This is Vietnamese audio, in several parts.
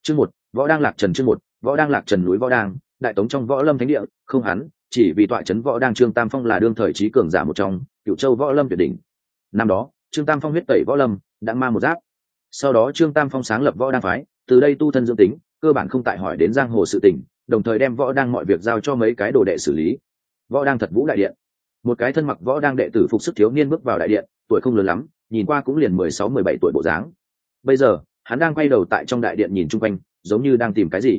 Chương một, Võ Đang Lạc Trần. Chương một, Võ Đang Lạc Trần. Núi Võ Đang, đại tống trong Võ Lâm thánh địa, không hắn, chỉ vì tọa trấn Võ Đang Trương Tam Phong là đương thời trí cường giả một trong, Cửu Châu Võ Lâm tuyệt đỉnh. Năm đó, Trương Tam Phong huyết tẩy Võ Lâm, đã ma một giáp. Sau đó Trương Tam Phong sáng lập Võ Đang phái, từ đây tu thân dưỡng tính, cơ bản không tại hỏi đến giang hồ sự tình, đồng thời đem Võ Đang mọi việc giao cho mấy cái đồ đệ xử lý. Võ Đang Thật Vũ đại điện, một cái thân mặc Võ Đang đệ tử phục sức thiếu niên bước vào đại điện, tuổi không lớn lắm, nhìn qua cũng liền 16-17 tuổi bộ dáng. Bây giờ, hắn đang quay đầu tại trong đại điện nhìn chung quanh, giống như đang tìm cái gì.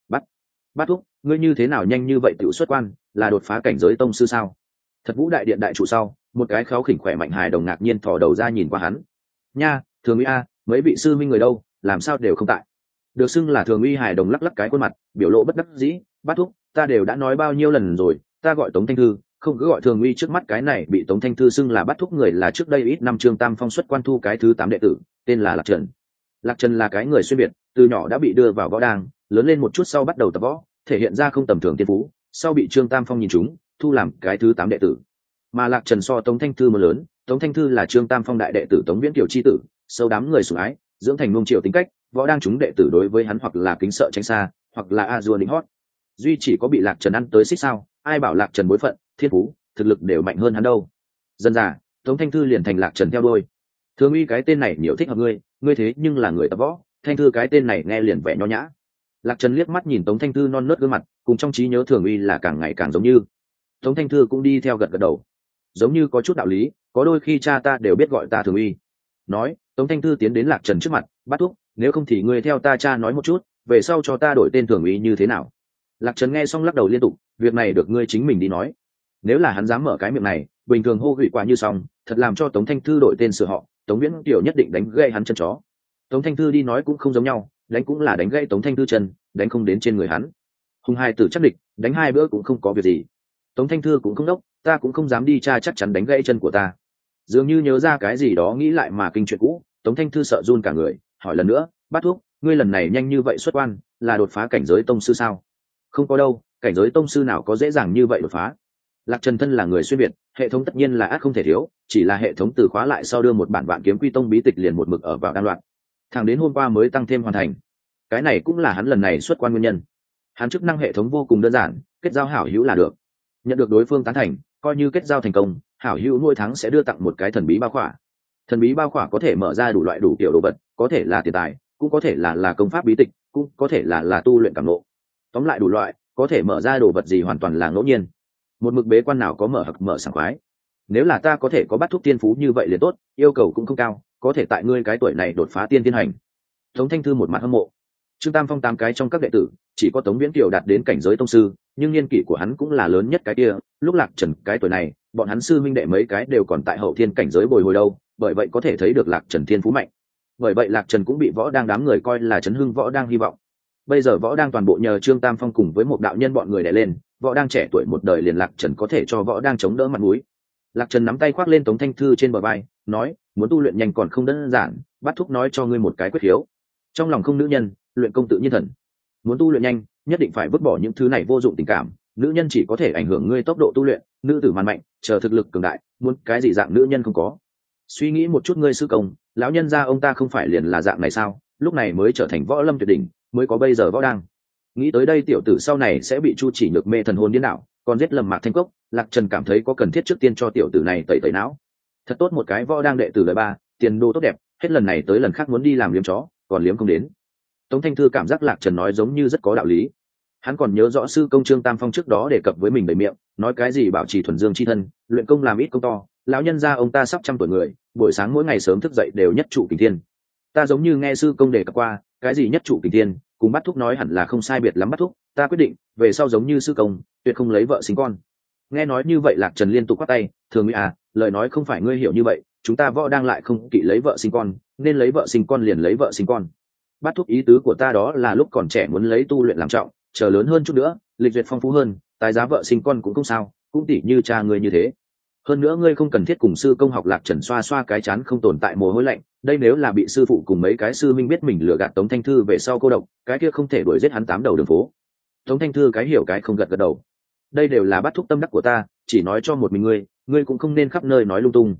Bát thúc, ngươi như thế nào nhanh như vậy tự xuất quan, là đột phá cảnh giới tông sư sao? Thật Vũ đại điện đại trụ sau, một cái kháu khỉnh khỏe mạnh hài đồng ngạc nhiên thò đầu ra nhìn qua hắn. Nha, thường uy a, mấy vị sư minh người đâu, làm sao đều không tại? Được xưng là thường uy hài đồng lắc lắc cái khuôn mặt, biểu lộ bất đắc dĩ. Bát thúc, ta đều đã nói bao nhiêu lần rồi, ta gọi Tống Thanh Thư, không cứ gọi thường uy. Trước mắt cái này bị Tống Thanh Thư xưng là Bát thúc người là trước đây ít năm Trương Tam Phong xuất quan thu cái thứ 8 đệ tử, tên là Lạc Trần. Lạc Trần là cái người xuyên biệt, từ nhỏ đã bị đưa vào võ đàng, lớn lên một chút sau bắt đầu tập võ, thể hiện ra không tầm thường thiên phú, sau bị Trương Tam Phong nhìn trúng, thu làm cái thứ 8 đệ tử. Mà Lạc Trần so Tống Thanh Thư mà lớn, Tống Thanh Thư là Trương Tam Phong đại đệ tử Tống Viễn Kiều chi tử, sâu đám người sủng ái, dưỡng thành nung chiều tính cách, võ đang chúng đệ tử đối với hắn hoặc là kính sợ tránh xa, hoặc là a dua lính hót. Duy chỉ có bị Lạc Trần ăn tới xích sao, ai bảo Lạc Trần bối phận, thiên phú, thực lực đều mạnh hơn hắn đâu. Dân già, Tống Thanh Thư liền thành Lạc Trần theo đuôi. Thường uy cái tên này nhiều thích hợp ngươi thế nhưng là người tập võ, Thanh Thư cái tên này nghe liền vẻ nho nhã. Lạc Trần liếc mắt nhìn Tống Thanh Thư non nớt gương mặt, cùng trong trí nhớ Thường uy là càng ngày càng giống như. Tống Thanh Thư cũng đi theo gật gật đầu, giống như có chút đạo lý, có đôi khi cha ta đều biết gọi ta Thường uy. Nói, Tống Thanh Thư tiến đến Lạc Trần trước mặt, bắt thúc, nếu không thì ngươi theo ta cha nói một chút, về sau cho ta đổi tên Thường uy như thế nào? Lạc Trần nghe xong lắc đầu liên tục, việc này được ngươi chính mình đi nói. Nếu là hắn dám mở cái miệng này, bình thường hô gửi qua như xong, thật làm cho Tống Thanh Thư đổi tên sửa họ, Tống Viễn Kiều nhất định đánh gãy hắn chân chó. Tống Thanh Thư đi nói cũng không giống nhau, đánh cũng là đánh gãy Tống Thanh Thư chân, đánh không đến trên người hắn. Hùng hai tử chắc địch, đánh 2 bữa cũng không có việc gì. Tống Thanh Thư cũng không đốc, ta cũng không dám đi cha chắc chắn đánh gãy chân của ta. Dường như nhớ ra cái gì đó nghĩ lại mà kinh chuyện cũ, Tống Thanh Thư sợ run cả người, hỏi lần nữa, bát thuốc, ngươi lần này nhanh như vậy xuất quan, là đột phá cảnh giới tông sư sao? Không có đâu, cảnh giới tông sư nào có dễ dàng như vậy đột phá. Lạc Trần thân là người xuyên việt, hệ thống tất nhiên là ắt không thể thiếu, chỉ là hệ thống từ khóa lại sau đưa một bản Vạn Kiếm Quy Tông bí tịch liền một mực ở vào đan loạn. Thẳng đến hôm qua mới tăng thêm hoàn thành. Cái này cũng là hắn lần này xuất quan nguyên nhân. Hắn chức năng hệ thống vô cùng đơn giản, kết giao hảo hữu là được. Nhận được đối phương tán thành, coi như kết giao thành công, hảo hữu mỗi tháng sẽ đưa tặng một cái thần bí bao khỏa. Thần bí bao khỏa có thể mở ra đủ loại đủ kiểu đồ vật, có thể là tiền tài, cũng có thể là công pháp bí tịch, cũng có thể là tu luyện cảm ngộ. Tóm lại đủ loại, có thể mở ra đồ vật gì hoàn toàn là ngẫu nhiên. Một mực bế quan nào có mở hoặc mở sảng khoái. Nếu là ta có thể có bắt thuốc tiên phú như vậy liền tốt, yêu cầu cũng không cao, có thể tại ngươi cái tuổi này đột phá tiên thiên hành. Tống Thanh Thư một mặt hâm mộ. Trương Tam Phong 8 cái trong các đệ tử, chỉ có Tống Viễn Kiều đạt đến cảnh giới tông sư, nhưng niên kỷ của hắn cũng là lớn nhất cái kia, lúc Lạc Trần cái tuổi này, bọn hắn sư minh đệ mấy cái đều còn tại hậu thiên cảnh giới bồi hồi đâu, bởi vậy có thể thấy được Lạc Trần thiên phú mạnh. Bởi vậy Lạc Trần cũng bị võ đang đám người coi là chấn hưng võ đang hy vọng. Bây giờ võ đang toàn bộ nhờ Trương Tam Phong cùng với một đạo nhân bọn người đè lên, võ đang trẻ tuổi một đời liền Lạc Trần có thể cho võ đang chống đỡ mặt mũi. Lạc Trần nắm tay khoác lên Tống Thanh Thư trên bờ vai, nói, muốn tu luyện nhanh còn không đơn giản, bắt thúc nói cho ngươi một cái quyết khiếu. Trong lòng không nữ nhân, luyện công tự nhiên thần. Muốn tu luyện nhanh, nhất định phải vứt bỏ những thứ này vô dụng tình cảm, nữ nhân chỉ có thể ảnh hưởng ngươi tốc độ tu luyện, nữ tử màn mạnh, chờ thực lực cường đại, muốn cái gì dạng nữ nhân không có. Suy nghĩ một chút ngươi sư công, lão nhân gia ông ta không phải liền là dạng này sao, lúc này mới trở thành võ lâm tuyệt đỉnh, mới có bây giờ võ đang. Nghĩ tới đây tiểu tử sau này sẽ bị Chu Chỉ Nhược mê thần hồn điên đảo, còn giết Lâm Mạc Thanh Cốc, Lạc Trần cảm thấy có cần thiết trước tiên cho tiểu tử này tẩy tẩy não. Thật tốt một cái võ đang đệ tử đời 3, tiền đồ tốt đẹp, hết lần này tới lần khác muốn đi làm liếm chó, còn liếm không đến. Tống Thanh Thư cảm giác Lạc Trần nói giống như rất có đạo lý. Hắn còn nhớ rõ sư công Trương Tam Phong trước đó đề cập với mình đầy miệng, nói cái gì bảo trì thuần dương chi thân, luyện công làm ít công to, lão nhân gia ông ta sắp 100 tuổi người, buổi sáng mỗi ngày sớm thức dậy đều nhất trụ kình thiên. Ta giống như nghe sư công đề cập qua, cái gì nhất trụ kình thiên, cùng bắt thúc nói hẳn là không sai biệt lắm bắt thúc, ta quyết định, về sau giống như sư công, tuyệt không lấy vợ sinh con. Nghe nói như vậy Lạc Trần liên tục quát tay, thường uy à, lời nói không phải ngươi hiểu như vậy, chúng ta võ đang lại không kỵ lấy vợ sinh con, nên lấy vợ sinh con liền lấy vợ sinh con. Bắt thúc ý tứ của ta đó là lúc còn trẻ muốn lấy tu luyện làm trọng, chờ lớn hơn chút nữa, lịch duyệt phong phú hơn, tài giá vợ sinh con cũng không sao, cũng tỷ như cha ngươi như thế. Hơn nữa ngươi không cần thiết cùng sư công học. Lạc Trần xoa xoa cái chán không tồn tại mồ hôi lạnh, đây nếu là bị sư phụ cùng mấy cái sư minh biết mình lừa gạt Tống Thanh Thư về sau cô độc, cái kia không thể đuổi giết hắn 8 đầu đường phố. Tống Thanh Thư cái hiểu cái không gật gật đầu. Đây đều là bắt thúc tâm đắc của ta, chỉ nói cho một mình ngươi cũng không nên khắp nơi nói lung tung.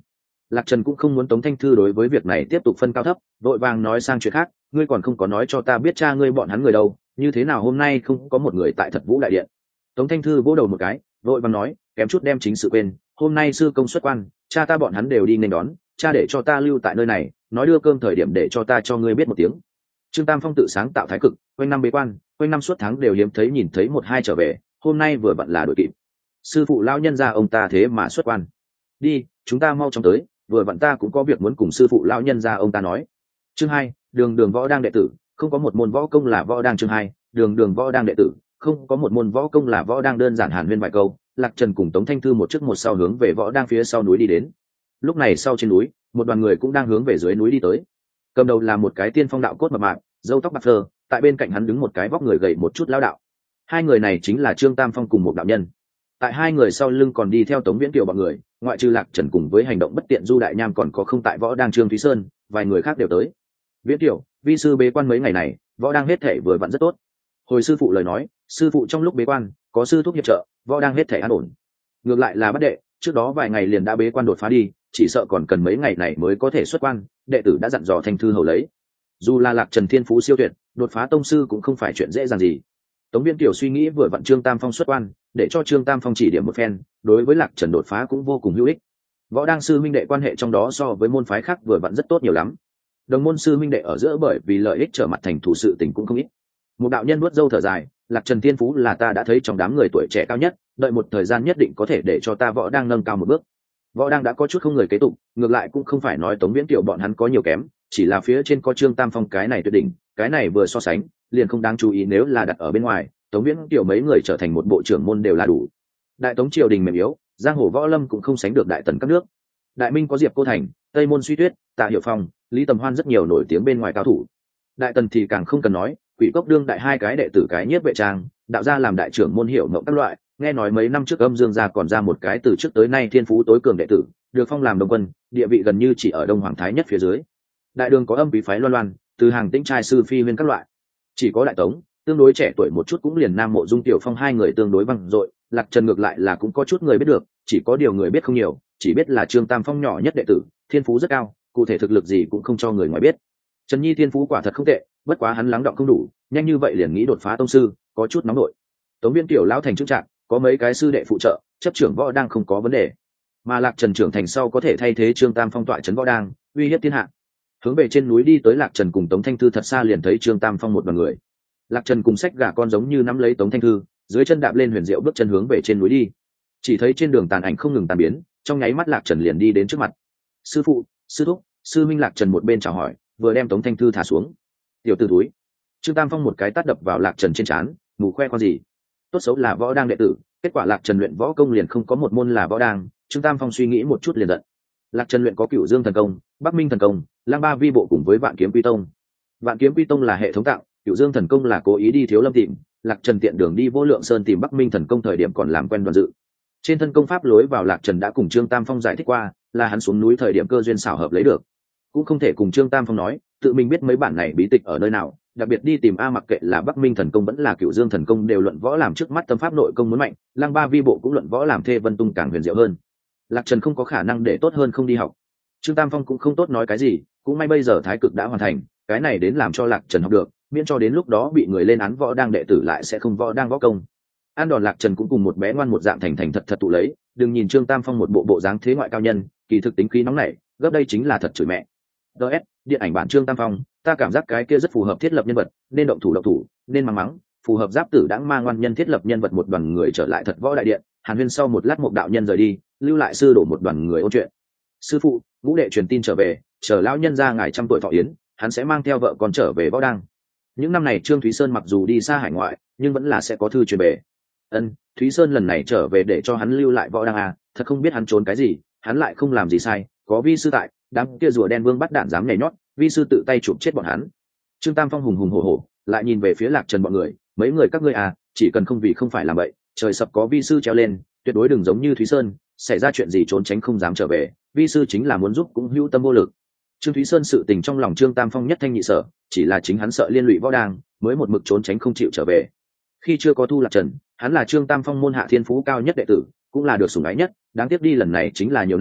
Lạc Trần cũng không muốn Tống Thanh Thư đối với việc này tiếp tục phân cao thấp, vội vàng nói sang chuyện khác, ngươi còn không có nói cho ta biết cha ngươi bọn hắn người đâu, như thế nào hôm nay không có một người tại Thật Vũ đại điện. Tống Thanh Thư vỗ đầu một cái, vội vàng nói, kém chút đem chính sự quên, hôm nay sư công xuất quan, cha ta bọn hắn đều đi nên đón, cha để cho ta lưu tại nơi này, nói đưa cơm thời điểm để cho ta cho ngươi biết một tiếng. Trương Tam Phong tự sáng tạo thái cực, quanh năm bế quan, quanh năm suốt tháng đều hiếm thấy nhìn thấy một hai trở về, hôm nay vừa vặn là đội kịp. Sư phụ lão nhân gia ông ta thế mà xuất quan. Đi, chúng ta mau chóng tới, vừa vặn ta cũng có việc muốn cùng sư phụ lão nhân gia ông ta nói. Chương 2, đường đường võ đang đệ tử, không có một môn võ công là võ đang. Chương 2, đường đường võ đang đệ tử, không có một môn võ công là võ đang. Đơn giản hàn huyên vài câu, Lạc Trần cùng Tống Thanh Thư một trước một sau hướng về võ đang phía sau núi đi đến. Lúc này sau trên núi, một đoàn người cũng đang hướng về dưới núi đi tới. Cầm đầu là một cái tiên phong đạo cốt mập mạp, râu tóc bạc phơ, tại bên cạnh hắn đứng một cái vóc người gầy một chút lão đạo. Hai người này chính là Trương Tam Phong cùng một đạo nhân. Tại hai người sau lưng còn đi theo Tống Viễn Kiều bọn người, ngoại trừ Lạc Trần cùng với hành động bất tiện Du Đại Nham còn có không tại võ đang Trương Thúy Sơn, vài người khác đều tới. Viễn Kiều, vi sư bế quan mấy ngày này, võ đang hết thể vừa vặn rất tốt. Hồi sư phụ lời nói, sư phụ trong lúc bế quan có sư thúc hiệp trợ, võ đang hết thể an ổn. Ngược lại là Bát đệ, trước đó vài ngày liền đã bế quan đột phá đi, chỉ sợ còn cần mấy ngày này mới có thể xuất quan, đệ tử đã dặn dò Thanh Thư hầu lấy. Dù là Lạc Trần thiên phú siêu tuyệt, đột phá tông sư cũng không phải chuyện dễ dàng gì. Tống Viễn Kiều suy nghĩ vừa vặn Trương Tam Phong xuất quan, để cho Trương Tam Phong chỉ điểm một phen, đối với Lạc Trần đột phá cũng vô cùng hữu ích. Võ đang sư minh đệ quan hệ trong đó so với môn phái khác vừa vặn rất tốt nhiều lắm. Đồng môn sư minh đệ ở giữa bởi vì lợi ích trở mặt thành thủ sự tình cũng không ít. Một đạo nhân nuốt dâu thở dài, Lạc Trần thiên phú là ta đã thấy trong đám người tuổi trẻ cao nhất, đợi một thời gian nhất định có thể để cho ta võ đang nâng cao một bước. Võ đang đã có chút không người kế tục, ngược lại cũng không phải nói Tống Viễn Kiều bọn hắn có nhiều kém, chỉ là phía trên có Trương Tam Phong cái này tuyệt đỉnh, cái này vừa so sánh, liền không đáng chú ý. Nếu là đặt ở bên ngoài, Tống Viễn Kiều mấy người trở thành một bộ trưởng môn đều là đủ. Đại Tống triều đình mềm yếu, giang hồ võ lâm cũng không sánh được đại tần các nước. Đại Minh có Diệp Cô Thành, Tây Môn Suy Tuyết, Tạ Hiểu Phong, Lý Tầm Hoan rất nhiều nổi tiếng bên ngoài cao thủ. Đại tần thì càng không cần nói, Quỷ Cốc đương đại hai cái đệ tử cái nhiếp vệ trang, đạo gia làm đại trưởng môn hiểu ngộng các loại. Nghe nói mấy năm trước Âm Dương gia còn ra một cái từ trước tới nay thiên phú tối cường đệ tử, được phong làm đông quân, địa vị gần như chỉ ở Đông Hoàng Thái nhất phía dưới. Đại đường có Âm Bí phái Loan Loan, từ hàng Tĩnh trai sư phi huyên các loại. Chỉ có Đại Tống tương đối trẻ tuổi một chút cũng liền Nam Mộ Dung Tiểu Phong hai người tương đối vang dội. Lạc Trần ngược lại là cũng có chút người biết được, chỉ có điều người biết không nhiều, chỉ biết là Trương Tam Phong nhỏ nhất đệ tử, thiên phú rất cao, cụ thể thực lực gì cũng không cho người ngoài biết. Trần Nhi thiên phú quả thật không tệ, bất quá hắn lắng đọng không đủ, nhanh như vậy liền nghĩ đột phá tông sư, có chút nóng nổi. Tống Viễn Kiều lão thành trưởng trạng, có mấy cái sư đệ phụ trợ, chấp trưởng võ đang không có vấn đề. Mà Lạc Trần trưởng thành sau có thể thay thế Trương Tam Phong tọa trấn võ đang, uy hiếp thiên hạ. Hướng về trên núi đi tới, Lạc Trần cùng Tống Thanh Thư thật xa liền thấy Trương Tam Phong một đoàn người. Lạc Trần cùng sách gà con giống như nắm lấy Tống Thanh Thư, dưới chân đạp lên huyền diệu bước chân hướng về trên núi đi. Chỉ thấy trên đường tàn ảnh không ngừng tan biến, trong nháy mắt Lạc Trần liền đi đến trước mặt. Sư phụ, sư thúc, sư minh. Lạc Trần một bên chào hỏi, vừa đem Tống Thanh Thư thả xuống. Tiểu tử túi. Trương Tam Phong một cái tát đập vào Lạc Trần trên trán, mù khoe con gì? Tốt xấu là võ đang đệ tử, kết quả Lạc Trần luyện võ công liền không có một môn là võ đang. Trương Tam Phong suy nghĩ một chút liền giận. Lạc Trần luyện có Cửu Dương thần công, Bắc Minh thần công, Lang Ba vi bộ cùng với Vạn Kiếm Quy Tông. Vạn Kiếm Quy Tông là hệ thống tạo, Cửu Dương thần công là cố ý đi thiếu lâm tìm. Lạc Trần tiện đường đi Vô Lượng Sơn tìm Bắc Minh thần công thời điểm còn làm quen Đoàn Dự. Trên thân công pháp lối vào Lạc Trần đã cùng Trương Tam Phong giải thích qua, là hắn xuống núi thời điểm cơ duyên xảo hợp lấy được, cũng không thể cùng Trương Tam Phong nói, tự mình biết mấy bản này bí tịch ở nơi nào, đặc biệt đi tìm mặc kệ là Bắc Minh thần công vẫn là Cửu Dương thần công đều luận võ làm trước mắt tâm pháp nội công muốn mạnh, Lang Ba vi bộ cũng luận võ làm thê vân tung càng huyền diệu hơn. Lạc Trần không có khả năng để tốt hơn không đi học. Trương Tam Phong cũng không tốt nói cái gì, cũng may bây giờ thái cực đã hoàn thành, cái này đến làm cho Lạc Trần học được, miễn cho đến lúc đó bị người lên án võ đang đệ tử lại sẽ không võ đang võ công. An đòn Lạc Trần cũng cùng một bé ngoan một dạng thành thành thật thật tụ lấy, đừng nhìn Trương Tam Phong một bộ dáng thế ngoại cao nhân, kỳ thực tính khí nóng nảy, gấp đây chính là thật chửi mẹ. DS, điện ảnh bản Trương Tam Phong, ta cảm giác cái kia rất phù hợp thiết lập nhân vật, nên động thủ, nên mắng mắng, phù hợp giáp tử đãng ma ngoan nhân thiết lập nhân vật. Một đoàn người trở lại Thật Võ đại điện, Hàn Huyên sau một lát một đạo nhân rời đi, lưu lại sư đổ một đoàn người ôn chuyện. Sư phụ, ngũ đệ truyền tin trở về, chờ lão nhân ra ngài 100 tuổi thọ yến, hắn sẽ mang theo vợ con trở về võ đang. Những năm này Trương Thúy Sơn mặc dù đi xa hải ngoại, nhưng vẫn là sẽ có thư truyền về. Ân, Thúy Sơn lần này trở về để cho hắn lưu lại võ đang à, thật không biết hắn trốn cái gì, hắn lại không làm gì sai, có vi sư tại, đám kia rùa đen vương bắt đạn dám nhảy nhót, vi sư tự tay chụp chết bọn hắn. Trương Tam Phong hùng hùng hổ hổ lại nhìn về phía Lạc Trần bọn người, mấy người các ngươi à, chỉ cần không vì không phải làm vậy, trời sập có vi sư treo lên, tuyệt đối đừng giống như Thúy Sơn, xảy ra chuyện gì trốn tránh không dám trở về, vi sư chính là muốn giúp cũng hữu tâm vô lực. Trương Thúy Sơn sự tình trong lòng Trương Tam Phong nhất thanh nhị sở, chỉ là chính hắn sợ liên lụy võ đang, mới một mực trốn tránh không chịu trở về. Khi chưa có thu Lạc Trần, hắn là Trương Tam Phong môn hạ thiên phú cao nhất đệ tử, cũng là được sủng ái nhất, đáng tiếc đi lần này chính là nhiều năm,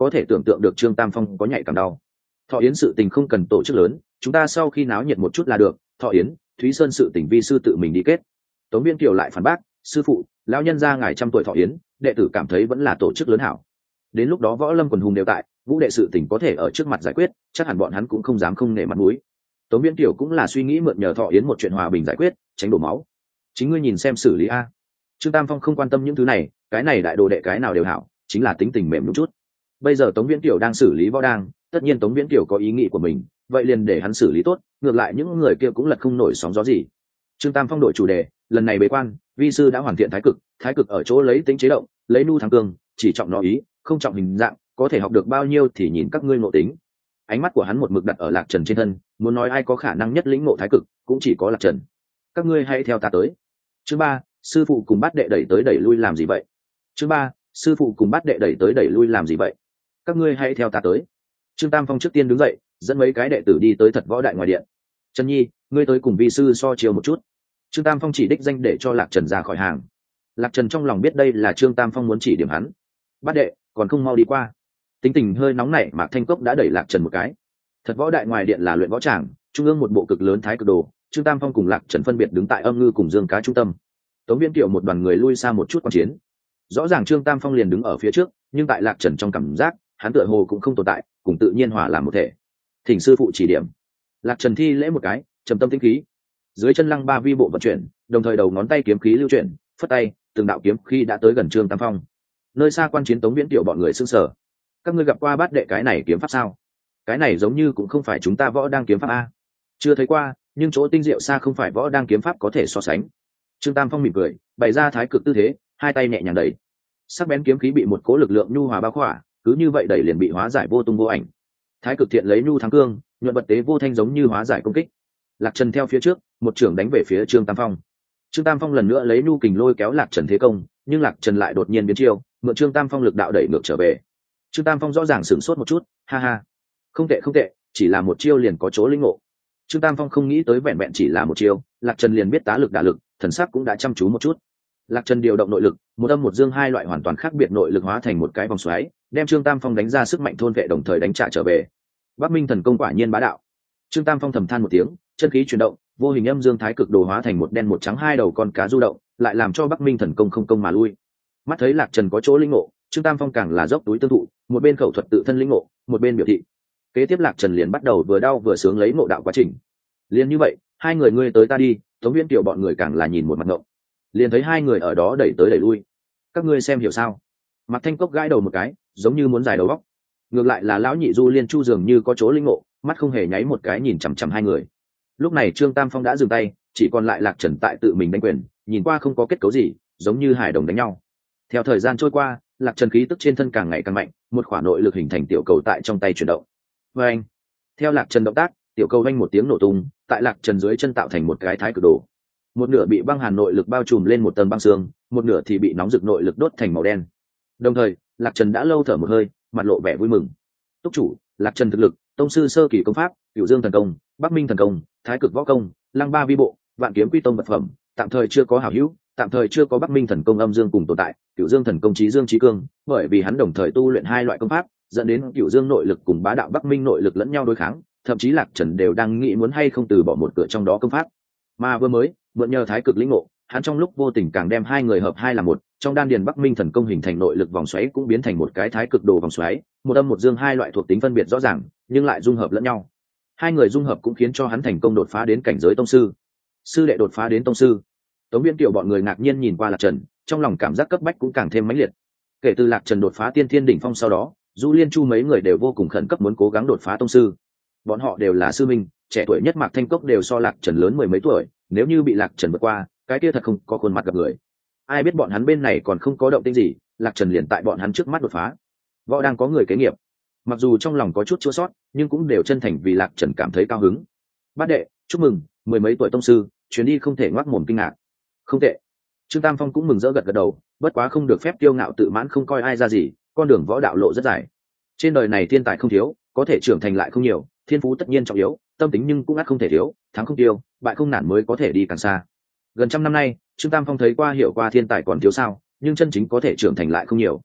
có thể tưởng tượng được Trương Tam Phong có nhạy cảm đau. Thọ yến sự tình không cần tổ chức lớn, chúng ta sau khi náo nhiệt một chút là được. Thọ yến, Thúy Sơn sự tình vi sư tự mình đi kết. Tống Viễn Kiều lại phản bác, sư phụ, lão nhân gia ngài trăm tuổi thọ yến, đệ tử cảm thấy vẫn là tổ chức lớn hảo. Đến lúc đó võ lâm quần hùng đều tại, vũ đệ sự tình có thể ở trước mặt giải quyết, chắc hẳn bọn hắn cũng không dám không nể mặt mũi. Tống Viễn Kiều cũng là suy nghĩ mượn nhờ thọ yến một chuyện hòa bình giải quyết, tránh đổ máu. Chính ngươi nhìn xem xử lý a. Trương Tam Phong không quan tâm những thứ này, cái này đại đồ đệ cái nào đều hảo, chính là tính tình mềm một chút. Bây giờ Tống Viễn Kiều đang xử lý võ đang, tất nhiên Tống Viễn Kiều có ý nghĩ của mình, vậy liền để hắn xử lý tốt, ngược lại những người kia cũng lật không nổi sóng gió gì. Trương Tam Phong đổi chủ đề, lần này bế quan, vi sư đã hoàn thiện thái cực ở chỗ lấy tính chế động, lấy nu thắng cương, chỉ trọng nó ý, không trọng hình dạng, có thể học được bao nhiêu thì nhìn các ngươi ngộ tính. Ánh mắt của hắn một mực đặt ở Lạc Trần trên thân, muốn nói ai có khả năng nhất lĩnh ngộ thái cực, cũng chỉ có Lạc Trần. Các ngươi hãy theo ta tới. Chương 3, sư phụ cùng bát đệ đẩy tới đẩy lui làm gì vậy? Chương 3, sư phụ cùng bát đệ đẩy tới đẩy lui làm gì vậy? Các ngươi hãy theo ta tới. Trương Tam Phong trước tiên đứng dậy, dẫn mấy cái đệ tử đi tới Thật Võ Đại ngoài điện. Trần Nhi, ngươi tới cùng vi sư so chiều một chút. Trương Tam Phong chỉ đích danh để cho Lạc Trần ra khỏi hàng. Lạc Trần trong lòng biết đây là Trương Tam Phong muốn chỉ điểm hắn. Bát đệ, còn không mau đi qua. Tính tình hơi nóng nảy, Mạc Thanh Cốc đã đẩy Lạc Trần một cái. Thật Võ Đại ngoài điện là luyện võ tràng, trung ương một bộ cực lớn thái cực đồ. Trương Tam Phong cùng Lạc Trần phân biệt đứng tại Âm Ngư cùng Dương Cá trung tâm. Tống Viễn Kiều một đoàn người lui xa một chút quan chiến. Rõ ràng Trương Tam Phong liền đứng ở phía trước, nhưng tại Lạc Trần trong cảm giác, hắn tựa hồ cũng không tồn tại, cùng tự nhiên hòa làm một thể. Thỉnh sư phụ chỉ điểm. Lạc Trần thi lễ một cái, trầm tâm tĩnh khí. Dưới chân lăng ba vi bộ vận chuyển, đồng thời đầu ngón tay kiếm khí lưu chuyển, phất tay, từng đạo kiếm khí đã tới gần Trương Tam Phong. Nơi xa quan chiến Tống Viễn Kiều bọn người sững sờ. Các ngươi gặp qua bát đệ cái này kiếm pháp sao? Cái này giống như cũng không phải chúng ta võ đang kiếm pháp a. Chưa thấy qua, nhưng chỗ tinh diệu xa không phải võ đang kiếm pháp có thể so sánh. Trương Tam Phong mỉm cười, bày ra thái cực tư thế, hai tay nhẹ nhàng đẩy. Sắc bén kiếm khí bị một cố lực lượng nhu hòa bao khỏa, cứ như vậy đẩy liền bị hóa giải vô tung vô ảnh. Thái cực thiện lấy nhu thắng cương, nhuận vật tế vô thanh giống như hóa giải công kích. Lạc Trần theo phía trước, một trưởng đánh về phía Trương Tam Phong. Trương Tam Phong lần nữa lấy nhu kình lôi kéo Lạc Trần thế công, nhưng Lạc Trần lại đột nhiên biến chiêu, mượn Trương Tam Phong lực đạo đẩy ngược trở về. Trương Tam Phong rõ ràng sửng sốt một chút, ha ha, không tệ không tệ, chỉ là một chiêu liền có chỗ linh ngộ. Trương Tam Phong không nghĩ tới vẹn vẹn chỉ là một chiêu, Lạc Trần liền biết tá lực đả lực, thần sắc cũng đã chăm chú một chút. Lạc Trần điều động nội lực, một âm một dương hai loại hoàn toàn khác biệt nội lực hóa thành một cái vòng xoáy, đem Trương Tam Phong đánh ra sức mạnh thôn vệ đồng thời đánh trả trở về. Bắc Minh thần công quả nhiên bá đạo. Trương Tam Phong thầm than một tiếng, chân khí chuyển động, vô hình âm dương thái cực đồ hóa thành một đen một trắng hai đầu con cá du động, lại làm cho Bắc Minh thần công không công mà lui. Mắt thấy Lạc Trần có chỗ linh ngộ, Trương Tam Phong càng là dốc túi tương thụ, một bên khẩu thuật tự thân linh ngộ, một bên biểu thị. Kế tiếp Lạc Trần liền bắt đầu vừa đau vừa sướng lấy ngộ đạo quá trình. Liền như vậy, hai người ngươi tới ta đi, Tống Viễn Kiều bọn người càng là nhìn một mặt ngộng. Liền thấy hai người ở đó đẩy tới đẩy lui. Các ngươi xem hiểu sao? Mạc Thanh Cốc gãi đầu một cái, giống như muốn giải đầu óc. Ngược lại là lão nhị Du Liên Chu dường như có chỗ linh ngộ, mắt không hề nháy một cái nhìn chằm chằm hai người. Lúc này Trương Tam Phong đã dừng tay, chỉ còn lại Lạc Trần tại tự mình đánh quyền, nhìn qua không có kết cấu gì, giống như hài đồng đánh nhau. Theo thời gian trôi qua, Lạc Trần khí tức trên thân càng ngày càng mạnh, một khỏa nội lực hình thành tiểu cầu tại trong tay chuyển động. Và anh, theo Lạc Trần động tác, tiểu cầu vang một tiếng nổ tung, tại Lạc Trần dưới chân tạo thành một cái thái cực đồ. Một nửa bị băng hàn nội lực bao trùm lên một tầng băng xương, một nửa thì bị nóng rực nội lực đốt thành màu đen. Đồng thời, Lạc Trần đã lâu thở một hơi, mặt lộ vẻ vui mừng. Túc chủ, Lạc Trần thực lực, tông sư sơ kỳ công pháp, Cửu Dương thần công, Bắc Minh thần công, Thái cực võ công, Lăng ba vi bộ, Vạn kiếm quy tông vật phẩm, tạm thời chưa có hảo hữu, tạm thời chưa có Bắc Minh thần công âm dương cùng tồn tại, Cửu Dương thần công chí dương chí cương, bởi vì hắn đồng thời tu luyện hai loại công pháp, dẫn đến Cửu Dương nội lực cùng bá đạo Bắc Minh nội lực lẫn nhau đối kháng, thậm chí Lạc Trần đều đang nghĩ muốn hay không từ bỏ một cửa trong đó công pháp. Mà vừa mới, mượn nhờ thái cực lĩnh ngộ, hắn trong lúc vô tình càng đem hai người hợp hai là một, trong đan điền Bắc Minh thần công hình thành nội lực vòng xoáy cũng biến thành một cái thái cực đồ vòng xoáy, một âm một dương hai loại thuộc tính phân biệt rõ ràng, nhưng lại dung hợp lẫn nhau. Hai người dung hợp cũng khiến cho hắn thành công đột phá đến cảnh giới tông sư. Sư đệ đột phá đến tông sư. Tống Viễn Kiều bọn người ngạc nhiên nhìn qua Lạc Trần, trong lòng cảm giác cấp bách cũng càng thêm mãnh liệt. Kể từ Lạc Trần đột phá tiên thiên đỉnh phong sau đó, Du Liên Chu mấy người đều vô cùng khẩn cấp muốn cố gắng đột phá tông sư. Bọn họ đều là sư minh, trẻ tuổi nhất Mạc Thanh Cốc đều so Lạc Trần lớn mười mấy tuổi, nếu như bị Lạc Trần vượt qua, cái kia thật không có khuôn mặt gặp người. Ai biết bọn hắn bên này còn không có động tĩnh gì, Lạc Trần liền tại bọn hắn trước mắt đột phá. Võ đang có người kế nghiệp, mặc dù trong lòng có chút chua sót, nhưng cũng đều chân thành vì Lạc Trần cảm thấy cao hứng. Bát đệ, chúc mừng, mười mấy tuổi tông sư, chuyến đi không thể ngoác mồm kinh ngạc. Không tệ. Trương Tam Phong cũng mừng rỡ gật gật đầu, bất quá không được phép kiêu ngạo tự mãn không coi ai ra gì, con đường võ đạo lộ rất dài. Trên đời này thiên tài không thiếu, có thể trưởng thành lại không nhiều, thiên phú tất nhiên trọng yếu, tâm tính nhưng cũng ắt không thể thiếu, thắng không tiêu, bại không nản mới có thể đi càng xa. Gần trăm năm nay, Trương Tam Phong thấy qua hiểu qua thiên tài còn thiếu sao, nhưng chân chính có thể trưởng thành lại không nhiều.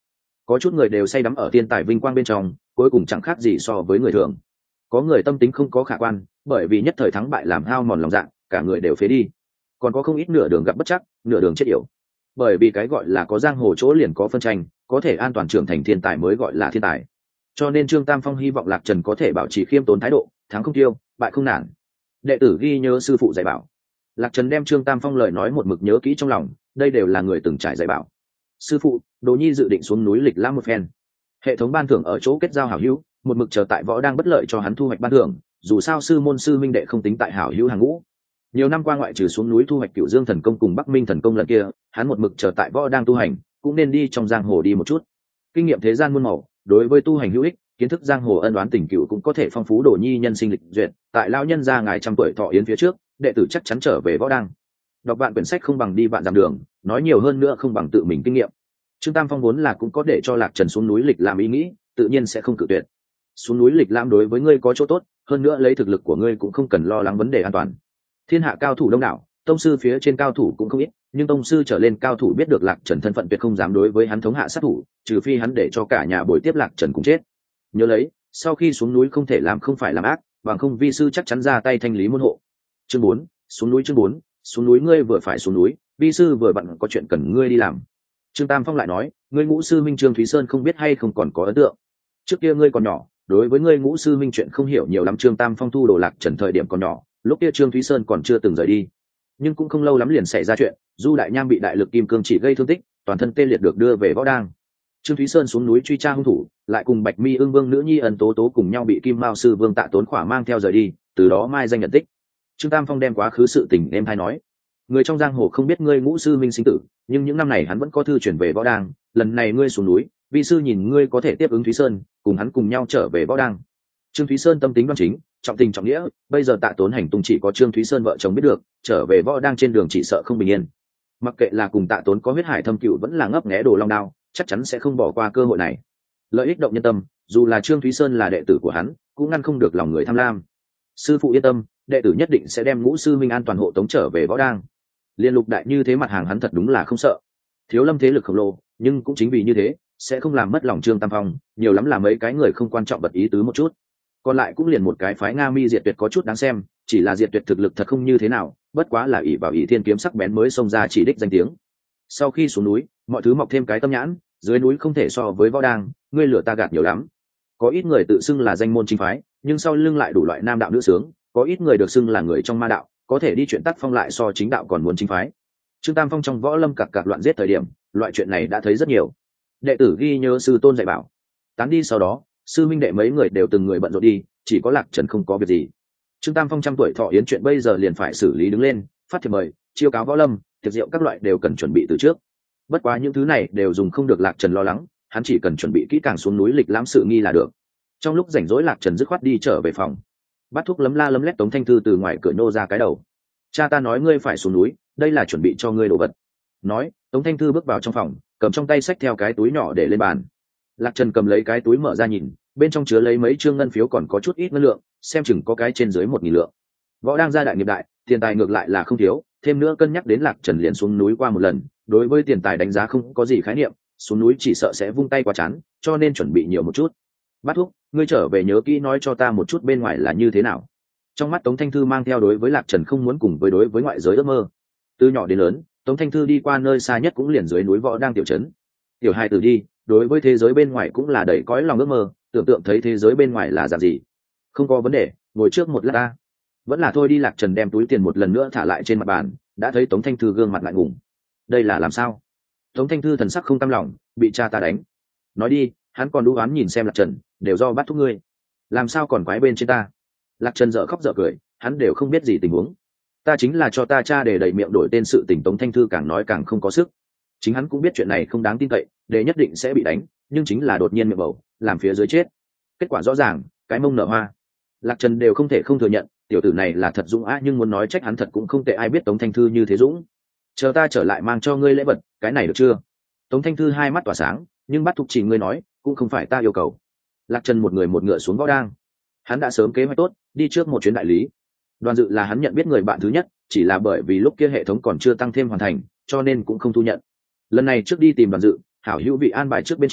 có chút người đều say đắm ở thiên tài vinh quang bên trong, cuối cùng chẳng khác gì so với người thường. Có người tâm tính không có khả quan, bởi vì nhất thời thắng bại làm hao mòn lòng dạ, cả người đều phế đi. Còn có không ít nửa đường gặp bất chắc, nửa đường chết yểu. Bởi vì cái gọi là có giang hồ chỗ liền có phân tranh, có thể an toàn trưởng thành thiên tài mới gọi là thiên tài. Cho nên Trương Tam Phong hy vọng Lạc Trần có thể bảo trì khiêm tốn thái độ, thắng không tiêu, bại không nản. Đệ tử ghi nhớ sư phụ dạy bảo. Lạc Trần đem Trương Tam Phong lời nói một mực nhớ kỹ trong lòng, đây đều là người từng trải dạy bảo. Sư phụ, Đồ Nhi dự định xuống núi lịch lãm một phen. Hệ thống ban thưởng ở chỗ kết giao hảo hữu, một mực chờ tại võ đang bất lợi cho hắn thu hoạch ban thưởng, dù sao sư môn sư minh đệ không tính tại hảo hữu hàng ngũ. Nhiều năm qua ngoại trừ xuống núi thu hoạch Cửu Dương thần công cùng Bắc Minh thần công lần kia, hắn một mực chờ tại võ đang tu hành, cũng nên đi trong giang hồ đi một chút. Kinh nghiệm thế gian muôn màu, đối với tu hành hữu ích, kiến thức giang hồ ân oán tình cựu cũng có thể phong phú Đồ Nhi nhân sinh lịch duyệt. Tại lão nhân gia ngài trăm tuổi thọ yến phía trước, đệ tử chắc chắn trở về võ đang. Đọc vạn quyển sách không bằng đi vạn dặm đường, nói nhiều hơn nữa không bằng tự mình kinh nghiệm. Trương Tam Phong vốn là cũng có để cho Lạc Trần xuống núi lịch làm ý nghĩ, tự nhiên sẽ không cự tuyệt. Xuống núi lịch lãm đối với ngươi có chỗ tốt, hơn nữa lấy thực lực của ngươi cũng không cần lo lắng vấn đề an toàn. Thiên hạ cao thủ đông đảo, tông sư phía trên cao thủ cũng không ít, nhưng tông sư trở lên cao thủ biết được Lạc Trần thân phận tuyệt không dám đối với hắn thống hạ sát thủ, trừ phi hắn để cho cả nhà buổi tiếp Lạc Trần cùng chết. Nhớ lấy, sau khi xuống núi không thể làm không phải làm ác, bằng không vi sư chắc chắn ra tay thanh lý môn hộ. Chương 4, xuống núi chương 4, xuống núi ngươi vừa phải xuống núi, vi sư vừa bận có chuyện cần ngươi đi làm. Trương Tam Phong lại nói, ngươi ngũ sư minh Trương Thúy Sơn không biết hay không còn có ấn tượng. Trước kia ngươi còn nhỏ, đối với ngươi ngũ sư minh chuyện không hiểu nhiều lắm. Trương Tam Phong thu đồ Lạc Trần thời điểm còn nhỏ, lúc kia Trương Thúy Sơn còn chưa từng rời đi, nhưng cũng không lâu lắm liền xảy ra chuyện, Du Đại Nham bị đại lực kim cương chỉ gây thương tích, toàn thân tê liệt được đưa về võ đang. Trương Thúy Sơn xuống núi truy tra hung thủ, lại cùng Bạch Mi Ưng Vương nữ nhi Ân Tố Tố cùng nhau bị Kim Mao sư Vương Tạ Tốn Khỏa mang theo rời đi, từ đó mai danh nhận tích. Trương Tam Phong đem quá khứ sự tình em hay nói, người trong giang hồ không biết ngươi ngũ sư minh sinh tử, nhưng những năm này hắn vẫn có thư chuyển về võ đang, lần này ngươi xuống núi, vi sư nhìn ngươi có thể tiếp ứng Thúy Sơn, cùng hắn cùng nhau trở về võ đang. Trương Thúy Sơn tâm tính đoan chính, trọng tình trọng nghĩa, bây giờ Tạ Tốn hành tung chỉ có Trương Thúy Sơn vợ chồng biết được, trở về võ đang trên đường chỉ sợ không bình yên. Mặc kệ là cùng Tạ Tốn có huyết hải thâm cựu vẫn là ngấp nghé Đồ Long Đao, chắc chắn sẽ không bỏ qua cơ hội này. Lợi ích động nhân tâm, dù là Trương Thúy Sơn là đệ tử của hắn, cũng ngăn không được lòng người tham lam. Sư phụ yên tâm, đệ tử nhất định sẽ đem ngũ sư minh an toàn hộ tống trở về võ đang. Liên Lục đại như thế mặt hàng hắn thật đúng là không sợ. Thiếu Lâm thế lực khổng lồ, nhưng cũng chính vì như thế, sẽ không làm mất lòng Trương Tam Phong, nhiều lắm là mấy cái người không quan trọng bật ý tứ một chút. Còn lại cũng liền một cái phái Nga Mi Diệt Tuyệt có chút đáng xem, chỉ là Diệt Tuyệt thực lực thật không như thế nào, bất quá là ỷ vào ỷ thiên kiếm sắc bén mới xông ra chỉ đích danh tiếng. Sau khi xuống núi, mọi thứ mọc thêm cái tâm nhãn, dưới núi không thể so với võ đang, ngươi lửa ta gạt nhiều lắm. Có ít người tự xưng là danh môn chính phái, nhưng sau lưng lại đủ loại nam đạo nữ sướng, có ít người được xưng là người trong ma đạo, có thể đi chuyện tác phong lại so chính đạo còn muốn chính phái. Trương Tam Phong trong võ lâm cặc loạn giết thời điểm, loại chuyện này đã thấy rất nhiều. Đệ tử ghi nhớ sư tôn dạy bảo. Tán đi sau đó, sư minh đệ mấy người đều từng người bận rộn đi, chỉ có Lạc Trần không có việc gì. Trương Tam Phong trăm tuổi thọ yến chuyện bây giờ liền phải xử lý đứng lên, phát thiệp mời, chiêu cáo võ lâm, tiệc rượu các loại đều cần chuẩn bị từ trước. Bất quá những thứ này đều dùng không được Lạc Trần lo lắng, hắn chỉ cần chuẩn bị kỹ càng xuống núi lịch lãm sự nghi là được. Trong lúc rảnh rỗi Lạc Trần dứt khoát đi trở về phòng. Bắt thuốc lấm la lấm lét Tống Thanh Thư từ ngoài cửa nô ra cái đầu. Cha ta nói ngươi phải xuống núi, đây là chuẩn bị cho ngươi đồ vật. Nói, Tống Thanh Thư bước vào trong phòng, cầm trong tay xách theo cái túi nhỏ để lên bàn. Lạc Trần cầm lấy cái túi mở ra nhìn, bên trong chứa lấy mấy trương ngân phiếu còn có chút ít ngân lượng, xem chừng có cái trên dưới 1.000 lượng. Võ đang gia đại nghiệp đại, tiền tài ngược lại là không thiếu, thêm nữa cân nhắc đến Lạc Trần liền xuống núi qua một lần, đối với tiền tài đánh giá không có gì khái niệm, xuống núi chỉ sợ sẽ vung tay quá chán, cho nên chuẩn bị nhiều một chút. Bát thúc, ngươi trở về nhớ kỹ nói cho ta một chút bên ngoài là như thế nào. Trong mắt Tống Thanh Thư mang theo đối với Lạc Trần không muốn cùng với đối với ngoại giới ước mơ. Từ nhỏ đến lớn, Tống Thanh Thư đi qua nơi xa nhất cũng liền dưới núi Võ đang tiểu trấn. Tiểu hai tử đi, đối với thế giới bên ngoài cũng là đầy cõi lòng ước mơ, tưởng tượng thấy thế giới bên ngoài là dạng gì. Không có vấn đề, ngồi trước một lát ta. Vẫn là thôi đi. Lạc Trần đem túi tiền một lần nữa thả lại trên mặt bàn, đã thấy Tống Thanh Thư gương mặt lại ngùng. Đây là làm sao? Tống Thanh Thư thần sắc không cam lòng, bị cha ta đánh. Nói đi, hắn còn đú oán nhìn xem Lạc Trần, đều do bắt thúc ngươi, làm sao còn quái bên trên ta. Lạc Trần dở khóc dở cười, hắn đều không biết gì tình huống. Ta chính là cho ta cha để đẩy miệng đổi tên sự tình. Tống Thanh Thư càng nói càng không có sức. Chính hắn cũng biết chuyện này không đáng tin cậy, để nhất định sẽ bị đánh, nhưng chính là đột nhiên miệng bầu, làm phía dưới chết. Kết quả rõ ràng, cái mông nở hoa. Lạc Trần đều không thể không thừa nhận, tiểu tử này là thật dũng á, nhưng muốn nói trách hắn thật cũng không tệ. Ai biết Tống Thanh Thư như thế dũng. Chờ ta trở lại mang cho ngươi lễ vật, cái này được chưa? Tống Thanh Thư hai mắt tỏa sáng, nhưng bắt thúc chỉ ngươi nói, cũng không phải ta yêu cầu. Lạc Trần một người một ngựa xuống Võ đang. Hắn đã sớm kế hoạch tốt, đi trước một chuyến đại lý. Đoàn Dự là hắn nhận biết người bạn thứ nhất, chỉ là bởi vì lúc kia hệ thống còn chưa tăng thêm hoàn thành, cho nên cũng không thu nhận. Lần này trước đi tìm Đoàn Dự, hảo hữu bị an bài trước bên trên,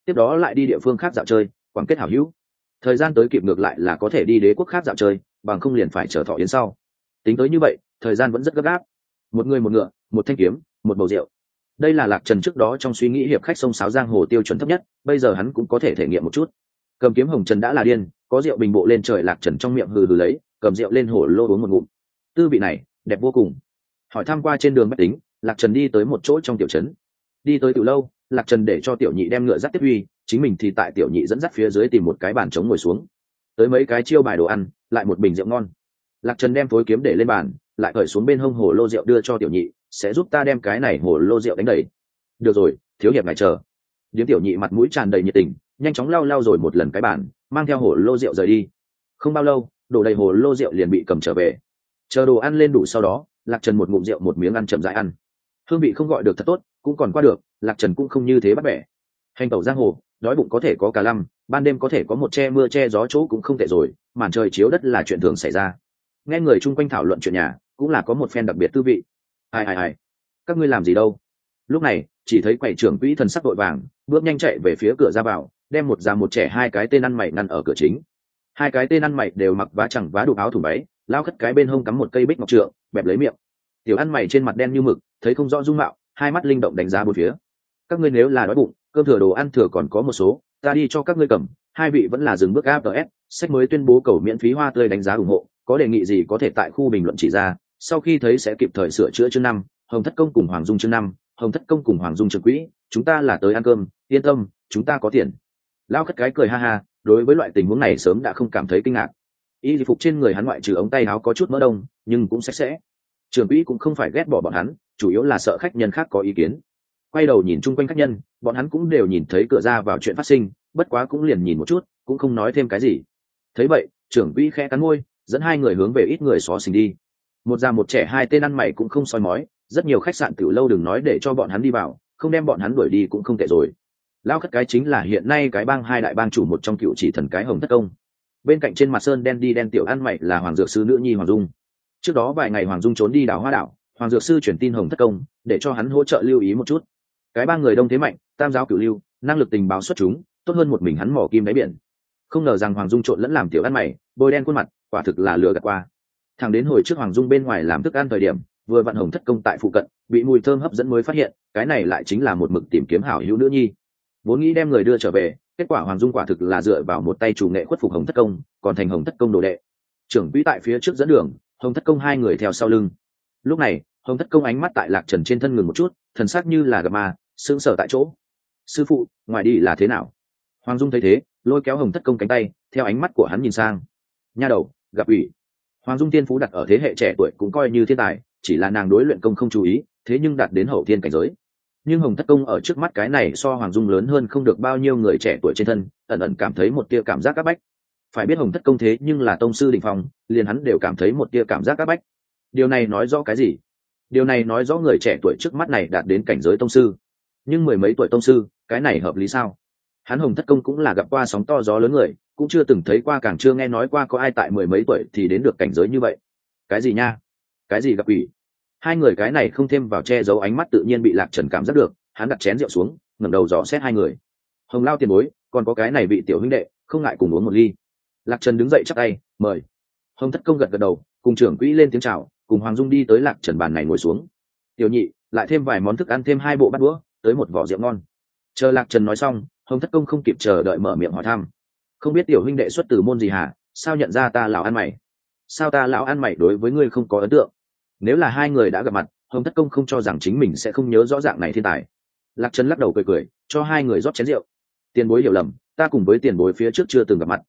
tiếp đó lại đi địa phương khác dạo chơi quảng kết hảo hữu. Thời gian tới kịp ngược lại là có thể đi đế quốc khác dạo chơi, bằng không liền phải chờ thọ yến sau. Tính tới như vậy thời gian vẫn rất gấp gáp. Một người một ngựa, một thanh kiếm, một bầu rượu, đây là Lạc Trần trước đó trong suy nghĩ hiệp khách sông sáo giang hồ tiêu chuẩn thấp nhất, bây giờ hắn cũng có thể thể nghiệm một chút. Cầm kiếm hồng trần đã là điên, có rượu bình bộ lên trời. Lạc Trần trong miệng hừ hừ lấy, cầm rượu lên hồ lô uống một ngụm. Tư vị này đẹp vô cùng. Hỏi thăm qua trên đường bách tính, Lạc Trần đi tới một chỗ trong tiểu trấn. Đi tới tiểu lâu, Lạc Trần để cho tiểu nhị đem ngựa dắt tiếp uy, chính mình thì tại tiểu nhị dẫn dắt phía dưới tìm một cái bàn trống ngồi xuống. Tới mấy cái chiêu bài đồ ăn, lại một bình rượu ngon. Lạc Trần đem phối kiếm để lên bàn, lại cởi xuống bên hông hồ lô rượu đưa cho tiểu nhị, sẽ giúp ta đem cái này hồ lô rượu đánh đầy. Được rồi, thiếu hiệp ngài chờ. Điếm tiểu nhị mặt mũi tràn đầy nhiệt tình, nhanh chóng lau rồi một lần cái bàn, mang theo hồ lô rượu rời đi. Không bao lâu, đổ đầy hồ lô rượu liền bị cầm trở về. Chờ đồ ăn lên đủ sau đó, Lạc Trần một ngụm rượu một miếng ăn chậm rãi ăn. Hương vị không gọi được thật tốt, cũng còn qua được. Lạc Trần cũng không như thế bắt bẻ. Hành tẩu giang hồ, đói bụng có thể có cả lăm, ban đêm có thể có một che mưa che gió chỗ cũng không tệ rồi. Màn trời chiếu đất là chuyện thường xảy ra. Nghe người chung quanh thảo luận chuyện nhà, cũng là có một phen đặc biệt tư vị. Ai, các ngươi làm gì đâu? Lúc này chỉ thấy quầy trưởng quỹ thần sắc vội vàng, bước nhanh chạy về phía cửa ra vào, đem một già một trẻ hai cái tên ăn mày ngăn ở cửa chính. Hai cái tên ăn mày đều mặc vá chẳng vá đục áo thùng váy, lao khất cái bên hông cắm một cây bích ngọc trượng, bẹp lấy miệng. Tiểu ăn mày trên mặt đen như mực, thấy không rõ dung mạo, hai mắt linh động đánh giá bốn phía. Các ngươi nếu là đói bụng, cơm thừa đồ ăn thừa còn có một số, ta đi cho các ngươi cầm. Hai vị vẫn là dừng bước APS, sách mới tuyên bố cầu miễn phí hoa tươi đánh giá ủng hộ, có đề nghị gì có thể tại khu bình luận chỉ ra, sau khi thấy sẽ kịp thời sửa chữa chương 5. Hồng Thất Công cùng Hoàng Dung chương 5, Hồng Thất Công cùng Hoàng Dung trưởng quỹ, chúng ta là tới ăn cơm, yên tâm, chúng ta có tiền. Lao khất cái cười ha ha, đối với loại tình huống này sớm đã không cảm thấy kinh ngạc. Y phục trên người hắn ngoại trừ ống tay áo có chút mỡ đông, nhưng cũng sạch sẽ. Trưởng quỹ cũng không phải ghét bỏ bọn hắn, chủ yếu là sợ khách nhân khác có ý kiến. Quay đầu nhìn chung quanh khách nhân, bọn hắn cũng đều nhìn thấy cửa ra vào chuyện phát sinh, bất quá cũng liền nhìn một chút, cũng không nói thêm cái gì. Thấy vậy, trưởng quỹ khẽ cắn môi, dẫn hai người hướng về ít người xó xỉnh đi. Một già một trẻ hai tên ăn mày cũng không soi mói, rất nhiều khách sạn tiểu lâu đừng nói để cho bọn hắn đi vào, không đem bọn hắn đuổi đi cũng không tệ rồi. Lao khất cái chính là hiện nay cái bang hai đại bang chủ một trong cựu chỉ thần cái Hồng Thất Công. Bên cạnh trên mặt sơn đen đi đen tiểu ăn mày là Hoàng Dược Sư nữ nhi Hoàng Dung. Trước đó vài ngày Hoàng Dung trốn đi đảo Hoa đảo, Hoàng Dược Sư chuyển tin Hồng Thất Công để cho hắn hỗ trợ lưu ý một chút. Cái bang người đông thế mạnh, tam giáo cửu lưu, năng lực tình báo xuất chúng, tốt hơn một mình hắn mò kim đáy biển. Không ngờ rằng Hoàng Dung trộn lẫn làm tiểu ăn mày, bôi đen khuôn mặt, quả thực là lừa gạt qua. Thằng đến hồi trước Hoàng Dung bên ngoài làm thức ăn thời điểm, vừa vặn Hồng Thất Công tại phụ cận, bị mùi thơm hấp dẫn mới phát hiện, cái này lại chính là một mực tìm kiếm hảo hữu nữ nhi. Vốn nghĩ đem người đưa trở về, kết quả Hoàng Dung quả thực là dựa vào một tay chủ nghệ khuất phục Hồng Thất Công, còn thành Hồng Thất Công đồ đệ. Trưởng quỹ tại phía trước dẫn đường, Hồng Thất Công hai người theo sau lưng. Lúc này, Hồng Thất Công ánh mắt tại Lạc Trần trên thân ngừng một chút, thần sắc như là gặp ma, sững sờ tại chỗ. Sư phụ, ngoài đi là thế nào? Hoàng Dung thấy thế, lôi kéo Hồng Thất Công cánh tay, theo ánh mắt của hắn nhìn sang. Nha đầu, gặp ủy. Hoàng Dung tiên phú đặt ở thế hệ trẻ tuổi cũng coi như thiên tài, chỉ là nàng đối luyện công không chú ý, thế nhưng đạt đến hậu thiên cảnh giới. Nhưng Hồng Thất Công ở trước mắt cái này so Hoàng Dung lớn hơn không được bao nhiêu người trẻ tuổi trên thân, ẩn ẩn cảm thấy một tia cảm giác áp bách. Phải biết Hồng Thất Công thế nhưng là tông sư đỉnh phong, liền hắn đều cảm thấy một tia cảm giác áp bách. Điều này nói rõ cái gì? Điều này nói rõ người trẻ tuổi trước mắt này đạt đến cảnh giới tông sư. Nhưng mười mấy tuổi tông sư, cái này hợp lý sao? Hắn Hồng Thất Công cũng là gặp qua sóng to gió lớn người, cũng chưa từng thấy qua, càng chưa nghe nói qua có ai tại mười mấy tuổi thì đến được cảnh giới như vậy. Cái gì nha? Cái gì gặp ủy? Hai người cái này không thêm vào che giấu ánh mắt tự nhiên bị Lạc Trần cảm giác được, hắn đặt chén rượu xuống, ngẩng đầu dò xét hai người. Hồng Lao tiền bối, còn có cái này vị tiểu huynh đệ, không ngại cùng uống một ly. Lạc Trần đứng dậy chắp tay, mời. Hồng Thất Công gật gật đầu, cùng trưởng quỹ lên tiếng chào, cùng Hoàng Dung đi tới Lạc Trần bàn này ngồi xuống. Tiểu nhị, lại thêm vài món thức ăn, thêm hai bộ bát đũa, tới một vỏ rượu ngon. Chờ Lạc Trần nói xong, Hồng Thất Công không kịp chờ đợi mở miệng hỏi thăm. Không biết tiểu huynh đệ xuất từ môn gì hả? Sao nhận ra ta lão ăn mày? Sao ta lão ăn mày đối với ngươi không có ấn tượng? Nếu là hai người đã gặp mặt, Hồng Thất Công không cho rằng chính mình sẽ không nhớ rõ dạng này thiên tài. Lạc Trần lắc đầu cười cười, cho hai người rót chén rượu. Tiền bối hiểu lầm, ta cùng với tiền bối phía trước chưa từng gặp mặt.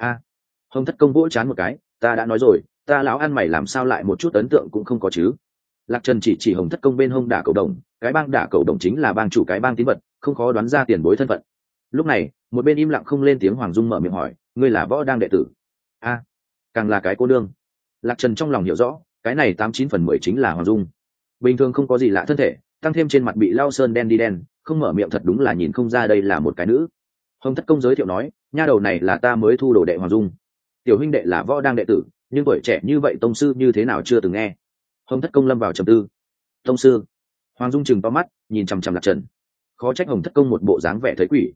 Hồng Thất Công vỗ chán một cái, ta đã nói rồi, ta lão ăn mày làm sao lại một chút ấn tượng cũng không có chứ? Lạc Trần chỉ Hồng Thất Công bên hông đả cầu đồng, cái bang đả cầu đồng chính là bang chủ cái bang tín vật, không khó đoán ra tiền bối thân phận. Lúc này, một bên im lặng không lên tiếng Hoàng Dung mở miệng hỏi, ngươi là võ đang đệ tử? Càng là cái cô đương. Lạc Trần trong lòng hiểu rõ, cái này 89/10 chính là Hoàng Dung. Bình thường không có gì lạ thân thể, tăng thêm trên mặt bị lau sơn đen đi đen, không mở miệng thật đúng là nhìn không ra đây là một cái nữ. Hồng Thất Công giới thiệu nói, nha đầu này là ta mới thu đồ đệ Hoàng Dung. Tiểu huynh đệ là võ đang đệ tử, nhưng tuổi trẻ như vậy tông sư như thế nào chưa từng nghe. Hồng Thất Công lâm vào trầm tư. Tông sư? Hoàng Dung chừng to mắt, nhìn chằm chằm Lạc Trần. Khó trách Hồng Thất Công một bộ dáng vẻ thấy quỷ.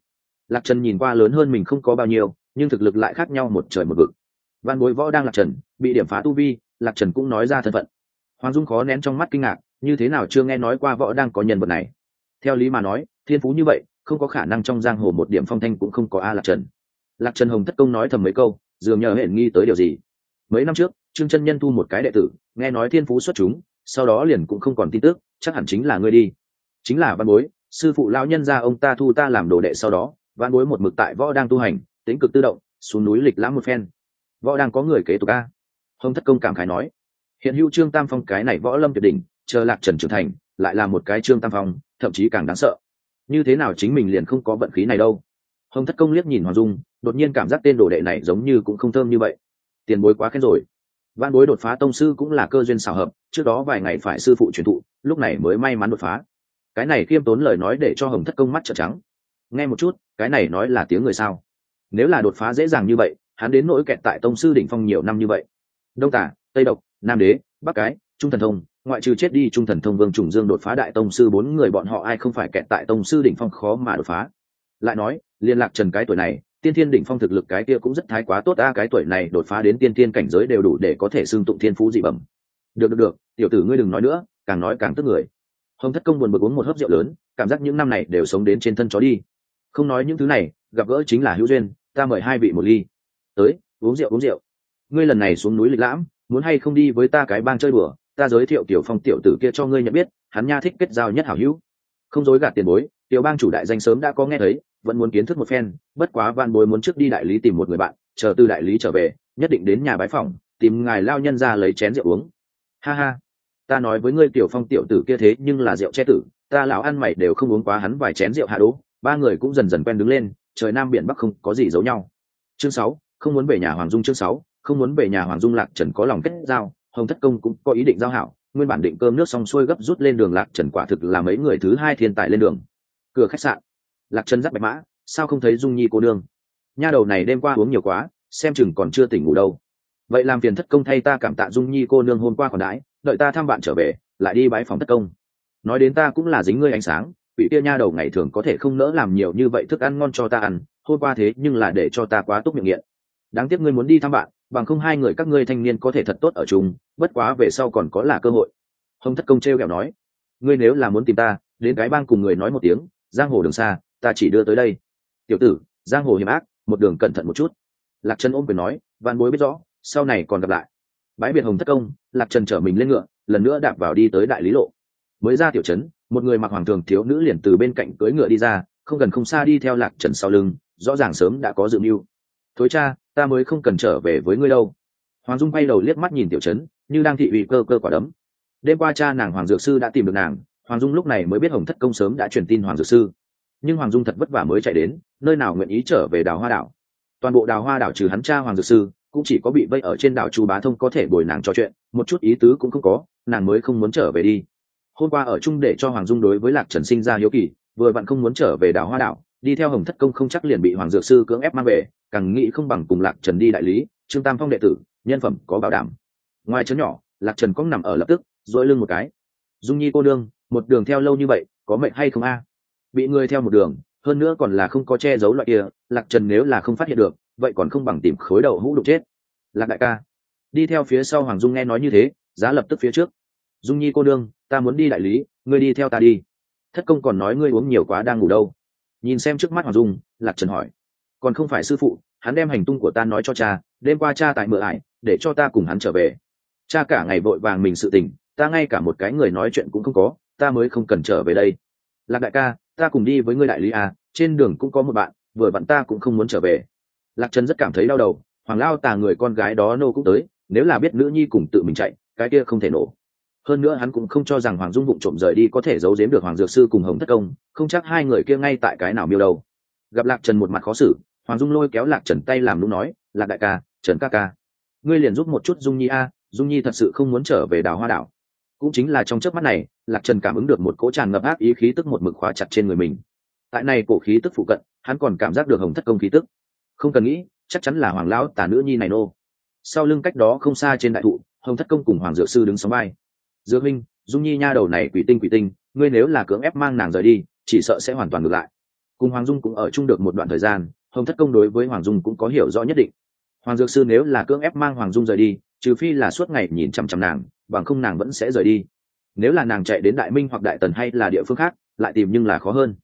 Lạc Trần nhìn qua lớn hơn mình không có bao nhiêu, nhưng thực lực lại khác nhau một trời một vực. Văn bối võ đang Lạc Trần bị điểm phá tu vi, Lạc Trần cũng nói ra thân phận. Hoàng Dung khó nén trong mắt kinh ngạc, như thế nào chưa nghe nói qua võ đang có nhân vật này. Theo lý mà nói, thiên phú như vậy không có khả năng trong giang hồ một điểm phong thanh cũng không có a. Lạc Trần. Lạc Trần Hồng Thất Công nói thầm mấy câu, dường nhờ hển nghi tới điều gì. Mấy năm trước Trương chân nhân thu một cái đệ tử, nghe nói thiên phú xuất chúng, sau đó liền cũng không còn tin tức, chắc hẳn chính là ngươi đi. Chính là văn bối, sư phụ lão nhân gia ông ta thu ta làm đồ đệ, sau đó văn bối một mực tại võ đang tu hành, tính cực tự động, xuống núi lịch lãm một phen. Võ đang có người kế tục a. Hồng Thất Công cảm khái nói, hiện hữu Trương Tam Phong cái này võ lâm tuyệt đỉnh, chờ Lạc Trần trưởng thành lại là một cái Trương Tam Phong, thậm chí càng đáng sợ. Như thế nào chính mình liền không có vận khí này đâu. Hồng Thất Công liếc nhìn Hoàng Dung, đột nhiên cảm giác tên đồ đệ này giống như cũng không thơm như vậy. Tiền bối quá khen rồi. Vạn bối đột phá tông sư cũng là cơ duyên xảo hợp, trước đó vài ngày phải sư phụ truyền thụ, lúc này mới may mắn đột phá. Cái này khiêm tốn lời nói để cho Hồng Thất Công mắt trợn trắng. Nghe một chút, cái này nói là tiếng người sao? Nếu là đột phá dễ dàng như vậy, hắn đến nỗi kẹt tại tông sư đỉnh phong nhiều năm như vậy. Đông Tả, Tây Độc, Nam Đế, Bắc Cái, Trung Thần Thông, ngoại trừ chết đi Trung Thần Thông Vương Trùng Dương đột phá đại tông sư, bốn người bọn họ ai không phải kẹt tại tông sư đỉnh phong khó mà đột phá. Lại nói, liên Lạc Trần cái tuổi này, tiên thiên đỉnh phong thực lực cái kia cũng rất thái quá tốt a, cái tuổi này đột phá đến tiên thiên cảnh giới đều đủ để có thể xưng tụng thiên phú dị bẩm. Được, tiểu tử ngươi đừng nói nữa, càng nói càng tức người. Hồng Thất Công buồn bực uống một hớp rượu lớn, cảm giác những năm này đều sống đến trên thân chó đi. Không nói những thứ này, gặp gỡ chính là hữu duyên, ta mời hai vị một ly. Tới, uống rượu. Ngươi lần này xuống núi lịch lãm, muốn hay không đi với ta cái bang chơi đùa, ta giới thiệu Tiểu Phong tiểu tử kia cho ngươi nhận biết, hắn nha thích kết giao nhất hảo hữu. Không dối gạt tiền bối, Tiểu bang chủ đại danh sớm đã có nghe thấy, vẫn muốn kiến thức một phen, bất quá van bối muốn trước đi đại lý tìm một người bạn, chờ từ đại lý trở về, nhất định đến nhà bái phỏng, tìm ngài lao nhân ra lấy chén rượu uống. Ha ha, ta nói với ngươi Tiểu Phong tiểu tử kia thế nhưng là rượu che tử, ta lão ăn mày đều không uống quá hắn vài chén rượu hạ đố. Ba người cũng dần dần quen đứng lên, trời nam biển bắc không có gì giấu nhau. Chương 6, không muốn về nhà Hoàng Dung. Chương 6, không muốn về nhà Hoàng Dung. Lạc Trần có lòng kết giao, Hồng Thất Công cũng có ý định giao hảo, nguyên bản định cơm nước xong xuôi gấp rút lên đường. Lạc Trần quả thực là mấy người thứ hai thiên tài lên đường. Cửa khách sạn, Lạc Trần dắt Bạch Mã, sao không thấy Dung Nhi cô đương? Nha đầu này đêm qua uống nhiều quá, xem chừng còn chưa tỉnh ngủ đâu. Vậy làm phiền Thất Công thay ta cảm tạ Dung Nhi cô nương hôm qua còn đãi, đợi ta thăm bạn trở về, lại đi bái phòng Thất Công. Nói đến ta cũng là dính ngươi ánh sáng, vị kia nha đầu ngày thường có thể không nỡ làm nhiều như vậy thức ăn ngon cho ta ăn, hôm qua thế nhưng là để cho ta quá túc miệng nghiện. Đáng tiếc ngươi muốn đi thăm bạn, bằng không hai người các ngươi thanh niên có thể thật tốt ở chung, bất quá về sau còn có là cơ hội. Hồng Thất Công trêu ghẹo nói, ngươi nếu là muốn tìm ta, đến cái bang cùng người nói một tiếng, giang hồ đường xa, ta chỉ đưa tới đây. Tiểu tử, giang hồ hiểm ác, một đường cẩn thận một chút. Lạc Trần ôm quyền nói, vạn bối biết rõ, sau này còn gặp lại. Bái biệt Hồng Thất Công, Lạc Trần chở mình lên ngựa, lần nữa đạp vào đi tới đại lý lộ. Mới ra tiểu trấn, một người mặc hoàng thường thiếu nữ liền từ bên cạnh cưỡi ngựa đi ra, không gần không xa đi theo Lạc Trần sau lưng, rõ ràng sớm đã có dự mưu. Thối cha, ta mới không cần trở về với ngươi đâu. Hoàng Dung quay đầu liếc mắt nhìn tiểu trấn, như đang thị uy cơ quả đấm. Đêm qua cha nàng Hoàng Dược Sư đã tìm được nàng, Hoàng Dung lúc này mới biết Hồng Thất Công sớm đã truyền tin Hoàng Dược Sư. Nhưng Hoàng Dung thật vất vả mới chạy đến, nơi nào nguyện ý trở về Đào Hoa đảo. Toàn bộ Đào Hoa đảo trừ hắn cha Hoàng Dược Sư, cũng chỉ có bị vây ở trên đảo Chu Bá Thông có thể bồi nàng trò chuyện, một chút ý tứ cũng không có, nàng mới không muốn trở về đi. Hôm qua ở chung để cho Hoàng Dung đối với Lạc Trần sinh ra hiếu kỳ, vừa vặn không muốn trở về Đào Hoa đảo, đi theo Hồng Thất Công không chắc liền bị Hoàng Dược Sư cưỡng ép mang về, càng nghĩ không bằng cùng Lạc Trần đi đại lý, Trương Tam Phong đệ tử, nhân phẩm có bảo đảm. Ngoài trấn nhỏ, Lạc Trần có nằm ở lập tức, duỗi lưng một cái. Dung Nhi cô nương, một đường theo lâu như vậy, có mệt hay không a? Bị người theo một đường, hơn nữa còn là không có che giấu loại kia, Lạc Trần nếu là không phát hiện được, vậy còn không bằng tìm khối đậu hũ đục chết. Lạc đại ca, đi theo phía sau Hoàng Dung nghe nói như thế, giá lập tức phía trước. Dung Nhi cô nương, ta muốn đi đại lý, ngươi đi theo ta đi. Thất Công còn nói ngươi uống nhiều quá đang ngủ đâu. Nhìn xem trước mắt Hoàng Dung, Lạc Trần hỏi, còn không phải sư phụ, hắn đem hành tung của ta nói cho cha, đêm qua cha tại mưa ải, để cho ta cùng hắn trở về. Cha cả ngày vội vàng mình sự tình, ta ngay cả một cái người nói chuyện cũng không có, ta mới không cần trở về đây. Lạc đại ca, ta cùng đi với ngươi đại lý à, trên đường cũng có một bạn, vừa vặn ta cũng không muốn trở về. Lạc Trần rất cảm thấy đau đầu, Hoàng Lao Tà người con gái đó nô cũng tới, nếu là biết nữ nhi cùng tự mình chạy, cái kia không thể nổ. Hơn nữa hắn cũng không cho rằng Hoàng Dung vụng trộm rời đi có thể giấu giếm được Hoàng Dược Sư cùng Hồng Thất Công, không chắc hai người kia ngay tại cái nào miêu đâu. Gặp Lạc Trần một mặt khó xử, Hoàng Dung lôi kéo Lạc Trần tay làm lúc nói, Lạc đại ca, Trần ca ca, ngươi liền giúp một chút Dung Nhi a, Dung Nhi thật sự không muốn trở về Đào Hoa đảo. Cũng chính là trong chớp mắt này, Lạc Trần cảm ứng được một cỗ tràn ngập ác ý khí tức một mực khóa chặt trên người mình. Tại này cổ khí tức phụ cận, hắn còn cảm giác được Hồng Thất Công khí tức. Không cần nghĩ, chắc chắn là Hoàng lão tà nữ nhi này nô. Sau lưng cách đó không xa trên đại thụ, Hồng Thất Công cùng Hoàng Dược Sư đứng sóng vai. Dược Minh, Dung Nhi nha đầu này quỷ tinh, ngươi nếu là cưỡng ép mang nàng rời đi, chỉ sợ sẽ hoàn toàn ngược lại. cùng Hoàng Dung cũng ở chung được một đoạn thời gian, Hồng Thất Công đối với Hoàng Dung cũng có hiểu rõ nhất định. Hoàng Dược Sư nếu là cưỡng ép mang Hoàng Dung rời đi, trừ phi là suốt ngày nhìn chằm chằm nàng, bằng không nàng vẫn sẽ rời đi. Nếu là nàng chạy đến Đại Minh hoặc Đại Tần hay là địa phương khác, lại tìm nhưng là khó hơn.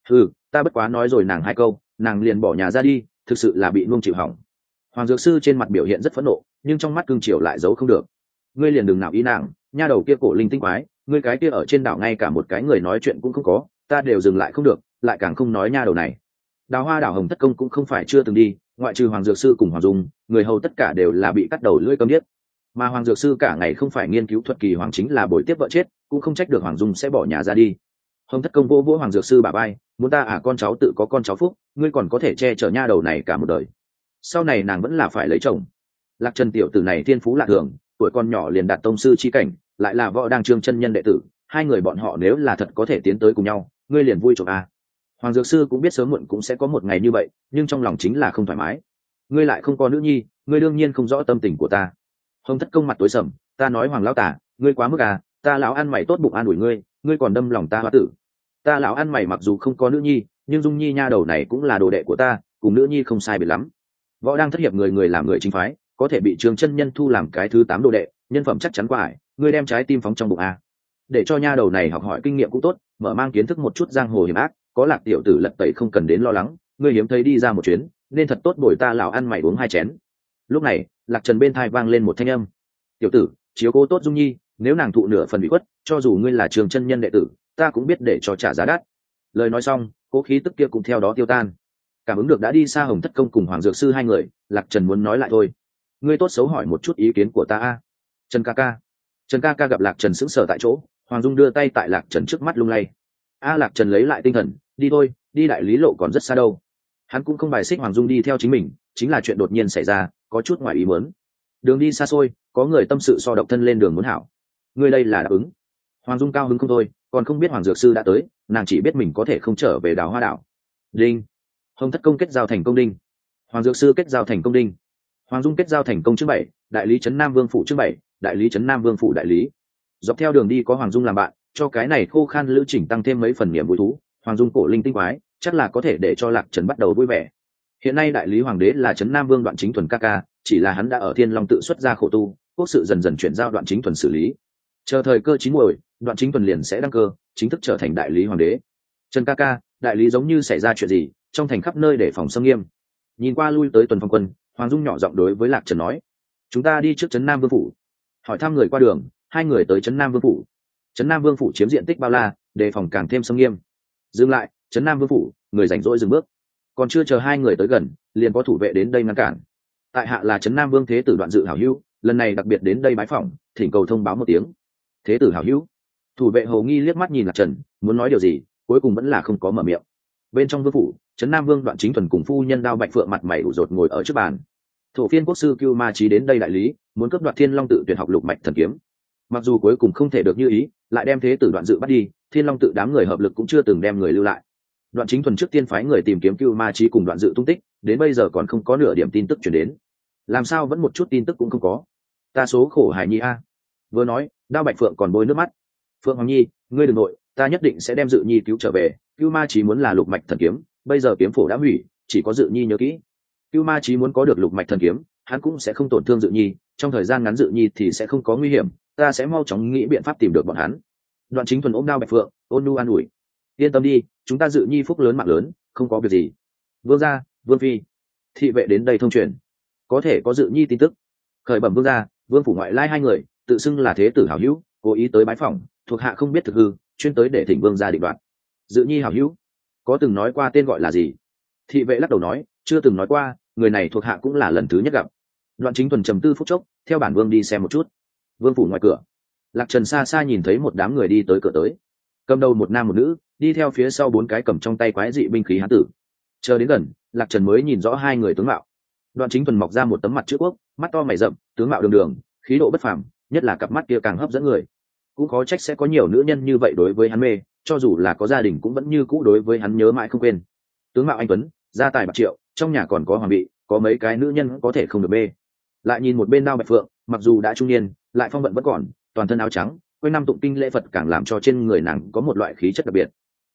Ta bất quá nói rồi nàng hai câu, nàng liền bỏ nhà ra đi, thực sự là bị nuông chịu hỏng. Hoàng Dược Sư trên mặt biểu hiện rất phẫn nộ, nhưng trong mắt cương triều lại giấu không được. Ngươi liền đừng nào ý nàng, nha đầu kia cổ linh tinh quái, ngươi cái kia ở trên đảo ngay cả một cái người nói chuyện cũng không có, ta đều dừng lại không được, lại càng không nói nha đầu này. Đào Hoa đảo Hồng Thất Công cũng không phải chưa từng đi, ngoại trừ Hoàng Dược Sư cùng Hoàng Dung, người hầu tất cả đều là bị cắt đầu lưỡi câm điếc. Mà Hoàng Dược Sư cả ngày không phải nghiên cứu thuật kỳ hoàng chính là bồi tiếp vợ chết, cũng không trách được Hoàng Dung sẽ bỏ nhà ra đi. Hồng Thất Công vô vỗ Hoàng Dược Sư bả vai, muốn ta con cháu tự có con cháu phúc, ngươi còn có thể che chở nha đầu này cả một đời. Sau này nàng vẫn là phải lấy chồng. Lạc Trần tiểu tử này thiên phú lạ thường, tuổi con nhỏ liền đạt tông sư chi cảnh, lại là võ đang trương chân nhân đệ tử, hai người bọn họ nếu là thật có thể tiến tới cùng nhau, ngươi liền vui chụp a. Hoàng Dược Sư cũng biết sớm muộn cũng sẽ có một ngày như vậy, nhưng trong lòng chính là không thoải mái. Ngươi lại không có nữ nhi, ngươi đương nhiên không rõ tâm tình của ta. Hồng Thất Công mặt tối sầm, ta nói Hoàng lão tả, ngươi quá mức à, ta lão ăn mày tốt bụng an ủi ngươi, ngươi còn đâm lòng ta hóa tử. Ta lão ăn mày mặc dù không có nữ nhi, nhưng Dung Nhi nha đầu này cũng là đồ đệ của ta, cùng nữ nhi không sai biệt lắm. Võ đang thất hiệp người người làm người chính phái, có thể bị Trương chân nhân thu làm cái thứ 8 đồ đệ, nhân phẩm chắc chắn quá ải, ngươi đem trái tim phóng trong bụng a. Để cho nha đầu này học hỏi kinh nghiệm cũng tốt, mở mang kiến thức một chút giang hồ hiểm ác, có Lạc tiểu tử lật tẩy không cần đến lo lắng, ngươi hiếm thấy đi ra một chuyến, nên thật tốt bồi ta lão ăn mày uống 2 chén. Lúc này, Lạc Trần bên thai vang lên một thanh âm. Tiểu tử, chiếu cố tốt Dung Nhi, nếu nàng thụ nửa phần bị khuất, cho dù ngươi là Trương chân nhân đệ tử, ta cũng biết để cho trả giá đắt. Lời nói xong, cố khí tức kia cũng theo đó tiêu tan. Cảm ứng được đã đi xa Hồng Thất Công cùng Hoàng Dược Sư hai người, Lạc Trần muốn nói lại thôi. Ngươi tốt xấu hỏi một chút ý kiến của ta a. Trần ca ca. Trần ca ca gặp Lạc Trần sững sờ tại chỗ, Hoàng Dung đưa tay tại Lạc Trần trước mắt lung lay. Lạc Trần lấy lại tinh thần, đi thôi, đi đại lý lộ còn rất xa đâu. Hắn cũng không bài xích Hoàng Dung đi theo chính mình, chính là chuyện đột nhiên xảy ra, có chút ngoài ý muốn. Đường đi xa xôi, có người tâm sự so độc thân lên đường muốn hảo. Ngươi đây là đáp ứng. Hoàng Dung cao hứng không thôi, còn không biết Hoàng Dược Sư đã tới, nàng chỉ biết mình có thể không trở về Đào Hoa đảo. Đinh. Hồng Thất Công kết giao thành công đinh. Hoàng Dược Sư kết giao thành công đinh. Hoàng Dung kết giao thành công chương 7, đại lý trấn Nam Vương phủ chương 7, đại lý trấn Nam Vương phủ đại lý. Dọc theo đường đi có Hoàng Dung làm bạn, cho cái này khô khan lữ trình tăng thêm mấy phần niềm vui thú. Hoàng Dung cổ linh tinh quái, chắc là có thể để cho Lạc Trần bắt đầu vui vẻ. Hiện nay đại lý hoàng đế là trấn Nam Vương Đoạn Chính Thuần ca ca, chỉ là hắn đã ở Thiên Long tự xuất ra khổ tu, quốc sự dần dần chuyển giao Đoạn Chính Thuần xử lý. Chờ thời cơ chín muồi, Đoạn Chính Thuần liền sẽ đăng cơ, chính thức trở thành đại lý hoàng đế. Trần ca ca, đại lý giống như xảy ra chuyện gì, trong thành khắp nơi để phòng xâm nghiêm. Nhìn qua lui tới Tuần Phong quân, Hoàng Dung nhỏ giọng đối với Lạc Trần nói: chúng ta đi trước trấn Nam Vương phủ. Hỏi thăm người qua đường, hai người tới trấn Nam Vương phủ. Trấn Nam Vương phủ chiếm diện tích bao la, đề phòng càng thêm xâm nghiêm. Dừng lại, trấn Nam Vương phủ, người rảnh rỗi dừng bước. Còn chưa chờ hai người tới gần, liền có thủ vệ đến đây ngăn cản. Tại hạ là trấn Nam Vương Thế tử Đoạn Dự hảo hữu, lần này đặc biệt đến đây bái phỏng, thỉnh cầu thông báo một tiếng. Thế tử hảo hữu. Thủ vệ hầu nghi liếc mắt nhìn Lạc Trần, muốn nói điều gì, cuối cùng vẫn là không có mở miệng. Bên trong vương phủ, trấn Nam Vương Đoạn Chính Thuần cùng phu nhân Đao Bạch Phượng mặt mày ủ rột ngồi ở trước bàn. Thổ phiên quốc sư Cưu Ma Chí đến đây đại lý, muốn cướp đoạt Thiên Long tự tuyệt học lục mạch thần kiếm. Mặc dù cuối cùng không thể được như ý, lại đem thế tử Đoạn Dự bắt đi, Thiên Long tự đám người hợp lực cũng chưa từng đem người lưu lại. Đoạn Chính Thuần trước tiên phái người tìm kiếm Cưu Ma Chí cùng Đoạn Dự tung tích, đến bây giờ còn không có nửa điểm tin tức truyền đến. Làm sao vẫn một chút tin tức cũng không có? Ta số khổ hải nhi a. Vừa nói, Đao Bạch Phượng còn bôi nước mắt. Phượng Hoàng Nhi, ngươi đừng nội, ta nhất định sẽ đem Dự Nhi cứu trở về. Cưu Ma Chí muốn là lục mạch thần kiếm, bây giờ kiếm phổ đã hủy, chỉ có Dự Nhi nhớ kỹ. Cưu Ma Chí muốn có được lục mạch thần kiếm, hắn cũng sẽ không tổn thương Dự Nhi, trong thời gian ngắn Dự Nhi thì sẽ không có nguy hiểm, ta sẽ mau chóng nghĩ biện pháp tìm được bọn hắn. Đoạn Chính Thuần ôm Đao Bạch Phượng, ôn nhu an ủi: yên tâm đi, chúng ta Dự Nhi phúc lớn mạng lớn, không có việc gì. Vương gia, Vương phi, thị vệ đến đây thông truyền, có thể có Dự Nhi tin tức. Khởi bẩm vương gia, Vương phủ ngoại lai hai người, tự xưng là thế tử hảo hữu, cố ý tới bái phỏng, thuộc hạ không biết thực hư, chuyên tới để thỉnh vương gia định đoạt. Dự Nhi hảo hữu, có từng nói qua tên gọi là gì? Thị vệ lắc đầu nói, chưa từng nói qua, người này thuộc hạ cũng là lần thứ nhất gặp. Đoạn Chính Thuần trầm tư phút chốc, theo bản vương đi xem một chút. Vương phủ ngoài cửa, Lạc Trần xa xa nhìn thấy một đám người đi tới cửa tới, cầm đầu một nam một nữ, đi theo phía sau 4 cái cầm trong tay quái dị binh khí hán tử. Chờ đến gần, Lạc Trần mới nhìn rõ hai người tướng mạo. Đoạn Chính Thuần mọc ra một tấm mặt chữ quốc, mắt to mày rậm, tướng mạo đường đường, khí độ bất phàm, nhất là cặp mắt kia càng hấp dẫn người. Cũng khó trách sẽ có nhiều nữ nhân như vậy đối với hắn mê, cho dù là có gia đình cũng vẫn như cũ đối với hắn nhớ mãi không quên. Tướng mạo anh tuấn, gia tài bạc triệu, trong nhà còn có hoàng bị, có mấy cái nữ nhân có thể không được mê. Lại nhìn một bên Đao Bạch Phượng, mặc dù đã trung niên, lại phong vận vẫn còn, toàn thân áo trắng, quanh năm tụng kinh lễ Phật càng làm cho trên người nàng có một loại khí chất đặc biệt.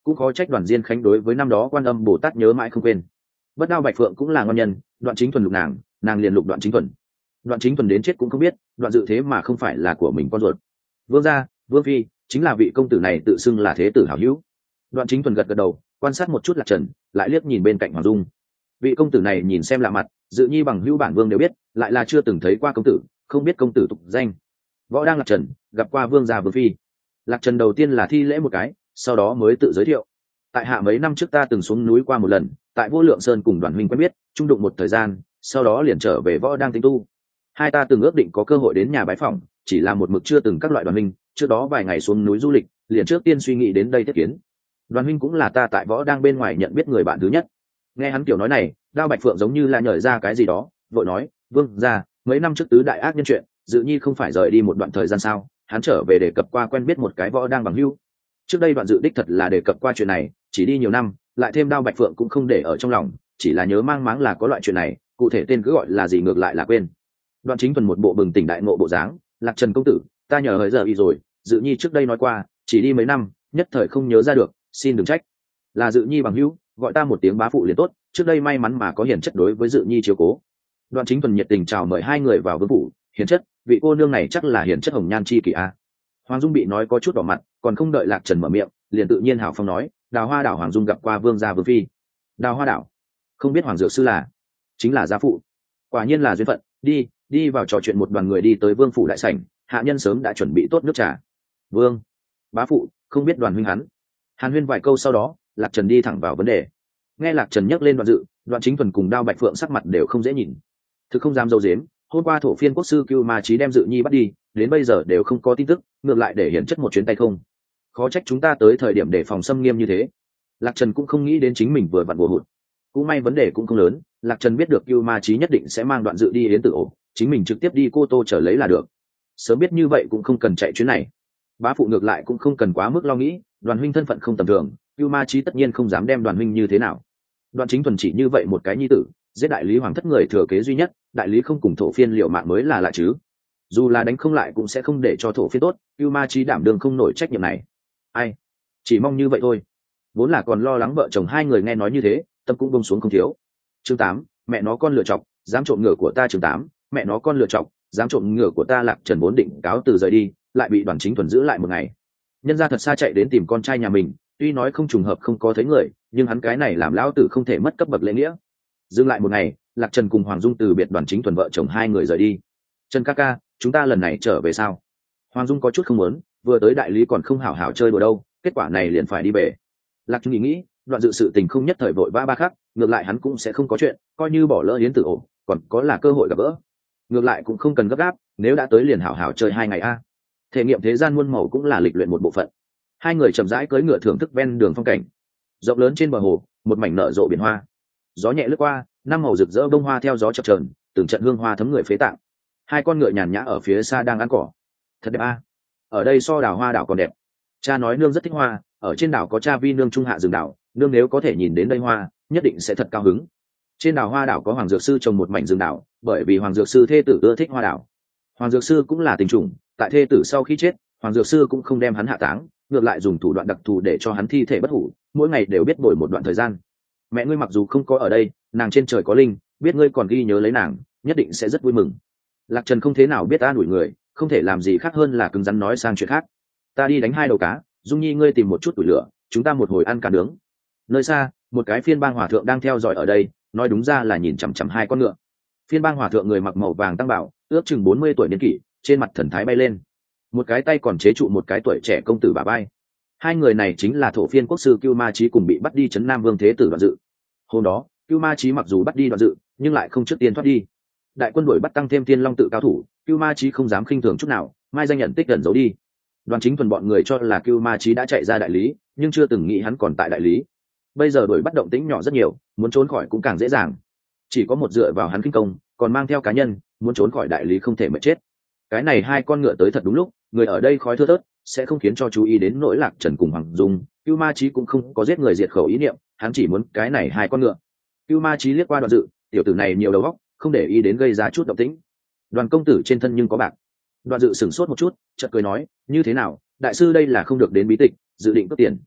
cũng khó trách Đoàn Diên Khánh đối với năm đó Quan Âm Bồ Tát nhớ mãi không quên. Bất Đao Bạch Phượng cũng là ngon nhân, Đoạn Chính Thuần lục nàng liền lục Đoạn Chính Thuần. Đoạn Chính Thuần đến chết cũng không biết Đoạn Dự thế mà không phải là của mình con ruột. Vương gia, Vương phi, chính là vị công tử này tự xưng là thế tử hảo hữu. Đoạn Chính Thuần gật gật đầu, quan sát một chút Lạc Trần, lại liếc nhìn bên cạnh Hoàng Dung. Vị công tử này nhìn xem lạ mặt, Dự Nhi bằng hữu bản vương đều biết, lại là chưa từng thấy qua công tử, không biết công tử tục danh. Võ đang Lạc Trần, gặp qua vương gia Vương phi. Lạc Trần đầu tiên là thi lễ một cái, sau đó mới tự giới thiệu. Tại hạ mấy năm trước ta từng xuống núi qua một lần, tại Vô Lượng Sơn cùng Đoàn huynh quen biết, chung đụng một thời gian, sau đó liền trở về Võ đang tinh tu. Hai ta từng ước định có cơ hội đến nhà bái phỏng, chỉ là một mực chưa từng các loại Đoàn huynh, trước đó vài ngày xuống núi du lịch, liền trước tiên suy nghĩ đến đây tiếp kiến. Đoàn huynh cũng là ta tại Võ đang bên ngoài nhận biết người bạn thứ nhất. Nghe hắn kiểu nói này, Đao Bạch Phượng giống như là nhởi ra cái gì đó, vội nói, vương gia, mấy năm trước tứ đại ác nhân chuyện, Dự Nhi không phải rời đi một đoạn thời gian sao? Hắn trở về đề cập qua quen biết một cái Võ đang bằng hữu. Trước đây Đoạn Dự đích thật là đề cập qua chuyện này, chỉ đi nhiều năm, lại thêm Đao Bạch Phượng cũng không để ở trong lòng, chỉ là nhớ mang máng là có loại chuyện này, cụ thể tên cứ gọi là gì ngược lại là quên. Đoạn Chính Thuần một bộ bừng tỉnh đại ngộ bộ dáng, Lạc Trần công tử, ta nhờ hỡi giờ y rồi, Dự Nhi trước đây nói qua, chỉ đi mấy năm, nhất thời không nhớ ra được, xin đừng trách. Là Dự Nhi bằng hữu, gọi ta một tiếng bá phụ liền tốt, trước đây may mắn mà có hiển chất đối với Dự Nhi chiếu cố. Đoạn Chính Thuần nhiệt tình chào mời hai người vào vương phủ. Hiển chất, vị cô nương này chắc là hiển chất hồng nhan chi kỷ a. Hoàng Dung bị nói có chút đỏ mặt, còn không đợi Lạc Trần mở miệng, liền tự nhiên hào phong nói, Đào Hoa đảo Hoàng Dung gặp qua vương gia Vương phi. Đào Hoa đảo, không biết Hoàng dược sư là, chính là gia phụ. Quả nhiên là duyên phận, đi vào trò chuyện. Một đoàn người đi tới vương phủ đại sảnh, hạ nhân sớm đã chuẩn bị tốt nước trà. Vương, bá phụ, không biết Đoàn huynh hắn. Hàn huyên vài câu sau đó, Lạc Trần đi thẳng vào vấn đề. Nghe Lạc Trần nhắc lên Đoạn Dự, Đoạn Chính Thuần cùng Đao Bạch Phượng sắc mặt đều không dễ nhìn. Thực không dám dâu dếm, hôm qua thổ phiên quốc sư Cưu Ma Chí đem Dự Nhi bắt đi, đến bây giờ đều không có tin tức, ngược lại để hiển chất một chuyến tay không. Khó trách chúng ta tới thời điểm để phòng xâm nghiêm như thế. Lạc Trần cũng không nghĩ đến chính mình vừa vặn bùa hụt. Cũng may vấn đề cũng không lớn, Lạc Trần biết được Cưu Ma Chí nhất định sẽ mang Đoạn Dự đi Yến Tử ổ, chính mình trực tiếp đi Cô Tô trở lấy là được. Sớm biết như vậy cũng không cần chạy chuyến này. Bá phụ ngược lại cũng không cần quá mức lo nghĩ, Đoàn huynh thân phận không tầm thường, Cưu Ma Chí tất nhiên không dám đem Đoàn huynh như thế nào. Đoạn Chính Thuần chỉ như vậy một cái nhi tử, giết đại lý hoàng thất người thừa kế duy nhất, đại lý không cùng thổ phiên liệu mạng mới là lạ chứ. Dù là đánh không lại cũng sẽ không để cho thổ phiên tốt, Cưu Ma Chí đảm đương không nổi trách nhiệm này. Ai, chỉ mong như vậy thôi. Vốn là còn lo lắng vợ chồng hai người nghe nói như thế, tâm cũng bông xuống không thiếu. Chương 8, mẹ nó con lựa chọc, dám trộm ngựa của ta. Chương 8, mẹ nó con lựa chọc, dám trộm ngựa của ta. Lạc Trần vốn định cáo từ rời đi, lại bị Đoàn Chính Thuần giữ lại một ngày. Nhân ra thật xa chạy đến tìm con trai nhà mình, tuy nói không trùng hợp không có thấy người, nhưng hắn cái này làm lão tử không thể mất cấp bậc lễ nghĩa. Dừng lại một ngày, Lạc Trần cùng Hoàng Dung từ biệt Đoàn Chính Thuần vợ chồng hai người rời đi. Trần ca ca, chúng ta lần này trở về sao? Hoàng Dung có chút không muốn, vừa tới đại lý còn không hảo hảo chơi đùa đâu, kết quả này liền phải đi về. Lạc Trần nghĩ Đoạn Dự sự tình không nhất thời vội vã ba khắc, ngược lại hắn cũng sẽ không có chuyện, coi như bỏ lỡ Yến Tử ổ, còn có là cơ hội gặp gỡ. Ngược lại cũng không cần gấp gáp, nếu đã tới liền hảo hảo chơi 2 ngày a. Thể nghiệm thế gian muôn màu cũng là lịch luyện một bộ phận. Hai người chậm rãi cưỡi ngựa thưởng thức ven đường phong cảnh. Rộng lớn trên bờ hồ, một mảnh nở rộ biển hoa. Gió nhẹ lướt qua, năm màu rực rỡ bông hoa theo gió chập chờn, từng trận hương hoa thấm người phế tạng. Hai con ngựa nhàn nhã ở phía xa đang ăn cỏ. Thật đẹp a. Ở đây so Đào Hoa đảo còn đẹp. Cha nói nương rất thích hoa, ở trên đảo có cha vi nương trung hạ rừng đảo, nương nếu có thể nhìn đến đây hoa, nhất định sẽ thật cao hứng. Trên đảo Hoa đảo có Hoàng dược sư trồng một mảnh rừng đảo, bởi vì Hoàng dược sư thê tử ưa thích hoa đảo. Hoàng dược sư cũng là tình trùng, tại thê tử sau khi chết, Hoàng dược sư cũng không đem hắn hạ táng, ngược lại dùng thủ đoạn đặc thù để cho hắn thi thể bất hủ, mỗi ngày đều biết bồi một đoạn thời gian. Mẹ ngươi mặc dù không có ở đây, nàng trên trời có linh, biết ngươi còn ghi nhớ lấy nàng, nhất định sẽ rất vui mừng. Lạc Trần không thế nào biết an ủi người, không thể làm gì khác hơn là cứng rắn nói sang chuyện khác. Ta đi đánh 2 đầu cá, Dung Nhi ngươi tìm một chút củi lửa, chúng ta một hồi ăn cá nướng. Nơi xa, một cái phiên bang hòa thượng đang theo dõi ở đây, nói đúng ra là nhìn chằm chằm 2 con ngựa. Phiên bang hòa thượng người mặc màu vàng tăng bảo, ước chừng 40 tuổi niên kỷ, trên mặt thần thái bay lên, một cái tay còn chế trụ một cái tuổi trẻ công tử bả vai. 2 người này chính là thổ phiên quốc sư Cưu Ma Chí cùng bị bắt đi trấn Nam Vương Thế Tử Đoạn Dự. Hôm đó, Cưu Ma Chí mặc dù bắt đi Đoạn Dự, nhưng lại không trước tiên thoát đi. Đại quân đuổi bắt tăng thêm Thiên Long tự cao thủ, Cưu Ma Chí không dám khinh thường chút nào, mai danh nhận tích gần giấu đi. Đoàn Chính Thuần bọn người cho là Cưu Ma Chí đã chạy ra đại lý, nhưng chưa từng nghĩ hắn còn tại đại lý. Bây giờ đuổi bắt động tĩnh nhỏ rất nhiều, muốn trốn khỏi cũng càng dễ dàng. Chỉ có một dựa vào hắn kinh công, còn mang theo cá nhân, muốn trốn khỏi đại lý không thể mà chết. Cái này 2 con ngựa tới thật đúng lúc, người ở đây khói thưa thớt, sẽ không khiến cho chú ý đến nỗi Lạc Trần cùng Hoàng Dung. Cưu Ma Chí cũng không có giết người diệt khẩu ý niệm, hắn chỉ muốn cái này 2 con ngựa. Cưu Ma Chí liếc qua Đoạn Dự, tiểu tử này nhiều đầu óc, không để ý đến gây ra chút động tĩnh. Đoàn công tử trên thân nhưng có bạc. Đoạn Dự sửng sốt một chút, chợt cười nói, như thế nào, đại sư đây là không được đến bí tịch, dự định cướp tiền.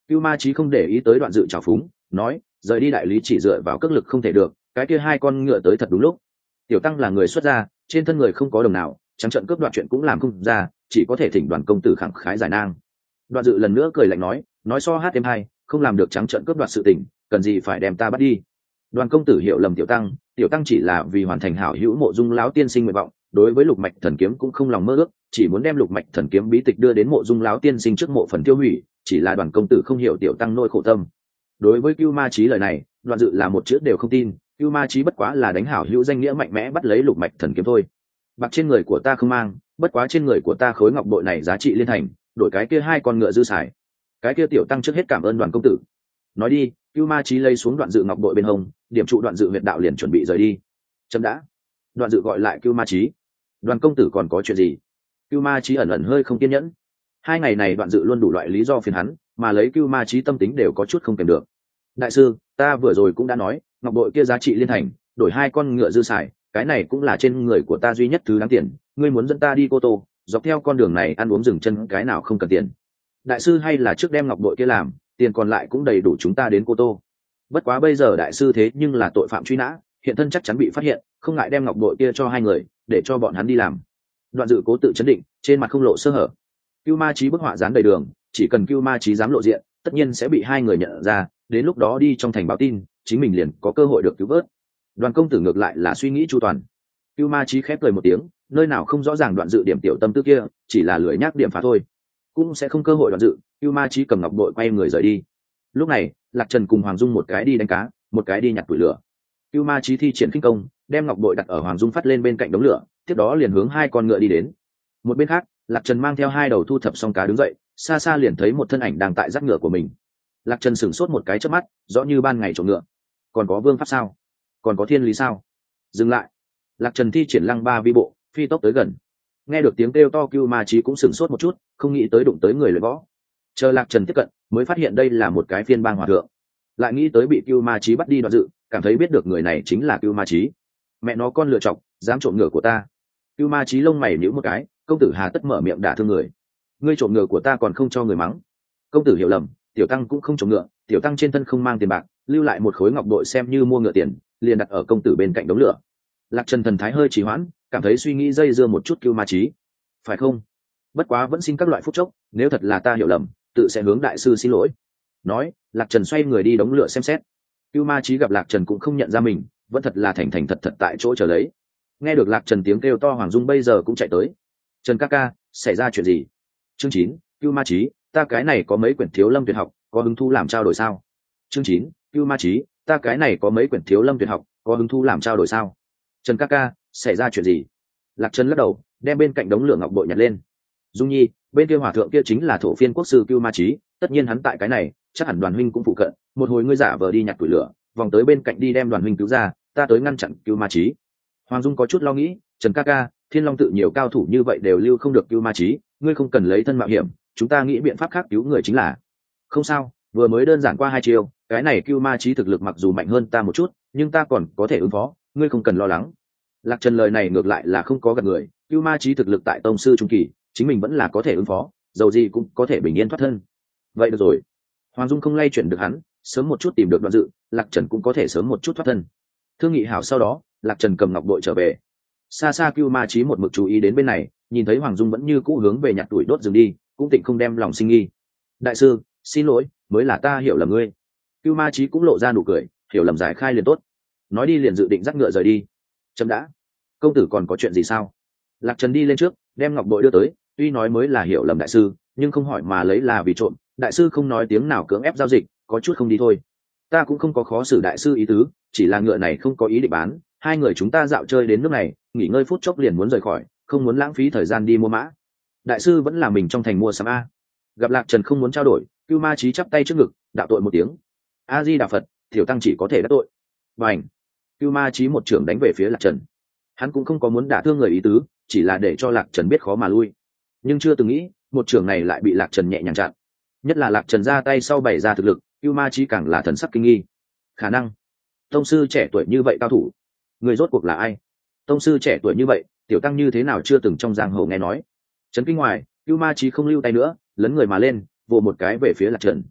Cưu Ma Chí không để ý tới Đoạn Dự trào phúng, nói, rời đi đại lý chỉ dựa vào cước lực không thể được, cái kia hai con ngựa tới thật đúng lúc. Tiểu tăng là người xuất gia, trên thân người không có đồng nào, trắng trợn cướp đoạt chuyện cũng làm không ra, chỉ có thể thỉnh Đoàn công tử khẳng khái giải nang. Đoạn Dự lần nữa cười lạnh nói so hát thêm hay, không làm được trắng trợn cướp đoạt sự tình, cần gì phải đem ta bắt đi. Đoàn công tử hiểu lầm tiểu tăng chỉ là vì hoàn thành hảo hữu Mộ Dung lão tiên sinh nguyện vọng, đối với Lục Mạch Thần Kiếm cũng không lòng mơ ước, chỉ muốn đem Lục Mạch Thần Kiếm bí tịch đưa đến Mộ Dung lão tiên sinh trước mộ phần tiêu hủy, chỉ là Đoàn công tử không hiểu tiểu tăng nỗi khổ tâm. Đối với Cưu Ma Chí lời này, Đoạn Dự là một chữ đều không tin, Cưu Ma Chí bất quá là đánh hảo hữu danh nghĩa mạnh mẽ bắt lấy Lục Mạch Thần Kiếm thôi. Bạc trên người của ta không mang, bất quá trên người của ta khối ngọc bội này giá trị liên thành, đổi cái kia hai con ngựa dư xài. Cái kia tiểu tăng trước hết cảm ơn Đoàn công tử. Nói đi, Cưu Ma Chí lấy xuống Đoạn Dự ngọc bội bên hông, điểm trụ Đoạn Dự huyệt đạo liền chuẩn bị rời đi. Chấm đã. Đoạn Dự gọi lại Cưu Ma Chí. Đoàn công tử còn có chuyện gì? Cưu Ma Chí ẩn ẩn hơi không kiên nhẫn. Hai ngày này Đoạn Dự luôn đủ loại lý do phiền hắn, mà lấy Cưu Ma Chí tâm tính đều có chút không kèm được. Đại sư, ta vừa rồi cũng đã nói, ngọc bội kia giá trị liên thành, đổi hai con ngựa dư xài, cái này cũng là trên người của ta duy nhất thứ đáng tiền. Ngươi muốn dẫn ta đi Cô Tô, dọc theo con đường này ăn uống dừng chân, cái nào không cần tiền. Đại sư hay là trước đem ngọc bội kia làm, tiền còn lại cũng đầy đủ chúng ta đến Cô Tô. Bất quá bây giờ đại sư thế nhưng là tội phạm truy nã, hiện thân chắc chắn bị phát hiện, không ngại đem ngọc bội kia cho hai người, để cho bọn hắn đi làm. Đoạn Dự cố tự chấn định, trên mặt không lộ sơ hở. Cưu Ma Chí bức họa dán đầy đường, chỉ cần Cưu Ma Chí dám lộ diện, tất nhiên sẽ bị hai người nhận ra, đến lúc đó đi trong thành báo tin, chính mình liền có cơ hội được cứu vớt. Đoàn công tử ngược lại là suy nghĩ chu toàn. Cưu Ma Chí khép cười một tiếng, nơi nào không rõ ràng Đoạn Dự điểm tiểu tâm tư kia, chỉ là lười nhác điểm phá thôi, cũng sẽ không cơ hội Đoạn Dự. Cưu Ma Chí cầm ngọc bội quay người rời đi. Lúc này, Lạc Trần cùng Hoàng Dung một cái đi đánh cá, một cái đi nhặt củi lửa. Cưu Ma Chí thi triển khinh công, đem ngọc bội đặt ở Hoàng Dung phát lên bên cạnh đống lửa, tiếp đó liền hướng hai con ngựa đi đến. Một bên khác, Lạc Trần mang theo hai đầu thu thập xong cá đứng dậy, xa xa liền thấy một thân ảnh đang tại dắt ngựa của mình. Lạc Trần sửng sốt một cái chớp mắt, rõ như ban ngày trộm ngựa. Còn có vương pháp sao? Còn có thiên lý sao? Dừng lại. Lạc Trần thi triển lăng ba vi bộ, phi tốc tới gần. Nghe được tiếng kêu to, Cưu Ma Chí cũng sửng sốt một chút, không nghĩ tới đụng tới người luyện võ. Chờ Lạc Trần tiếp cận, mới phát hiện đây là một cái phiên bang hòa thượng. Lại nghĩ tới bị Cưu Ma Chí bắt đi Đoạn Dự, cảm thấy biết được người này chính là Cưu Ma Chí. Mẹ nó con lựa chọc, dám trộm ngựa của ta. Cưu Ma Chí lông mày nhíu một cái, công tử hà tất mở miệng đả thương người? Ngươi trộm ngựa của ta còn không cho người mắng. Công tử hiểu lầm, tiểu tăng cũng không trộm ngựa, tiểu tăng trên thân không mang tiền bạc, lưu lại một khối ngọc bội xem như mua ngựa tiền, liền đặt ở công tử bên cạnh đống lửa. Lạc Trần thần thái hơi trì hoãn, cảm thấy suy nghĩ dây dưa một chút. Cưu Ma Chí, phải không? Bất quá vẫn xin các loại phúc chốc, nếu thật là ta hiểu lầm, tự sẽ hướng đại sư xin lỗi. Nói, Lạc Trần xoay người đi đống lửa xem xét. Cưu Ma Chí gặp Lạc Trần cũng không nhận ra mình, vẫn thật là thành thành thật thật tại chỗ chờ lấy. Nghe được Lạc Trần tiếng kêu to, Hoàng Dung bây giờ cũng chạy tới. Trần ca ca, xảy ra chuyện gì? Chương 9, Cưu Ma Chí, ta cái này có mấy quyển Thiếu Lâm tuyệt học, có hứng thú làm trao đổi sao? Chương 9, Cưu Ma Chí, ta cái này có mấy quyển Thiếu Lâm tuyệt học, có hứng thú làm trao đổi sao? Trần ca ca, xảy ra chuyện gì? Lạc Trần lắc đầu, đem bên cạnh đống lửa ngọc bội nhặt lên. Dung Nhi, bên kia hòa thượng kia chính là thổ phiên quốc sư Cưu Ma Chí, tất nhiên hắn tại cái này, chắc hẳn Đoàn huynh cũng phụ cận. Một hồi ngươi giả vờ đi nhặt củi lửa, vòng tới bên cạnh đi đem Đoàn huynh cứu ra, ta tới ngăn chặn Cưu Ma Chí. Hoàng Dung có chút lo nghĩ, Trần ca ca, Thiên Long tự nhiều cao thủ như vậy đều lưu không được Cưu Ma Chí, ngươi không cần lấy thân mạo hiểm, chúng ta nghĩ biện pháp khác cứu người chính là. Không sao, vừa mới đơn giản qua hai chiêu, cái này Cưu Ma Chí thực lực mặc dù mạnh hơn ta một chút, nhưng ta còn có thể ứng phó, ngươi không cần lo lắng. Lạc Trần lời này ngược lại là không có gạt người, Cưu Ma Chí thực lực tại tông sư trung kỳ, chính mình vẫn là có thể ứng phó, dầu gì cũng có thể bình yên thoát thân. Vậy được rồi. Hoàng Dung không lay chuyển được hắn, sớm một chút tìm được Đoạn Dự, Lạc Trần cũng có thể sớm một chút thoát thân. Thương nghị hảo sau đó, Lạc Trần cầm ngọc bội trở về. Xa xa Cưu Ma Chí một mực chú ý đến bên này, nhìn thấy Hoàng Dung vẫn như cũ hướng về nhặt tuổi đốt rừng đi, cũng tịnh không đem lòng sinh nghi. Đại sư, xin lỗi, mới là ta hiểu lầm ngươi. Cưu Ma Chí cũng lộ ra nụ cười, hiểu lầm giải khai liền tốt. Nói đi liền dự định dắt ngựa rời đi. Chấm đã. Công tử còn có chuyện gì sao? Lạc Trần đi lên trước, đem ngọc bội đưa tới, tuy nói mới là hiểu lầm đại sư, nhưng không hỏi mà lấy là vì trộm, đại sư không nói tiếng nào cưỡng ép giao dịch, có chút không đi thôi. Ta cũng không có khó xử đại sư ý tứ, chỉ là ngựa này không có ý định bán, hai người chúng ta dạo chơi đến nước này, nghỉ ngơi phút chốc liền muốn rời khỏi, không muốn lãng phí thời gian đi mua mã. Đại sư vẫn là mình trong thành mua sắm a. Gặp Lạc Trần không muốn trao đổi, Cưu Ma Chí chắp tay trước ngực, đạo tội một tiếng. A Di Đà Phật, tiểu tăng chỉ có thể đắc tội. Bành. Cưu Ma Chí một trưởng đánh về phía Lạc Trần. Hắn cũng không có muốn đả thương người ý tứ, chỉ là để cho Lạc Trần biết khó mà lui. Nhưng chưa từng nghĩ, một trưởng này lại bị Lạc Trần nhẹ nhàng chặn. Nhất là Lạc Trần ra tay sau bày ra thực lực, Cưu Ma Chí càng là thần sắc kinh nghi. Khả năng tông sư trẻ tuổi như vậy cao thủ, người rốt cuộc là ai? Tông sư trẻ tuổi như vậy, tiểu tăng như thế nào chưa từng trong giang hồ nghe nói. Trấn kinh ngoài, Cưu Ma Chí không lưu tay nữa, lấn người mà lên, vồ một cái về phía Lạc Trần.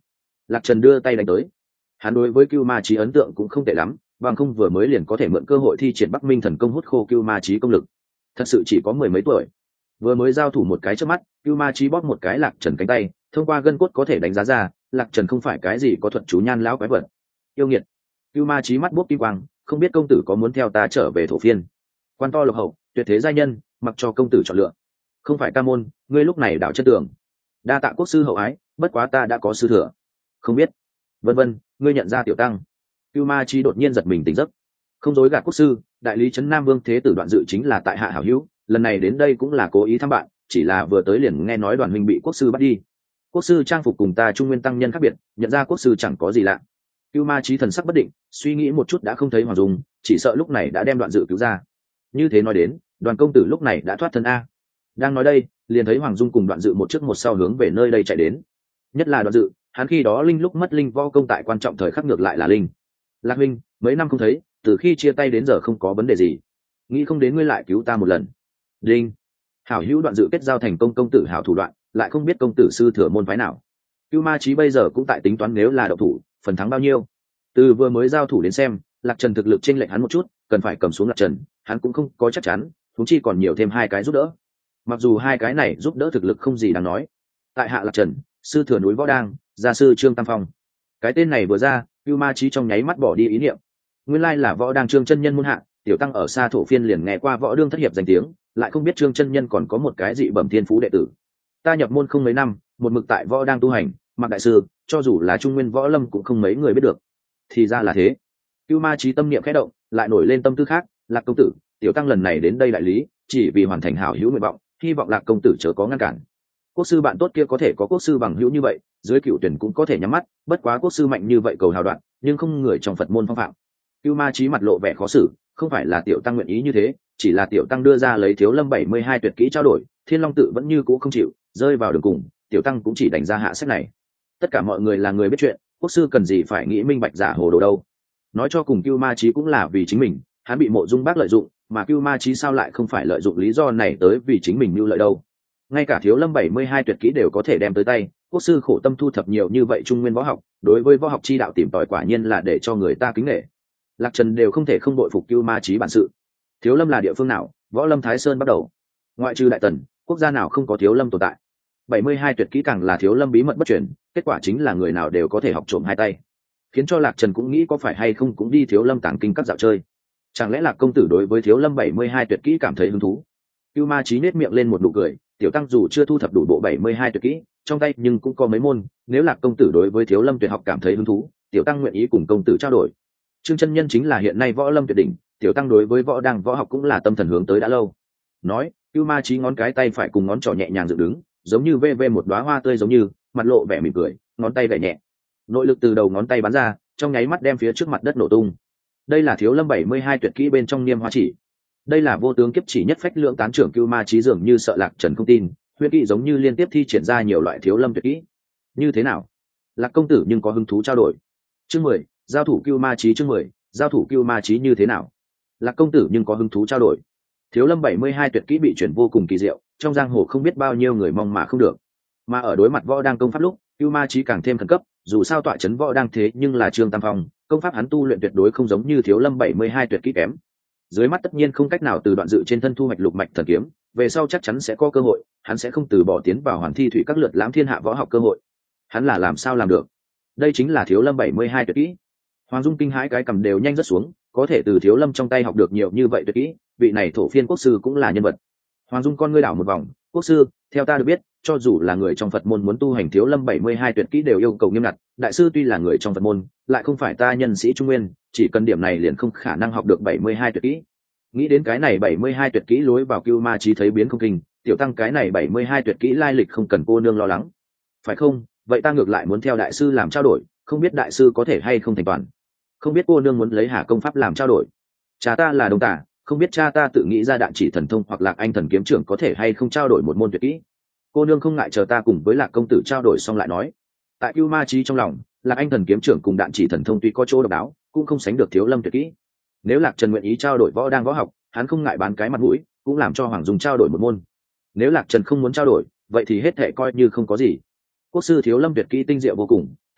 Lạc Trần đưa tay đánh tới. Hắn đối với Cưu Ma Chí ấn tượng cũng không tệ lắm, bằng không vừa mới liền có thể mượn cơ hội thi triển Bắc Minh thần công hút khô Cưu Ma Chí công lực. Thật sự chỉ có mười mấy tuổi, vừa mới giao thủ một cái trước mắt, Cưu Ma Chí bóp một cái Lạc Trần cánh tay, thông qua gân cốt có thể đánh giá ra, Lạc Trần không phải cái gì có thuật chú nhan lão quái vật. Yêu nghiệt. Cưu Ma Chí mắt bốc kim quang, không biết công tử có muốn theo ta trở về thổ phiên. Quan to lộc hậu, tuyệt thế giai nhân, mặc cho công tử chọn lựa. Không phải ca môn, ngươi lúc này đảo chân tường. Đa tạ quốc sư hậu ái, bất quá ta đã có sư thừa. Không biết. Vân vân, ngươi nhận ra tiểu tăng. Cưu Ma Chí đột nhiên giật mình tỉnh giấc. Không dối gạt quốc sư, đại lý trấn Nam Vương Thế Tử Đoạn Dự chính là tại hạ hảo hữu, lần này đến đây cũng là cố ý thăm bạn, chỉ là vừa tới liền nghe nói Đoàn huynh bị quốc sư bắt đi. Quốc sư trang phục cùng ta Trung Nguyên tăng nhân khác biệt, nhận ra quốc sư chẳng có gì lạ. Cưu Ma Chí thần sắc bất định, suy nghĩ một chút đã không thấy Hoàng Dung, chỉ sợ lúc này đã đem Đoạn Dự cứu ra. Như thế nói đến, Đoàn công tử lúc này đã thoát thân a. Đang nói đây, liền thấy Hoàng Dung cùng Đoạn Dự một trước một sau hướng về nơi đây chạy đến. Nhất là Đoạn Dự, hắn khi đó linh lúc mất linh võ công tại quan trọng thời khắc ngược lại là linh. Lạc huynh, mấy năm không thấy, từ khi chia tay đến giờ không có vấn đề gì, nghĩ không đến ngươi lại cứu ta một lần. Đinh. Hảo hữu Đoạn Dự kết giao thành công công tử hảo thủ đoạn, lại không biết công tử sư thừa môn phái nào. Cưu Ma Chí bây giờ cũng tại tính toán nếu là độc thủ, phần thắng bao nhiêu. Từ vừa mới giao thủ đến xem, Lạc Trần thực lực chênh lệch hắn một chút, cần phải cầm xuống Lạc Trần, hắn cũng không có chắc chắn, huống chi còn nhiều thêm hai cái giúp đỡ. Mặc dù hai cái này giúp đỡ thực lực không gì đáng nói. Tại hạ Lạc Trần, sư thừa núi Võ Đang, gia sư Trương Tam Phong. Cái tên này vừa ra, Cưu Ma Chí trong nháy mắt bỏ đi ý niệm. Nguyên lai là Võ Đang Trương chân nhân môn hạ, tiểu tăng ở xa thổ phiên liền nghe qua Võ Đương thất hiệp danh tiếng, lại không biết Trương chân nhân còn có một cái dị bẩm thiên phú đệ tử. Ta nhập môn không mấy năm, một mực tại Võ Đang tu hành, Mạc đại sư, cho dù là Trung Nguyên võ lâm cũng không mấy người biết được. Thì ra là thế. Cưu Ma Chí tâm niệm khẽ động, lại nổi lên tâm tư khác, Lạc công tử, tiểu tăng lần này đến đây đại lý, chỉ vì hoàn thành hảo hữu nguyện vọng, hy vọng Lạc công tử chớ có ngăn cản. Quốc sư bạn tốt kia có thể có quốc sư bằng hữu như vậy, dưới cựu tuyển cũng có thể nhắm mắt, bất quá quốc sư mạnh như vậy cầu hào đoạn, nhưng không người trong Phật môn phong phạm. Cưu Ma Chí mặt lộ vẻ khó xử, không phải là tiểu tăng nguyện ý như thế, chỉ là tiểu tăng đưa ra lấy Thiếu Lâm 72 tuyệt kỹ trao đổi, Thiên Long tự vẫn như cũ không chịu, rơi vào đường cùng, tiểu tăng cũng chỉ đánh ra hạ sách này. Tất cả mọi người là người biết chuyện, quốc sư cần gì phải nghĩ minh bạch giả hồ đồ đâu. Nói cho cùng Cưu Ma Chí cũng là vì chính mình, hắn bị Mộ Dung Bác lợi dụng, mà Cưu Ma Chí sao lại không phải lợi dụng lý do này tới vì chính mình mưu lợi đâu. Ngay cả Thiếu Lâm 72 tuyệt kỹ đều có thể đem tới tay, quốc sư khổ tâm thu thập nhiều như vậy trung nguyên võ học, đối với võ học chi đạo tìm tòi quả nhiên là để cho người ta kính nể. Lạc Trần đều không thể không đội phục Cưu Ma Chí bản sự. Thiếu Lâm là địa phương nào? Võ Lâm Thái Sơn bắt đầu. Ngoại trừ Đại Tần, quốc gia nào không có Thiếu Lâm tồn tại? 72 tuyệt kỹ càng là Thiếu Lâm bí mật bất truyền, kết quả chính là người nào đều có thể học trộm hai tay, khiến cho Lạc Trần cũng nghĩ có phải hay không cũng đi Thiếu Lâm tàng kinh các dạo chơi. Chẳng lẽ Lạc công tử đối với Thiếu Lâm 72 tuyệt kỹ cảm thấy hứng thú? Cưu Ma Chí nét miệng lên một nụ cười, tiểu tăng dù chưa thu thập đủ bộ 72 tuyệt kỹ, trong tay nhưng cũng có mấy môn, nếu Lạc công tử đối với Thiếu Lâm tuyệt học cảm thấy hứng thú, tiểu tăng nguyện ý cùng công tử trao đổi. Trương chân nhân chính là hiện nay võ lâm tuyệt đỉnh, tiểu tăng đối với võ đang võ học cũng là tâm thần hướng tới đã lâu. Nói, Cưu Ma Chí ngón cái tay phải cùng ngón trỏ nhẹ nhàng dựng đứng, giống như vê một đóa hoa tươi, giống như mặt lộ vẻ mỉm cười, ngón tay gảy nhẹ, nội lực từ đầu ngón tay bắn ra, trong nháy mắt đem phía trước mặt đất nổ tung. Đây là Thiếu Lâm 72 tuyệt kỹ bên trong Niêm Hoa Chỉ. Đây là vô tướng kiếp chỉ nhất phách lượng tán trưởng. Cưu Ma Chí dường như sợ Lạc Trần không tin, huyễn kỹ giống như liên tiếp thi triển ra nhiều loại Thiếu Lâm tuyệt kỹ. Như thế nào? Lạc công tử nhưng có hứng thú trao đổi. Chương 10, giao thủ Cưu Ma Chí. Chương 10, giao thủ Cưu Ma Chí như thế nào? Lạc công tử nhưng có hứng thú trao đổi. Thiếu Lâm 72 tuyệt kỹ bị chuyển vô cùng kỳ diệu, trong giang hồ không biết bao nhiêu người mong mà không được. Mà ở đối mặt võ đang công pháp lúc, Cưu Ma Chí càng thêm khẩn cấp, dù sao tọa chấn võ đang thế nhưng là Trương Tam Phong, công pháp hắn tu luyện tuyệt đối không giống như Thiếu Lâm 72 tuyệt kỹ kém. Dưới mắt tất nhiên không cách nào từ Đoạn Dự trên thân thu hoạch lục mạch thần kiếm, về sau chắc chắn sẽ có cơ hội, hắn sẽ không từ bỏ tiến vào Hoàn Thi Thủy các lượt lãm thiên hạ võ học cơ hội. Hắn là làm sao làm được? Đây chính là Thiếu Lâm 72 tuyệt kỹ. Hoàng Dung kinh hãi cái cầm đều nhanh rất xuống, có thể từ Thiếu Lâm trong tay học được nhiều như vậy tuyệt kỹ, vị này thổ phiên quốc sư cũng là nhân vật. Hoàng Dung con ngươi đảo một vòng, quốc sư, theo ta được biết, cho dù là người trong Phật môn muốn tu hành Thiếu Lâm 72 tuyệt kỹ đều yêu cầu nghiêm ngặt, đại sư tuy là người trong Phật môn, lại không phải ta nhân sĩ Trung Nguyên, chỉ cần điểm này liền không khả năng học được 72 tuyệt kỹ. Nghĩ đến cái này 72 tuyệt kỹ lối vào, Cưu Ma Chí thấy biến không kinh, tiểu tăng cái này 72 tuyệt kỹ lai lịch không cần cô nương lo lắng. Phải không? Vậy ta ngược lại muốn theo đại sư làm trao đổi, không biết đại sư có thể hay không thành toàn. Không biết cô nương muốn lấy Hà công pháp làm trao đổi. Cha ta là Đông Tả, không biết cha ta tự nghĩ ra Đạn Chỉ thần thông hoặc Lạc Anh thần kiếm trưởng có thể hay không trao đổi một môn tuyệt kỹ. Cô nương không ngại chờ ta cùng với Lạc công tử trao đổi xong lại nói. Tại Cưu Ma Chí trong lòng, Lạc Anh thần kiếm trưởng cùng Đạn Chỉ thần thông tuy có chỗ độc đáo, cũng không sánh được Thiếu Lâm tuyệt kỹ. Nếu Lạc Trần nguyện ý trao đổi võ đang võ học, hắn không ngại bán cái mặt mũi, cũng làm cho Hoàng Dung trao đổi một môn. Nếu Lạc Trần không muốn trao đổi, vậy thì hết thệ coi như không có gì. Quốc sư Thiếu Lâm tuyệt kỹ tinh diệu vô cùng,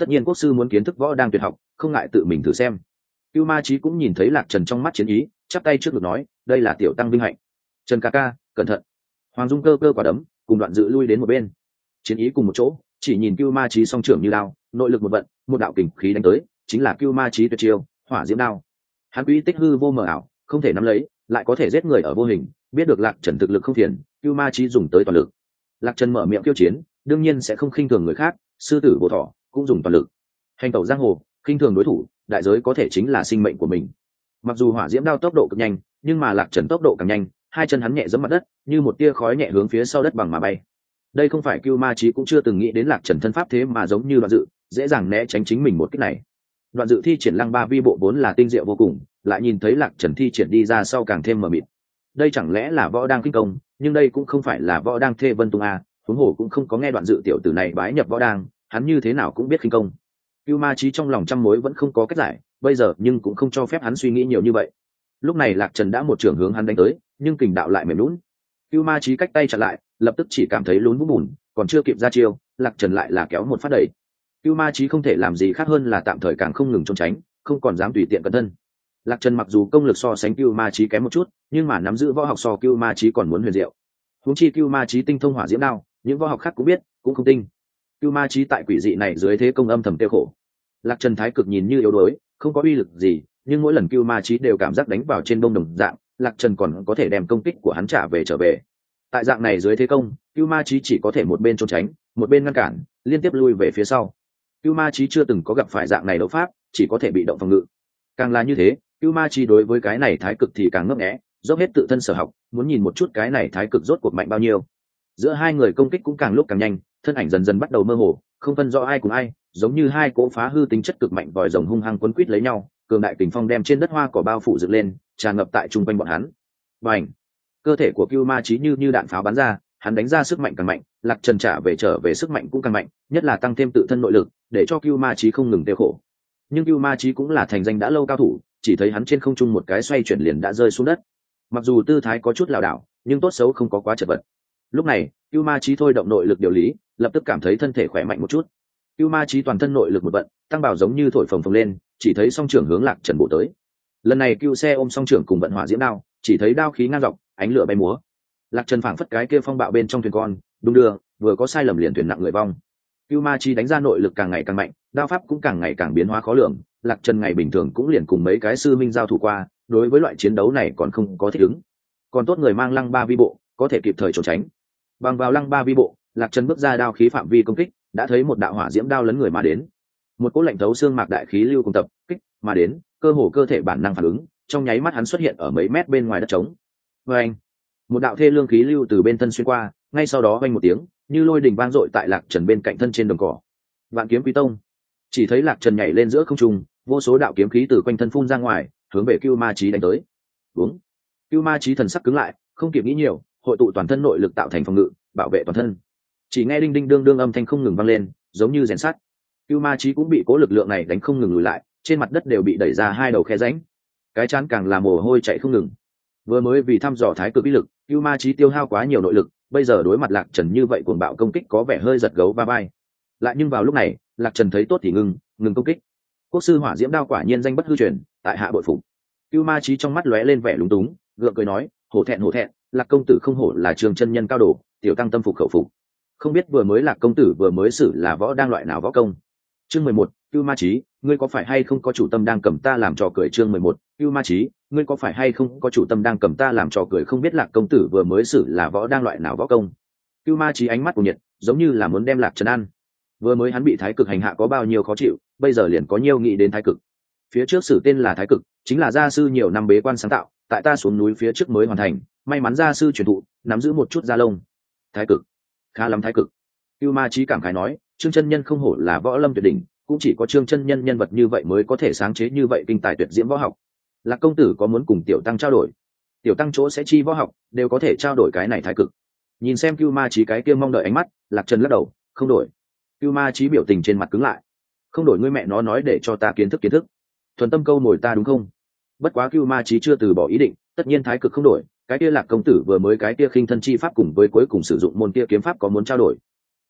tất nhiên quốc sư muốn kiến thức võ đang tuyệt học, không ngại tự mình thử xem. Cưu Ma Chí cũng nhìn thấy Lạc Trần trong mắt chiến ý, chắp tay trước ngực nói, đây là tiểu tăng vinh hạnh. Trần ca ca, cẩn thận. Hoàng Dung cơ cơ quả đấm, cùng Đoạn Dự lui đến một bên. Chiến ý cùng một chỗ, chỉ nhìn Cưu Ma Chí song trưởng như đao, nội lực một vận, một đạo kình khí đánh tới, chính là Cưu Ma Chí tuyệt chiêu, Hỏa Diễm Đao. Hắn quy tích hư vô mờ ảo, không thể nắm lấy, lại có thể giết người ở vô hình, biết được Lạc Trần thực lực không thiền, Cưu Ma Chí dùng tới toàn lực. Lạc Trần mở miệng khiêu chiến, đương nhiên sẽ không khinh thường người khác, sư tử vô thọ cũng dùng toàn lực. Hành tẩu giang hồ, khinh thường đối thủ, đại giới có thể chính là sinh mệnh của mình. Mặc dù Hỏa Diễm Đao tốc độ cực nhanh, nhưng mà Lạc Trần tốc độ càng nhanh, hai chân hắn nhẹ giẫm mặt đất, như một tia khói nhẹ hướng phía sau đất bằng mà bay. Đây không phải Cưu Ma Chí cũng chưa từng nghĩ đến Lạc Trần thân pháp thế mà giống như Đoạn Dự, dễ dàng né tránh chính mình một kích này. Đoạn Dự thi triển Lăng Ba Vi bộ vốn là tinh diệu vô cùng, lại nhìn thấy Lạc Trần thi triển đi ra sau càng thêm mờ mịt. Đây chẳng lẽ là võ đang kinh công, nhưng đây cũng không phải là võ đang thê vân tung a, huống hồ cũng không có nghe Đoạn Dự tiểu tử này bái nhập võ đang, hắn như thế nào cũng biết kinh công. Cưu Ma Chí trong lòng trăm mối vẫn không có cách giải, bây giờ nhưng cũng không cho phép hắn suy nghĩ nhiều như vậy. Lúc này Lạc Trần đã một trường hướng hắn đánh tới, nhưng kình đạo lại mềm lún. Cưu Ma Chí cách tay chặn lại, lập tức chỉ cảm thấy lún bùn bùn, còn chưa kịp ra chiêu, Lạc Trần lại là kéo một phát đẩy. Cưu Ma Chí không thể làm gì khác hơn là tạm thời càng không ngừng trốn tránh, không còn dám tùy tiện cẩn thân. Lạc Trần mặc dù công lực so sánh Cưu Ma Chí kém một chút, nhưng mà nắm giữ võ học so Cưu Ma Chí còn muốn huyền diệu. Huống chi Cưu Ma Chí tinh thông Hỏa Diễm Đao, những võ học khác cũng biết, cũng không tinh. Cưu Ma Chí tại quỷ dị này dưới thế công âm thầm tiêu khổ. Lạc Trần thái cực nhìn như yếu đuối, không có uy lực gì, nhưng mỗi lần Cưu Ma Chí đều cảm giác đánh vào trên bông đồng dạng, Lạc Trần còn có thể đem công kích của hắn trả về. Tại dạng này dưới thế công, Cưu Ma Chí chỉ có thể một bên trốn tránh, một bên ngăn cản, liên tiếp lui về phía sau. Cưu Ma Chí chưa từng có gặp phải dạng này đấu pháp, chỉ có thể bị động phòng ngự. Càng là như thế, Cưu Ma Chí đối với cái này thái cực thì càng ngấp nghé, dốc hết tự thân sở học, muốn nhìn một chút cái này thái cực rốt cuộc mạnh bao nhiêu. Giữa hai người công kích cũng càng lúc càng nhanh, thân ảnh dần dần bắt đầu mơ hồ, không phân rõ ai cùng ai, giống như hai cỗ phá hư tính chất cực mạnh vòi rồng hung hăng quấn quýt lấy nhau, cường đại kình phong đem trên đất hoa cỏ bao phủ dựng lên, tràn ngập tại trung quanh bọn hắn. Bành! Cơ thể của Cưu Ma Chí như đạn pháo bắn ra, hắn đánh ra sức mạnh càng mạnh, Lạc Trần trở về sức mạnh cũng càng mạnh, nhất là tăng thêm tự thân nội lực, để cho Cưu Ma Chí không ngừng tiêu khổ. Nhưng Cưu Ma Chí cũng là thành danh đã lâu cao thủ, chỉ thấy hắn trên không trung một cái xoay chuyển liền đã rơi xuống đất. Mặc dù tư thái có chút lảo đảo, nhưng tốt xấu không có quá chật vật. Lúc này, Cưu Ma Chí thôi động nội lực điều lý, lập tức cảm thấy thân thể khỏe mạnh một chút. Cưu Ma Chí toàn thân nội lực một vận, tăng bảo giống như thổi phồng phồng lên, chỉ thấy song trưởng hướng Lạc Trần bổ tới. Lần này Cưu xe ôm song trưởng cùng vận Hỏa Diễm Đao, chỉ thấy đao khí ngang dọc, ánh lửa bay múa. Lạc Trần phảng phất cái kia phong bạo bên trong thuyền con, đung đưa, vừa có sai lầm liền thuyền nặng người vong. Cưu Ma Chí đánh ra nội lực càng ngày càng mạnh, đao pháp cũng càng ngày càng biến hóa khó lường. Lạc Trần ngày bình thường cũng liền cùng mấy cái sư minh giao thủ qua, đối với loại chiến đấu này còn không có thích ứng. Còn tốt người mang Lăng Ba Vi bộ, có thể kịp thời trốn tránh. Bằng vào Lăng Ba Vi bộ, Lạc Trần bước ra đao khí phạm vi công kích, đã thấy một đạo hỏa diễm đao lấn người mà đến. Một cỗ lạnh thấu xương mạc đại khí lưu cùng tập kích mà đến, cơ hồ cơ thể bản năng phản ứng, trong nháy mắt hắn xuất hiện ở mấy mét bên ngoài đất trống. Vâng! Một đạo thê lương khí lưu từ bên thân xuyên qua, ngay sau đó vang một tiếng, như lôi đình vang dội tại Lạc Trần bên cạnh thân trên đồng cỏ. Vạn Kiếm Quý Tông. Chỉ thấy Lạc Trần nhảy lên giữa không trung, vô số đạo kiếm khí từ quanh thân phun ra ngoài, hướng về Cưu Ma Chí đánh tới. Đúng. Cưu Ma Chí thần sắc cứng lại, không kịp nghĩ nhiều, hội tụ toàn thân nội lực tạo thành phòng ngự, bảo vệ toàn thân. Chỉ nghe đinh đinh đương đương âm thanh không ngừng vang lên, giống như rèn sắt. Cưu Ma Chí cũng bị cố lực lượng này đánh không ngừng lùi lại, trên mặt đất đều bị đẩy ra hai đầu khe rãnh. Cái chán càng là mồ hôi chảy không ngừng. Vừa mới vì thăm dò thái cực uy lực, Cưu Ma Chí tiêu hao quá nhiều nội lực, bây giờ đối mặt Lạc Trần như vậy cuồng bạo công kích có vẻ hơi giật gấu va vai. Lại nhưng vào lúc này, Lạc Trần thấy tốt thì ngừng công kích. Quốc sư Hỏa Diễm Đao quả nhiên danh bất hư truyền, tại hạ bội phục. Cưu Ma Chí trong mắt lóe lên vẻ lúng túng, gượng cười nói, hổ thẹn, Lạc công tử không hổ là trường chân nhân cao đồ, tiểu tăng tâm phục khẩu phục. Không biết vừa mới Lạc công tử vừa mới xử là võ đang loại nào võ công. Chương 11, Cưu Ma Chí, ngươi có phải hay không có chủ tâm đang cầm ta làm trò cười. Chương 11, Cưu Ma Chí, ngươi có phải hay không có chủ tâm đang cầm ta làm trò cười. Không biết Lạc công tử vừa mới xử là võ đang loại nào võ công. Cưu Ma Chí ánh mắt cuồng nhiệt, giống như là muốn đem Lạc Trần ăn. Vừa mới hắn bị thái cực hành hạ có bao nhiêu khó chịu, bây giờ liền có nhiều nghĩ đến thái cực. Phía trước sử tên là thái cực, chính là gia sư nhiều năm bế quan sáng tạo, tại ta xuống núi phía trước mới hoàn thành, may mắn gia sư truyền thụ, nắm giữ một chút da lông. Thái cực, khá lắm thái cực. Cưu Ma Chí cảm khái nói, Trương chân nhân không hổ là võ lâm tuyệt đỉnh, cũng chỉ có Trương chân nhân nhân vật như vậy mới có thể sáng chế như vậy kinh tài tuyệt diễm võ học. Lạc công tử có muốn cùng tiểu tăng trao đổi? Tiểu tăng chỗ sẽ chi võ học, đều có thể trao đổi cái này thái cực. Nhìn xem Cưu Ma Chí cái kia mong đợi ánh mắt, Lạc Trần lắc đầu, không đổi. Cưu Ma Chí biểu tình trên mặt cứng lại. Không đổi ngươi mẹ nó nói để cho ta kiến thức. Thuần tâm câu nổi ta đúng không? Bất quá Cưu Ma Chí chưa từ bỏ ý định, tất nhiên thái cực không đổi, cái kia Lạc công tử vừa mới cái kia khinh thân chi pháp cùng với cuối cùng sử dụng môn kia kiếm pháp có muốn trao đổi.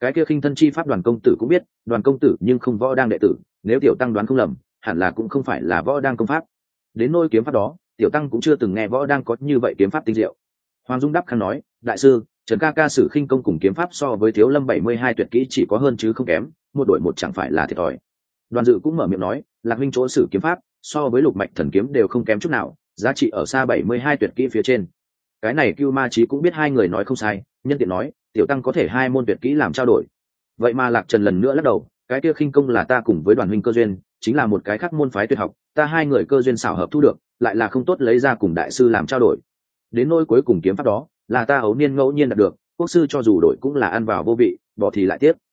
cái kia khinh thân chi pháp Đoàn công tử cũng biết, Đoàn công tử nhưng không võ đang đệ tử, nếu tiểu tăng đoán không lầm hẳn là cũng không phải là võ đang công pháp. Đến nôi kiếm pháp đó tiểu tăng cũng chưa từng nghe võ đang có như vậy kiếm pháp tinh diệu. Hoàng Dung đáp khang nói, đại sư, Trần ca ca sử khinh công cùng kiếm pháp so với Thiếu Lâm 72 tuyệt kỹ chỉ có hơn chứ không kém, một đổi một chẳng phải là thiệt thòi. Đoàn Dự cũng mở miệng nói, Lạc Minh chỗ sử kiếm pháp so với Lục Mạch thần kiếm đều không kém chút nào, giá trị ở xa 72 tuyệt kỹ phía trên. Cái này Cưu Ma Chí cũng biết hai người nói không sai, nhân tiện nói, tiểu tăng có thể hai môn tuyệt kỹ làm trao đổi. Vậy mà Lạc Trần lần nữa lắc đầu, cái kia khinh công là ta cùng với Đoàn huynh cơ duyên, chính là một cái khác môn phái tuyệt học, ta hai người cơ duyên xảo hợp thu được, lại là không tốt lấy ra cùng đại sư làm trao đổi. Đến nỗi cuối cùng kiếm pháp đó, là ta ấu niên ngẫu nhiên đạt được, quốc sư cho dù đổi cũng là ăn vào vô vị, bỏ thì lại tiếc.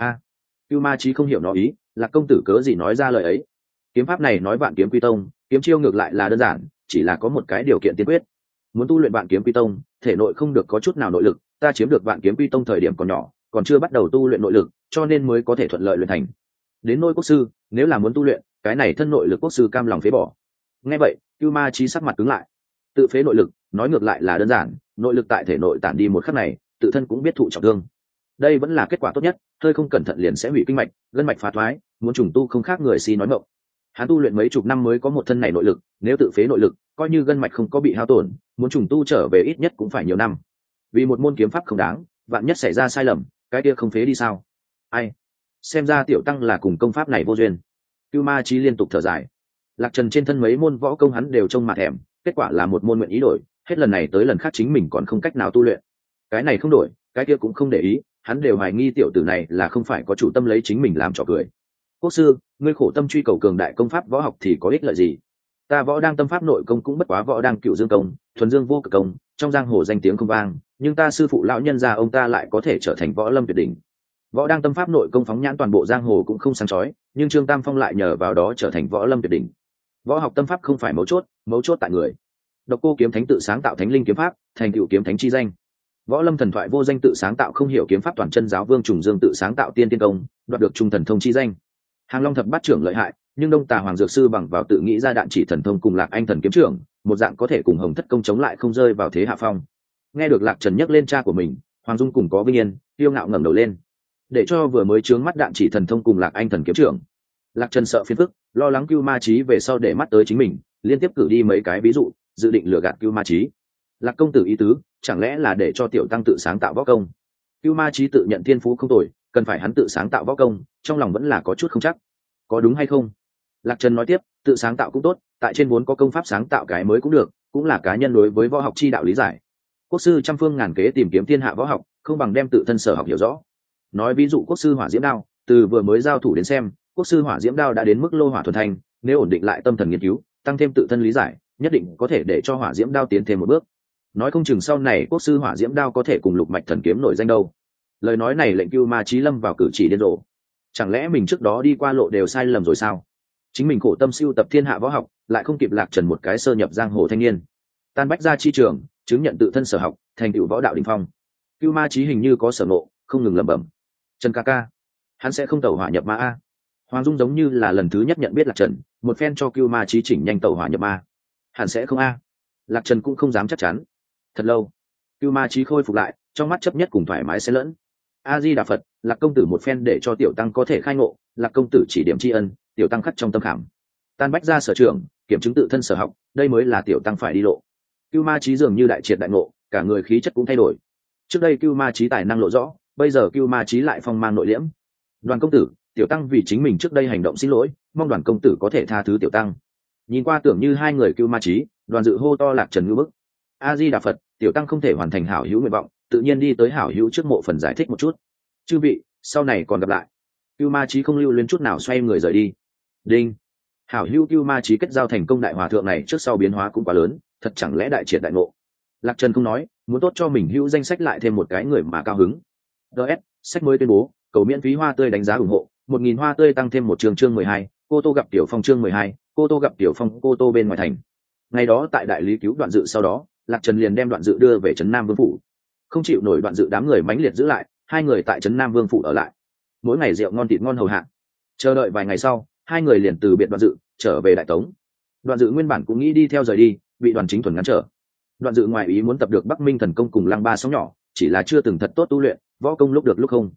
Cưu Ma Chí không hiểu nó ý, Lạc công tử cớ gì nói ra lời ấy. Kiếm pháp này nói vạn kiếm quy tông, kiếm chiêu ngược lại là đơn giản, chỉ là có một cái điều kiện tiên quyết. Muốn tu luyện vạn kiếm quy tông, thể nội không được có chút nào nội lực, ta chiếm được vạn kiếm quy tông thời điểm còn nhỏ, còn chưa bắt đầu tu luyện nội lực, cho nên mới có thể thuận lợi luyện thành. Đến nôi quốc sư, nếu là muốn tu luyện, cái này thân nội lực quốc sư cam lòng phế bỏ. Nghe vậy, Cưu Ma Chí sắc mặt cứng lại. Tự phế nội lực, nói ngược lại là đơn giản, nội lực tại thể nội tản đi một khắc này, tự thân cũng biết thụ trọng thương. Đây vẫn là kết quả tốt nhất, hơi không cẩn thận liền sẽ hủy kinh mạch, gân mạch phá thoái, muốn trùng tu không khác người si nói mộng. Hắn tu luyện mấy chục năm mới có một thân này nội lực, nếu tự phế nội lực, coi như gân mạch không có bị hao tổn, muốn trùng tu trở về ít nhất cũng phải nhiều năm. Vì một môn kiếm pháp không đáng, vạn nhất xảy ra sai lầm, cái kia không phế đi sao? Ai? Xem ra tiểu tăng là cùng công pháp này vô duyên. Cưu Ma Chí liên tục thở dài. Lạc Trần trên thân mấy môn võ công hắn đều trông mà thèm, kết quả là một môn nguyện ý đổi, hết lần này tới lần khác chính mình còn không cách nào tu luyện. Cái này không đổi, cái kia cũng không để ý, hắn đều hoài nghi tiểu tử này là không phải có chủ tâm lấy chính mình làm trò cười. Quốc sư, ngươi khổ tâm truy cầu cường đại công pháp võ học thì có ích lợi gì? Ta võ đang tâm pháp nội công cũng bất quá võ đang cựu dương công, thuần dương vô cực công, trong giang hồ danh tiếng không vang, nhưng ta sư phụ lão nhân gia ông ta lại có thể trở thành võ lâm tuyệt đỉnh. Võ đang tâm pháp nội công phóng nhãn toàn bộ giang hồ cũng không sáng chói, nhưng Trương Tam Phong lại nhờ vào đó trở thành võ lâm tuyệt đỉnh. Võ học tâm pháp không phải mấu chốt tại người. Độc Cô kiếm thánh tự sáng tạo thánh linh kiếm pháp, thành tựu kiếm thánh chi danh. Võ lâm thần thoại vô danh tự sáng tạo không hiểu kiếm pháp toàn chân giáo vương trùng dương tự sáng tạo tiên tiên công, đoạt được trung thần thông chi danh. Hàng Long thập bát trưởng lợi hại, nhưng Đông Tà Hoàng Dược sư bằng vào tự nghĩ ra đạn chỉ thần thông cùng Lạc Anh thần kiếm trưởng, một dạng có thể cùng Hồng Thất công chống lại không rơi vào thế hạ phong. Nghe được Lạc Trần nhắc lên cha của mình, Hoàng Dung cùng có vinh yên, tiêu ngạo ngẩng đầu lên. Để cho vừa mới trướng mắt đạn chỉ thần thông cùng Lạc Anh thần kiếm trưởng. Lạc Trần sợ phiền phức, lo lắng Cưu Ma Chí về sau để mắt tới chính mình, liên tiếp cử đi mấy cái ví dụ, dự định lừa gạt Cưu Ma Chí. Lạc công tử ý tứ, chẳng lẽ là để cho tiểu tăng tự sáng tạo võ công? Cưu Ma Chí tự nhận thiên phú không tồi, cần phải hắn tự sáng tạo võ công, trong lòng vẫn là có chút không chắc. Có đúng hay không? Lạc Trần nói tiếp, tự sáng tạo cũng tốt, tại trên vốn có công pháp sáng tạo cái mới cũng được, cũng là cá nhân đối với võ học chi đạo lý giải. Quốc sư trăm phương ngàn kế tìm kiếm thiên hạ võ học, không bằng đem tự thân sở học hiểu rõ. Nói ví dụ quốc sư hỏa diễm đao, từ vừa mới giao thủ đến xem, quốc sư hỏa diễm đao đã đến mức lô hỏa thuần thành, nếu ổn định lại tâm thần nghiên cứu, tăng thêm tự thân lý giải, nhất định có thể để cho hỏa diễm đao tiến thêm một bước. Nói không chừng sau này quốc sư hỏa diễm đao có thể cùng Lục Mạch thần kiếm nổi danh đâu. Lời nói này lệnh Cưu Ma Chí lâm vào cử chỉ điên rồ. Chẳng lẽ mình trước đó đi qua lộ đều sai lầm rồi sao? Chính mình khổ tâm siêu tập thiên hạ võ học, lại không kịp Lạc Trần một cái sơ nhập giang hồ thanh niên, tan bách ra chi trường, chứng nhận tự thân sở học, thành tựu võ đạo đỉnh phong. Cưu Ma Chí hình như có sở ngộ, không ngừng lẩm bẩm. Trần ca ca, hắn sẽ không tẩu hỏa nhập ma a? Hoàng Dung giống như là lần thứ nhất nhận biết Lạc Trần, một phen cho Cưu Ma Chí chỉnh nhanh tẩu hỏa nhập ma. Hẳn sẽ không a? Lạc Trần cũng không dám chắc chắn. Thật lâu, Cưu Ma Chí khôi phục lại, trong mắt chấp nhất cùng thoải mái xen lẫn. A Di Đà Phật, Lạc công tử một phen để cho tiểu tăng có thể khai ngộ, Lạc công tử chỉ điểm tri ân, tiểu tăng khắc trong tâm khảm. Tan bách ra sở trường, kiểm chứng tự thân sở học, đây mới là tiểu tăng phải đi lộ. Cưu Ma Chí dường như đại triệt đại ngộ, cả người khí chất cũng thay đổi. Trước đây Cưu Ma Chí tài năng lộ rõ, bây giờ Cưu Ma Chí lại phong mang nội liễm. Đoàn công tử, tiểu tăng vì chính mình trước đây hành động xin lỗi, mong Đoàn công tử có thể tha thứ tiểu tăng. Nhìn qua tưởng như hai người Cưu Ma Chí, Đoàn Dự hô to Lạc Trần ngư bức. A Di Đà Phật, tiểu tăng không thể hoàn thành hảo hữu nguyện vọng, tự nhiên đi tới hảo hữu trước mộ phần giải thích một chút. Chư vị, sau này còn gặp lại. Cưu Ma Chí không lưu luyến chút nào xoay người rời đi. Đinh. Hảo hữu Cưu Ma Chí kết giao thành công đại hòa thượng này trước sau biến hóa cũng quá lớn, thật chẳng lẽ đại triệt đại ngộ. Lạc Trần không nói, muốn tốt cho mình hữu danh sách lại thêm một cái người mà cao hứng. DS, sách mới tuyên bố, cầu miễn phí hoa tươi đánh giá ủng hộ, 1000 hoa tươi tăng thêm một chương 12, cô tô gặp tiểu phong chương 12, cô tô gặp tiểu phong cô tô bên ngoài thành. Ngày đó tại đại lý cứu Đoạn Dự sau đó, Lạc Trần liền đem Đoạn Dự đưa về trấn Nam Vương phủ. Không chịu nổi Đoạn Dự đám người mãnh liệt giữ lại, hai người tại trấn Nam Vương phủ ở lại. Mỗi ngày rượu ngon thịt ngon hầu hạ. Chờ đợi vài ngày sau, hai người liền từ biệt Đoạn Dự, trở về Đại Tống. Đoạn Dự nguyên bản cũng nghĩ đi theo rời đi, bị Đoàn Chính Thuần ngăn trở. Đoạn Dự ngoài ý muốn tập được Bắc Minh thần công cùng Lăng Ba sóng nhỏ, chỉ là chưa từng thật tốt tu luyện, võ công lúc được lúc không.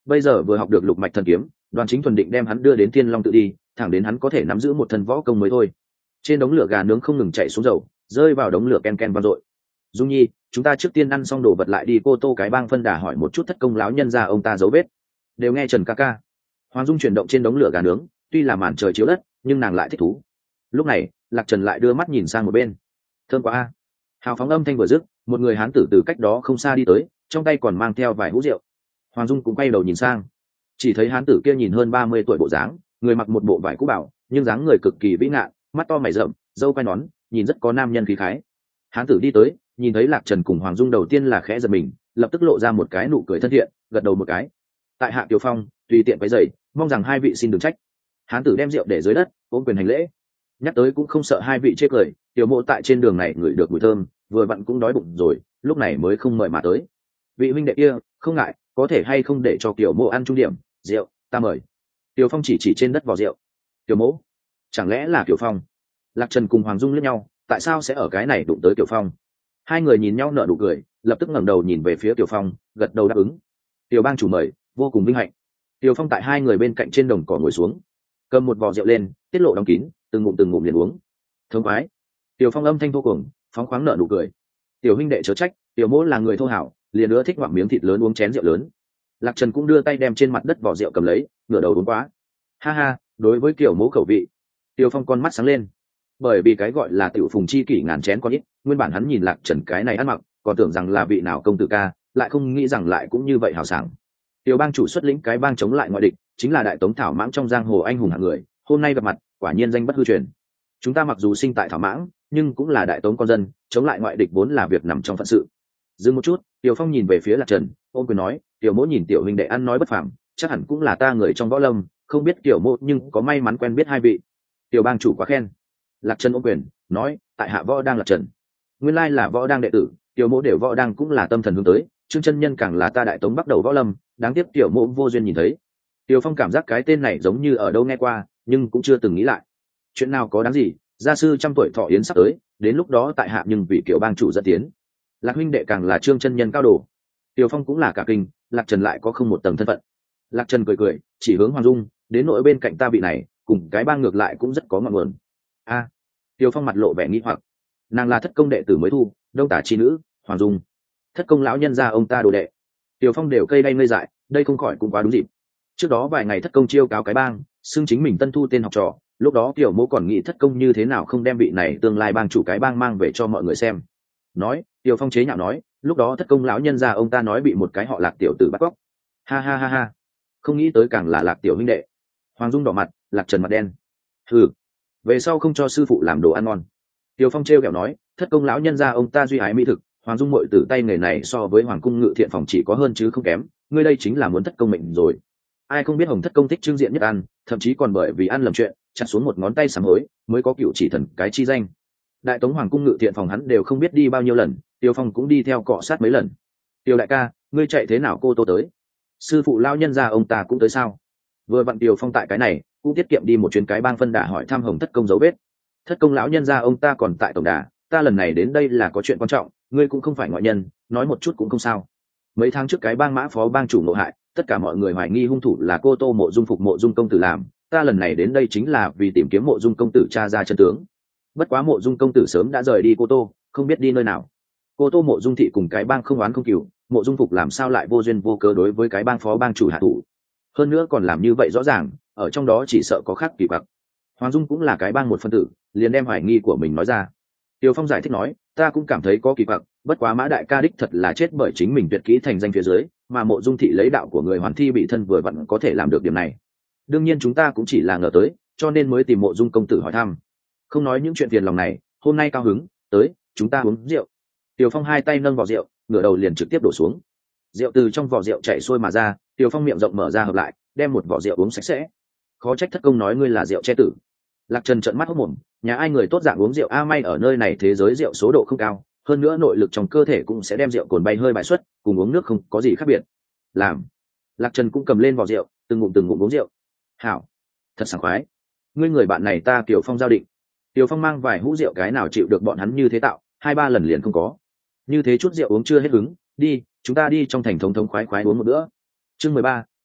bây giờ vừa học được lục mạch thần kiếm, Đoàn Chính thuần định đem hắn đưa đến Thiên Long tự đi, thẳng đến hắn có thể nắm giữ một thân võ công mới thôi. Trên đống lửa gà nướng không ngừng chạy xuống dầu, rơi vào đống lửa ken ken vang dội. Dung Nhi, chúng ta trước tiên ăn xong đồ vật lại đi Cô Tô cái bang phân đà hỏi một chút thất công lão nhân ra ông ta dấu vết. Đều nghe Trần ca ca. Hoàng Dung chuyển động trên đống lửa gà nướng, tuy là màn trời chiếu đất, nhưng nàng lại thích thú. Lúc này, Lạc Trần lại đưa mắt nhìn sang một bên. Thơm quá a. Hào phóng âm thanh vừa dứt, một người hán tử từ cách đó không xa đi tới, trong tay còn mang theo vài hũ rượu. Hoàng Dung cũng quay đầu nhìn sang, chỉ thấy hán tử kia nhìn hơn 30 tuổi bộ dáng, người mặc một bộ vải cũ bảo, nhưng dáng người cực kỳ vĩ ngạn, mắt to mày rậm, râu quai nón, nhìn rất có nam nhân khí khái. Hán tử đi tới, nhìn thấy Lạc Trần cùng Hoàng Dung đầu tiên là khẽ giật mình, lập tức lộ ra một cái nụ cười thân thiện, gật đầu một cái. Tại hạ Kiều Phong, tùy tiện váy giày, mong rằng hai vị xin đừng trách. Hán tử đem rượu để dưới đất, ôm quyền hành lễ. Nhắc tới cũng không sợ hai vị chê cười, Tiểu Mộ tại trên đường này ngửi được mùi thơm, vừa vặn cũng đói bụng rồi, lúc này mới không mời mà tới. Vị huynh đệ kia, không ngại, có thể hay không để cho Tiểu Mộ ăn trung điểm, rượu, ta mời. Tiểu Phong chỉ trên đất vò rượu. Tiểu Mộ, chẳng lẽ là Tiểu Phong? Lạc Trần cùng Hoàng Dung liếc nhau, tại sao sẽ ở cái này đụng tới Tiểu Phong? Hai người nhìn nhau nở nụ cười, lập tức ngẩng đầu nhìn về phía Tiểu Phong, gật đầu đáp ứng. Tiểu bang chủ mời, vô cùng vinh hạnh. Tiểu Phong tại hai người bên cạnh trên đồng cỏ ngồi xuống, cầm một vò rượu lên, tiết lộ đóng kín, từng ngụm liền uống. Thống khoái. Tiểu Phong âm thanh vô cùng, phóng khoáng nở nụ cười. Tiểu huynh đệ chớ trách, Tiểu Mỗ là người thô hảo, liền nữa thích ngoạm miếng thịt lớn uống chén rượu lớn. Lạc Trần cũng đưa tay đem trên mặt đất vỏ rượu cầm lấy, ngửa đầu uống quá. Ha ha, đối với Tiểu Mỗ khẩu vị. Tiểu Phong con mắt sáng lên, bởi vì cái gọi là tiểu phùng chi kỷ ngàn chén có ít, nguyên bản hắn nhìn Lạc Trần cái này ăn mặc, còn tưởng rằng là vị nào công tử ca, lại không nghĩ rằng lại cũng như vậy hào sảng. Tiểu bang chủ xuất lĩnh cái bang chống lại ngoại địch, chính là đại tống Thảo Mãng trong giang hồ anh hùng hạng người, hôm nay gặp mặt, quả nhiên danh bất hư truyền. Chúng ta mặc dù sinh tại Thảo Mãng, nhưng cũng là đại tống con dân, chống lại ngoại địch vốn là việc nằm trong phận sự. Dừng một chút, Tiểu Phong nhìn về phía Lạc Trần, ôm quyền nói, Tiểu Mỗ nhìn Tiểu huynh đệ ăn nói bất phàm, chắc hẳn cũng là ta người trong võ lâm, không biết Tiểu Mỗ nhưng có may mắn quen biết hai vị. Tiểu bang chủ quá khen. Lạc Trần ôm quyền, nói, tại hạ võ đang Lạc Trần. Nguyên lai là võ đang đệ tử, Tiểu Mỗ đều võ đang cũng là tâm thần hướng tới, Trương chân nhân càng là ta đại tống bắt đầu võ lâm, đáng tiếc Tiểu Mỗ vô duyên nhìn thấy. Tiểu Phong cảm giác cái tên này giống như ở đâu nghe qua, nhưng cũng chưa từng nghĩ lại. Chuyện nào có đáng gì, gia sư trăm tuổi thọ yến sắp tới, đến lúc đó tại hạ nhưng vì Kiều bang chủ dẫn tiến. Lạc huynh đệ càng là Trương chân nhân cao đồ. Tiểu Phong cũng là cả kinh, Lạc Trần lại có không một tầng thân phận. Lạc Trần cười, chỉ hướng Hoàng Dung, đến nội bên cạnh ta vị này, cùng cái bang ngược lại cũng rất có ngọn nguồn. A. Tiểu Phong mặt lộ vẻ nghi hoặc, nàng là thất công đệ tử mới thu, đông tả chi nữ, Hoàng Dung, thất công lão nhân gia ông ta đồ đệ. Tiểu Phong đều cây đay ngây dại, đây không khỏi cũng quá đúng dịp. Trước đó vài ngày thất công chiêu cáo cái bang, xưng chính mình tân thu tên học trò, lúc đó Tiểu Mỗ còn nghĩ thất công như thế nào không đem vị này tương lai bang chủ cái bang mang về cho mọi người xem. Nói, Tiểu Phong chế nhạo nói, lúc đó thất công lão nhân gia ông ta nói bị một cái họ Lạc tiểu tử bắt cóc. Ha ha ha ha, không nghĩ tới càng là Lạc tiểu huynh đệ. Hoàng Dung đỏ mặt, Lạc Trần mặt đen. Hừ, về sau không cho sư phụ làm đồ ăn ngon. Tiểu Phong trêu ghẹo nói, thất công lão nhân gia ông ta duy ái mỹ thực, Hoàng Dung muội tử tay nghề này so với Hoàng cung ngự thiện phòng chỉ có hơn chứ không kém, ngươi đây chính là muốn thất công mệnh rồi. Ai không biết Hồng thất công thích trưng diện nhất ăn, thậm chí còn bởi vì ăn lầm chuyện, chặt xuống một ngón tay sám hối, mới có cựu chỉ thần cái chi danh. Đại tống Hoàng cung ngự thiện phòng hắn đều không biết đi bao nhiêu lần, Tiêu Phong cũng đi theo cọ sát mấy lần. Tiêu đại ca, ngươi chạy thế nào Cô Tô tới? Sư phụ lao nhân gia ông ta cũng tới sao? Vừa vặn Tiêu Phong tại cái này, cũng tiết kiệm đi một chuyến cái bang phân đà hỏi thăm Hồng thất công dấu vết. Thất công lão nhân gia ông ta còn tại tổng đà, ta lần này đến đây là có chuyện quan trọng, ngươi cũng không phải ngoại nhân, nói một chút cũng không sao. Mấy tháng trước cái bang mã phó bang chủ ngộ hại, tất cả mọi người hoài nghi hung thủ là Cô Tô Mộ Dung Phục Mộ Dung công tử làm, ta lần này đến đây chính là vì tìm kiếm Mộ Dung công tử tra ra chân tướng. Bất quá Mộ Dung công tử sớm đã rời đi Cô Tô, không biết đi nơi nào. Cô Tô Mộ Dung thị cùng cái bang không oán không cừu, Mộ Dung Phục làm sao lại vô duyên vô cớ đối với cái bang phó bang chủ hạ thủ? Hơn nữa còn làm như vậy rõ ràng, ở trong đó chỉ sợ có khác kỳ quặc. Hoàng Dung cũng là cái bang một phân tử, liền đem hoài nghi của mình nói ra. Tiêu Phong giải thích nói, ta cũng cảm thấy có kỳ quặc, bất quá Mã đại ca đích thật là chết bởi chính mình tuyệt kỹ thành danh phía dưới, mà Mộ Dung thị lấy đạo của người hoàn thi bị thân vừa vặn có thể làm được điểm này. Đương nhiên chúng ta cũng chỉ là ngờ tới, cho nên mới tìm Mộ Dung công tử hỏi thăm. Không nói những chuyện phiền lòng này, hôm nay cao hứng, tới, chúng ta uống rượu. Tiêu Phong hai tay nâng vỏ rượu, ngửa đầu liền trực tiếp đổ xuống. Rượu từ trong vỏ rượu chảy xuôi mà ra, Tiêu Phong miệng rộng mở ra hợp lại, đem một vỏ rượu uống sạch sẽ. Khó trách thất công nói ngươi là rượu che tử. Lạc Trần trợn mắt hốt mồm, nhà ai người tốt dạng uống rượu a, may ở nơi này thế giới rượu số độ không cao, hơn nữa nội lực trong cơ thể cũng sẽ đem rượu cồn bay hơi bại xuất, cùng uống nước không có gì khác biệt. Làm. Lạc Trần cũng cầm lên vỏ rượu, từng ngụm uống rượu. Hảo, thật sảng khoái. Ngươi người bạn này ta Tiểu Phong giao định. Tiểu Phong mang vài hũ rượu cái nào chịu được bọn hắn như thế tạo, 2-3 lần liền không có. Như thế chút rượu uống chưa hết hứng, đi, chúng ta đi trong thành thống khoái khoái uống một bữa. Chương 13,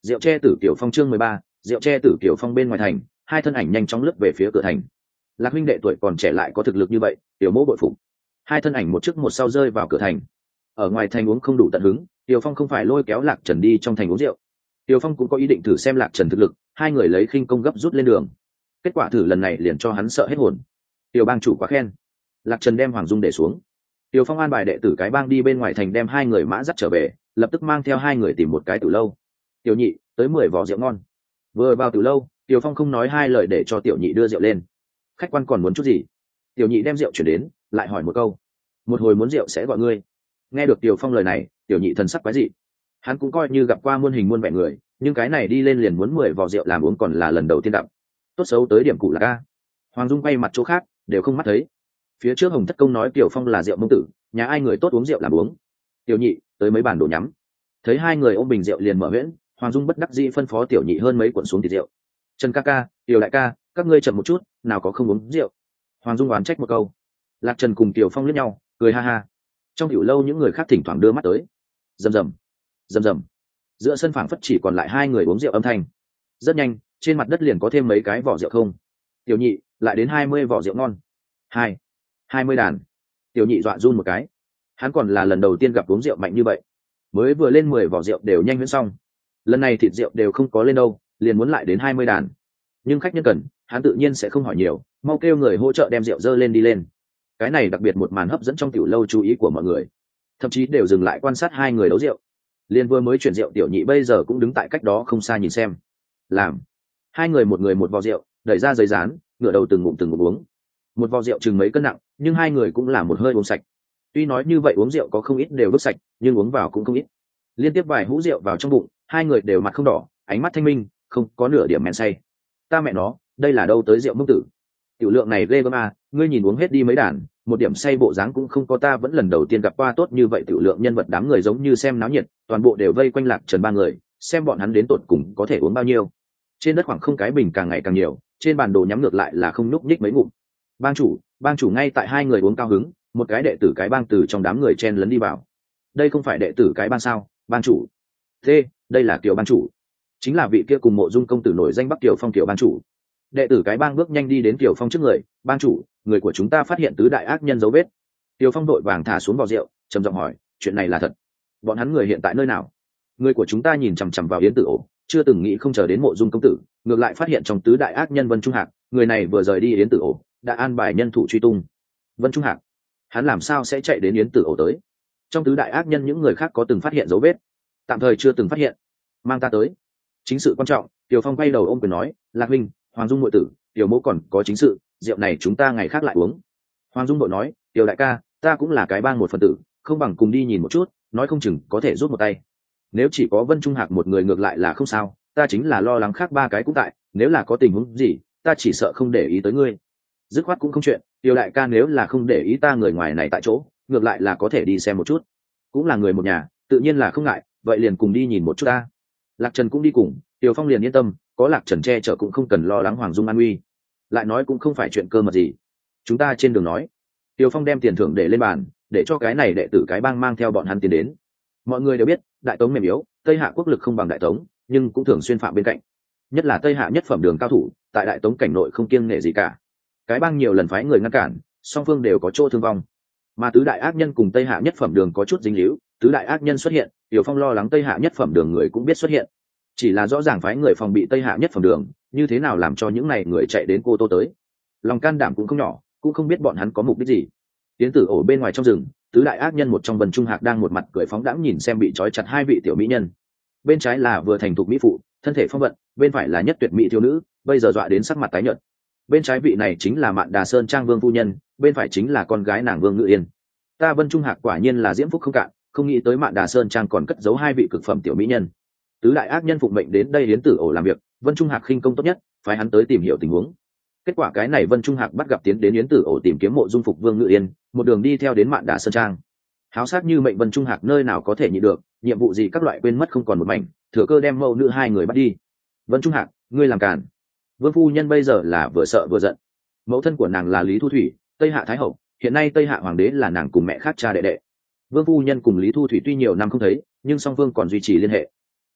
Rượu tre tử Kiều Phong chương 13, rượu tre tử Kiều Phong bên ngoài thành, hai thân ảnh nhanh chóng lướt về phía cửa thành. Lạc huynh đệ tuổi còn trẻ lại có thực lực như vậy, Tiểu Mỗ bội phục. Hai thân ảnh một trước một sau rơi vào cửa thành. Ở ngoài thành uống không đủ tận hứng, Tiểu Phong không phải lôi kéo Lạc Trần đi trong thành uống rượu. Tiểu Phong cũng có ý định thử xem Lạc Trần thực lực, hai người lấy khinh công gấp rút lên đường. Kết quả thử lần này liền cho hắn sợ hết hồn. Tiểu bang chủ quá khen. Lạc Trần đem Hoàng Dung để xuống. Tiểu Phong an bài đệ tử cái bang đi bên ngoài thành đem hai người mã dắt trở về, lập tức mang theo hai người tìm một cái tử lâu. Tiểu nhị, tới 10 vỏ rượu ngon. Vừa vào tử lâu, Tiểu Phong không nói hai lời để cho tiểu nhị đưa rượu lên. Khách quan còn muốn chút gì? Tiểu nhị đem rượu chuyển đến, lại hỏi một câu. Một hồi muốn rượu sẽ gọi ngươi. Nghe được Tiểu Phong lời này, tiểu nhị thần sắc quái dị. Hắn cũng coi như gặp qua muôn hình muôn vẻ người, nhưng cái này đi lên liền muốn 10 vỏ rượu làm uống còn là lần đầu tiên đậm. Tốt xấu tới điểm cụ là ca. Hoàng Dung quay mặt chỗ khác, đều không mắt thấy. Phía trước Hồng Thất Công nói Tiểu Phong là rượu mông tử, nhà ai người tốt uống rượu làm uống. Tiểu nhị, tới mấy bàn đồ nhắm. Thấy hai người ôm bình rượu liền mở miệng, Hoàng Dung bất đắc dĩ phân phó tiểu nhị hơn mấy cuộn xuống thịt rượu. Trần ca ca, Tiểu đại ca, các ngươi chậm một chút, nào có không uống rượu. Hoàng Dung oán trách một câu. Lạc Trần cùng Tiểu Phong liếc nhau, cười ha ha. Trong tiểu lâu những người khác thỉnh thoảng đưa mắt tới. Rầm rầm, rầm rầm. Giữa sân phảng phất chỉ còn lại hai người uống rượu âm thanh. Rất nhanh, trên mặt đất liền có thêm mấy cái vỏ rượu không. Tiểu nhị, lại đến 20 vỏ rượu ngon. 20 đàn. Tiểu nhị dọa run một cái. Hắn còn là lần đầu tiên gặp uống rượu mạnh như vậy. Mới vừa lên 10 vỏ rượu đều nhanh huyễn xong. Lần này thịt rượu đều không có lên đâu, liền muốn lại đến 20 đàn. Nhưng khách nhân cần, hắn tự nhiên sẽ không hỏi nhiều, mau kêu người hỗ trợ đem rượu dơ lên đi lên. Cái này đặc biệt một màn hấp dẫn trong tiểu lâu chú ý của mọi người, thậm chí đều dừng lại quan sát hai người đấu rượu. Liên vừa mới chuyển rượu tiểu nhị bây giờ cũng đứng tại cách đó không xa nhìn xem. Làm hai người một vò rượu, đẩy ra giấy dán, ngửa đầu từng ngụm uống. Một vò rượu chừng mấy cân nặng, nhưng hai người cũng là một hơi uống sạch. Tuy nói như vậy uống rượu có không ít đều vứt sạch, nhưng uống vào cũng không ít. Liên tiếp vài hũ rượu vào trong bụng, hai người đều mặt không đỏ, ánh mắt thanh minh, không có nửa điểm men say. Ta mẹ nó, đây là đâu tới rượu mông tử? Tiểu lượng này ghê gớm à, ngươi nhìn uống hết đi mấy đàn, một điểm say bộ dáng cũng không có, ta vẫn lần đầu tiên gặp qua tốt như vậy tiểu lượng nhân vật. Đám người giống như xem náo nhiệt, toàn bộ đều vây quanh Lạc Trần ba người, xem bọn hắn đến tột cùng có thể uống bao nhiêu. Trên đất khoảng không cái bình càng ngày càng nhiều, trên bàn đồ nhắm ngược lại là không nhúc nhích mấy ngụm. Bang chủ ngay tại hai người uống cao hứng, một cái đệ tử cái bang từ trong đám người chen lấn đi vào. Đây không phải đệ tử cái bang sao? Bang chủ. Thế, đây là Kiều bang chủ. Chính là vị kia cùng Mộ Dung công tử nổi danh Bắc Kiều Phong Kiều bang chủ. Đệ tử cái bang bước nhanh đi đến Kiều Phong trước người. Bang chủ, người của chúng ta phát hiện tứ đại ác nhân dấu vết. Kiều Phong đội vàng thả xuống vò rượu, trầm giọng hỏi, chuyện này là thật? Bọn hắn người hiện tại nơi nào? Người của chúng ta nhìn chằm chằm vào Yến Tử Ổ, chưa từng nghĩ không chờ đến Mộ Dung công tử, ngược lại phát hiện trong tứ đại ác nhân Vân Trung Hạc, người này vừa rời đi Yến Tử Ổ, đã an bài nhân thủ truy tung. Vân Trung Hạc, hắn làm sao sẽ chạy đến Yến Tử Ổ tới? Trong tứ đại ác nhân những người khác có từng phát hiện dấu vết? Tạm thời chưa từng phát hiện. Mang ta tới. Chính sự quan trọng. Kiều Phong quay đầu ôm quyền nói, Lạc huynh, Hoàng Dung muội tử, Tiểu mỗ còn có chính sự, rượu này chúng ta ngày khác lại uống. Hoàng Dung đội nói, Tiểu đại ca, ta cũng là cái bang một phần tử, không bằng cùng đi nhìn một chút, nói không chừng có thể rút một tay. Nếu chỉ có Vân Trung Hạc một người ngược lại là không sao, ta chính là lo lắng khác ba cái cũng tại, nếu là có tình huống gì, ta chỉ sợ không để ý tới ngươi. Dứt khoát cũng không chuyện, Tiểu đại ca nếu là không để ý ta người ngoài này tại chỗ, ngược lại là có thể đi xem một chút. Cũng là người một nhà, tự nhiên là không ngại, vậy liền cùng đi nhìn một chút ta. Lạc Trần cũng đi cùng, Tiểu Phong liền yên tâm, có Lạc Trần che chở cũng không cần lo lắng Hoàng Dung an nguy. Lại nói cũng không phải chuyện cơ mật gì. Chúng ta trên đường nói. Tiểu Phong đem tiền thưởng để lên bàn, để cho cái này đệ tử cái bang mang theo bọn hắn tiến đến. Mọi người đều biết, Đại Tống mềm yếu, Tây Hạ quốc lực không bằng Đại Tống, nhưng cũng thường xuyên phạm bên cạnh. Nhất là Tây Hạ nhất phẩm đường cao thủ, tại Đại Tống cảnh nội không kiêng nể gì cả. Cái bang nhiều lần phái người ngăn cản, song phương đều có chỗ thương vong. Mà tứ đại ác nhân cùng Tây Hạ nhất phẩm đường có chút dính líu, tứ đại ác nhân xuất hiện, Tiểu Phong lo lắng Tây Hạ nhất phẩm đường người cũng biết xuất hiện. Chỉ là rõ ràng phái người phòng bị Tây Hạ nhất phẩm đường, như thế nào làm cho những này người chạy đến Cô Tô tới. Lòng can đảm cũng không nhỏ, cũng không biết bọn hắn có mục đích gì. Tiến Tử Ổ bên ngoài trong rừng, tứ đại ác nhân một trong Vân Trung Hạc đang một mặt cười phóng đãng nhìn xem bị trói chặt hai vị tiểu mỹ nhân. Bên trái là vừa thành thục mỹ phụ, thân thể phong vận, bên phải là nhất tuyệt mỹ thiếu nữ, bây giờ dọa đến sắc mặt tái nhợt. Bên trái vị này chính là Mạn Đà Sơn Trang Vương phu nhân, bên phải chính là con gái nàng Vương Ngự Yên. Ta Vân Trung Hạc quả nhiên là diễm phúc không cạn, không nghĩ tới Mạn Đà Sơn Trang còn cất giấu hai vị cực phẩm tiểu mỹ nhân. Tứ đại ác nhân phụng mệnh đến đây Yến Tử Ổ làm việc, Vân Trung Hạc khinh công tốt nhất, phái hắn tới tìm hiểu tình huống. Kết quả cái này Vân Trung Hạc bắt gặp tiến đến Yến Tử Ổ tìm kiếm Mộ Dung phục Vương Ngự Yên, một đường đi theo đến Mạn Đà Sơn Trang. Háo sát như mệnh Vân Trung Hạc nơi nào có thể nhịn được, nhiệm vụ gì các loại quên mất không còn một mảnh, thừa cơ đem mẫu nữ hai người bắt đi. Vân Trung Hạc, ngươi làm cản. Vương phu nhân bây giờ là vừa sợ vừa giận. Mẫu thân của nàng là Lý Thu Thủy, Tây Hạ Thái Hậu, hiện nay Tây Hạ Hoàng đế là nàng cùng mẹ khác cha đệ đệ. Vương phu nhân cùng Lý Thu Thủy tuy nhiều năm không thấy, nhưng song phương còn duy trì liên hệ.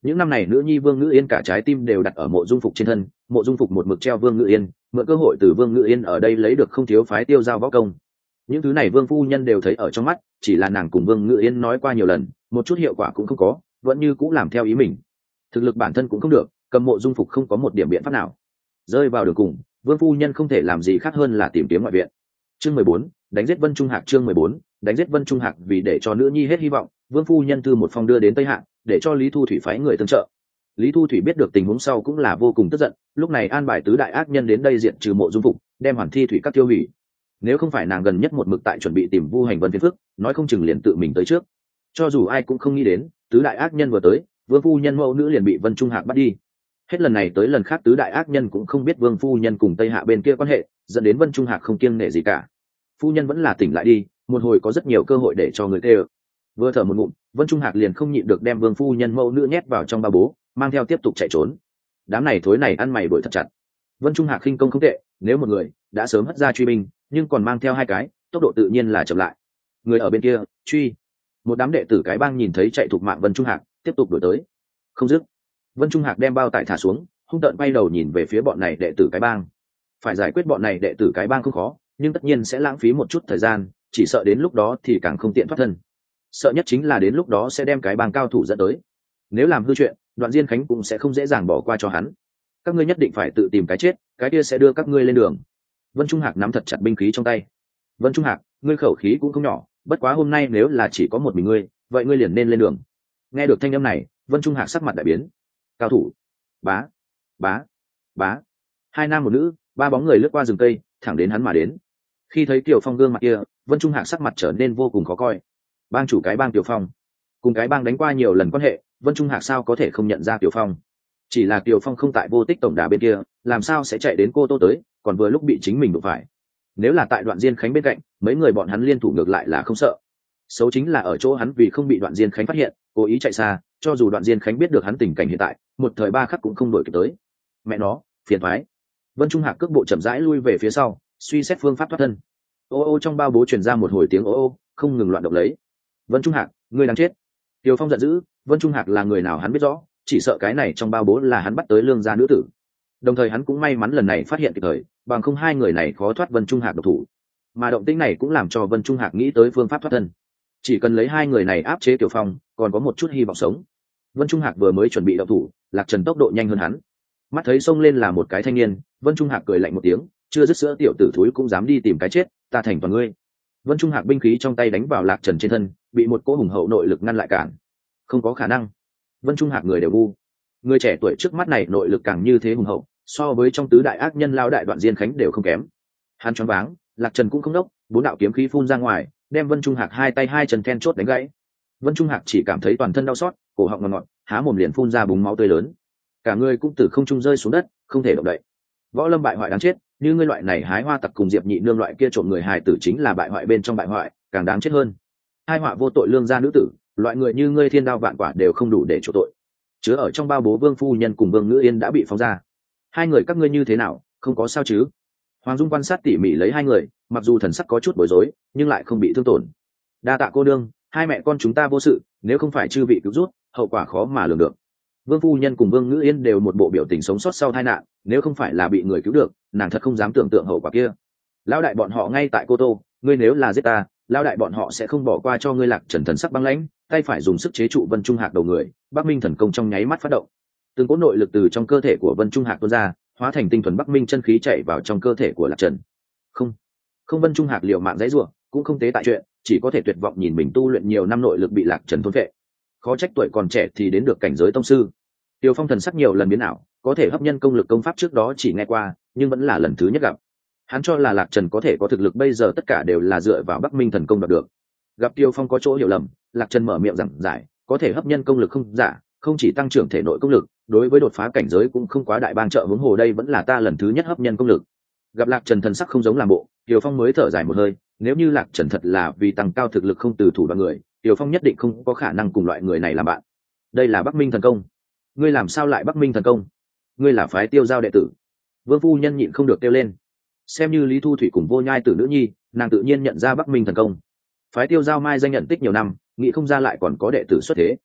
những năm này nữ nhi Vương Ngữ Yên cả trái tim đều đặt ở Mộ Dung Phục trên thân, Mộ Dung Phục một mực treo Vương Ngữ Yên, mượn cơ hội từ Vương Ngữ Yên ở đây lấy được không thiếu phái tiêu giao võ công. Những thứ này Vương phu nhân đều thấy ở trong mắt, chỉ là nàng cùng Vương Ngữ Yên nói qua nhiều lần, một chút hiệu quả cũng không có, vẫn như cũng làm theo ý mình. Thực lực bản thân cũng không được, cầm Mộ Dung Phục không có một điểm biện pháp nào. Rơi vào đường cùng, Vương phu nhân không thể làm gì khác hơn là tìm kiếm ngoại viện. Chương 14, đánh giết Vân Trung Hạc. Chương 14, đánh giết Vân Trung Hạc. Vì để cho nữ nhi hết hy vọng, Vương phu nhân thư một phong đưa đến Tây Hạ, để cho Lý Thu Thủy phái người tương trợ. Lý Thu Thủy biết được tình huống sau cũng là vô cùng tức giận, lúc này an bài tứ đại ác nhân đến đây diệt trừ Mộ Dung Phục, đem Hoàn Thi Thủy các tiêu hủy. Nếu không phải nàng gần nhất một mực tại chuẩn bị tìm Vu Hành Vân phiền phức, nói không chừng liền tự mình tới trước. Cho dù ai cũng không nghĩ đến, tứ đại ác nhân vừa tới, Vương phu nhân mẫu nữ liền bị Vân Trung Hạc bắt đi. Hết lần này tới lần khác tứ đại ác nhân cũng không biết Vương phu nhân cùng Tây Hạ bên kia quan hệ, dẫn đến Vân Trung Hạc không kiêng nể gì cả. Phu nhân vẫn là tỉnh lại đi, một hồi có rất nhiều cơ hội để cho người kêu. Vừa thở một ngụm, Vân Trung Hạc liền không nhịn được đem Vương phu nhân mẫu nữ nhét vào trong ba bố, mang theo tiếp tục chạy trốn. Đám này thối này ăn mày đuổi thật chặt. Vân Trung Hạc khinh công không tệ, nếu một người đã sớm hất ra truy binh, nhưng còn mang theo hai cái, tốc độ tự nhiên là chậm lại. Người ở bên kia truy, một đám đệ tử cái bang nhìn thấy chạy thục mạng Vân Trung Hạc, tiếp tục đuổi tới. Không dứt. Vân Trung Hạc đem bao tải thả xuống, hung tợn quay đầu nhìn về phía bọn này đệ tử cái bang. Phải giải quyết bọn này đệ tử cái bang không khó, nhưng tất nhiên sẽ lãng phí một chút thời gian, chỉ sợ đến lúc đó thì càng không tiện thoát thân. Sợ nhất chính là đến lúc đó sẽ đem cái bang cao thủ dẫn tới. Nếu làm hư chuyện, Đoạn Diên Khánh cũng sẽ không dễ dàng bỏ qua cho hắn. Các ngươi nhất định phải tự tìm cái chết, cái kia sẽ đưa các ngươi lên đường. Vân Trung Hạc nắm thật chặt binh khí trong tay. Vân Trung Hạc, ngươi khẩu khí cũng không nhỏ, bất quá hôm nay nếu là chỉ có một mình ngươi, vậy ngươi liền nên lên đường. Nghe được thanh âm này, Vân Trung Hạc sắc mặt đại biến. Cao thủ. Bá, bá, bá. Hai nam một nữ, ba bóng người lướt qua rừng cây, thẳng đến hắn mà đến. Khi thấy Kiều Phong gương mặt kia, Vân Trung Hạc sắc mặt trở nên vô cùng khó coi. Bang chủ cái bang Kiều Phong, cùng cái bang đánh qua nhiều lần quan hệ, Vân Trung Hạc sao có thể không nhận ra Kiều Phong? Chỉ là Kiều Phong không tại Vô Tích tổng đà bên kia, làm sao sẽ chạy đến Cô Tô tới, còn vừa lúc bị chính mình đụng phải. Nếu là tại Đoạn Diên Khánh bên cạnh, mấy người bọn hắn liên thủ ngược lại là không sợ. Xấu chính là ở chỗ hắn vì không bị Đoạn Diên Khánh phát hiện, cố ý chạy xa, cho dù Đoạn Diên Khánh biết được hắn tình cảnh hiện tại, một thời ba khắc cũng không đuổi kịp tới. Mẹ nó, phiền toái. Vân Trung Hạc cước bộ chậm rãi lui về phía sau, suy xét phương pháp thoát thân. Ô ô trong bao bố truyền ra một hồi tiếng ô ô, không ngừng loạn động lấy. Vân Trung Hạc, ngươi đang chết. Tiêu Phong giận dữ, Vân Trung Hạc là người nào hắn biết rõ, chỉ sợ cái này trong bao bố là hắn bắt tới lương gia nữ tử. Đồng thời hắn cũng may mắn lần này phát hiện kịp thời, bằng không hai người này khó thoát Vân Trung Hạc độc thủ. Mà động tĩnh này cũng làm cho Vân Trung Hạc nghĩ tới phương pháp thoát thân. Chỉ cần lấy hai người này áp chế Tiêu Phong, còn có một chút hy vọng sống. Vân Trung Hạc vừa mới chuẩn bị động thủ, Lạc Trần tốc độ nhanh hơn hắn. Mắt thấy xông lên là một cái thanh niên, Vân Trung Hạc cười lạnh một tiếng, chưa dứt sữa tiểu tử thúi cũng dám đi tìm cái chết, ta thành toàn ngươi. Vân Trung Hạc binh khí trong tay đánh vào Lạc Trần trên thân, bị một cỗ hùng hậu nội lực ngăn lại cản. Không có khả năng. Vân Trung Hạc người đều ngu. Người trẻ tuổi trước mắt này nội lực càng như thế hùng hậu, so với trong tứ đại ác nhân lao đại Đoạn Diên Khánh đều không kém. Hắn choáng váng, Lạc Trần cũng không đốc, bốn đạo kiếm khí phun ra ngoài, đem Vân Trung Hạc hai tay hai chân then chốt đánh gãy. Vân Trung Hạc chỉ cảm thấy toàn thân đau xót, cổ họng ngọt ngọt, há mồm liền phun ra búng máu tươi lớn. Cả người cũng từ không trung rơi xuống đất, không thể động đậy. Võ lâm bại hoại đáng chết, như ngươi loại này hái hoa tặc cùng Diệp Nhị Nương loại kia trộm người hài tử chính là bại hoại bên trong bại hoại, càng đáng chết hơn. Hai họa vô tội lương gia nữ tử, loại người như ngươi thiên đao vạn quả đều không đủ để chỗ tội. Chứa ở trong bao bố Vương phu nhân cùng Vương Ngữ Yên đã bị phóng ra. Hai người các ngươi như thế nào, không có sao chứ? Hoàng Dung quan sát tỉ mỉ lấy hai người, mặc dù thần sắc có chút bối rối, nhưng lại không bị thương tổn. Đa tạ cô đương, hai mẹ con chúng ta vô sự, nếu không phải chư vị cứu rút, hậu quả khó mà lường được. Vương phu nhân cùng Vương Ngữ Yên đều một bộ biểu tình sống sót sau tai nạn, nếu không phải là bị người cứu được, nàng thật không dám tưởng tượng hậu quả kia. Lão đại bọn họ ngay tại Cô Tô, ngươi nếu là giết ta, lão đại bọn họ sẽ không bỏ qua cho ngươi. Lạc Trần thần sắc băng lãnh, tay phải dùng sức chế trụ Vân Trung Hạc đầu người, Bắc Minh thần công trong nháy mắt phát động. Từng cỗ nội lực từ trong cơ thể của Vân Trung Hạc tuôn ra, hóa thành tinh thuần Bắc Minh chân khí chạy vào trong cơ thể của Lạc Trần. Không Vân Trung Hạc liều mạng dãy rủa, cũng không tế tại chuyện, chỉ có thể tuyệt vọng nhìn mình tu luyện nhiều năm nội lực bị Lạc Trần thôn phệ. Khó trách tuổi còn trẻ thì đến được cảnh giới tông sư. Tiêu Phong thần sắc nhiều lần biến ảo, có thể hấp nhân công lực công pháp trước đó chỉ nghe qua, nhưng vẫn là lần thứ nhất gặp. Hắn cho là Lạc Trần có thể có thực lực bây giờ tất cả đều là dựa vào Bắc Minh thần công đạt được. Gặp Tiêu Phong có chỗ hiểu lầm, Lạc Trần mở miệng giảng giải, có thể hấp nhân công lực không giả, không chỉ tăng trưởng thể nội công lực, đối với đột phá cảnh giới cũng không quá đại bang trợ huống hồ đây vẫn là ta lần thứ nhất hấp nhân công lực. Gặp Lạc Trần thần sắc không giống làm bộ, Tiêu Phong mới thở dài một hơi, nếu như Lạc Trần thật là vì tăng cao thực lực không từ thủ đoạn người, Tiêu Phong nhất định không có khả năng cùng loại người này làm bạn. Đây là Bắc Minh thần công. Ngươi làm sao lại Bắc Minh thần công? Ngươi là phái Tiêu giao đệ tử? Vương phu nhân nhịn không được kêu lên. Xem như Lý Thu Thủy cùng Vô Nhai tử nữ nhi, nàng tự nhiên nhận ra Bắc Minh thần công. Phái Tiêu giao mai danh nhận tích nhiều năm, nghĩ không ra lại còn có đệ tử xuất thế.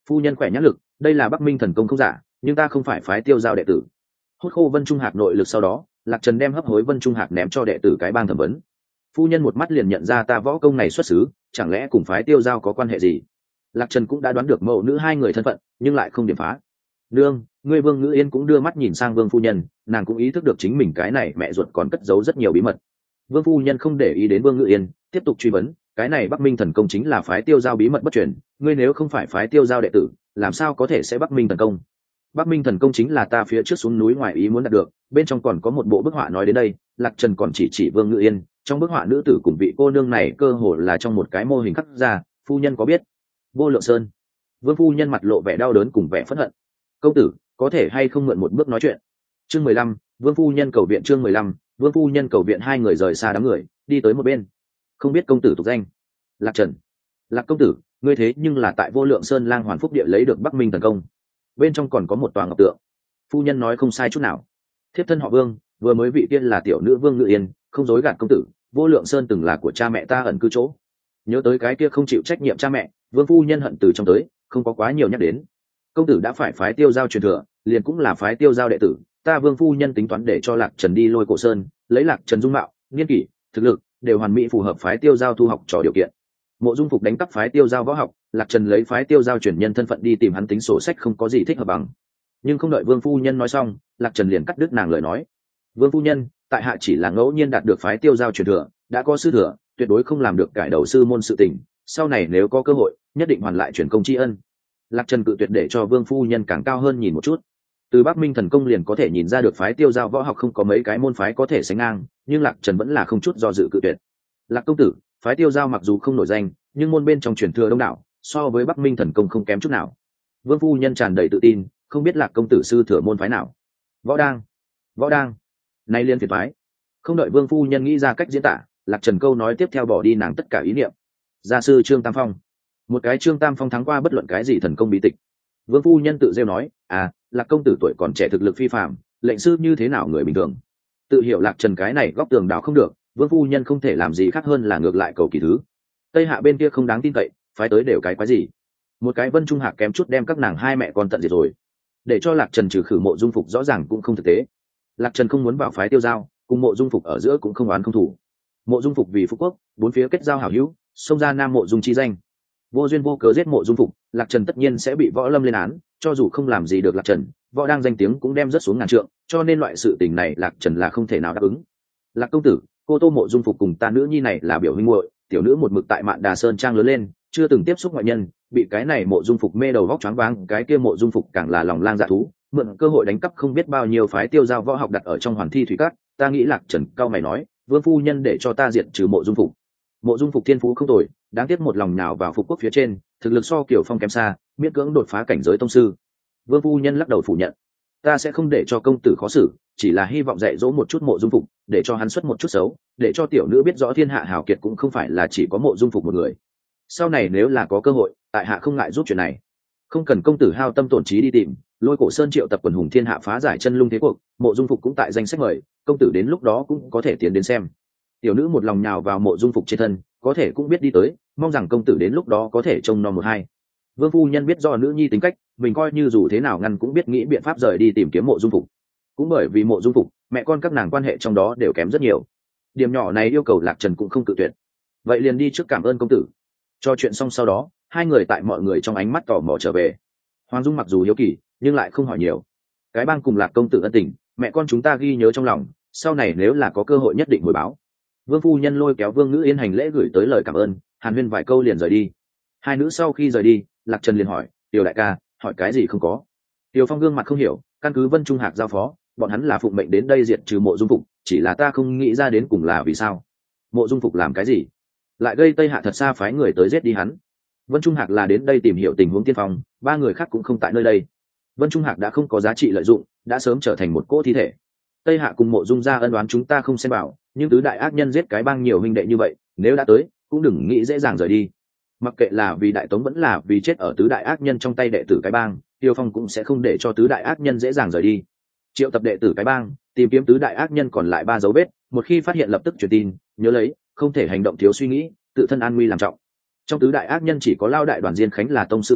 Phu nhân khỏe nhãn lực, đây là Bắc Minh thần công không giả, nhưng ta không phải phái Tiêu Giao đệ tử. Hút khô Vân Trung Hạc nội lực sau đó, Lạc Trần đem hấp hối Vân Trung Hạc ném cho đệ tử cái bang thẩm vấn. Phu nhân một mắt liền nhận ra ta võ công này xuất xứ, chẳng lẽ cùng phái Tiêu Giao có quan hệ gì? Lạc Trần cũng đã đoán được mẫu nữ hai người thân phận, nhưng lại không điểm phá. Nương, ngươi Vương Ngữ Yên cũng đưa mắt nhìn sang Vương phu nhân, nàng cũng ý thức được chính mình cái này mẹ ruột còn cất giấu rất nhiều bí mật. Vương phu nhân không để ý đến Vương Ngữ Yên, tiếp tục truy vấn, cái này Bắc Minh thần công chính là phái Tiêu Giao bí mật bất truyền, ngươi nếu không phải phái Tiêu Giao đệ tử, làm sao có thể sẽ Bắc Minh thần công? Bắc Minh thần công chính là ta phía trước xuống núi ngoài ý muốn đạt được, bên trong còn có một bộ bức họa nói đến đây, Lạc Trần còn chỉ Vương Ngữ Yên, trong bức họa nữ tử cùng vị cô nương này cơ hồ là trong một cái mô hình khắc ra, phu nhân có biết? Vô Lượng Sơn. Vương phu nhân mặt lộ vẻ đau đớn cùng vẻ phẫn hận. Công tử, có thể hay không mượn một bước nói chuyện? Chương 15, Vương phu nhân cầu viện. Chương 15, Vương phu nhân cầu viện. Hai người rời xa đám người, đi tới một bên. Không biết công tử tục danh? Lạc Trần. Lạc công tử, ngươi thế nhưng là tại Vô Lượng Sơn Lang Hoàn Phúc địa lấy được Bắc Minh thần công, bên trong còn có một tòa ngọc tượng. Phu nhân nói không sai chút nào. Thiếp thân họ Vương, vừa mới vị tiên là tiểu nữ Vương Ngự Yên, không dối gạt công tử, Vô Lượng Sơn từng là của cha mẹ ta ẩn cư chỗ. Nhớ tới cái kia không chịu trách nhiệm cha mẹ, Vương phu nhân hận từ trong tới, không có quá nhiều nhắc đến. Công tử đã phải phái Tiêu Giao truyền thừa, liền cũng là phái Tiêu Giao đệ tử, ta Vương phu nhân tính toán để cho Lạc Trần đi Lôi Cổ Sơn, lấy Lạc Trần dung mạo, niên kỷ, thực lực đều hoàn mỹ phù hợp phái Tiêu Giao thu học trò điều kiện. Mộ Dung Phục đánh cắp phái Tiêu Giao võ học, Lạc Trần lấy phái Tiêu Giao truyền nhân thân phận đi tìm hắn tính sổ sách, không có gì thích hợp bằng. Nhưng không đợi Vương phu nhân nói xong, Lạc Trần liền cắt đứt nàng lời nói. Vương phu nhân, tại hạ chỉ là ngẫu nhiên đạt được phái Tiêu Giao truyền thừa, đã có sư thừa, tuyệt đối không làm được cải đầu sư môn sự tình, sau này nếu có cơ hội, nhất định hoàn lại truyền công tri ân. Lạc Trần cự tuyệt để cho Vương phu nhân càng cao hơn nhìn một chút. Từ Bắc Minh thần công liền có thể nhìn ra được phái Tiêu Giao võ học không có mấy cái môn phái có thể sánh ngang, nhưng Lạc Trần vẫn là không chút do dự cự tuyệt. Lạc công tử, phái Tiêu Giao mặc dù không nổi danh, nhưng môn bên trong truyền thừa đông đảo, so với Bắc Minh thần công không kém chút nào. Vương phu nhân tràn đầy tự tin, không biết Lạc công tử sư thừa môn phái nào? Võ Đang. Võ Đang. Nay liên phiền phái. Không đợi Vương phu nhân nghĩ ra cách diễn tả, Lạc Trần câu nói tiếp theo bỏ đi nàng tất cả ý niệm. Gia sư Trương Tam Phong. Một cái Trương Tam Phong thắng qua bất luận cái gì thần công bí tịch. Vương phu nhân tự rêu nói, Lạc công tử tuổi còn trẻ thực lực phi phàm, lệnh sư như thế nào người bình thường. Tự hiểu Lạc Trần cái này góc tường đào không được, Vương phu nhân không thể làm gì khác hơn là ngược lại cầu kỳ thứ. Tây Hạ bên kia không đáng tin cậy, phái tới đều cái quái gì. Một cái Vân Trung Hạc kém chút đem các nàng hai mẹ con tận diệt rồi. Để cho Lạc Trần trừ khử Mộ Dung Phục rõ ràng cũng không thực tế. Lạc Trần không muốn vào phái Tiêu Giao, cùng Mộ Dung Phục ở giữa cũng không oán không thủ. Mộ Dung Phục vì Phú Quốc, bốn phía kết giao hảo hữu, xông ra Nam Mộ Dung chi danh. Vô duyên vô cớ giết Mộ Dung Phục, Lạc Trần tất nhiên sẽ bị võ lâm lên án, cho dù không làm gì được Lạc Trần, võ đang danh tiếng cũng đem rất xuống ngàn trượng, cho nên loại sự tình này Lạc Trần là không thể nào đáp ứng. Lạc công tử, cô Tô Mộ Dung Phục cùng ta nữ nhi này là biểu huynh muội, tiểu nữ một mực tại Mạn Đà Sơn trang lớn lên, chưa từng tiếp xúc ngoại nhân, bị cái này Mộ Dung Phục mê đầu vóc choáng váng, cái kia Mộ Dung Phục càng là lòng lang dạ thú, mượn cơ hội đánh cắp không biết bao nhiêu phái Tiêu Giao võ học đặt ở trong Hoàn Thi Thủy Các. Ta nghĩ Lạc Trần cao mày nói, Vương phu nhân để cho ta diệt trừ Mộ Dung Phục. Mộ Dung Phục thiên phú không tồi, đáng tiếc một lòng nào vào Phục Quốc phía trên, thực lực so Kiều Phong kém xa, miễn cưỡng đột phá cảnh giới tông sư. Vương phu nhân lắc đầu phủ nhận, ta sẽ không để cho công tử khó xử, chỉ là hy vọng dạy dỗ một chút Mộ Dung Phục, để cho hắn xuất một chút xấu, để cho tiểu nữ biết rõ thiên hạ hào kiệt cũng không phải là chỉ có Mộ Dung Phục một người. Sau này nếu là có cơ hội, tại hạ không ngại giúp chuyện này. Không cần công tử hao tâm tổn trí đi tìm, Lôi Cổ Sơn triệu tập quần hùng thiên hạ phá giải chân lung thế cuộc, Mộ Dung Phục cũng tại danh sách mời, công tử đến lúc đó cũng có thể tiến đến xem. Tiểu nữ một lòng nhào vào Mộ Dung Phục trên thân, có thể cũng biết đi tới, mong rằng công tử đến lúc đó có thể trông nom một hai. Vương phu nhân biết do nữ nhi tính cách, mình coi như dù thế nào ngăn cũng biết nghĩ biện pháp rời đi tìm kiếm Mộ Dung Phục. Cũng bởi vì Mộ Dung Phục, mẹ con các nàng quan hệ trong đó đều kém rất nhiều. Điểm nhỏ này yêu cầu Lạc Trần cũng không cự tuyệt. Vậy liền đi trước cảm ơn công tử. Cho chuyện xong sau đó, hai người tại mọi người trong ánh mắt tò mò trở về. Hoàng Dung mặc dù hiếu kỳ, nhưng lại không hỏi nhiều. Cái bang cùng Lạc công tử ân tình, mẹ con chúng ta ghi nhớ trong lòng, sau này nếu là có cơ hội nhất định hồi báo. Vương phu nhân lôi kéo Vương Ngữ Yên hành lễ gửi tới lời cảm ơn, hàn huyên vài câu liền rời đi. Hai nữ sau khi rời đi, Lạc Trần liền hỏi, Tiểu đại ca, hỏi cái gì không có? Tiểu Phong gương mặt không hiểu, căn cứ Vân Trung Hạc giao phó, bọn hắn là phụng mệnh đến đây diệt trừ Mộ Dung Phục, chỉ là ta không nghĩ ra đến cùng là vì sao. Mộ Dung Phục làm cái gì? Lại gây Tây Hạ thật xa phái người tới giết đi hắn. Vân Trung Hạc là đến đây tìm hiểu tình huống tiên phong, ba người khác cũng không tại nơi đây. Vân Trung Hạc đã không có giá trị lợi dụng, đã sớm trở thành một cỗ thi thể. Tây Hạ cùng Mộ Dung ra ân oán chúng ta không xem bảo, nhưng tứ đại ác nhân giết cái bang nhiều huynh đệ như vậy, nếu đã tới, cũng đừng nghĩ dễ dàng rời đi. Mặc kệ là vì Đại Tống vẫn là vì chết ở tứ đại ác nhân trong tay đệ tử cái bang, Tiêu Phong cũng sẽ không để cho tứ đại ác nhân dễ dàng rời đi. Triệu tập đệ tử cái bang, tìm kiếm tứ đại ác nhân còn lại 3 dấu vết, một khi phát hiện lập tức truyền tin, nhớ lấy, không thể hành động thiếu suy nghĩ, tự thân an nguy làm trọng. Trong tứ đại ác nhân chỉ có Lao đại Đoàn Diên Khánh là tông sư cảnh,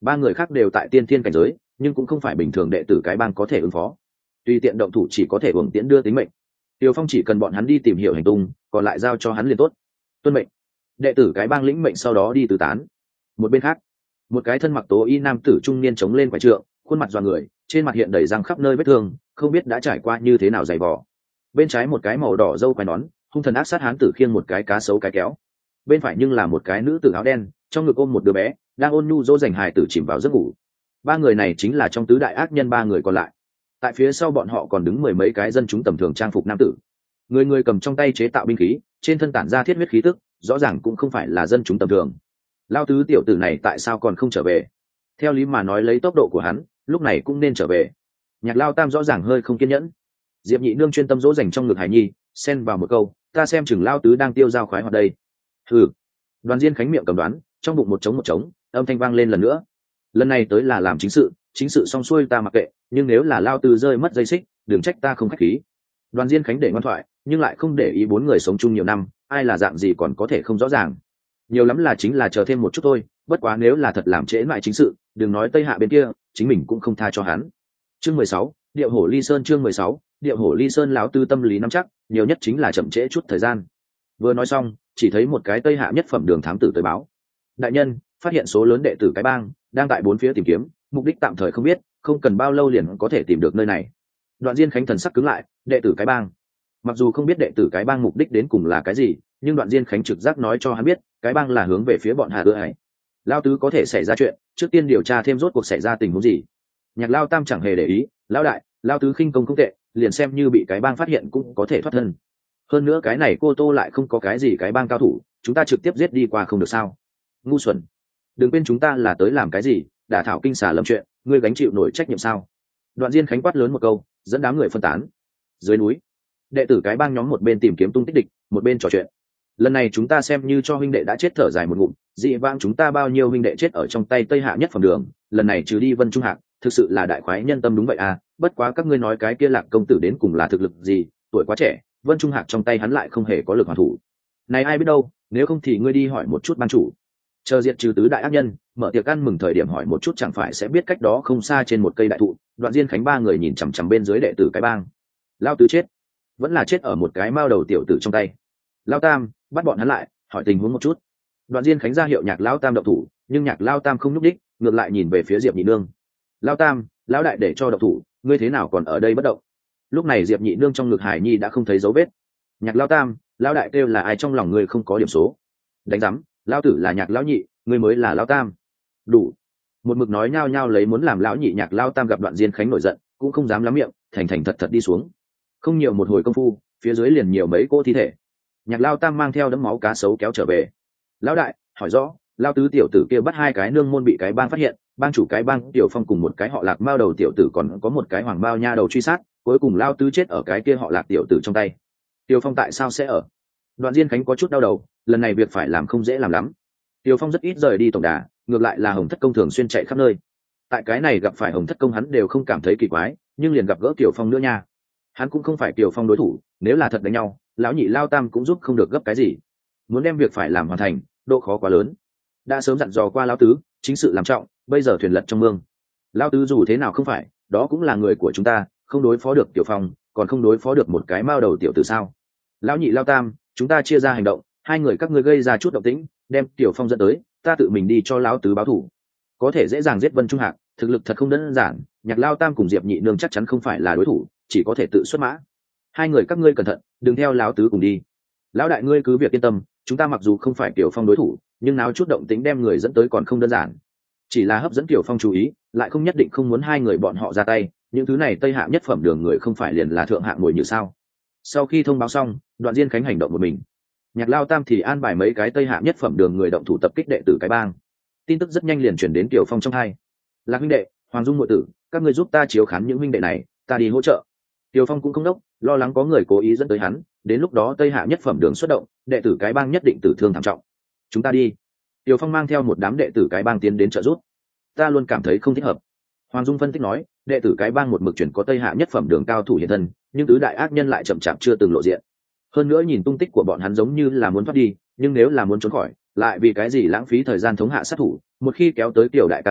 ba người khác đều tại tiên thiên cảnh giới, nhưng cũng không phải bình thường đệ tử cái bang có thể ứng phó. Tùy tiện động thủ chỉ có thể uổng tiễn đưa tính mệnh. Tiêu Phong chỉ cần bọn hắn đi tìm hiểu hành tung, còn lại giao cho hắn liền tốt. Tuân mệnh. Đệ tử cái bang lĩnh mệnh sau đó đi tứ tán. Một bên khác, một cái thân mặc tố y nam tử trung niên chống lên quả trượng, khuôn mặt doan người, trên mặt hiện đầy răng khắp nơi vết thương, không biết đã trải qua như thế nào dày vò. Bên trái một cái màu đỏ râu quai nón, hung thần ác sát hán tử khiêng một cái cá sấu cái kéo. Bên phải nhưng là một cái nữ tử áo đen, trong ngực ôm một đứa bé, đang ôn nhu dỗ dành hài tử chìm vào giấc ngủ. Ba người này chính là trong tứ đại ác nhân ba người còn lại. Tại phía sau bọn họ còn đứng mười mấy cái dân chúng tầm thường trang phục nam tử, người người cầm trong tay chế tạo binh khí, trên thân tản ra thiết huyết khí tức, rõ ràng cũng không phải là dân chúng tầm thường. Lao tứ tiểu tử này tại sao còn không trở về? Theo lý mà nói lấy tốc độ của hắn, lúc này cũng nên trở về. Nhạc Lao Tam rõ ràng hơi không kiên nhẫn. Diệp Nhị Nương chuyên tâm dỗ dành trong ngực Hải Nhi, xen vào một câu, ta xem chừng Lao tứ đang tiêu dao khoái hoạt đây. Hừ. Đoàn Diên Khánh miệng cầm đoán, trong bụng một trống, âm thanh vang lên lần nữa. Lần này tới là làm chính sự xong xuôi ta mặc kệ, nhưng nếu là Lao tứ rơi mất dây xích, đừng trách ta không khách khí. Đoàn Diên Khánh để ngoan thoại, nhưng lại không để ý bốn người sống chung nhiều năm, ai là dạng gì còn có thể không rõ ràng. Nhiều lắm là chính là chờ thêm một chút thôi, bất quá nếu là thật làm trễ mãi chính sự, đừng nói Tây Hạ bên kia, chính mình cũng không tha cho hắn. Chương 16, Điệu Hổ Ly Sơn. Chương 16, Điệu Hổ Ly Sơn. Lão tư tâm lý nắm chắc, nhiều nhất chính là chậm trễ chút thời gian. Vừa nói xong, chỉ thấy một cái Tây Hạ nhất phẩm đường thám tử tới báo: đại nhân, phát hiện số lớn đệ tử cái bang đang tại bốn phía tìm kiếm, mục đích tạm thời không biết, không cần bao lâu liền có thể tìm được nơi này. Đoạn Diên Khánh thần sắc cứng lại, đệ tử cái bang. Mặc dù không biết đệ tử cái bang mục đích đến cùng là cái gì, nhưng Đoạn Diên Khánh trực giác nói cho hắn biết, cái bang là hướng về phía bọn Hà Ưa Hải. Lao tứ có thể xảy ra chuyện, trước tiên điều tra thêm rốt cuộc xảy ra tình huống gì. Nhạc Lao Tam chẳng hề để ý, lão đại, Lao tứ khinh công không tệ, liền xem như bị cái bang phát hiện cũng có thể thoát thân. Hơn nữa cái này cô Tô lại không có cái gì cái bang cao thủ, chúng ta trực tiếp giết đi qua không được sao? Ngu xuẩn! Đừng quên chúng ta là tới làm cái gì, đả thảo kinh xà lầm chuyện, ngươi gánh chịu nổi trách nhiệm sao? Đoạn Diên Khánh quát lớn một câu, dẫn đám người phân tán. Dưới núi, đệ tử cái bang nhóm một bên tìm kiếm tung tích địch, một bên trò chuyện. Lần này chúng ta xem như cho huynh đệ đã chết thở dài một ngụm, dị vãng chúng ta bao nhiêu huynh đệ chết ở trong tay Tây Hạ nhất phẩm đường, lần này trừ đi Vân Trung Hạc, thực sự là đại khoái nhân tâm đúng vậy à, bất quá các ngươi nói cái kia Lạc công tử đến cùng là thực lực gì, tuổi quá trẻ, Vân Trung Hạc trong tay hắn lại không hề có lực hoàn thủ. Này ai biết đâu, nếu không thì ngươi đi hỏi một chút ban chủ. Chờ diệt trừ tứ đại ác nhân, mở tiệc ăn mừng thời điểm hỏi một chút chẳng phải sẽ biết cách đó không xa trên một cây đại thụ. Đoạn Diên Khánh ba người nhìn chằm chằm bên dưới đệ tử cái bang. Lao tứ chết, vẫn là chết ở một cái mao đầu tiểu tử trong tay. Lao Tam, bắt bọn hắn lại, hỏi tình huống một chút. Đoạn Diên Khánh ra hiệu Nhạc Lao Tam động thủ, nhưng Nhạc Lao Tam không nhúc đích, ngược lại nhìn về phía Diệp Nhị Nương. Lao Tam, lão đại để cho động thủ, ngươi thế nào còn ở đây bất động? Lúc này Diệp Nhị Nương trong ngực Hải Nhi đã không thấy dấu vết. Nhạc Lao Tam, lão đại kêu là ai trong lòng ngươi không có điểm số? Đánh rắm, Lao tử là Nhạc Lão Nhị, ngươi mới là Lao Tam. Đủ. Một mực nói nhao nhao lấy muốn làm Lão Nhị Nhạc Lao Tam gặp Đoạn Diên Khánh nổi giận, cũng không dám lắm miệng, thành thành thật thật đi xuống. Không nhiều một hồi công phu, phía dưới liền nhiều mấy cỗ thi thể. Nhạc Lao Tam mang theo đấm máu cá sấu kéo trở về. Lão đại, hỏi rõ, Lao tứ tiểu tử kia bắt hai cái nương môn bị cái bang phát hiện, bang chủ cái bang Tiểu Phong cùng một cái họ Lạc mao đầu tiểu tử còn có một cái hoàng bao nha đầu truy sát, cuối cùng Lao tứ chết ở cái kia họ Lạc tiểu tử trong tay. Tiểu Phong tại sao sẽ ở? Đoạn Diên Khánh có chút đau đầu, lần này việc phải làm không dễ làm lắm. Tiểu Phong rất ít rời đi tổng đà, ngược lại là Hồng Thất Công thường xuyên chạy khắp nơi. Tại cái này gặp phải Hồng Thất Công hắn đều không cảm thấy kỳ quái, nhưng liền gặp gỡ Tiểu Phong nữa nha. Hắn cũng không phải Tiểu Phong đối thủ, nếu là thật đánh nhau, lão nhị Lao Tam cũng giúp không được gấp cái gì. Muốn đem việc phải làm hoàn thành, độ khó quá lớn. Đã sớm dặn dò qua lão tứ, chính sự làm trọng, bây giờ thuyền lật trong mương. Lão tứ dù thế nào không phải, đó cũng là người của chúng ta, không đối phó được Tiểu Phong, còn không đối phó được một cái mao đầu tiểu tử sao? Lão nhị Lao Tam, chúng ta chia ra hành động, hai người các ngươi gây ra chút động tĩnh, đem Tiểu Phong dẫn tới, ta tự mình đi cho lão tứ báo thù. Có thể dễ dàng giết Vân Trung Hạc, thực lực thật không đơn giản, Nhạc Lao Tam cùng Diệp Nhị Nương chắc chắn không phải là đối thủ, chỉ có thể tự xuất mã. Hai người các ngươi cẩn thận, đừng theo lão tứ cùng đi. Lão đại ngươi cứ việc yên tâm, chúng ta mặc dù không phải Tiểu Phong đối thủ, nhưng nào chút động tĩnh đem người dẫn tới còn không đơn giản. Chỉ là hấp dẫn Tiểu Phong chú ý, lại không nhất định không muốn hai người bọn họ ra tay, những thứ này Tây Hạ nhất phẩm đường người không phải liền là thượng hạng ngồi như sao? Sau khi thông báo xong, Đoạn Diên Khánh hành động một mình. Nhạc Lao Tam thì an bài mấy cái Tây Hạ nhất phẩm đường người động thủ tập kích đệ tử cái bang. Tin tức rất nhanh liền chuyển đến Tiểu Phong trong hai. Lạc huynh đệ, Hoàng Dung muội tử, các ngươi giúp ta chiếu khán những huynh đệ này, ta đi hỗ trợ. Tiểu Phong cũng không đốc, lo lắng có người cố ý dẫn tới hắn, đến lúc đó Tây Hạ nhất phẩm đường xuất động, đệ tử cái bang nhất định tử thương thảm trọng. Chúng ta đi. Tiểu Phong mang theo một đám đệ tử cái bang tiến đến trợ giúp. Ta luôn cảm thấy không thích hợp. Hoàng Dung phân tích nói, đệ tử cái bang một mực chuyển có Tây Hạ nhất phẩm đường cao thủ hiện thân, nhưng tứ đại ác nhân lại chậm chạp chưa từng lộ diện. Hơn nữa nhìn tung tích của bọn hắn giống như là muốn thoát đi, nhưng nếu là muốn trốn khỏi, lại vì cái gì lãng phí thời gian thống hạ sát thủ, một khi kéo tới Tiểu đại ca đến,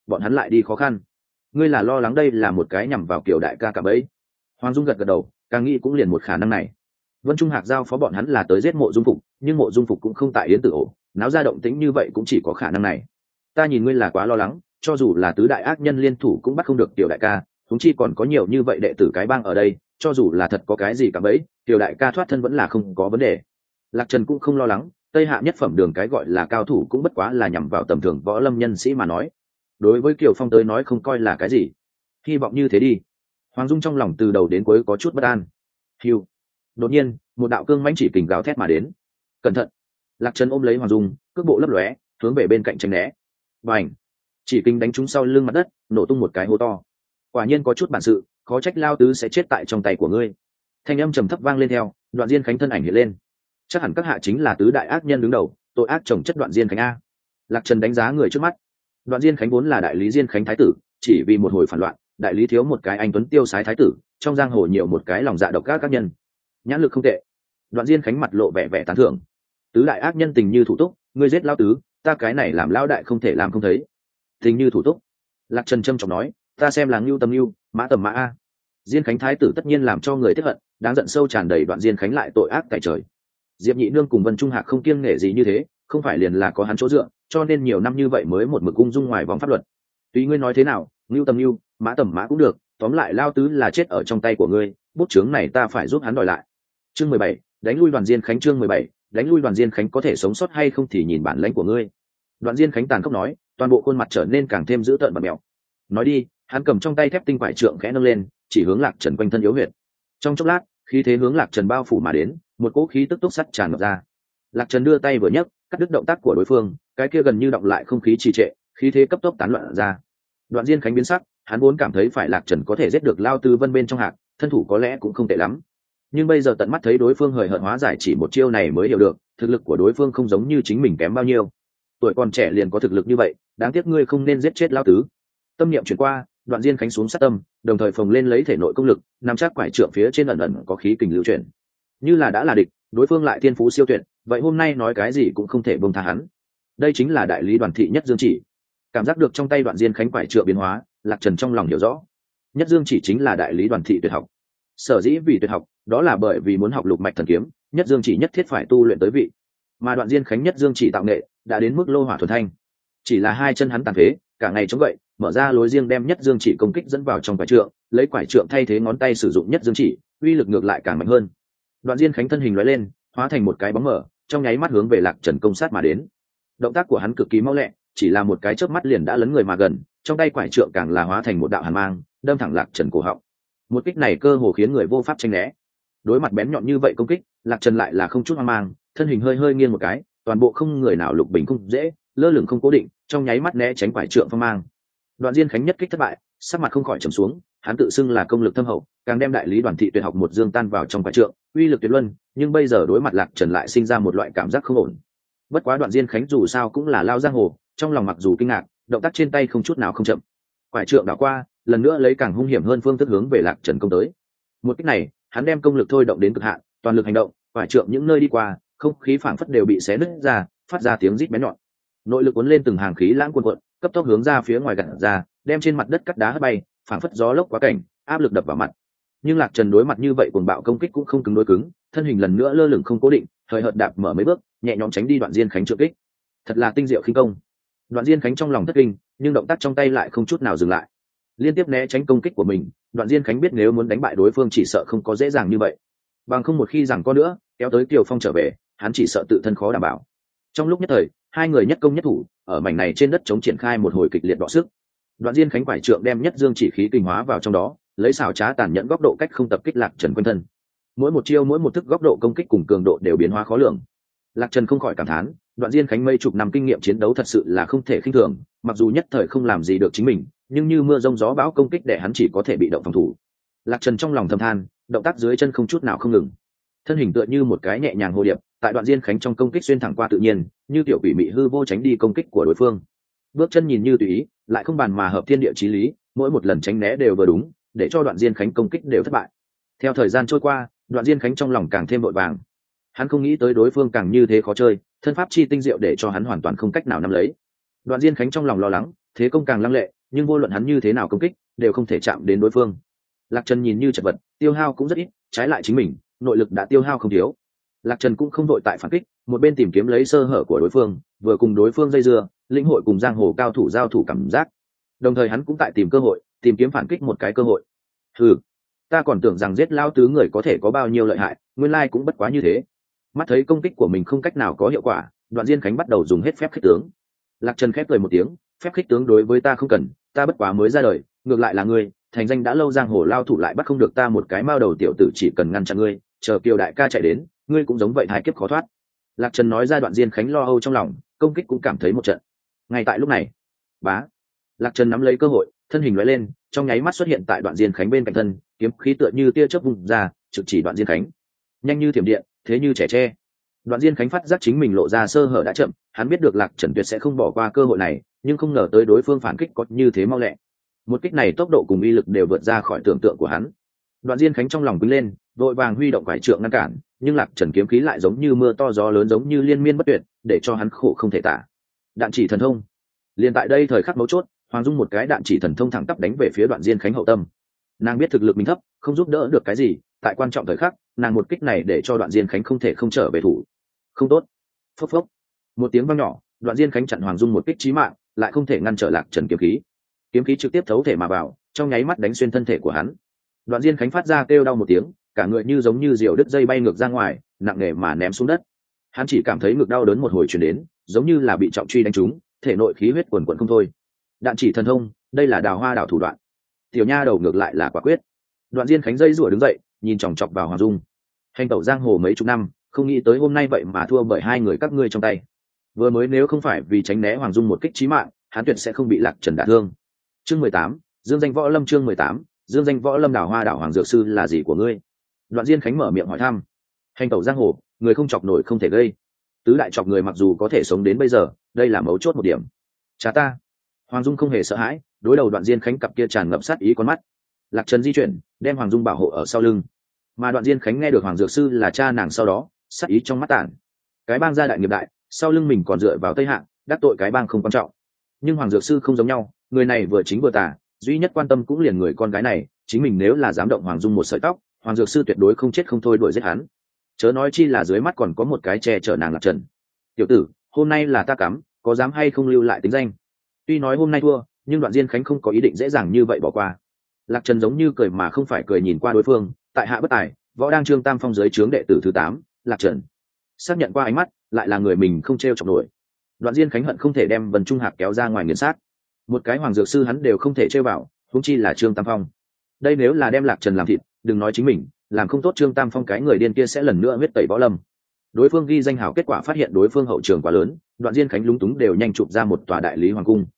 bọn hắn lại đi khó khăn. Ngươi là lo lắng đây là một cái nhằm vào Kiều đại ca cả bấy? Hoàng Dung gật gật đầu, càng nghĩ cũng liền một khả năng này. Vân Trung Hạc giao phó bọn hắn là tới giết Mộ Dung Phục, nhưng Mộ Dung Phục cũng không tại Yến Tử ổ, náo ra động tĩnh như vậy cũng chỉ có khả năng này. Ta nhìn ngươi là quá lo lắng, cho dù là tứ đại ác nhân liên thủ cũng bắt không được Kiều đại ca, huống chi còn có nhiều như vậy đệ tử cái bang ở đây, cho dù là thật có cái gì cả bấy, Kiều đại ca thoát thân vẫn là không có vấn đề. Lạc Trần cũng không lo lắng, Tây Hạ nhất phẩm đường cái gọi là cao thủ cũng bất quá là nhằm vào tầm thường võ lâm nhân sĩ mà nói. Đối với Kiều Phong tới nói không coi là cái gì. Hy vọng như thế đi. Hoàng Dung trong lòng từ đầu đến cuối có chút bất an. Hưu. Đột nhiên, một đạo cương mãnh chỉ kình gào thét mà đến. Cẩn thận! Lạc Trần ôm lấy Hoàng Dung, cước bộ lấp lóe, hướng về bên cạnh tránh né. Bành! Chỉ kình đánh trúng sau lưng mặt đất, nổ tung một cái hố to. Quả nhiên có chút bản sự, khó trách lao tứ sẽ chết tại trong tay của ngươi. Thanh âm trầm thấp vang lên theo, Đoạn Diên Khánh thân ảnh hiện lên. Chắc hẳn các hạ chính là tứ đại ác nhân đứng đầu, tội ác chồng chất Đoạn Diên Khánh a. Lạc Trần đánh giá người trước mắt. Đoạn Diên Khánh vốn là đại lý Diên Khánh thái tử, chỉ vì một hồi phản loạn, đại lý thiếu một cái anh tuấn tiêu sái thái tử, trong giang hồ nhiều một cái lòng dạ độc các nhân. Nhãn lực không tệ. Đoạn Diên Khánh mặt lộ vẻ vẻ tán thưởng. Tứ đại ác nhân tình như thủ túc, ngươi giết lão tứ, ta cái này làm lão đại không thể làm không thấy. Tình như thủ túc. Lạc Trần trâm trọng nói, ta xem là ngưu tầm ngưu, mã tầm mã a. Diên Khánh thái tử tất nhiên làm cho người tiếc hận, đáng giận sâu tràn đầy Đoạn Diên Khánh lại tội ác tại trời. Diệp Nhị Nương cùng Vân Trung Hạc không kiêng nể gì như thế, không phải liền là có hắn chỗ dựa, cho nên nhiều năm như vậy mới một mực ung dung ngoài vòng pháp luật. Tùy ngươi nói thế nào, ngưu tầm ngưu, mã tầm mã cũng được, tóm lại lao tứ là chết ở trong tay của ngươi, bút chướng này ta phải giúp hắn đòi lại. Chương 17, đánh lui Đoàn Diên Khánh. Chương 17, đánh lui Đoàn Diên Khánh có thể sống sót hay không thì nhìn bản lãnh của ngươi. Đoạn Diên Khánh tàn khốc nói, toàn bộ khuôn mặt trở nên càng thêm dữ tợn và mèo. Nói đi, hắn cầm trong tay thép tinh quải trượng khẽ nâng lên, chỉ hướng Lạc Trần quanh thân yếu huyệt. Trong chốc lát, khí thế hướng Lạc Trần bao phủ mà đến, một cỗ khí tức túc sắt tràn ngập ra. Lạc Trần đưa tay vừa nhấc, cắt đứt động tác của đối phương, cái kia gần như động lại không khí trì trệ, khí thế cấp tốc tán loạn ra. Đoạn Diên Khánh biến sắc, hắn vốn cảm thấy phải Lạc Trần có thể giết được Lao Tư Vân bên trong hạc, thân thủ có lẽ cũng không tệ lắm. Nhưng bây giờ tận mắt thấy đối phương hời hợt hóa giải chỉ một chiêu này mới hiểu được, thực lực của đối phương không giống như chính mình kém bao nhiêu. Tuổi còn trẻ liền có thực lực như vậy, đáng tiếc ngươi không nên giết chết Lao Tứ. Tâm niệm chuyển qua, Đoạn Diên Khánh xuống sát tâm, đồng thời phồng lên lấy thể nội công lực, nắm chắc quải trượng phía trên ẩn ẩn có khí kình lưu chuyển. Như là đã là địch, đối phương lại thiên phú siêu tuyệt, vậy hôm nay nói cái gì cũng không thể buông tha hắn. Đây chính là đại lý Đoàn thị Nhất Dương Chỉ. Cảm giác được trong tay Đoạn Diên Khánh quải trượng biến hóa, Lạc Trần trong lòng hiểu rõ. Nhất Dương Chỉ chính là đại lý Đoàn thị tuyệt học. Sở dĩ vì tuyệt học, đó là bởi vì muốn học lục mạch thần kiếm, Nhất Dương Chỉ nhất thiết phải tu luyện tới vị. Mà Đoạn Diên Khánh Nhất Dương Chỉ tạo nghệ đã đến mức lô hỏa thuần thanh. Chỉ là hai chân hắn tàn phế, cả ngày chống gậy, mở ra lối riêng đem Nhất Dương Chỉ công kích dẫn vào trong quải trượng, lấy quải trượng thay thế ngón tay sử dụng Nhất Dương Chỉ, uy lực ngược lại càng mạnh hơn. Đoạn Diên Khánh thân hình lóe lên, hóa thành một cái bóng mờ, trong nháy mắt hướng về Lạc Trần công sát mà đến. Động tác của hắn cực kỳ mau lẹ, chỉ là một cái chớp mắt liền đã lấn người mà gần, trong tay quải trượng càng là hóa thành một đạo hàn mang, đâm thẳng Lạc Trần cổ họng. Một kích này cơ hồ khiến người vô pháp tránh né. Đối mặt bén nhọn như vậy công kích, Lạc Trần lại là không chút hoang mang, thân hình hơi hơi nghiêng một cái, toàn bộ không người nào lục bình không dễ, lơ lửng không cố định, trong nháy mắt né tránh quải trượng phong mang. Đoạn Diên Khánh nhất kích thất bại, sắc mặt không khỏi trầm xuống, hắn tự xưng là công lực thâm hậu, càng đem đại lý Đoàn thị tuyệt học một dương tan vào trong quải trượng, uy lực tuyệt luân, nhưng bây giờ đối mặt Lạc Trần lại sinh ra một loại cảm giác không ổn. Bất quá Đoạn Diên Khánh dù sao cũng là lao giang hồ, trong lòng mặc dù kinh ngạc, động tác trên tay không chút nào không chậm. Quải trượng đảo qua, lần nữa lấy càng hung hiểm hơn phương thức hướng về Lạc Trần công tới. Một kích này, hắn đem công lực thôi động đến cực hạn, toàn lực hành động, quải trượng những nơi đi qua, không khí phảng phất đều bị xé nứt ra, phát ra tiếng rít bén nhọn. Nội lực cuốn lên từng hàng khí lãng cuồn cuộn, cấp tốc hướng ra phía ngoài gạt ra, đem trên mặt đất cắt đá hất bay, phảng phất gió lốc quá cảnh, áp lực đập vào mặt. Nhưng Lạc Trần đối mặt như vậy cuồng bạo công kích cũng không cứng đối cứng, thân hình lần nữa lơ lửng không cố định, hời hợt đạp mở mấy bước, nhẹ nhõm tránh đi Đoạn Diên Khánh trượng kích. Thật là tinh diệu khinh công. Đoạn Diên Khánh trong lòng thất kinh, nhưng động tác trong tay lại không chút nào dừng lại, liên tiếp né tránh công kích của mình. Đoạn Diên Khánh biết nếu muốn đánh bại đối phương chỉ sợ không có dễ dàng như vậy, bằng không một khi rằng có nữa kéo tới Kiều Phong trở về, hắn chỉ sợ tự thân khó đảm bảo. Trong lúc nhất thời, hai người nhất công nhất thủ, ở mảnh này trên đất chống triển khai một hồi kịch liệt đọ sức. Đoạn Diên Khánh quải trượng đem Nhất Dương Chỉ khí kinh hóa vào trong đó, lấy xảo trá tàn nhẫn góc độ cách không tập kích Lạc Trần quanh thân. Mỗi một chiêu mỗi một thức góc độ công kích cùng cường độ đều biến hóa khó lường. Lạc Trần không khỏi cảm thán, Đoạn Diên Khánh mấy chục năm kinh nghiệm chiến đấu thật sự là không thể khinh thường, mặc dù nhất thời không làm gì được chính mình, nhưng như mưa rông gió bão công kích để hắn chỉ có thể bị động phòng thủ. Lạc Trần trong lòng thầm than, động tác dưới chân không chút nào không ngừng, thân hình tựa như một cái nhẹ nhàng hồ điệp, tại Đoạn Diên Khánh trong công kích xuyên thẳng qua tự nhiên, như tiểu quỷ mị hư vô tránh đi công kích của đối phương. Bước chân nhìn như tùy ý, lại không bàn mà hợp thiên địa chí lý, mỗi một lần tránh né đều vừa đúng, để cho Đoạn Diên Khánh công kích đều thất bại. Theo thời gian trôi qua, Đoạn Diên Khánh trong lòng càng thêm vội vàng. Hắn không nghĩ tới đối phương càng như thế khó chơi, thân pháp chi tinh diệu để cho hắn hoàn toàn không cách nào nắm lấy. Đoạn Diên Khánh trong lòng lo lắng, thế công càng lăng lệ, nhưng vô luận hắn như thế nào công kích đều không thể chạm đến đối phương. Lạc Trần nhìn như chật vật, tiêu hao cũng rất ít, trái lại chính mình nội lực đã tiêu hao không thiếu. Lạc Trần cũng không đội tại phản kích, một bên tìm kiếm lấy sơ hở của đối phương, vừa cùng đối phương dây dưa, lĩnh hội cùng giang hồ cao thủ giao thủ cảm giác. Đồng thời hắn cũng tại tìm cơ hội, tìm kiếm phản kích một cái cơ hội. Ừ, ta còn tưởng rằng giết lao tứ người có thể có bao nhiêu lợi hại, nguyên lai cũng bất quá như thế. Mắt thấy công kích của mình không cách nào có hiệu quả, Đoạn Diên Khánh bắt đầu dùng hết phép khích tướng. Lạc Trần khép cười một tiếng, phép khích tướng đối với ta không cần, ta bất quá mới ra đời, ngược lại là ngươi thành danh đã lâu giang hồ lao thủ lại bắt không được ta một cái mao đầu tiểu tử, chỉ cần ngăn chặn ngươi, chờ Kiều đại ca chạy đến, ngươi cũng giống vậy, hai kiếp khó thoát. Lạc Trần nói ra, Đoạn Diên Khánh lo âu trong lòng, công kích cũng cảm thấy một trận. Ngay tại lúc này, bá, Lạc Trần nắm lấy cơ hội, thân hình lóe lên, trong nháy mắt xuất hiện tại Đoạn Diên Khánh bên cạnh thân, kiếm khí tựa như tia chớp vung ra, trực chỉ Đoạn Diên Khánh. Nhanh như thiểm điện, thế như trẻ tre. Đoạn Diên Khánh phát giác chính mình lộ ra sơ hở đã chậm, hắn biết được Lạc Trần tuyệt sẽ không bỏ qua cơ hội này, nhưng không ngờ tới đối phương phản kích có như thế mau lẹ. Một kích này tốc độ cùng uy lực đều vượt ra khỏi tưởng tượng của hắn. Đoạn Diên Khánh trong lòng quýnh lên, vội vàng huy động quải trượng ngăn cản, nhưng Lạc Trần kiếm khí lại giống như mưa to gió lớn, giống như liên miên bất tuyệt, để cho hắn khổ không thể tả. Đạn chỉ thần thông. Liền tại đây thời khắc mấu chốt, Hoàng Dung một cái đạn chỉ thần thông thẳng tắp đánh về phía Đoạn Diên Khánh hậu tâm. Nàng biết thực lực mình thấp, không giúp đỡ được cái gì, tại quan trọng thời khắc, nàng một kích này để cho Đoạn Diên Khánh không thể không trở về thủ. Không tốt. Phốc phốc. Một tiếng vang nhỏ, Đoạn Diên Khánh chặn Hoàng Dung một kích chí mạng, lại không thể ngăn trở Lạc Trần kiếm khí. Kiếm khí trực tiếp thấu thể mà vào, trong nháy mắt đánh xuyên thân thể của hắn. Đoạn Diên Khánh phát ra kêu đau một tiếng, cả người như giống như diều đứt dây bay ngược ra ngoài, nặng nề mà ném xuống đất. Hắn chỉ cảm thấy ngực đau đớn một hồi truyền đến, giống như là bị trọng truy đánh trúng, thể nội khí huyết quần quần không thôi. Đạn chỉ thần thông, đây là Đào Hoa đảo thủ đoạn. Tiểu nha đầu ngược lại là quả quyết. Đoạn Diên Khánh dây rủa đứng dậy, nhìn chòng chọc vào Hoàng Dung. Hành tẩu giang hồ mấy chục năm, không nghĩ tới hôm nay vậy mà thua bởi hai người các ngươi trong tay. Vừa mới nếu không phải vì tránh né Hoàng Dung một kích chí mạng, hắn tuyệt sẽ không bị Lạc Trần đả thương. Chương 18, Dương danh võ lâm. Chương 18, Dương danh võ lâm. Đào Hoa đảo Hoàng Dược Sư là gì của ngươi? Đoạn Diên Khánh mở miệng hỏi thăm. Hành tẩu giang hồ, người không chọc nổi không thể gây. Tứ đại chọc người mặc dù có thể sống đến bây giờ, đây là mấu chốt một điểm. Cha ta. Hoàng Dung không hề sợ hãi, đối đầu Đoạn Diên Khánh cặp kia tràn ngập sát ý con mắt. Lạc Trần di chuyển, đem Hoàng Dung bảo hộ ở sau lưng. Mà Đoạn Diên Khánh nghe được Hoàng Dược Sư là cha nàng sau đó, sát ý trong mắt tản. Cái bang gia đại nghiệp đại, sau lưng mình còn dựa vào Tây Hạng, đắc tội cái bang không quan trọng. Nhưng Hoàng Dược Sư không giống nhau, người này vừa chính vừa tà, duy nhất quan tâm cũng liền người con gái này, chính mình nếu là dám động Hoàng Dung một sợi tóc, Hoàng Dược Sư tuyệt đối không chết không thôi đuổi giết hắn. Chớ nói chi là dưới mắt còn có một cái che chở nàng Lạc Trần. Tiểu tử, hôm nay là ta cắm, có dám hay không lưu lại tính danh? Tuy nói hôm nay thua, nhưng Đoạn Diên Khánh không có ý định dễ dàng như vậy bỏ qua. Lạc Trần giống như cười mà không phải cười nhìn qua đối phương, tại hạ bất tài, võ đang Trương Tam Phong dưới trướng đệ tử thứ 8, Lạc Trần. Xác nhận qua ánh mắt, lại là người mình không trêu chọc nổi. Đoạn Diên Khánh hận không thể đem Vân Trung Hạc kéo ra ngoài nghiền sát. Một cái Hoàng Dược Sư hắn đều không thể trêu vào, huống chi là Trương Tam Phong. Đây nếu là đem Lạc Trần làm thịt, đừng nói chính mình, làm không tốt Trương Tam Phong cái người điên kia sẽ lần nữa huyết tẩy võ lâm. Đối phương ghi danh hảo, kết quả phát hiện đối phương hậu trường quá lớn, Đoạn Diên Khánh lúng túng đều nhanh chụp ra một tòa đại lý hoàng cung.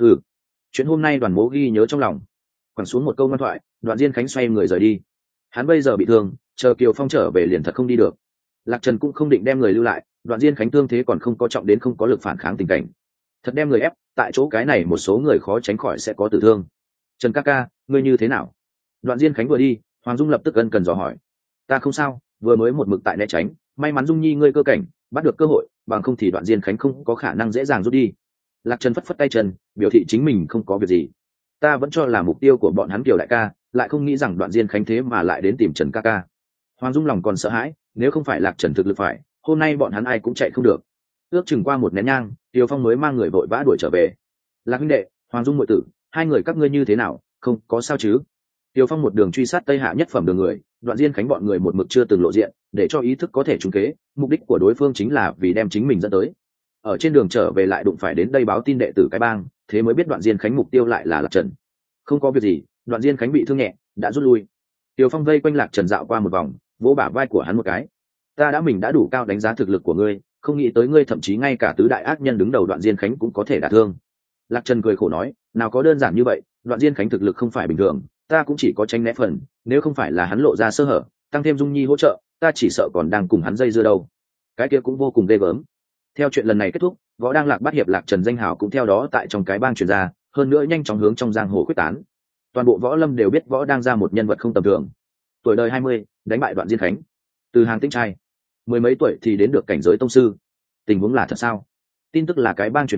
Chuyện hôm nay Đoàn Mỗ ghi nhớ trong lòng. Quẳng xuống một câu ngoan thoại, Đoạn Diên Khánh xoay người rời đi. Hắn bây giờ bị thương, chờ Kiều Phong trở về liền thật không đi được. Lạc Trần cũng không định đem người lưu lại, Đoạn Diên Khánh thương thế còn không có trọng đến không có lực phản kháng tình cảnh. Thật đem người ép, tại chỗ cái này một số người khó tránh khỏi sẽ có tử thương. Trần ca ca, ngươi như thế nào? Đoạn Diên Khánh vừa đi, Hoàng Dung lập tức ân cần dò hỏi. Ta không sao, vừa mới một mực tại né tránh, may mắn Dung Nhi ngươi cơ cảnh, bắt được cơ hội, bằng không thì Đoạn Diên Khánh không có khả năng dễ dàng rút đi. Lạc Trần phất phất tay Trần, biểu thị chính mình không có việc gì. Ta vẫn cho là mục tiêu của bọn hắn Kiều đại ca, lại không nghĩ rằng Đoạn Diên Khánh thế mà lại đến tìm Trần ca ca. Hoàng Dung lòng còn sợ hãi, nếu không phải Lạc Trần thực lực phải, hôm nay bọn hắn ai cũng chạy không được. Ước chừng qua một nén nhang, Tiêu Phong mới mang người vội vã đuổi trở về. Lạc huynh đệ, Hoàng Dung muội tử, hai người các ngươi như thế nào, không có sao chứ? Tiêu Phong một đường truy sát Tây Hạ nhất phẩm đường người, Đoạn Diên Khánh bọn người một mực chưa từng lộ diện, để cho ý thức có thể trúng kế, mục đích của đối phương chính là vì đem chính mình dẫn tới. Ở trên đường trở về lại đụng phải đến đây báo tin đệ tử cái bang, thế mới biết Đoạn Diên Khánh mục tiêu lại là Lạc Trần. Không có việc gì, Đoạn Diên Khánh bị thương nhẹ, đã rút lui. Tiêu Phong vây quanh Lạc Trần dạo qua một vòng, vỗ bả vai của hắn một cái. Mình đã đủ cao đánh giá thực lực của ngươi, không nghĩ tới ngươi thậm chí ngay cả tứ đại ác nhân đứng đầu Đoạn Diên Khánh cũng có thể đả thương. Lạc Trần cười khổ nói, nào có đơn giản như vậy, Đoạn Diên Khánh thực lực không phải bình thường, ta cũng chỉ có tranh né phần, nếu không phải là hắn lộ ra sơ hở, tăng thêm Dung Nhi hỗ trợ, ta chỉ sợ còn đang cùng hắn dây dưa đâu. Cái kia cũng vô cùng ghê gớm. Theo chuyện lần này kết thúc, võ đang Lạc bắt hiệp Lạc Trần danh hào cũng theo đó tại trong cái bang truyền ra, hơn nữa nhanh chóng hướng trong giang hồ quyết tán. Toàn bộ võ lâm đều biết võ đang ra một nhân vật không tầm thường. Tuổi đời 20, đánh bại Đoạn Diên Khánh. Từ hàng tinh trai, mười mấy tuổi thì đến được cảnh giới tông sư. Tình huống là thật sao? Tin tức là cái bang truyền tới,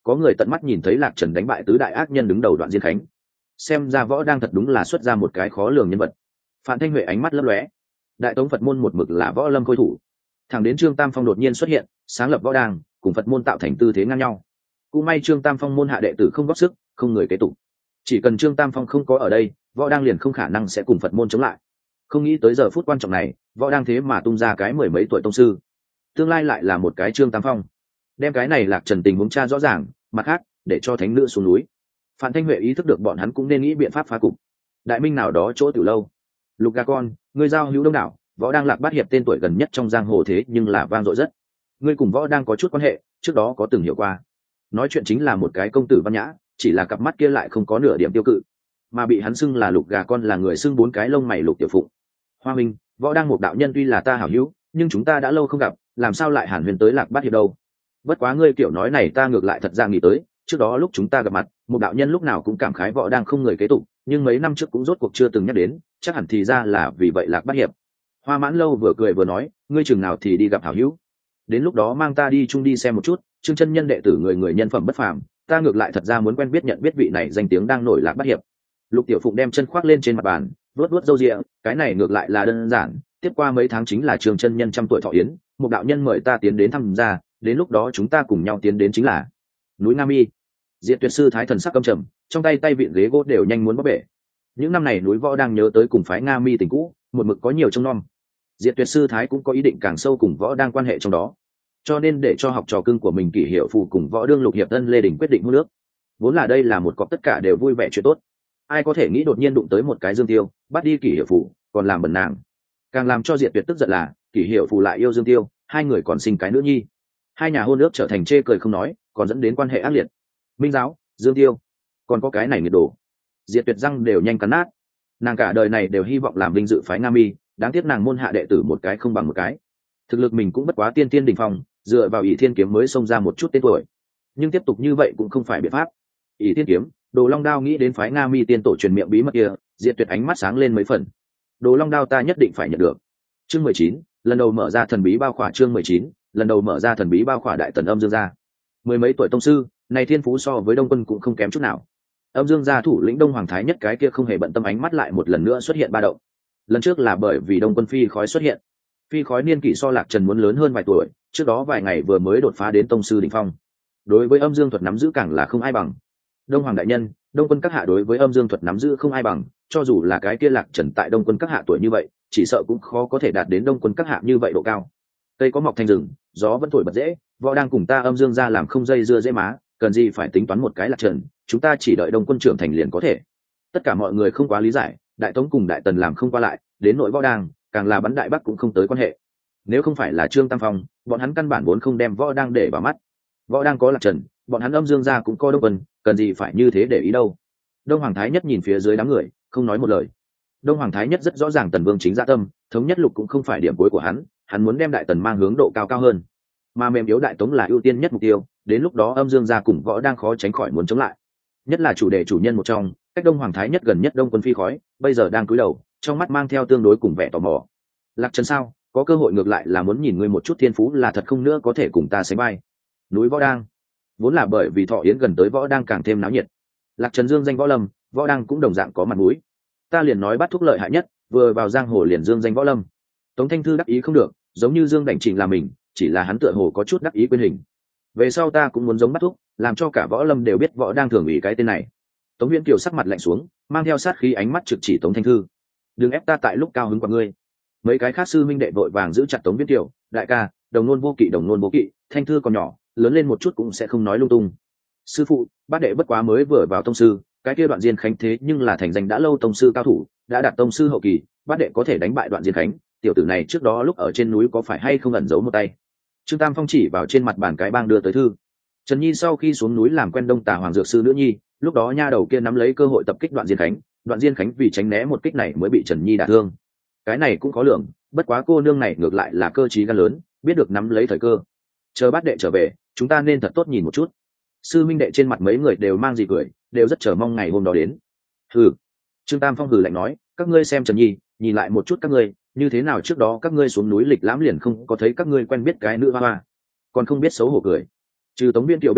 có người tận mắt nhìn thấy Lạc Trần đánh bại tứ đại ác nhân đứng đầu Đoạn Diên Khánh. Xem ra võ đang thật đúng là xuất ra một cái khó lường nhân vật. Phạm Thanh Huệ ánh mắt lấp lóe. Đại Tống Phật môn một mực là võ lâm khôi thủ, thẳng đến Trương Tam Phong đột nhiên xuất hiện, sáng lập võ đang, cùng Phật môn tạo thành tư thế ngang nhau. Cũng may Trương Tam Phong môn hạ đệ tử không góp sức, không người kế tục. Chỉ cần Trương Tam Phong không có ở đây, võ đang liền không khả năng sẽ cùng Phật môn chống lại. Không nghĩ tới giờ phút quan trọng này, võ đang thế mà tung ra cái mười mấy tuổi tông sư, tương lai lại là một cái Trương Tam Phong. Đem cái này Lạc Trần tình huống tra rõ ràng, mặt khác để cho thánh nữ xuống núi. Phạm Thanh Huệ ý thức được bọn hắn cũng nên nghĩ biện pháp phá cục. Đại minh nào đó chỗ tiểu lâu, Lục Gà Con, ngươi giao hữu đông đảo, võ đang Lạc Bát Hiệp tên tuổi gần nhất trong giang hồ thế nhưng là vang dội rất. Ngươi cùng võ đang có chút quan hệ, trước đó có từng hiểu qua. Nói chuyện chính là một cái công tử văn nhã, chỉ là cặp mắt kia lại không có nửa điểm tiêu cự, mà bị hắn xưng là Lục Gà Con là người xưng bốn cái lông mày Lục Tiểu Phụng. Hoa Minh, võ đang một đạo nhân tuy là ta hảo hữu, nhưng chúng ta đã lâu không gặp, làm sao lại hàn huyền tới Lạc Bát Hiệp đâu? Bất quá ngươi kiểu nói này ta ngược lại thật ra nghĩ tới, trước đó lúc chúng ta gặp mặt, một đạo nhân lúc nào cũng cảm khái võ đang không người kế tục, nhưng mấy năm trước cũng rốt cuộc chưa từng nhắc đến, chắc hẳn thì ra là vì vậy Lạc Bát Hiệp. Hoa Mãn Lâu vừa cười vừa nói, ngươi chừng nào thì đi gặp hảo hữu, đến lúc đó mang ta đi chung đi xem một chút. Trương chân nhân đệ tử người nhân phẩm bất phàm, ta ngược lại thật ra muốn quen biết nhận biết vị này danh tiếng đang nổi Lạc Bát Hiệp. Lục Tiểu Phụng đem chân khoác lên trên mặt bàn, vuốt vuốt râu ria, cái này ngược lại là đơn giản, tiếp qua mấy tháng chính là Trương chân nhân 100 tuổi thọ yến, một đạo nhân mời ta tiến đến thăm gia, đến lúc đó chúng ta cùng nhau tiến đến chính là núi Nga Mi. Diệt Tuyệt sư thái thần sắc căm trầm, trong tay vịn ghế gỗ đều nhanh muốn bóp bể. Những năm này núi võ đang nhớ tới cùng phái Nga Mi tình cũ, một mực có nhiều trông nom. Diệt Tuyệt sư thái cũng có ý định càng sâu cùng võ đang quan hệ trong đó, cho nên để cho học trò cưng của mình Kỷ Hiệu Phù cùng võ đương Lục Hiệp Tân Lê Đình quyết định hôn nước. Vốn là đây là một cọc tất cả đều vui vẻ chuyện tốt, ai có thể nghĩ đột nhiên đụng tới một cái Dương Tiêu, bắt đi Kỷ Hiệu Phù, còn làm bẩn nàng. Càng làm cho Diệt Tuyệt tức giận là Kỷ Hiệu Phù lại yêu Dương Tiêu, hai người còn sinh cái nữ nhi. Hai nhà hôn ước trở thành chê cười không nói, còn dẫn đến quan hệ ác liệt. Minh Giáo, Dương Tiêu, còn có cái này nghiệt đồ. Diệt Tuyệt răng đều nhanh cắn nát. Nàng cả đời này đều hy vọng làm vinh dự phái Nga Mi, đáng tiếc nàng môn hạ đệ tử một cái không bằng một cái. Thực lực mình cũng bất quá tiên tiên đỉnh phong, dựa vào ỷ thiên kiếm mới xông ra một chút tên tuổi, nhưng tiếp tục như vậy cũng không phải biện pháp. ỷ thiên kiếm, Đồ Long Đao nghĩ đến phái Nga Mi tiên tổ truyền miệng bí mật kia, Diệt Tuyệt ánh mắt sáng lên mấy phần. Đồ Long Đao ta nhất định phải nhận được. Chương 19, lần đầu mở ra thần bí bao khỏa. Chương 19, lần đầu mở ra thần bí bao khỏa. Đại Tần Âm Dương gia, mười mấy tuổi tông sư, này thiên phú so với Đông Quân cũng không kém chút nào. Âm Dương gia thủ lĩnh Đông Hoàng Thái Nhất cái kia không hề bận tâm ánh mắt lại một lần nữa xuất hiện ba động. Lần trước là bởi vì Đông Quân Phi Khói xuất hiện. Phi Khói niên kỷ so Lạc Trần muốn lớn hơn vài tuổi, trước đó vài ngày vừa mới đột phá đến tông sư đỉnh phong. Đối với âm dương thuật nắm giữ càng là không ai bằng. Đông Hoàng đại nhân, Đông Quân các hạ đối với âm dương thuật nắm giữ không ai bằng, cho dù là cái kia Lạc Trần tại Đông Quân các hạ tuổi như vậy, chỉ sợ cũng khó có thể đạt đến Đông Quân các hạ như vậy độ cao. Cây có mọc thành rừng, gió vẫn thổi bật dễ, võ đang cùng ta âm dương ra làm không dây dưa dễ má, cần gì phải tính toán một cái Lạc Trần, chúng ta chỉ đợi Đông Quân trưởng thành liền có thể. Tất cả mọi người không quá lý giải, Đại Tống cùng Đại Tần làm không qua lại, đến nội võ đang, càng là bắn Đại Bắc cũng không tới quan hệ. Nếu không phải là Trương Tam Phong, bọn hắn căn bản vốn không đem võ đang để vào mắt. Võ đang có Lạc Trần, bọn hắn âm dương gia cũng có Đông Quân, cần gì phải như thế để ý đâu. Đông Hoàng Thái Nhất nhìn phía dưới đám người, không nói một lời. Đông Hoàng Thái Nhất rất rõ ràng Tần Vương chính dạ tâm, thống nhất lục cũng không phải điểm cuối của hắn muốn đem Đại Tần mang hướng độ cao cao hơn, mà mềm yếu Đại Tống là ưu tiên nhất mục tiêu. Đến lúc đó âm dương gia cùng võ đang khó tránh khỏi muốn chống lại. Nhất là chủ đề chủ nhân một trong, cách Đông Hoàng Thái Nhất gần nhất Đông Quân Phi Khói, bây giờ đang cúi đầu, trong mắt mang theo tương đối cùng vẻ tò mò. Lạc Trần sao? Có cơ hội ngược lại là muốn nhìn ngươi một chút thiên phú là thật không nữa có thể cùng ta sánh vai. Núi võ đang, vốn là bởi vì thọ yến gần tới võ đang càng thêm náo nhiệt. Lạc Trần dương danh võ lâm, võ đang cũng đồng dạng có mặt mũi. Ta liền nói bắt thúc lợi hại nhất, vừa vào giang hồ liền dương danh võ lâm. Tống Thanh Thư đắc ý không được, giống như Dương Đảnh Trình là mình, chỉ là hắn tựa hồ có chút đắc ý quên hình. Về sau ta cũng muốn giống bắt thúc, làm cho cả võ lâm đều biết võ đang thường ủy cái tên này. Tống Viễn Kiều sắc mặt lạnh xuống, mang theo sát khí ánh mắt trực chỉ Tống Thanh Thư. Đừng ép ta tại lúc cao hứng qua ngươi. Mấy cái khác sư minh đệ vội vàng giữ chặt Tống Viễn Kiều, đại ca, đồng nôn vô kỵ, đồng nôn vô kỵ, Thanh Thư còn nhỏ, lớn lên một chút cũng sẽ không nói lung tung. Sư phụ, bát đệ bất quá mới vừa vào tông sư, cái kia Đoạn Diên Khánh thế nhưng là thành danh đã lâu tông sư cao thủ, đã đạt tông sư hậu kỳ, bát đệ có thể đánh bại Đoạn Diên Khánh, tiểu tử này trước đó lúc ở trên núi có phải hay không ẩn giấu một tay. Trương Tam Phong chỉ vào trên mặt bàn cái bang đưa tới thư. Trần Nhi sau khi xuống núi làm quen Đông Tà Hoàng dược sư nữ nhi, lúc đó nha đầu kia nắm lấy cơ hội tập kích Đoạn Diên Khánh, Đoạn Diên Khánh vì tránh né một kích này mới bị Trần Nhi đả thương. Cái này cũng có lượng, bất quá cô nương này ngược lại là cơ trí gan lớn, biết được nắm lấy thời cơ. Chờ bát đệ trở về, chúng ta nên thật tốt nhìn một chút. Sư minh đệ trên mặt mấy người đều mang gì cười, đều rất chờ mong ngày hôm đó đến. Hừ. Trương Tam Phong hừ lạnh nói, các ngươi xem Trần Nhi, nhìn lại một chút các ngươi, như thế nào trước đó các ngươi xuống núi lịch lãm liền không có thấy các ngươi quen biết cái nữ hoa hoa, còn không biết xấu hổ cười. Trừ Tống Viên Kiều bên ngoài,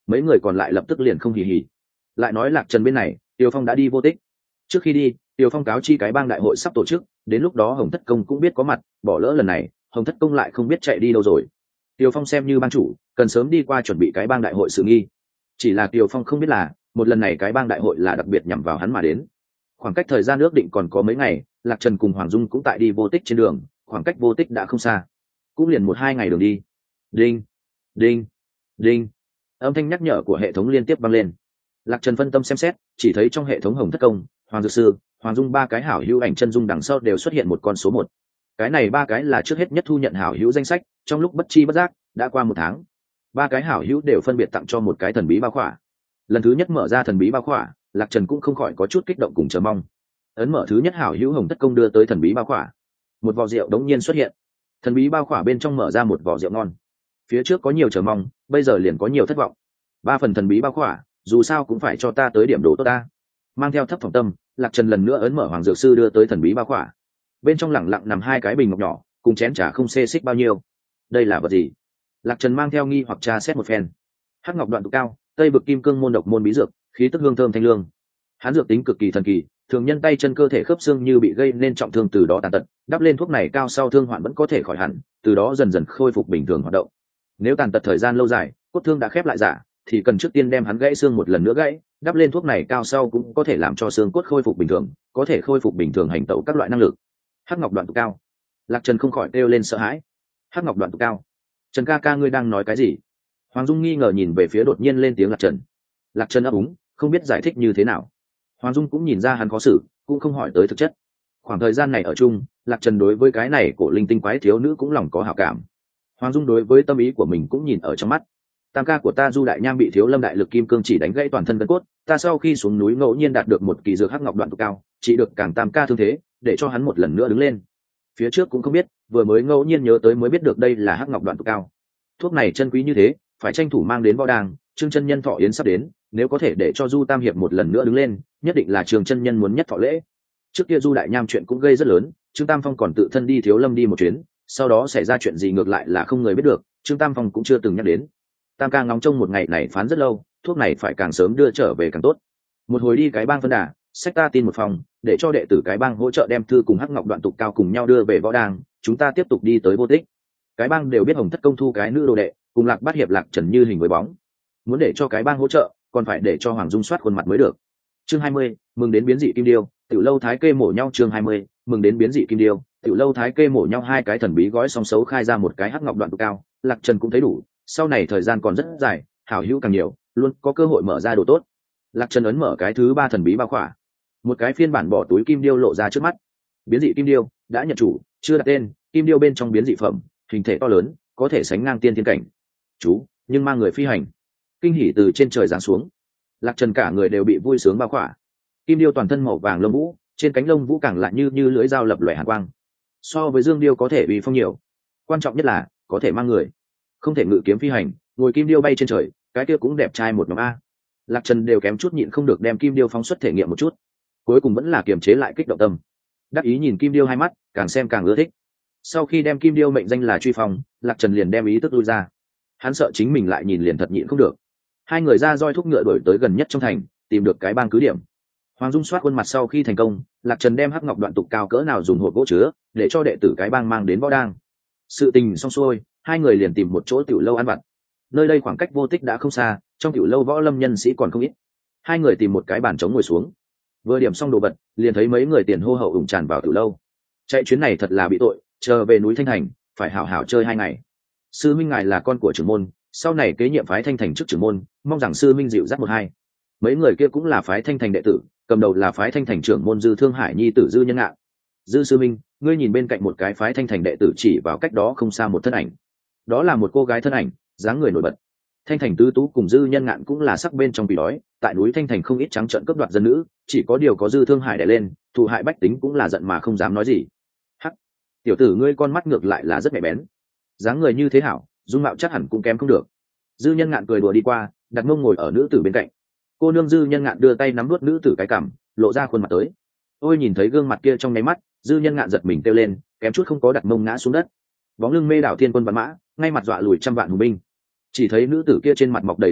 mấy người còn lại lập tức liền không hì hì. Lại nói Lạc Trần bên này, Tiêu Phong đã đi vô tích. Trước khi đi, Tiêu Phong cáo chi cái bang đại hội sắp tổ chức, đến lúc đó Hồng Thất Công cũng biết có mặt, bỏ lỡ lần này, Hồng Thất Công lại không biết chạy đi đâu rồi. Tiêu Phong xem như bang chủ, cần sớm đi qua chuẩn bị cái bang đại hội sự nghi. Chỉ là Tiêu Phong không biết là, một lần này cái bang đại hội là đặc biệt nhằm vào hắn mà đến. Khoảng cách thời gian ước định còn có mấy ngày, Lạc Trần cùng Hoàng Dung cũng tại đi vô tích trên đường, khoảng cách vô tích đã không xa, cũng liền 1-2 ngày đường đi. Đinh, đinh, đinh, âm thanh nhắc nhở của hệ thống liên tiếp vang lên. Lạc Trần phân tâm xem xét, chỉ thấy trong hệ thống Hồng Thất Công, Hoàng Dược Sư, Hoàng Dung ba cái hảo hữu ảnh chân dung đằng sau đều xuất hiện một con số 1. Cái này ba cái là trước hết nhất thu nhận hảo hữu danh sách, trong lúc bất chi bất giác đã qua 1 tháng, ba cái hảo hữu đều phân biệt tặng cho một cái thần bí bao khỏa. Lần thứ nhất mở ra thần bí bao khỏa, Lạc Trần cũng không khỏi có chút kích động cùng chờ mong. Ấn mở thứ nhất hảo hữu Hồng Thất Công đưa tới thần bí bao khỏa, một vò rượu đống nhiên xuất hiện. Thần bí bao khỏa bên trong mở ra một vò rượu ngon. Phía trước có nhiều chờ mong, bây giờ liền có nhiều thất vọng. 3 phần thần bí bao khỏa, dù sao cũng phải cho ta tới điểm đồ tốt ta. Mang theo thấp thỏm tâm, Lạc Trần lần nữa ấn mở Hoàng Dược Sư đưa tới thần bí bao khỏa. Bên trong lẳng lặng nằm 2 cái bình ngọc nhỏ, cùng chén trà không xê xích bao nhiêu. Đây là vật gì? Lạc Trần mang theo nghi hoặc tra xét một phen. Hắc ngọc đoạn tụ cao, Tây Bực Kim Cương môn độc môn bí dược, khí tức hương thơm thanh lương. Hán dược tính cực kỳ thần kỳ, thường nhân tay chân cơ thể khớp xương như bị gây nên trọng thương từ đó tàn tật, đắp lên thuốc này cao sau thương hoạn vẫn có thể khỏi hẳn, từ đó dần dần khôi phục bình thường hoạt động. Nếu tàn tật thời gian lâu dài, cốt thương đã khép lại giả, thì cần trước tiên đem hắn gãy xương một lần nữa gãy, đắp lên thuốc này cao sau cũng có thể làm cho xương cốt khôi phục bình thường, có thể khôi phục bình thường hành tẩu các loại năng lực. Hắc ngọc đoạn tụ cao. Lạc Trần không khỏi kêu lên sợ hãi. Hắc ngọc đoạn tụ cao. Trần ca ca ngươi đang nói cái gì? Hoàng Dung nghi ngờ nhìn về phía đột nhiên lên tiếng Lạc Trần. Lạc Trần ấp úng, không biết giải thích như thế nào. Hoàng Dung cũng nhìn ra hắn khó xử, cũng không hỏi tới thực chất. Khoảng thời gian này ở chung, Lạc Trần đối với cái này cổ linh tinh quái thiếu nữ cũng lòng có hảo cảm. Hoàng Dung đối với tâm ý của mình cũng nhìn ở trong mắt. Tam ca của ta Du Đại Nham bị Thiếu Lâm đại lực kim cương chỉ đánh gãy toàn thân gân cốt, ta sau khi xuống núi ngẫu nhiên đạt được một kỳ dược hắc ngọc đoạn tụ cao, chỉ được càng tam ca thương thế, để cho hắn một lần nữa đứng lên. Phía trước cũng không biết, vừa mới ngẫu nhiên nhớ tới mới biết được đây là hắc ngọc đoạn tụ cao. Thuốc này chân quý như thế, phải tranh thủ mang đến võ đàng, Trương chân nhân thọ yến sắp đến, nếu có thể để cho Du Tam hiệp một lần nữa đứng lên, nhất định là Trương chân nhân muốn nhất thọ lễ. Trước kia Du Đại Nham chuyện cũng gây rất lớn, Trương Tam Phong còn tự thân đi Thiếu Lâm đi một chuyến, sau đó xảy ra chuyện gì ngược lại là không người biết được, Trương Tam Phong cũng chưa từng nhắc đến. Tam ca ngóng trông một ngày này phán rất lâu, thuốc này phải càng sớm đưa trở về càng tốt. Một hồi đi cái bang phân đà, xách ta tin một phòng, để cho đệ tử cái bang hỗ trợ đem thư cùng hắc ngọc đoạn tụ cao cùng nhau đưa về võ đàng, chúng ta tiếp tục đi tới vô tích. Cái bang đều biết Hồng Thất Công thu cái nữ đồ đệ, cùng Lạc Bát hiệp Lạc Trần như hình với bóng. Muốn để cho cái bang hỗ trợ, còn phải để cho Hoàng Dung soát khuôn mặt mới được. Chương 20, mừng đến biến dị kim điêu, tiểu lâu thái kê mổ nhau. Chương 20, mừng đến biến dị kim điêu, tiểu lâu thái kê mổ nhau. 2 cái thần bí gói song xấu khai ra một cái hắc ngọc đoạn tụ cao, Lạc Trần cũng thấy đủ, sau này thời gian còn rất dài, hảo hữu càng nhiều, luôn có cơ hội mở ra đồ tốt. Lạc Trần ấn mở cái thứ 3 thần bí bao khỏa, một cái phiên bản bỏ túi kim điêu lộ ra trước mắt. Biến dị kim điêu đã nhận chủ, chưa đặt tên, kim điêu bên trong biến dị phẩm, hình thể to lớn, có thể sánh ngang tiên thiên cảnh. Chú, nhưng mang người phi hành. Kinh hỉ từ trên trời giáng xuống. Lạc Trần cả người đều bị vui sướng bao khỏa. Kim điêu toàn thân màu vàng lông vũ, trên cánh lông vũ càng lại như lưỡi dao lập lòe hàn quang. So với dương điêu có thể uy phong nhiều, quan trọng nhất là có thể mang người, không thể ngự kiếm phi hành, ngồi kim điêu bay trên trời, cái kia cũng đẹp trai một nhóm a. Lạc Trần đều kém chút nhịn không được đem kim điêu phóng xuất thể nghiệm một chút, cuối cùng vẫn là kiềm chế lại kích động tâm. Đắc ý nhìn kim điêu hai mắt, càng xem càng ưa thích. Sau khi đem kim điêu mệnh danh là Truy Phong, Lạc Trần liền đem ý tức lui ra. Hắn sợ chính mình lại nhìn liền thật nhịn không được. 2 người ra roi thúc ngựa đuổi tới gần nhất trong thành, tìm được cái bang cứ điểm. Hoàng Dung soát khuôn mặt sau khi thành công, Lạc Trần đem hắc ngọc đoạn tụ cao cỡ nào dùng hộp gỗ chứa, để cho đệ tử cái bang mang đến võ đang. Sự tình xong xuôi, 2 người liền tìm một chỗ tiểu lâu ăn vặt. Nơi đây khoảng cách vô tích đã không xa, trong tiểu lâu võ lâm nhân sĩ còn không ít. 2 người tìm một cái bàn trống ngồi xuống. Vừa điểm xong đồ vật, liền thấy mấy người tiền hô hậu ủng tràn vào tiểu lâu. Chạy chuyến này thật là bị tội, chờ về núi Thanh Thành, phải hảo hảo chơi 2 ngày. Sư minh ngài là con của trưởng môn, sau này kế nhiệm phái Thanh Thành trước trưởng môn, mong rằng sư minh dịu dắt 1-2. Mấy người kia cũng là phái Thanh Thành đệ tử, cầm đầu là phái Thanh Thành trưởng môn Dư Thương Hải nhi tử Dư Nhân Ngạn. Dư sư minh, ngươi nhìn bên cạnh một cái phái Thanh Thành đệ tử chỉ vào cách đó không xa một thân ảnh. Đó là một cô gái thân ảnh, dáng người nổi bật. Thanh Thành tứ tú cùng Dư Nhân Ngạn cũng là sắc bên trong bị đói, tại núi Thanh Thành không ít trắng trợn cướp đoạt dân nữ, chỉ có điều có Dư Thương Hải đè lên, thù hại bách tính cũng là giận mà không dám nói gì. Hắc, tiểu tử ngươi con mắt ngược lại là rất mẹ bén, dáng người như thế hảo, dung mạo chắc hẳn cũng kém không được. Dư Nhân Ngạn cười đùa đi qua, đặt mông ngồi ở nữ tử bên cạnh. Cô nương Dư Nhân Ngạn đưa tay nắm nuốt nữ tử cái cằm, lộ ra khuôn mặt tới. Ôi nhìn thấy gương mặt kia trong nháy mắt, Dư Nhân Ngạn giật mình kêu lên, kém chút không có đặt mông ngã xuống đất. Bóng lưng mê đảo thiên quân văn mã, ngay mặt dọa lùi trăm vạn hùng binh. Chỉ thấy nữ tử kia trên mặt mọc đầy sẹo mụn,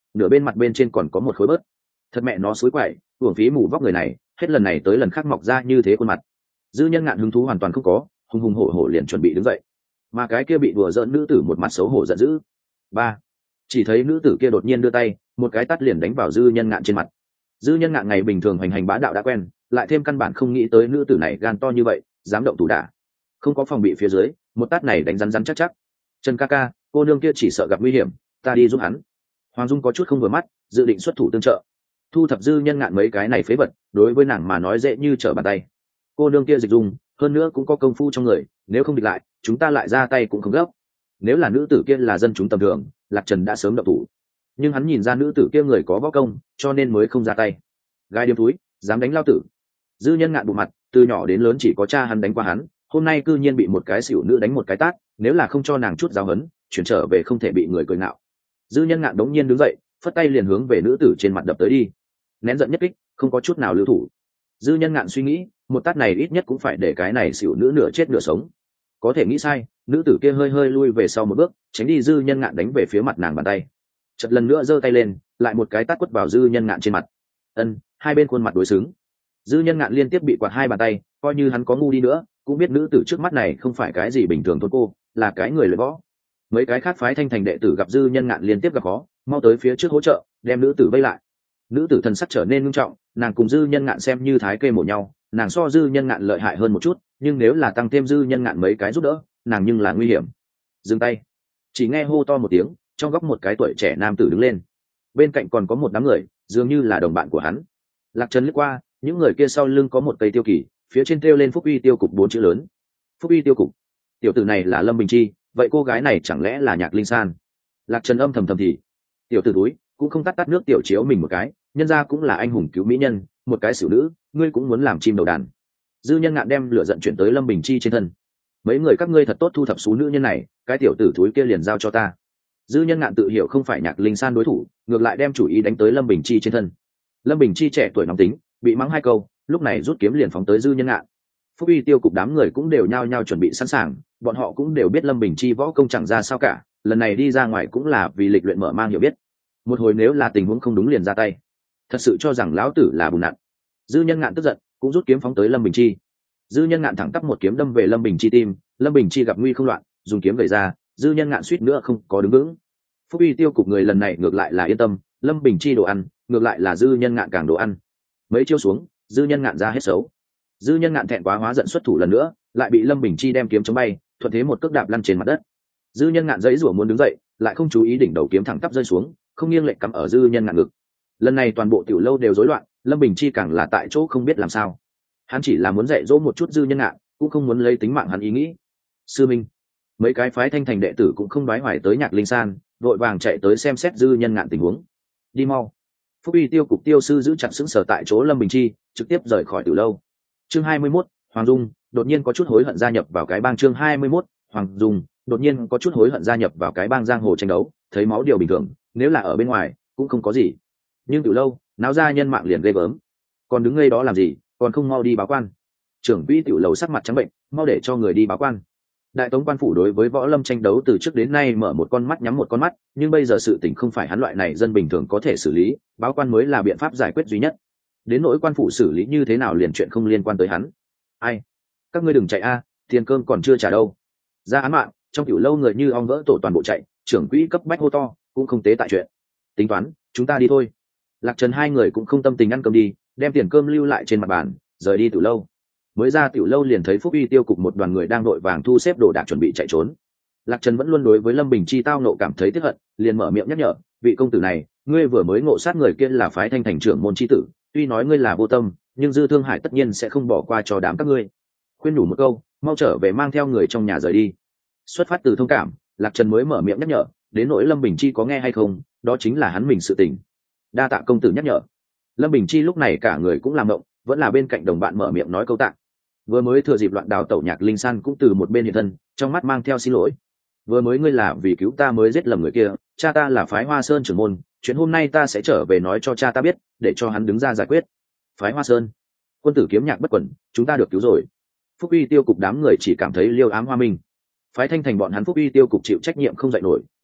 nửa bên mặt bên trên còn có một khối bớt. Thật mẹ nó xối quậy, uổng phí mù vóc người này, hết lần này tới lần khác mọc ra như thế khuôn mặt. Dư Nhân Ngạn hứng thú hoàn toàn không có, hùng hùng hổ hổ liền chuẩn bị đứng dậy, mà cái kia bị đùa giỡn nữ tử một mặt xấu hổ giận dữ. Ba, chỉ thấy nữ tử kia đột nhiên đưa tay, một cái tát liền đánh vào Dư Nhân Ngạn trên mặt. Dư Nhân Ngạn ngày bình thường hành hành bá đạo đã quen, lại thêm căn bản không nghĩ tới nữ tử này gan to như vậy, dám động thủ đả. Không có phòng bị phía dưới, một tát này đánh rắn rắn chắc chắc. Trần ca ca, cô nương kia chỉ sợ gặp nguy hiểm, ta đi giúp hắn. Hoàng Dung có chút không vừa mắt, dự định xuất thủ tương trợ. Thu thập Dư Nhân Ngạn mấy cái này phế vật, đối với nàng mà nói dễ như trở bàn tay. Cô nương kia dịch dung, hơn nữa cũng có công phu trong người, nếu không địch lại, chúng ta lại ra tay cũng không gấp. Nếu là nữ tử kia là dân chúng tầm thường, Lạc Trần đã sớm động thủ. Nhưng hắn nhìn ra nữ tử kia người có võ công, cho nên mới không ra tay. Gai điếm túi, dám đánh lao tử. Dư Nhân Ngạn bụng mặt, từ nhỏ đến lớn chỉ có cha hắn đánh qua hắn, hôm nay cư nhiên bị một cái xỉu nữ đánh một cái tát, nếu là không cho nàng chút giáo huấn, chuyển trở về không thể bị người cười nhạo. Dư Nhân Ngạn đống nhiên đứng dậy, phất tay liền hướng về nữ tử trên mặt đập tới đi. Nén giận nhất kích, không có chút nào lưu thủ. Dư Nhân Ngạn suy nghĩ, một tát này ít nhất cũng phải để cái này xỉu nữ nửa chết nửa sống. Có thể nghĩ sai, nữ tử kia hơi hơi lui về sau một bước, tránh đi Dư Nhân Ngạn đánh về phía mặt nàng bàn tay. Chợt lần nữa giơ tay lên, lại một cái tát quất vào Dư Nhân Ngạn trên mặt. Hai bên khuôn mặt đối xứng. Dư Nhân Ngạn liên tiếp bị quạt hai bàn tay, coi như hắn có ngu đi nữa, cũng biết nữ tử trước mắt này không phải cái gì bình thường thôn cô, là cái người luyện võ. Mấy cái khác phái Thanh Thành đệ tử gặp Dư Nhân Ngạn liên tiếp gặp khó, mau tới phía trước hỗ trợ, đem nữ tử vây lại. Nữ tử thần sắc trở nên nghiêm trọng, nàng cùng Dư Nhân Ngạn xem như thái kê mổ nhau, nàng so Dư Nhân Ngạn lợi hại hơn một chút, nhưng nếu là tăng thêm Dư Nhân Ngạn mấy cái giúp đỡ, nàng nhưng là nguy hiểm. Dừng tay. Chỉ nghe hô to một tiếng, trong góc một cái tuổi trẻ nam tử đứng lên. Bên cạnh còn có một đám người, dường như là đồng bạn của hắn. Lạc Trần lướt qua, những người kia sau lưng có một cây tiêu kỳ, phía trên treo lên Phúc Uy Tiêu Cục 4 chữ lớn. Phúc Uy Tiêu Cục. Tiểu tử này là Lâm Bình Chi, vậy cô gái này chẳng lẽ là Nhạc Linh San? Lạc Trần âm thầm thầm thì. Tiểu tử túi, cũng không tắt nước tiểu chiếu mình một cái, nhân ra cũng là anh hùng cứu mỹ nhân, một cái xỉu nữ, ngươi cũng muốn làm chim đầu đàn. Dư Nhân Ngạn đem lửa giận chuyển tới Lâm Bình Chi trên thân. Mấy người các ngươi thật tốt thu thập số nữ nhân này, cái tiểu tử thúi kia liền giao cho ta. Dư Nhân Ngạn tự hiểu không phải Nhạc Linh San đối thủ, ngược lại đem chủ ý đánh tới Lâm Bình Chi trên thân. Lâm Bình Chi trẻ tuổi nóng tính, bị mắng hai câu, lúc này rút kiếm liền phóng tới Dư Nhân Ngạn. Phúc Uy Tiêu Cục đám người cũng đều nhao nhao chuẩn bị sẵn sàng, bọn họ cũng đều biết Lâm Bình Chi võ công chẳng ra sao cả, lần này đi ra ngoài cũng là vì lịch luyện mở mang hiểu biết. Một hồi nếu là tình huống không đúng liền ra tay, thật sự cho rằng lão tử là bùn nặn. Dư Nhân Ngạn tức giận, cũng rút kiếm phóng tới Lâm Bình Chi. Dư Nhân Ngạn thẳng tắp một kiếm đâm về Lâm Bình Chi tim, Lâm Bình Chi gặp nguy không loạn, dùng kiếm gậy ra, Dư Nhân Ngạn suýt nữa không có đứng vững. Phúc Uy Tiêu Cục người lần này ngược lại là yên tâm, Lâm Bình Chi đồ ăn, ngược lại là Dư Nhân Ngạn càng đồ ăn. Mấy chiêu xuống, Dư Nhân Ngạn ra hết xấu. Dư Nhân Ngạn thẹn quá hóa giận xuất thủ lần nữa, lại bị Lâm Bình Chi đem kiếm chống bay, thuận thế một cước đạp lăn trên mặt đất. Dư Nhân Ngạn giãy giụa muốn đứng dậy, lại không chú ý đỉnh đầu kiếm thẳng tắp rơi xuống, không nghiêng lệch cắm ở Dư Nhân Ngạn ngực. Lần này toàn bộ tiểu lâu đều rối loạn, Lâm Bình Chi càng là tại chỗ không biết làm sao. Hắn chỉ là muốn dạy dỗ một chút Dư Nhân Ngạn, cũng không muốn lấy tính mạng hắn ý nghĩ. Sư minh, mấy cái phái Thanh Thành đệ tử cũng không đoái hoài tới Nhạc Linh San, vội vàng chạy tới xem xét Dư Nhân Ngạn tình huống. Đi mau. Phúc Uy Tiêu Cục tiêu sư giữ chặt sững sờ tại chỗ Lâm Bình Chi, trực tiếp rời khỏi tiểu lâu. Chương 21, Hoàng Dung đột nhiên có chút hối hận gia nhập vào cái bang. Chương 21, Hoàng Dung đột nhiên có chút hối hận gia nhập vào cái bang giang hồ tranh đấu, thấy máu điều bình thường, nếu là ở bên ngoài cũng không có gì, nhưng tiểu lâu náo ra nhân mạng liền ghê gớm. Còn đứng ngây đó làm gì, còn không mau đi báo quan. Trưởng quỹ tiểu lầu sắc mặt trắng bệnh, mau để cho người đi báo quan. Đại tống quan phủ đối với võ lâm tranh đấu từ trước đến nay mở một con mắt nhắm một con mắt, nhưng bây giờ sự tình không phải hắn loại này dân bình thường có thể xử lý, báo quan mới là biện pháp giải quyết duy nhất. Đến nỗi quan phủ xử lý như thế nào liền chuyện không liên quan tới hắn. Ai, các ngươi đừng chạy a, tiền cơm còn chưa trả đâu. Ra án mạng, trong tiểu lâu người như ong vỡ tổ toàn bộ chạy, trưởng quỹ cấp bách hô to, cũng không tế tại chuyện. Tính toán, chúng ta đi thôi. Lạc Trần hai người cũng không tâm tình ăn cơm đi, đem tiền cơm lưu lại trên mặt bàn, rời đi tiểu lâu. Mới ra tiểu lâu liền thấy Phúc Uy Tiêu Cục một đoàn người đang đội vàng thu xếp đồ đạc chuẩn bị chạy trốn. Lạc Trần vẫn luôn đối với Lâm Bình Chi tao nộ cảm thấy tiếc hận, liền mở miệng nhắc nhở, vị công tử này, ngươi vừa mới ngộ sát người kia là phái Thanh Thành trưởng môn chi tử, tuy nói ngươi là vô tâm, nhưng Dư Thương Hải tất nhiên sẽ không bỏ qua cho đám các ngươi. Khuyên nhủ một câu, mau trở về mang theo người trong nhà rời đi. Xuất phát từ thông cảm, Lạc Trần mới mở miệng nhắc nhở, đến nỗi Lâm Bình Chi có nghe hay không, đó chính là hắn mình sự tình. Đa tạ công tử nhắc nhở. Lâm Bình Chi lúc này cả người cũng làm động, vẫn là bên cạnh đồng bạn mở miệng nói câu tạ. Vừa mới thừa dịp loạn đào tẩu Nhạc Linh San cũng từ một bên hiện thân, trong mắt mang theo xin lỗi. Vừa mới ngươi là vì cứu ta mới giết lầm người kia, cha ta là phái Hoa Sơn trưởng môn, chuyện hôm nay ta sẽ trở về nói cho cha ta biết, để cho hắn đứng ra giải quyết. Phái Hoa Sơn, quân tử kiếm nhạc bất quẩn, chúng ta được cứu rồi. Phúc Uy Tiêu Cục đám người chỉ cảm thấy liêu ám hoa minh. Phái Thanh Thành bọn hắn Phúc Uy Tiêu Cục chịu trách nhiệm không dạy nổi,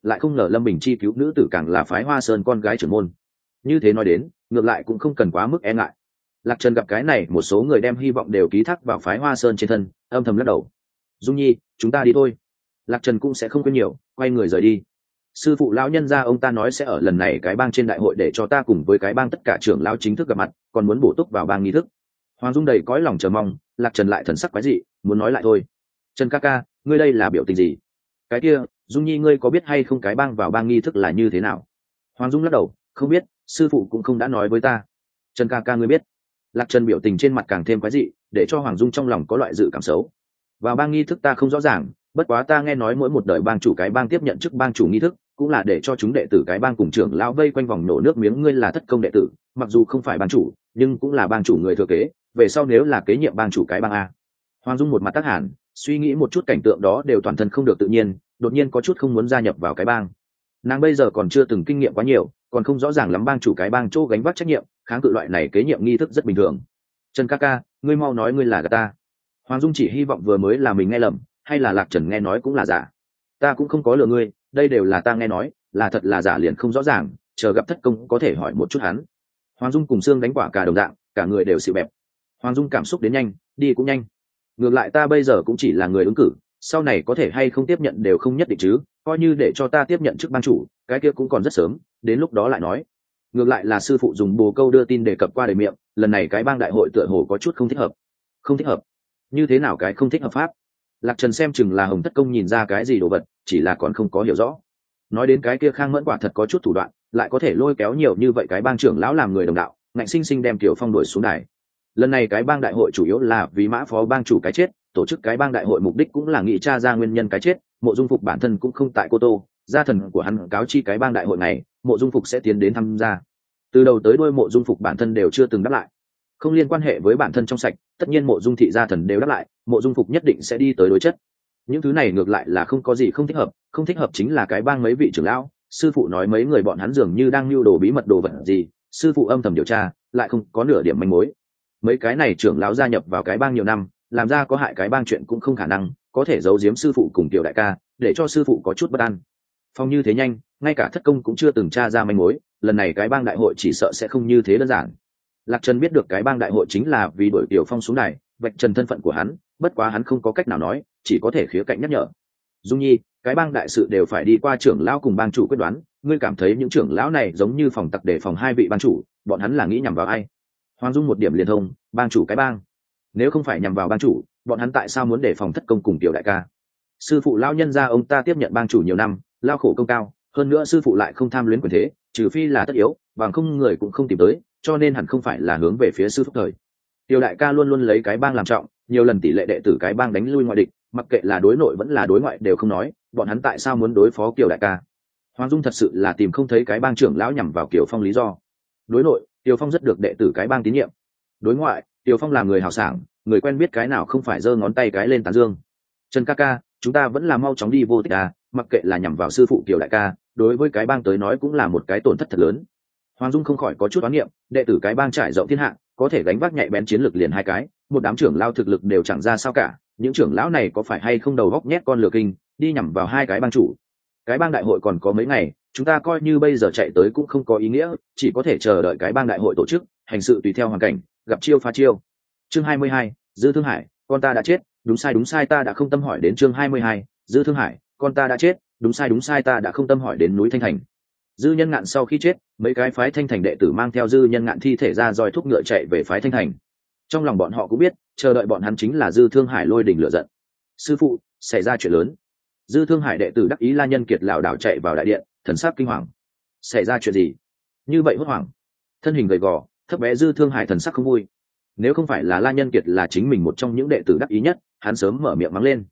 lại không ngờ Lâm Bình chi cứu nữ tử càng là phái Hoa Sơn con gái trưởng môn. Như thế nói đến, ngược lại cũng không cần quá mức e ngại. Lạc Trần gặp cái này, một số người đem hy vọng đều ký thác vào phái Hoa Sơn trên thân, âm thầm lắc đầu. Dung Nhi, chúng ta đi thôi. Lạc Trần cũng sẽ không quên nhiều, quay người rời đi. Sư phụ lão nhân gia ông ta nói sẽ ở lần này cái bang trên đại hội để cho ta cùng với cái bang tất cả trưởng lão chính thức gặp mặt, còn muốn bổ túc vào bang nghi thức. Hoàng Dung đầy cõi lòng chờ mong, Lạc Trần lại thần sắc quái dị, muốn nói lại thôi. Trần ca ca, ngươi đây là biểu tình gì? Cái kia, Dung Nhi ngươi có biết hay không cái bang vào bang nghi thức là như thế nào? Hoàng Dung lắc đầu, không biết, sư phụ cũng không đã nói với ta. Trần ca ca ngươi biết? Lạc Trần biểu tình trên mặt càng thêm quái dị, để cho Hoàng Dung trong lòng có loại dự cảm xấu. Vào bang nghi thức ta không rõ ràng, bất quá ta nghe nói mỗi một đời bang chủ cái bang tiếp nhận chức bang chủ nghi thức, cũng là để cho chúng đệ tử cái bang cùng trưởng lão vây quanh vòng nổ nước miếng ngươi là thất công đệ tử, mặc dù không phải bang chủ, nhưng cũng là bang chủ người thừa kế, về sau nếu là kế nhiệm bang chủ cái bang a. Hoàng Dung một mặt tác hẳn, suy nghĩ một chút cảnh tượng đó đều toàn thân không được tự nhiên, đột nhiên có chút không muốn gia nhập vào cái bang. Nàng bây giờ còn chưa từng kinh nghiệm quá nhiều, còn không rõ ràng lắm bang chủ cái bang chỗ gánh vác trách nhiệm, kháng cự loại này kế nhiệm nghi thức rất bình thường. Trần ca ca, ngươi mau nói ngươi là gạt ta. Hoàng Dung chỉ hy vọng vừa mới là mình nghe lầm, hay là Lạc Trần nghe nói cũng là giả. Ta cũng không có lừa ngươi, đây đều là ta nghe nói, là thật là giả liền không rõ ràng, chờ gặp thất công có thể hỏi một chút hắn. Hoàng Dung cùng Sương đánh quả cả đồng dạng, cả người đều xịu bẹp. Hoàng Dung cảm xúc đến nhanh, đi cũng nhanh. Ngược lại ta bây giờ cũng chỉ là người ứng cử, sau này có thể hay không tiếp nhận đều không nhất định chứ, coi như để cho ta tiếp nhận chức ban chủ, cái kia cũng còn rất sớm, đến lúc đó lại nói. Ngược lại là sư phụ dùng bồ câu đưa tin đề cập qua đời miệng, lần này cái bang đại hội tựa hồ có chút không thích hợp. Không thích hợp? Như thế nào cái không thích hợp pháp? Lạc Trần xem chừng là Hồng Thất Công nhìn ra cái gì đồ vật, chỉ là còn không có hiểu rõ. Nói đến cái kia Khang Mẫn quả thật có chút thủ đoạn, lại có thể lôi kéo nhiều như vậy cái bang trưởng lão làm người đồng đạo, ngạnh sinh sinh đem Tiểu Phong đuổi xuống đài. Lần này cái bang đại hội chủ yếu là vì Mã phó bang chủ cái chết, tổ chức cái bang đại hội mục đích cũng là nghị tra ra nguyên nhân cái chết. Mộ Dung Phục bản thân cũng không tại Cô Tô, gia thần của hắn cáo chi cái bang đại hội này, Mộ Dung Phục sẽ tiến đến tham gia. Từ đầu tới đuôi Mộ Dung Phục bản thân đều chưa từng đáp lại, không liên quan hệ với bản thân trong sạch, tất nhiên Mộ Dung thị gia thần đều đáp lại, Mộ Dung Phục nhất định sẽ đi tới đối chất. Những thứ này ngược lại là không có gì không thích hợp, không thích hợp chính là cái bang mấy vị trưởng lão, sư phụ nói mấy người bọn hắn dường như đang lưu đồ bí mật đồ vật gì, sư phụ âm thầm điều tra, lại không có nửa điểm manh mối. Mấy cái này trưởng lão gia nhập vào cái bang nhiều năm, làm ra có hại cái bang chuyện cũng không khả năng, có thể giấu giếm sư phụ cùng tiểu đại ca, để cho sư phụ có chút bất an. Phong như thế nhanh, ngay cả thất công cũng chưa từng tra ra manh mối, lần này cái bang đại hội chỉ sợ sẽ không như thế đơn giản. Lạc Trần biết được cái bang đại hội chính là vì đuổi Tiểu Phong xuống này, vạch trần thân phận của hắn, bất quá hắn không có cách nào nói, chỉ có thể khía cạnh nhắc nhở. Dung Nhi, cái bang đại sự đều phải đi qua trưởng lão cùng bang chủ quyết đoán, ngươi cảm thấy những trưởng lão này giống như phòng tặc để phòng hai vị bang chủ, bọn hắn là nghĩ nhằm vào ai? Hoàng Dung một điểm liền thông, bang chủ cái bang. Nếu không phải nhằm vào bang chủ, bọn hắn tại sao muốn đề phòng thất công cùng Tiểu đại ca? Sư phụ lão nhân gia ông ta tiếp nhận bang chủ nhiều năm, lao khổ công cao, hơn nữa sư phụ lại không tham luyến quyền thế, trừ phi là tất yếu, bằng không người cũng không tìm tới, cho nên hẳn không phải là hướng về phía sư phúc thời. Tiểu đại ca luôn luôn lấy cái bang làm trọng, nhiều lần tỷ lệ đệ tử cái bang đánh lui ngoại địch, mặc kệ là đối nội vẫn là đối ngoại đều không nói, bọn hắn tại sao muốn đối phó Kiều đại ca? Hoàng Dung thật sự là tìm không thấy cái bang trưởng lão nhằm vào Kiều Phong lý do. Đối nội, Kiều Phong rất được đệ tử cái bang tín nhiệm. Đối ngoại, Kiều Phong là người hào sảng, người quen biết cái nào không phải giơ ngón tay cái lên tán dương. Trần ca ca, chúng ta vẫn là mau chóng đi vô tịch à, mặc kệ là nhằm vào sư phụ Kiều đại ca, đối với cái bang tới nói cũng là một cái tổn thất thật lớn. Hoàng Dung không khỏi có chút oán niệm, đệ tử cái bang trải rộng thiên hạ, có thể gánh vác nhạy bén chiến lược liền hai cái, một đám trưởng lao thực lực đều chẳng ra sao cả, những trưởng lão này có phải hay không đầu góc nhét con lừa kinh, đi nhằm vào hai cái bang chủ. Cái bang đại hội còn có mấy ngày, chúng ta coi như bây giờ chạy tới cũng không có ý nghĩa, chỉ có thể chờ đợi cái bang đại hội tổ chức, hành sự tùy theo hoàn cảnh, gặp chiêu phá chiêu. Chương 22, Dư Thương Hải, con ta đã chết, đúng sai ta đã không tâm hỏi đến chương 22, Dư Thương Hải, con ta đã chết, đúng sai ta đã không tâm hỏi đến núi Thanh Thành. Dư Nhân Ngạn sau khi chết, mấy cái phái Thanh Thành đệ tử mang theo Dư Nhân Ngạn thi thể ra roi thúc ngựa chạy về phái Thanh Thành. Trong lòng bọn họ cũng biết, chờ đợi bọn hắn chính là Dư Thương Hải lôi đình lửa giận. Sư phụ, xảy ra chuyện lớn. Dư Thương Hải đệ tử đắc ý La Nhân Kiệt lảo đảo chạy vào đại điện, thần sắc kinh hoàng. Xảy ra chuyện gì? Như vậy hốt hoảng. Thân hình gầy gò, thấp bé Dư Thương Hải thần sắc không vui. Nếu không phải là La Nhân Kiệt là chính mình một trong những đệ tử đắc ý nhất, hắn sớm mở miệng mắng lên.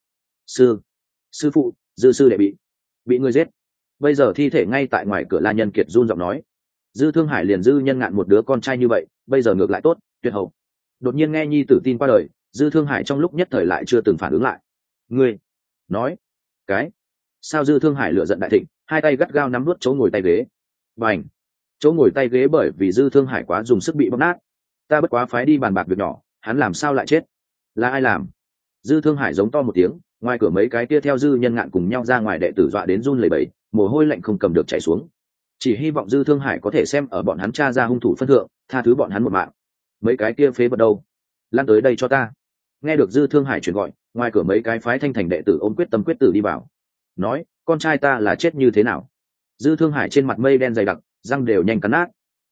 Sư phụ, Dư sư đệ bị người giết. Bây giờ thi thể ngay tại ngoài cửa. La Nhân Kiệt run giọng nói. Dư Thương Hải liền Dư Nhân Ngạn một đứa con trai như vậy, bây giờ ngược lại tốt, tuyệt hậu. Đột nhiên nghe nhi tử tin qua đời, Dư Thương Hải trong lúc nhất thời lại chưa từng phản ứng lại. Ngươi nói cái sao? Dư Thương Hải lửa giận đại thịnh, hai tay gắt gao nắm nuốt chỗ ngồi tay ghế. Bành! Chỗ ngồi tay ghế bởi vì Dư Thương Hải quá dùng sức bị bóp nát. Ta bất quá phái đi bàn bạc việc nhỏ, hắn làm sao lại chết? Là ai làm? Dư Thương Hải giống to một tiếng, ngoài cửa mấy cái kia theo Dư Nhân Ngạn cùng nhau ra ngoài đệ tử dọa đến run lẩy bẩy, mồ hôi lạnh không cầm được chảy xuống. Chỉ hy vọng Dư Thương Hải có thể xem ở bọn hắn tra ra hung thủ phân thượng, tha thứ bọn hắn một mạng. Mấy cái kia phế vật đâu, lan tới đây cho ta. Nghe được Dư Thương Hải truyền gọi, ngoài cửa mấy cái phái Thanh Thành đệ tử ôm quyết tâm quyết tử đi vào, nói con trai ta là chết như thế nào. Dư Thương Hải trên mặt mây đen dày đặc, răng đều nhanh cắn nát.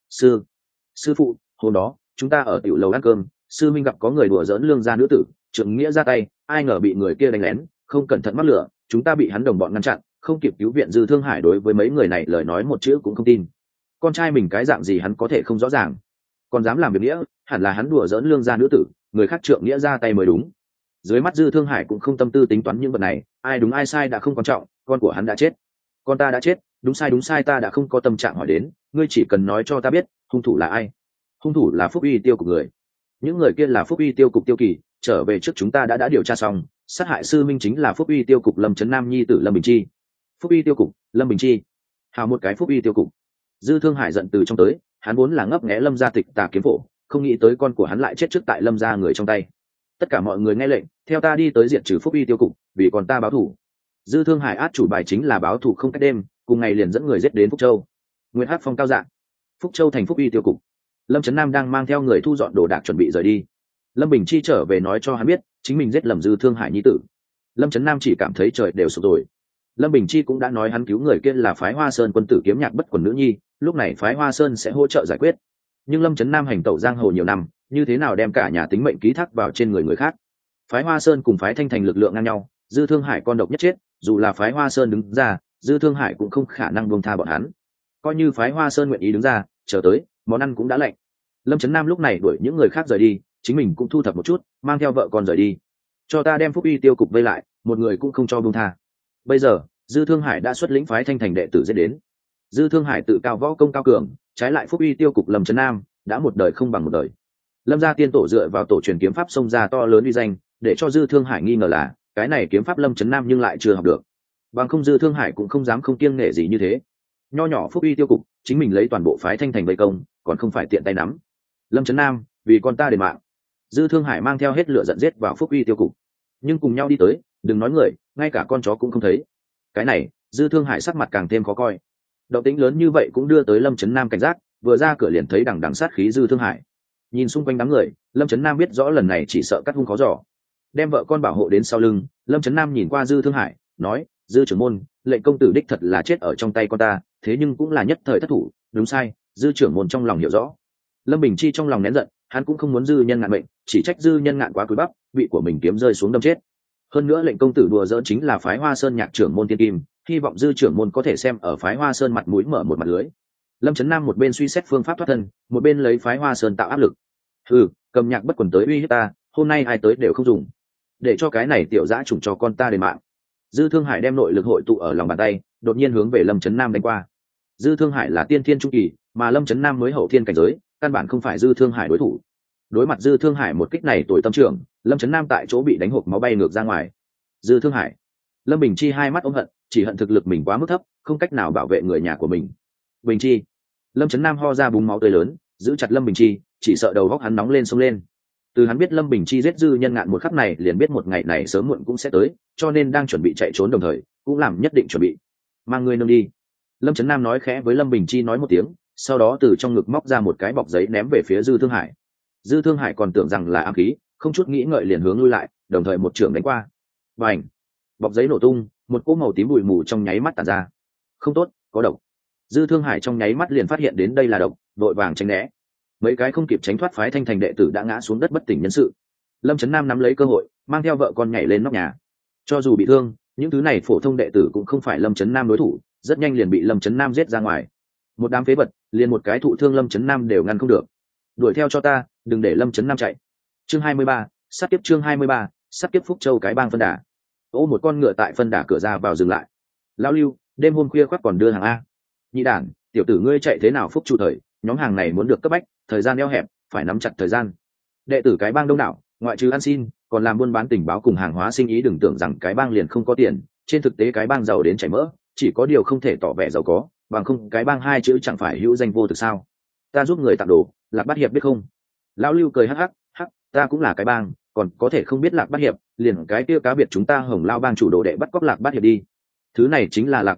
Sư phụ, hôm đó chúng ta ở tiểu lầu ăn cơm, sư minh gặp có người đùa giỡn lương gia nữ tử, trượng nghĩa ra tay, ai ngờ bị người kia đánh lén, không cẩn thận mắc lửa, chúng ta bị hắn đồng bọn ngăn chặn, không kịp cứu viện. Dư Thương Hải đối với mấy người này lời nói một chữ cũng không tin. Con trai mình cái dạng gì hắn có thể không rõ ràng, còn dám làm việc nghĩa, hẳn là hắn đùa giỡn lương gia nữ tử, người khác trượng nghĩa ra tay mới đúng. Dưới mắt Dư Thương Hải cũng không tâm tư tính toán những vật này, ai đúng ai sai đã không quan trọng, con của hắn đã chết, con ta đã chết, đúng sai ta đã không có tâm trạng hỏi đến, ngươi chỉ cần nói cho ta biết hung thủ là ai. Hung thủ là Phúc Uy Tiêu cục người. Những người kia là Phúc Uy Tiêu cục Tiêu Kỳ, trở về trước chúng ta đã điều tra xong, sát hại sư minh chính là Phúc Uy Tiêu cục Lâm Trấn Nam nhi tử Lâm Bình Chi. Phúc Uy Tiêu cục, Lâm Bình Chi, hào một cái Phúc Uy Tiêu cục. Dư Thương Hải giận từ trong tới, hắn vốn là ngấp nghé Lâm gia tịch tà kiếm phổ, không nghĩ tới con của hắn lại chết trước tại Lâm gia người trong tay. Tất cả mọi người nghe lệnh, theo ta đi tới diệt trừ Phúc Uy Tiêu cục, vì còn ta báo thù. Dư Thương Hải át chủ bài chính là báo thù không cách đêm, cùng ngày liền dẫn người giết đến Phúc Châu. Nguyệt Hát Phong cao dạng, Phúc Châu thành Phúc Uy Tiêu cục. Lâm Trấn Nam đang mang theo người thu dọn đồ đạc chuẩn bị rời đi. Lâm Bình Chi trở về nói cho hắn biết chính mình giết lầm Dư Thương Hải nhi tử. Lâm Trấn Nam chỉ cảm thấy trời đều sụp rồi. Lâm Bình Chi cũng đã nói hắn cứu người kia là phái Hoa Sơn quân tử kiếm nhạc bất quần nữ nhi, lúc này phái Hoa Sơn sẽ hỗ trợ giải quyết. Nhưng Lâm Trấn Nam hành tẩu giang hồ nhiều năm, như thế nào đem cả nhà tính mệnh ký thác vào trên người khác. Phái Hoa Sơn cùng phái Thanh Thành lực lượng ngang nhau, Dư Thương Hải con độc nhất chết, dù là phái Hoa Sơn đứng ra, Dư Thương Hải cũng không khả năng buông tha bọn hắn. Coi như phái Hoa Sơn nguyện ý đứng ra, chờ tới món ăn cũng đã lạnh. Lâm Trấn Nam lúc này đuổi những người khác rời đi, chính mình cũng thu thập một chút, mang theo vợ con rời đi. Cho ta đem Phúc Uy Tiêu cục vây lại, một người cũng không cho buông tha. Bây giờ Dư Thương Hải đã xuất lĩnh phái Thanh Thành đệ tử giết đến. Dư Thương Hải tự cao võ công cao cường, trái lại Phúc Uy Tiêu cục Lâm Trấn Nam đã một đời không bằng một đời. Lâm gia tiên tổ dựa vào tổ truyền kiếm pháp xông ra to lớn uy danh, để cho Dư Thương Hải nghi ngờ là cái này kiếm pháp Lâm Trấn Nam nhưng lại chưa học được. Bằng không Dư Thương Hải cũng không dám không kiêng nể gì như thế. Nho nhỏ Phúc Uy Tiêu cục, chính mình lấy toàn bộ phái Thanh Thành vây công, còn không phải tiện tay nắm. Lâm Trấn Nam, vì con ta đền mạng. Dư Thương Hải mang theo hết lửa giận giết vào Phúc Uy Tiêu cục, nhưng cùng nhau đi tới, đừng nói người, ngay cả con chó cũng không thấy. Cái này, Dư Thương Hải sắc mặt càng thêm khó coi. Động tĩnh lớn như vậy cũng đưa tới Lâm Trấn Nam cảnh giác, vừa ra cửa liền thấy đằng đằng sát khí Dư Thương Hải. Nhìn xung quanh đám người, Lâm Trấn Nam biết rõ lần này chỉ sợ cắt hung khó giỏ. Đem vợ con bảo hộ đến sau lưng, Lâm Trấn Nam nhìn qua Dư Thương Hải, nói: Dư trưởng môn, lệnh công tử đích thật là chết ở trong tay con ta, thế nhưng cũng là nhất thời thất thủ, đúng sai, Dư trưởng môn trong lòng hiểu rõ. Lâm Bình Chi trong lòng nén giận, hắn cũng không muốn Dư Nhân Ngạn mệnh, chỉ trách Dư Nhân Ngạn quá cúi bắp, vị của mình kiếm rơi xuống đâm chết. Hơn nữa lệnh công tử đùa giỡn chính là phái Hoa Sơn nhạc trưởng môn tiên kim, hy vọng Dư trưởng môn có thể xem ở phái Hoa Sơn mặt mũi mở một mặt lưới. Lâm Trấn Nam một bên suy xét phương pháp thoát thân, một bên lấy phái Hoa Sơn tạo áp lực. Cầm nhạc bất quần tới uy hiếp ta, hôm nay ai tới đều không dùng, để cho cái này tiểu dã trùng cho con ta đền mạng. Dư Thương Hải đem nội lực hội tụ ở lòng bàn tay, đột nhiên hướng về Lâm Trấn Nam đánh qua. Dư Thương Hải là tiên thiên trung kỳ, mà Lâm Trấn Nam mới hậu thiên cảnh giới, căn bản không phải Dư Thương Hải đối thủ. Đối mặt Dư Thương Hải một kích này tội tâm trưởng, Lâm Trấn Nam tại chỗ bị đánh hộp máu bay ngược ra ngoài. Dư Thương Hải, Lâm Bình Chi hai mắt ôm hận, chỉ hận thực lực mình quá mức thấp, không cách nào bảo vệ người nhà của mình. Bình Chi, Lâm Trấn Nam ho ra búng máu tươi lớn, giữ chặt Lâm Bình Chi, chỉ sợ đầu góc hắn nóng lên xông lên. Từ hắn biết Lâm Bình Chi giết Dư Nhân Ngạn một khắc này liền biết một ngày này sớm muộn cũng sẽ tới, cho nên đang chuẩn bị chạy trốn đồng thời cũng làm nhất định chuẩn bị. Mang người nâng đi. Lâm Trấn Nam nói khẽ với Lâm Bình Chi nói một tiếng, sau đó từ trong ngực móc ra một cái bọc giấy ném về phía Dư Thương Hải. Dư Thương Hải còn tưởng rằng là ám khí, không chút nghĩ ngợi liền hướng lui lại, đồng thời một chưởng đánh qua. Bành! Bọc giấy nổ tung, một cỗ màu tím bụi mù trong nháy mắt tản ra. Không tốt, có độc. Dư Thương Hải trong nháy mắt liền phát hiện đến đây là độc, vội vàng tránh né. Mấy cái không kịp tránh thoát phái Thanh Thành đệ tử đã ngã xuống đất bất tỉnh nhân sự. Lâm Trấn Nam nắm lấy cơ hội, mang theo vợ con nhảy lên nóc nhà. Cho dù bị thương, những thứ này phổ thông đệ tử cũng không phải Lâm Trấn Nam đối thủ, rất nhanh liền bị Lâm Trấn Nam giết ra ngoài. Một đám phế vật, liền một cái thụ thương Lâm Trấn Nam đều ngăn không được. Đuổi theo cho ta, đừng để Lâm Trấn Nam chạy. Chương 23, sát kiếp chương 23, sát kiếp Phúc Châu cái bang phân đà. Ô một con ngựa tại phân đà cửa ra vào dừng lại. Lão Lưu, đêm hôm khuya khoắt còn đưa hàng a. Nhị đản, tiểu tử ngươi chạy thế nào Phúc Chu thời, nhóm hàng này muốn được cấp bách, thời gian eo hẹp, phải nắm chặt thời gian. Đệ tử cái bang đông đảo, ngoại trừ ăn xin, còn làm buôn bán tình báo cùng hàng hóa sinh ý, đừng tưởng rằng cái bang liền không có tiền, trên thực tế cái bang giàu đến chảy mỡ, chỉ có điều không thể tỏ vẻ giàu có, bằng không cái bang hai chữ chẳng phải hữu danh vô thực sao? Ta giúp người tặng đồ, Lạc Bát Hiệp biết không? Lão Lưu cười hắc hắc, ta cũng là cái bang, còn có thể không biết Lạc Bát Hiệp, liền cái kia cá biệt chúng ta Hồng Lao bang chủ đồ đệ bắt cóc Lạc Bát Hiệp đi. Thứ này chính là Lạc Bát Hiệp,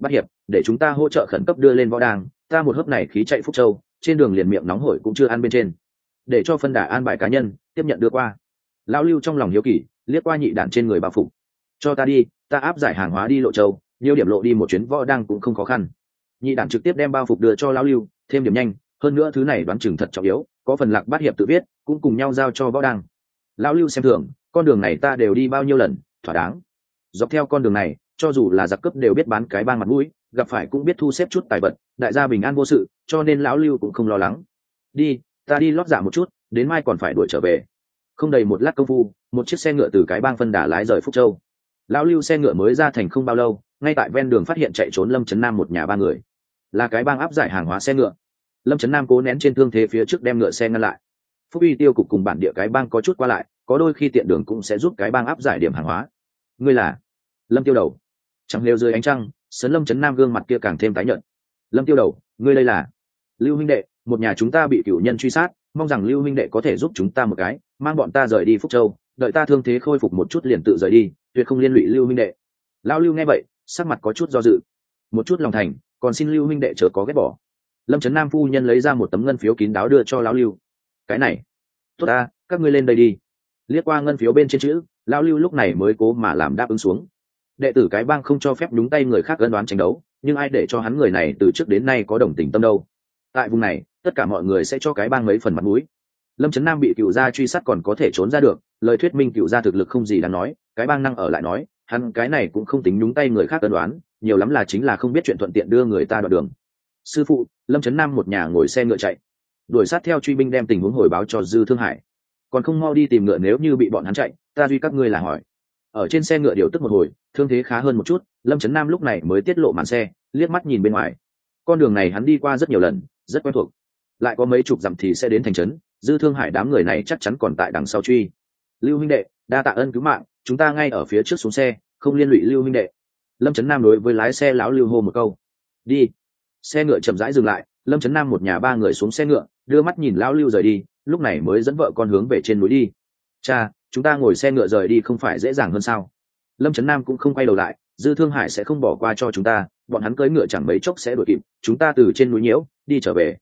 để chúng ta hỗ trợ khẩn cấp đưa lên võ đang. Ta một hớp này khí chạy Phúc Châu, trên đường liền miệng nóng hổi cũng chưa ăn bên trên, để cho phân đà an bài cá nhân tiếp nhận đưa qua. Lão Lưu trong lòng hiếu kỳ liếc qua nhị đản trên người bao phục. Cho ta đi, ta áp giải hàng hóa đi Lộ Châu, nhiều điểm lộ đi một chuyến võ đang cũng không khó khăn. Nhị đản trực tiếp đem bao phục đưa cho Lão Lưu, thêm điểm nhanh, hơn nữa thứ này đoán chừng thật trọng yếu, có phần Lạc Bát hiệp tự viết, cũng cùng nhau giao cho võ đang. Lão Lưu xem thường, con đường này ta đều đi bao nhiêu lần, thỏa đáng. Dọc theo con đường này, cho dù là giặc cướp đều biết bán cái bang mặt mũi, gặp phải cũng biết thu xếp chút tài vật, đại gia bình an vô sự, cho nên lão Lưu cũng không lo lắng. Đi, ta đi lót dạ một chút, đến mai còn phải đuổi trở về. Không đầy một lát công phu, một chiếc xe ngựa từ cái bang phân đà lái rời Phúc Châu. Lão Lưu xe ngựa mới ra thành không bao lâu, ngay tại ven đường phát hiện chạy trốn Lâm Trấn Nam một nhà ba người, là cái bang áp giải hàng hóa xe ngựa. Lâm Trấn Nam cố nén trên thương thế phía trước đem ngựa xe ngăn lại. Phúc Uy tiêu cục cùng bản địa cái bang có chút qua lại, có đôi khi tiện đường cũng sẽ giúp cái bang áp giải điểm hàng hóa. Ngươi là Lâm Tiêu Đầu? Chẳng lêu dưới ánh trăng, sấn Lâm Trấn Nam gương mặt kia càng thêm tái nhợt. Lâm Tiêu Đầu, ngươi đây là? Lưu huynh đệ, một nhà chúng ta bị cửu nhân truy sát, mong rằng Lưu huynh đệ có thể giúp chúng ta một cái, mang bọn ta rời đi Phúc Châu, đợi ta thương thế khôi phục một chút liền tự rời đi, tuyệt không liên lụy Lưu huynh đệ. Lão Lưu nghe vậy, sắc mặt có chút do dự, một chút lòng thành, còn xin Lưu huynh đệ chớ có ghét bỏ. Lâm Trấn Nam phu nhân lấy ra một tấm ngân phiếu kín đáo đưa cho Lão Lưu. Cái này, tốt ta, các ngươi lên đây đi. Liếc qua ngân phiếu bên trên chữ, Lão Lưu lúc này mới cố mà làm đáp ứng xuống. Đệ tử cái bang không cho phép đúng tay người khác ân đoán tranh đấu, nhưng ai để cho hắn người này từ trước đến nay có đồng tình tâm đâu. Tại vùng này, tất cả mọi người sẽ cho cái bang mấy phần mặt mũi. Lâm Trấn Nam bị cựu gia truy sát còn có thể trốn ra được, lời thuyết minh cựu gia thực lực không gì đáng nói, cái bang năng ở lại nói, hắn cái này cũng không tính đúng tay người khác ân đoán, nhiều lắm là chính là không biết chuyện thuận tiện đưa người ta đoạn đường. Sư phụ, Lâm Trấn Nam một nhà ngồi xe ngựa chạy, đuổi sát theo truy binh đem tình huống hồi báo cho Dư Thương Hải. Còn không mau đi tìm ngựa, nếu như bị bọn hắn chạy, ta duy các ngươi là hỏi. Ở trên xe ngựa điều tức một hồi, thương thế khá hơn một chút, Lâm Trấn Nam lúc này mới tiết lộ màn xe, liếc mắt nhìn bên ngoài. Con đường này hắn đi qua rất nhiều lần, rất quen thuộc. Lại có mấy chục dặm thì sẽ đến thành trấn, Dư Thương Hải đám người này chắc chắn còn tại đằng sau truy. Lưu huynh đệ, đa tạ ơn cứu mạng, chúng ta ngay ở phía trước xuống xe, không liên lụy Lưu huynh đệ. Lâm Trấn Nam đối với lái xe lão Lưu hô một câu. Đi. Xe ngựa chậm rãi dừng lại, Lâm Trấn Nam một nhà ba người xuống xe ngựa, đưa mắt nhìn lão Lưu rời đi, lúc này mới dẫn vợ con hướng về trên núi đi. Cha, chúng ta ngồi xe ngựa rời đi không phải dễ dàng hơn sao? Lâm Trấn Nam cũng không quay đầu lại, Dư Thương Hải sẽ không bỏ qua cho chúng ta, bọn hắn cưỡi ngựa chẳng mấy chốc sẽ đuổi kịp, chúng ta từ trên núi nhiễu đi trở về.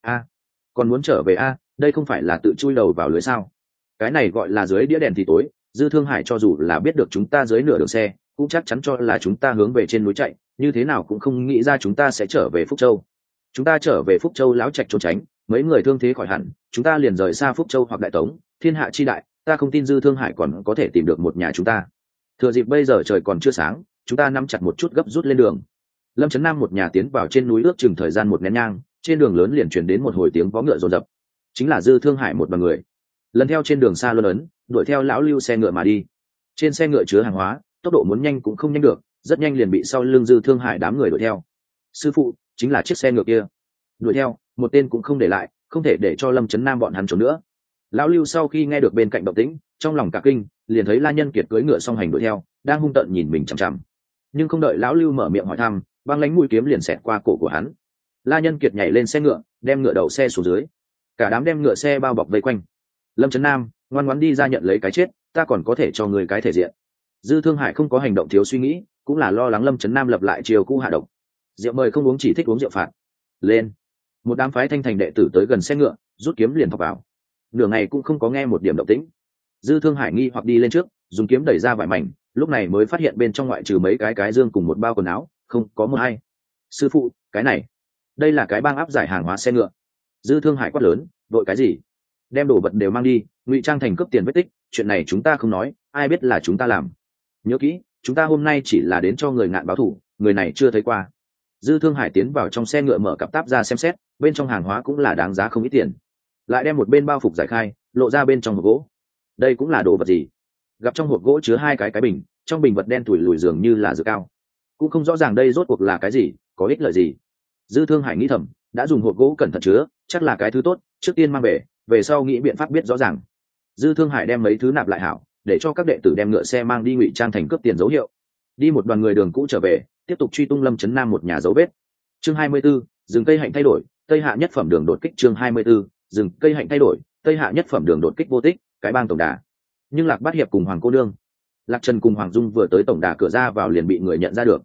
Còn muốn trở về đây không phải là tự chui đầu vào lưới sao? Cái này gọi là dưới đĩa đèn thì tối. Dư Thương Hải cho dù là biết được chúng ta dưới nửa đường xe, cũng chắc chắn cho là chúng ta hướng về trên núi chạy, như thế nào cũng không nghĩ ra chúng ta sẽ trở về Phúc Châu. Chúng ta trở về Phúc Châu láo trạch trốn tránh, mấy người thương thế khỏi hẳn, chúng ta liền rời xa Phúc Châu hoặc Đại Tống, thiên hạ chi đại, ta không tin Dư Thương Hải còn có thể tìm được một nhà chúng ta. Thừa dịp bây giờ trời còn chưa sáng, chúng ta nắm chặt một chút gấp rút lên đường. Lâm Trấn Nam một nhà tiến vào trên núi ước chừng thời gian một nén nhang, trên đường lớn liền truyền đến một hồi tiếng vó ngựa rồn rập, chính là Dư Thương Hải một đoàn người lần theo trên đường xa luân ấn đuổi theo lão Lưu xe ngựa mà đi. Trên xe ngựa chứa hàng hóa, tốc độ muốn nhanh cũng không nhanh được, rất nhanh liền bị sau lưng Dư Thương Hải đám người đuổi theo. Sư phụ, chính là chiếc xe ngựa kia. Đuổi theo, một tên cũng không để lại, không thể để cho Lâm Trấn Nam bọn hắn trốn nữa. Lão Lưu sau khi nghe được bên cạnh động tĩnh, trong lòng cả kinh, liền thấy La Nhân Kiệt cưỡi ngựa song hành đuổi theo, đang hung tợn nhìn mình chằm chằm. Nhưng không đợi lão Lưu mở miệng hỏi thăm, băng lãnh mũi kiếm liền xẹt qua cổ của hắn. La Nhân Kiệt nhảy lên xe ngựa, đem ngựa đậu xe xuống dưới, cả đám đem ngựa xe bao bọc vây quanh. Lâm Trấn Nam, ngoan ngoãn đi ra nhận lấy cái chết, ta còn có thể cho người cái thể diện. Dư Thương Hải không có hành động thiếu suy nghĩ, cũng là lo lắng Lâm Trấn Nam lập lại chiều cũ hạ độc. Rượu mời không uống, chỉ thích uống rượu phạt. Lên. Một đám phái thanh thành đệ tử tới gần xe ngựa, rút kiếm liền thọc vào. Nửa ngày cũng không có nghe một điểm động tĩnh. Dư Thương Hải nghi hoặc đi lên trước, dùng kiếm đẩy ra vải mảnh, lúc này mới phát hiện bên trong ngoại trừ mấy cái dương cùng một bao quần áo, không có một ai. Sư phụ, cái này, đây là cái bang áp giải hàng hóa xe ngựa. Dư Thương Hải quát lớn, đội cái gì? Đem đồ vật đều mang đi, ngụy trang thành cướp tiền vết tích, chuyện này chúng ta không nói, ai biết là chúng ta làm. Nhớ kỹ, chúng ta hôm nay chỉ là đến cho người ngạn báo thủ, người này chưa thấy qua. Dư Thương Hải tiến vào trong xe ngựa mở cặp táp ra xem xét, bên trong hàng hóa cũng là đáng giá không ít tiền. Lại đem một bên bao phục giải khai, lộ ra bên trong hộp gỗ. Đây cũng là đồ vật gì? Gặp trong hộp gỗ chứa hai cái bình, trong bình vật đen tủi lùi dường như là dược cao. Cũng không rõ ràng đây rốt cuộc là cái gì, có ích lợi gì. Dư Thương Hải nghĩ thầm, đã dùng hộp gỗ cẩn thận chứa, chắc là cái thứ tốt, trước tiên mang về sau nghĩ biện pháp biết rõ ràng. Dư Thương Hải đem mấy thứ nạp lại hảo, để cho các đệ tử đem ngựa xe mang đi ngụy trang thành cướp tiền dấu hiệu. Đi một đoàn người đường cũ trở về, tiếp tục truy tung Lâm Trấn Nam một nhà dấu vết. Chương 24, rừng cây hạnh thay đổi, Tây Hạ nhất phẩm đường đột kích. Chương 24, rừng cây hạnh thay đổi, Tây Hạ nhất phẩm đường đột kích vô tích, cái bang tổng đà. Nhưng Lạc Bát Hiệp cùng Hoàng cô nương, Lạc Trần cùng Hoàng Dung vừa tới tổng đà cửa ra vào liền bị người nhận ra được.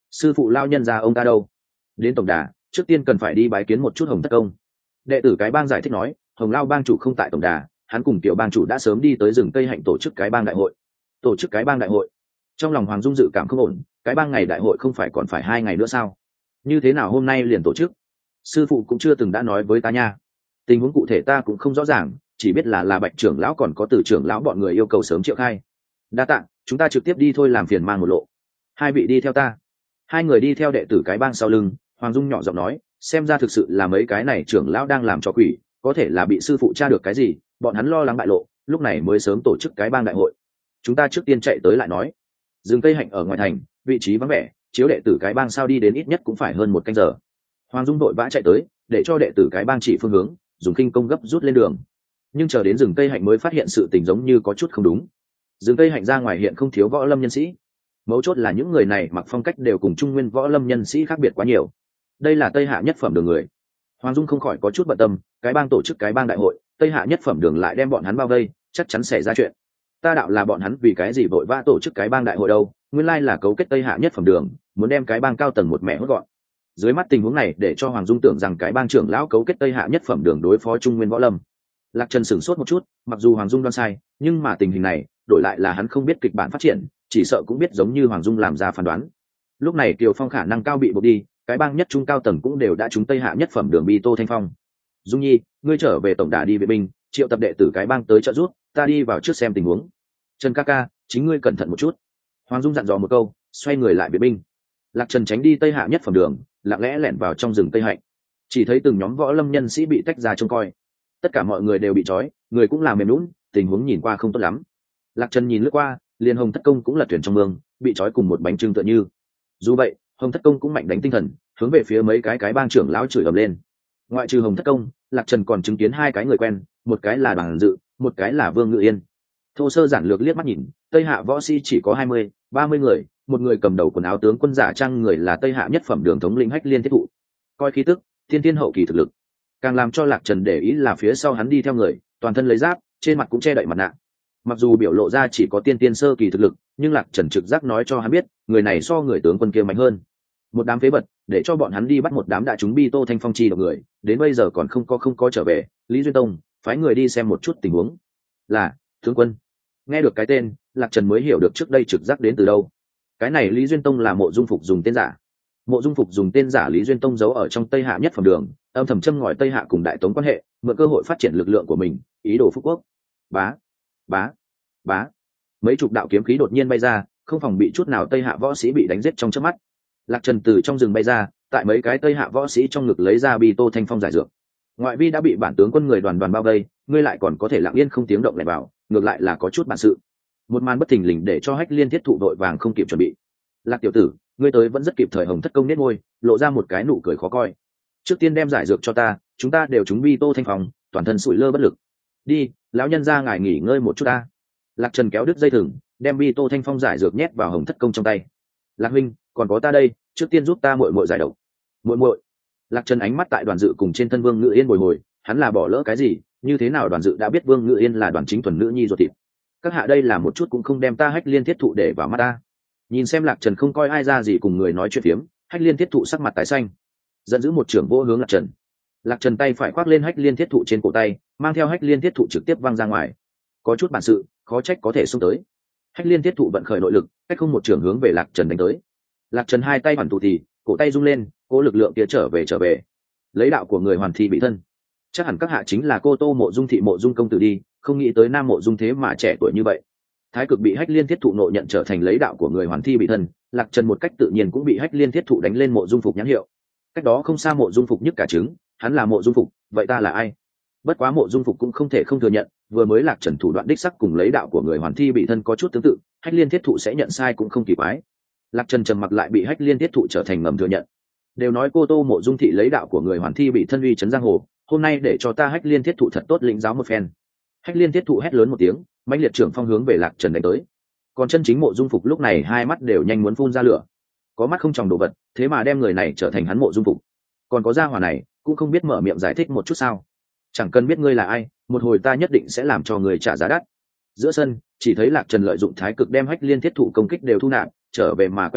sư phụ lao nhân ra ông ta đâu? Đến tổng đà trước tiên cần phải đi bái kiến một chút Hồng Thất Công. Đệ tử cái bang giải thích nói, Hồng Lao bang chủ không tại tổng đà, hắn cùng tiểu bang chủ đã sớm đi tới rừng Tây Hạnh tổ chức cái bang đại hội. Tổ chức cái bang đại hội? Trong lòng Hoàng Dung dự cảm không ổn, cái bang ngày đại hội không phải còn phải 2 ngày nữa sao? Như thế nào hôm nay liền tổ chức? Sư phụ cũng chưa từng đã nói với ta nha. Tình huống cụ thể ta cũng không rõ ràng, chỉ biết là Bạch trưởng lão còn có Từ trưởng lão bọn người yêu cầu sớm triệu khai. Đa tạ, chúng ta trực tiếp đi thôi, làm phiền mang một lộ. Hai vị đi theo ta. Hai người đi theo đệ tử cái bang sau lưng. Hoàng Dung nhỏ giọng nói, xem ra thực sự là mấy cái này trưởng lão đang làm cho quỷ, có thể là bị sư phụ tra được cái gì, bọn hắn lo lắng bại lộ, lúc này mới sớm tổ chức cái bang đại hội. Chúng ta trước tiên chạy tới lại nói. Rừng Tây Hạnh ở ngoài thành, vị trí vắng vẻ, chiếu đệ tử cái bang sao đi đến ít nhất cũng phải hơn 1 canh giờ. Hoàng Dung đội vã chạy tới, để cho đệ tử cái bang chỉ phương hướng, dùng khinh công gấp rút lên đường. Nhưng chờ đến rừng Tây Hạnh mới phát hiện sự tình giống như có chút không đúng. Rừng Tây Hạnh ra ngoài hiện không thiếu võ lâm nhân sĩ, mấu chốt là những người này mặc phong cách đều cùng trung nguyên võ lâm nhân sĩ khác biệt quá nhiều. Đây là Tây Hạ nhất phẩm đường người. Hoàng Dung không khỏi có chút bận tâm, cái bang tổ chức cái bang đại hội, Tây Hạ nhất phẩm đường lại đem bọn hắn bao vây, chắc chắn xảy ra chuyện. Ta đạo là bọn hắn vì cái gì vội vã tổ chức cái bang đại hội đâu, nguyên lai là cấu kết Tây Hạ nhất phẩm đường, muốn đem cái bang cao tầng một mẹ hốt gọn. Dưới mắt tình huống này để cho Hoàng Dung tưởng rằng cái bang trưởng lão cấu kết Tây Hạ nhất phẩm đường đối phó trung nguyên võ lâm. Lạc Trần sửng sốt một chút, mặc dù Hoàng Dung đoán sai, nhưng mà tình hình này đổi lại là hắn không biết kịch bản phát triển, chỉ sợ cũng biết giống như Hoàng Dung làm ra phán đoán. Lúc này Kiều Phong khả năng cao bị buộc đi, cái bang nhất trung cao tầng cũng đều đã trúng Tây Hạ nhất phẩm đường bi Tô Thanh Phong. Dung Nhi, ngươi trở về tổng đà đi vệ binh, triệu tập đệ tử cái bang tới trợ giúp, ta đi vào trước xem tình huống. Trần ca ca, chính ngươi cẩn thận một chút. Hoàng Dung dặn dò một câu, xoay người lại vệ binh. Lạc Trần tránh đi Tây Hạ nhất phẩm đường, lặng lẽ lẻn vào trong rừng Tây Hạnh. Chỉ thấy từng nhóm võ lâm nhân sĩ bị tách ra trông coi, tất cả mọi người đều bị trói, người cũng làm mềm lún, tình huống nhìn qua không tốt lắm. Lạc Trần nhìn lướt qua, liền Hồng Thất Công cũng lật thuyền trong mương, bị trói cùng một bánh trưng tựa như. Dù vậy, Hồng Thất Công cũng mạnh đánh tinh thần, hướng về phía mấy cái bang trưởng lão chửi ầm lên. Ngoại trừ Hồng Thất Công, Lạc Trần còn chứng kiến 2 cái người quen, một cái là Đoàn Dự, một cái là Vương Ngự Yên. Thô sơ giản lược liếc mắt nhìn, Tây Hạ võ sĩ chỉ có 20-30 người, một người cầm đầu quần áo tướng quân giả trang người là Tây Hạ nhất phẩm đường thống lĩnh Hách Liên Thiết Thụ. Coi khí tức, thiên thiên hậu kỳ thực lực. Càng làm cho Lạc Trần để ý là phía sau hắn đi theo người, toàn thân lấy giáp, trên mặt cũng che đậy mặt nạ. Mặc dù biểu lộ ra chỉ có tiên sơ kỳ thực lực, nhưng Lạc Trần trực giác nói cho hắn biết, người này so người tướng quân kia mạnh hơn. Một đám phế vật, để cho bọn hắn đi bắt một đám đại chúng bi Tô Thanh Phong chi độc người, đến bây giờ còn không có trở về. Lý Duyên Tông phái người đi xem một chút tình huống. Là tướng quân. Nghe được cái tên, Lạc Trần mới hiểu được trước đây trực giác đến từ đâu. Cái này Lý Duyên Tông là Mộ Dung Phục dùng tên giả. Mộ Dung Phục dùng tên giả Lý Duyên Tông giấu ở trong Tây Hạ nhất phẩm đường, âm thầm châm ngòi Tây Hạ cùng Đại Tống quan hệ, mượn cơ hội phát triển lực lượng của mình, ý đồ phúc quốc. Bá, bá, bá. Mấy chục đạo kiếm khí đột nhiên bay ra, không phòng bị chút nào Tây Hạ võ sĩ bị đánh giết trong chớp mắt. Lạc Trần từ trong rừng bay ra, tại mấy cái Tây Hạ võ sĩ trong ngực lấy ra bi Tô Thanh Phong giải dược. Ngoại vi đã bị bản tướng quân người đoàn bao vây, ngươi lại còn có thể lặng yên không tiếng động lại vào, ngược lại là có chút bản sự. Một màn bất thình lình để cho Hách Liên Thiết Thụ đội vàng không kịp chuẩn bị. Lạc tiểu tử, ngươi tới vẫn rất kịp thời. Hồng Thất Công nét môi, lộ ra một cái nụ cười khó coi. Trước tiên đem giải dược cho ta, chúng ta đều trúng bi Tô Thanh Phong, toàn thân sụi lơ bất lực. Đi, lão nhân ra ngài nghỉ ngơi một chút ta. Lạc Trần kéo đứt dây thừng, đem bi Tô Thanh Phong giải dược nhét vào Hồng Thất Công trong tay. Lạc huynh, còn có ta đây, trước tiên giúp ta muội muội giải độc. Muội muội. Lạc Trần ánh mắt tại Đoàn Dự cùng trên thân Vương Ngự Yên bồi hồi, hắn là bỏ lỡ cái gì? Như thế nào Đoàn Dự đã biết Vương Ngự Yên là Đoàn Chính thuần nữ nhi ruột thịt? Các hạ đây là một chút cũng không đem ta Hách Liên Thiết Thụ để vào mắt ta. Nhìn xem Lạc Trần không coi ai ra gì cùng người nói chuyện phiếm, Hách Liên Thiết Thụ sắc mặt tái xanh, giận dữ một trưởng vô hướng Lạc Trần. Lạc Trần tay phải khoác lên Hách Liên Thiết Thụ trên cổ tay, mang theo Hách Liên Thiết Thụ trực tiếp văng ra ngoài. Có chút bản sự, khó trách có thể xông tới. Hách Liên Thiết Thụ vận khởi nội lực, cách không một trưởng hướng về Lạc Trần đánh tới. Lạc Trần hai tay hoàn tụ thì, cổ tay rung lên, cố lực lượng kia trở về. Lấy đạo của người hoàn thi bị thân. Chắc hẳn các hạ chính là cô Tô Mộ Dung thị Mộ Dung công tử đi, không nghĩ tới Nam Mộ Dung thế mà trẻ tuổi như vậy. Thái cực bị Hách Liên Thiết Thụ nộ nhận trở thành lấy đạo của người hoàn thi bị thân, Lạc Trần một cách tự nhiên cũng bị Hách Liên Thiết Thụ đánh lên Mộ Dung Phục nhãn hiệu. Cách đó không xa Mộ Dung Phục nhức cả trứng, hắn là Mộ Dung Phục, vậy ta là ai? Bất quá Mộ Dung Phục cũng không thể không thừa nhận, vừa mới Lạc Trần thủ đoạn đích sắc cùng lấy đạo của người hoàn thi bị thân có chút tương tự, Hách Liên Thiết Thụ sẽ nhận sai cũng không kỳ quái. Lạc Trần trầm mặc lại bị Hách Liên Thiết Thụ trở thành ngầm thừa nhận. Đều nói cô Tô Mộ Dung thị lấy đạo của người hoàn thi bị thân uy trấn giang hồ, hôm nay để cho ta Hách Liên Thiết Thụ thật tốt lĩnh giáo một phen. Hách Liên Thiết Thụ hét lớn một tiếng, mãnh liệt trưởng phong hướng về Lạc Trần đánh tới. Còn chân chính Mộ Dung Phục lúc này hai mắt đều nhanh muốn phun ra lửa. Có mắt không tròng đồ vật, thế mà đem người này trở thành hắn Mộ Dung Phục. Còn có gia hỏa này, cũng không biết mở miệng giải thích một chút sao? Chẳng cần biết ngươi là ai, một hồi ta nhất định sẽ làm cho người trả giá đắt. Giữa sân, chỉ thấy Lạc Trần lợi dụng thái cực đem Hách Liên Thiết Thụ công kích đều thu nạp, trở về mà quay về,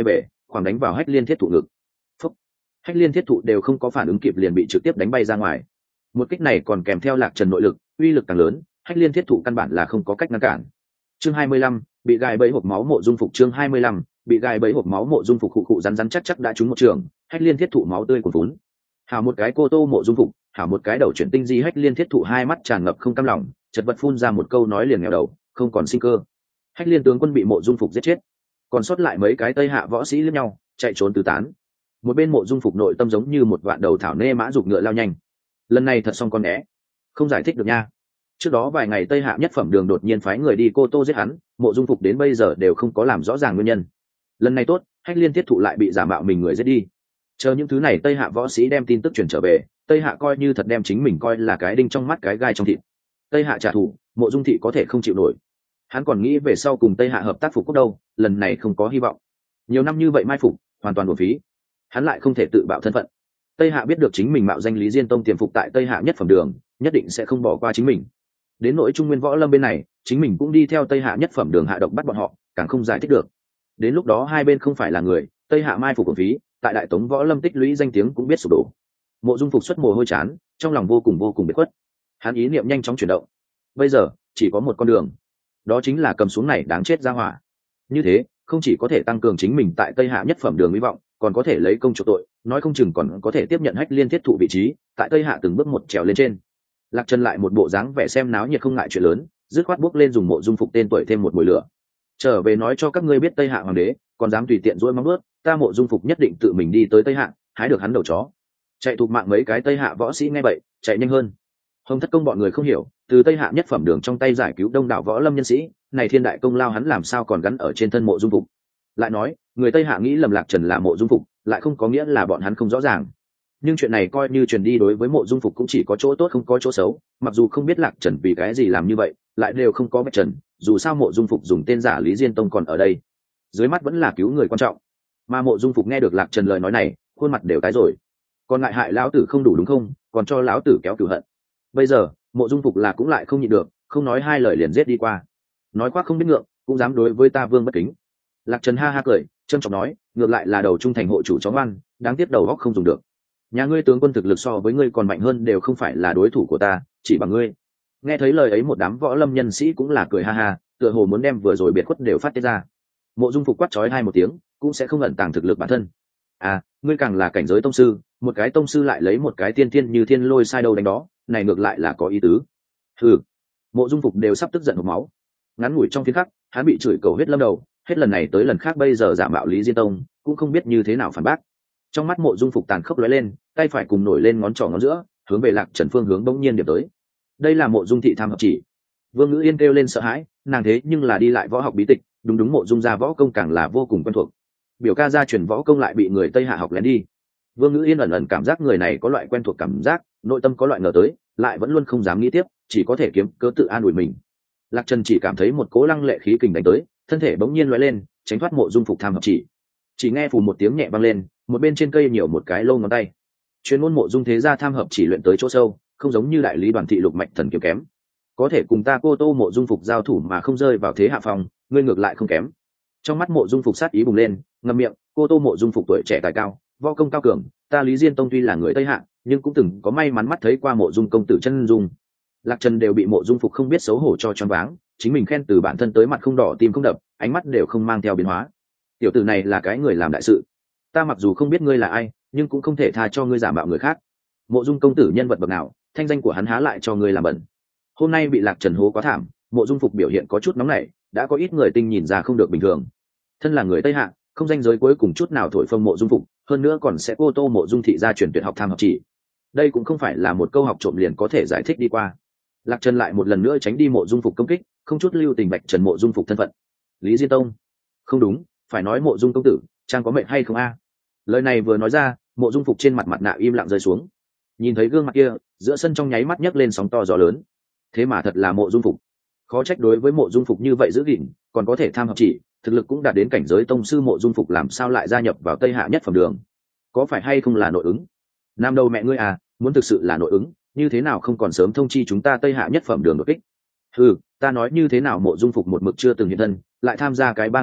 khoảng đánh vào Hách Liên Thiết Thụ ngực. Phúc. Hách Liên Thiết Thụ đều không có phản ứng kịp liền bị trực tiếp đánh bay ra ngoài. Một kích này còn kèm theo Lạc Trần nội lực, uy lực càng lớn, Hách Liên Thiết Thụ căn bản là không có cách ngăn cản. Chương 25, bị gài bẫy hộp máu Mộ Dung Phục. Chương 25, bị gài bẫy hộp máu Mộ Dung Phục khụ rắn chắc đã trúng một trường, Hách Liên Thiết Thụ máu tươi cuồn cuốn. Hảo một cái cô tô Mộ Dung Phục, hảo một cái đầu chuyển tinh di. Hách Liên Thiết Thụ hai mắt tràn ngập không cam lòng, chật vật phun ra một câu nói liền nghèo đầu, không còn sinh cơ. Hách Liên tướng quân bị Mộ Dung Phục giết chết, còn sót lại mấy cái Tây Hạ võ sĩ liếc nhau, chạy trốn tứ tán. Một bên Mộ Dung Phục nội tâm giống như một vạn đầu thảo nê mã giục ngựa lao nhanh. Lần này thật xong con né, không giải thích được nha. Trước đó vài ngày Tây Hạ nhất phẩm đường đột nhiên phái người đi Cô Tô giết hắn, Mộ Dung Phục đến bây giờ đều không có làm rõ ràng nguyên nhân. Lần này tốt, Hách Liên Thiết Thụ lại bị giả mạo mình người giết đi. Chờ những thứ này Tây Hạ võ sĩ đem tin tức truyền trở về, Tây Hạ coi như thật đem chính mình coi là cái đinh trong mắt cái gai trong thịt. Tây Hạ trả thù, Mộ Dung thị có thể không chịu nổi. Hắn còn nghĩ về sau cùng Tây Hạ hợp tác phục quốc đâu, lần này không có hy vọng. Nhiều năm như vậy mai phục, hoàn toàn uổng phí. Hắn lại không thể tự bạo thân phận. Tây Hạ biết được chính mình mạo danh Lý Diên Tông tiềm phục tại Tây Hạ nhất phẩm đường, nhất định sẽ không bỏ qua chính mình. Đến nỗi Trung Nguyên Võ Lâm bên này, chính mình cũng đi theo Tây Hạ nhất phẩm đường hạ độc bắt bọn họ, càng không giải thích được. Đến lúc đó hai bên không phải là người, Tây Hạ mai phục uổng phí, tại Đại Tống Võ Lâm tích lũy danh tiếng cũng biết sụp đổ. Mộ Dung Phục xuất mồ hôi chán, trong lòng vô cùng biệt khuất. Hắn ý niệm nhanh chóng chuyển động. Bây giờ chỉ có một con đường, đó chính là cầm xuống này đáng chết ra hỏa. Như thế không chỉ có thể tăng cường chính mình tại Tây Hạ nhất phẩm đường hy vọng, còn có thể lấy công chuộc tội, nói không chừng còn có thể tiếp nhận Hách Liên Thiết Thụ vị trí, tại Tây Hạ từng bước một trèo lên trên. Lạc Trần lại một bộ dáng vẻ xem náo nhiệt không ngại chuyện lớn, dứt khoát bước lên dùng Mộ Dung Phục tên tuổi thêm một mùi lửa. Trở về nói cho các ngươi biết Tây Hạ hoàng đế, còn dám tùy tiện duỗi móng vuốt, ta Mộ Dung Phục nhất định tự mình đi tới Tây Hạ, hái được hắn đầu chó. Chạy thục mạng mấy cái Tây Hạ võ sĩ nghe vậy, chạy nhanh hơn. Hồng Thất Công bọn người không hiểu, từ Tây Hạ nhất phẩm đường trong tay giải cứu đông đảo võ lâm nhân sĩ, này thiên đại công lao hắn làm sao còn gắn ở trên thân Mộ Dung Phục. Lại nói, người Tây Hạ nghĩ lầm Lạc Trần là Mộ Dung Phục, lại không có nghĩa là bọn hắn không rõ ràng. Nhưng chuyện này coi như truyền đi đối với Mộ Dung Phục cũng chỉ có chỗ tốt không có chỗ xấu, mặc dù không biết Lạc Trần vì cái gì làm như vậy, lại đều không có bạch trần, dù sao Mộ Dung Phục dùng tên giả Lý Diên Tông còn ở đây, dưới mắt vẫn là cứu người quan trọng. Mà Mộ Dung Phục nghe được Lạc Trần lời nói này, khuôn mặt đều tái rồi. Còn ngại hại lão tử không đủ đúng không, còn cho lão tử kéo cửu hận. Bây giờ Mộ Dung Phục là cũng lại không nhịn được, không nói hai lời liền giết đi qua. Nói khoác không biết ngượng, cũng dám đối với ta vương bất kính. Lạc Trần ha ha cười, trân trọng nói, ngược lại là đầu trung thành hộ chủ chó ngoan, đáng tiếc đầu óc không dùng được. Nhà ngươi tướng quân thực lực so với ngươi còn mạnh hơn, đều không phải là đối thủ của ta, chỉ bằng ngươi. Nghe thấy lời ấy một đám võ lâm nhân sĩ cũng là cười ha ha, tựa hồ muốn đem vừa rồi biệt khuất đều phát tiết ra. Mộ Dung Phục quát chói hai một tiếng, cũng sẽ không ẩn tàng thực lực bản thân. À, ngươi càng là cảnh giới tông sư, một cái tông sư lại lấy một cái tiên thiên như thiên lôi sai đâu đánh đó, này ngược lại là có ý tứ. Hừ. Mộ Dung Phục đều sắp tức giận hộc máu. Ngắn ngủi trong phiên khắc, hắn bị chửi cầu hết lâm đầu, hết lần này tới lần khác bây giờ giả mạo Lý Diên Tông, cũng không biết như thế nào phản bác. Trong mắt Mộ Dung Phục tàn khốc lóe lên, tay phải cùng nổi lên ngón trỏ ngón giữa, hướng về Lạc Trần phương hướng bỗng nhiên điểm tới. Đây là Mộ Dung thị tham hợp chỉ. Vương Ngữ Yên kêu lên sợ hãi, nàng thế nhưng là đi lại võ học bí tịch, đúng Mộ Dung gia võ công càng là vô cùng quen thuộc. Biểu ca gia truyền võ công lại bị người Tây Hạ học lén đi. Vương Ngữ Yên ẩn ẩn cảm giác người này có loại quen thuộc cảm giác, nội tâm có loại ngờ tới, lại vẫn luôn không dám nghĩ tiếp, chỉ có thể kiếm cớ tự an ủi mình. Lạc Trần chỉ cảm thấy một cỗ lăng lệ khí kình đánh tới, thân thể bỗng nhiên lóe lên, tránh thoát Mộ Dung Phục tham hợp chỉ nghe phù một tiếng nhẹ vang lên, một bên trên cây nhiều một cái lông ngón tay. Chuyên môn Mộ Dung thế gia tham hợp chỉ luyện tới chỗ sâu, không giống như đại lý Đoàn thị lục mạch thần kiếm kém. Có thể cùng ta Cô Tô Mộ Dung Phục giao thủ mà không rơi vào thế hạ phòng, ngươi ngược lại không kém. Trong mắt Mộ Dung Phục sát ý bùng lên, ngậm miệng, Cô Tô Mộ Dung Phục tuổi trẻ tài cao, võ công cao cường, ta Lý Diên Tông tuy là người Tây Hạ, nhưng cũng từng có may mắn mắt thấy qua Mộ Dung công tử chân dung. Lạc Trần đều bị Mộ Dung Phục không biết xấu hổ cho choáng váng, chính mình khen từ bản thân tới mặt không đỏ tim không đập, ánh mắt đều không mang theo biến hóa. Tiểu tử này là cái người làm đại sự, ta mặc dù không biết ngươi là ai, nhưng cũng không thể tha cho ngươi giả mạo người khác. Mộ Dung công tử nhân vật bậc nào, thanh danh của hắn há lại cho ngươi làm bẩn. Hôm nay bị Lạc Trần hố quá thảm, Mộ Dung Phục biểu hiện có chút nóng nảy, đã có ít người tinh nhìn ra không được bình thường. Thân là người Tây Hạ, không danh giới cuối cùng chút nào thổi phồng Mộ Dung Phục, hơn nữa còn sẽ Cô Tô Mộ Dung thị gia truyền tuyệt học tham học chỉ. Đây cũng không phải là một câu học trộm liền có thể giải thích đi qua. Lạc Trần lại một lần nữa tránh đi Mộ Dung Phục công kích, không chút lưu tình bạch trần Mộ Dung Phục thân phận. Lý Diên Tông? Không đúng, phải nói Mộ Dung công tử, trang có mệnh hay không a? Lời này vừa nói ra, Mộ Dung Phục trên mặt mặt nạ im lặng rơi xuống. Nhìn thấy gương mặt kia, giữa sân trong nháy mắt nhấc lên sóng to gió lớn. Thế mà thật là Mộ Dung Phục. Khó trách đối với Mộ Dung Phục như vậy giữ gìn, còn có thể tham học chỉ, thực lực cũng đạt đến cảnh giới tông sư. Mộ Dung Phục làm sao lại gia nhập vào Tây Hạ nhất phẩm đường? Có phải hay không là nội ứng? Nam đầu mẹ ngươi à, muốn thực sự là nội ứng, như thế nào không còn sớm thông chi chúng ta Tây Hạ nhất phẩm đường đột kích? Ta nói như thế nào Mộ Dung Phục một mực chưa từng hiện thân, lại tham gia cái bang đại hội,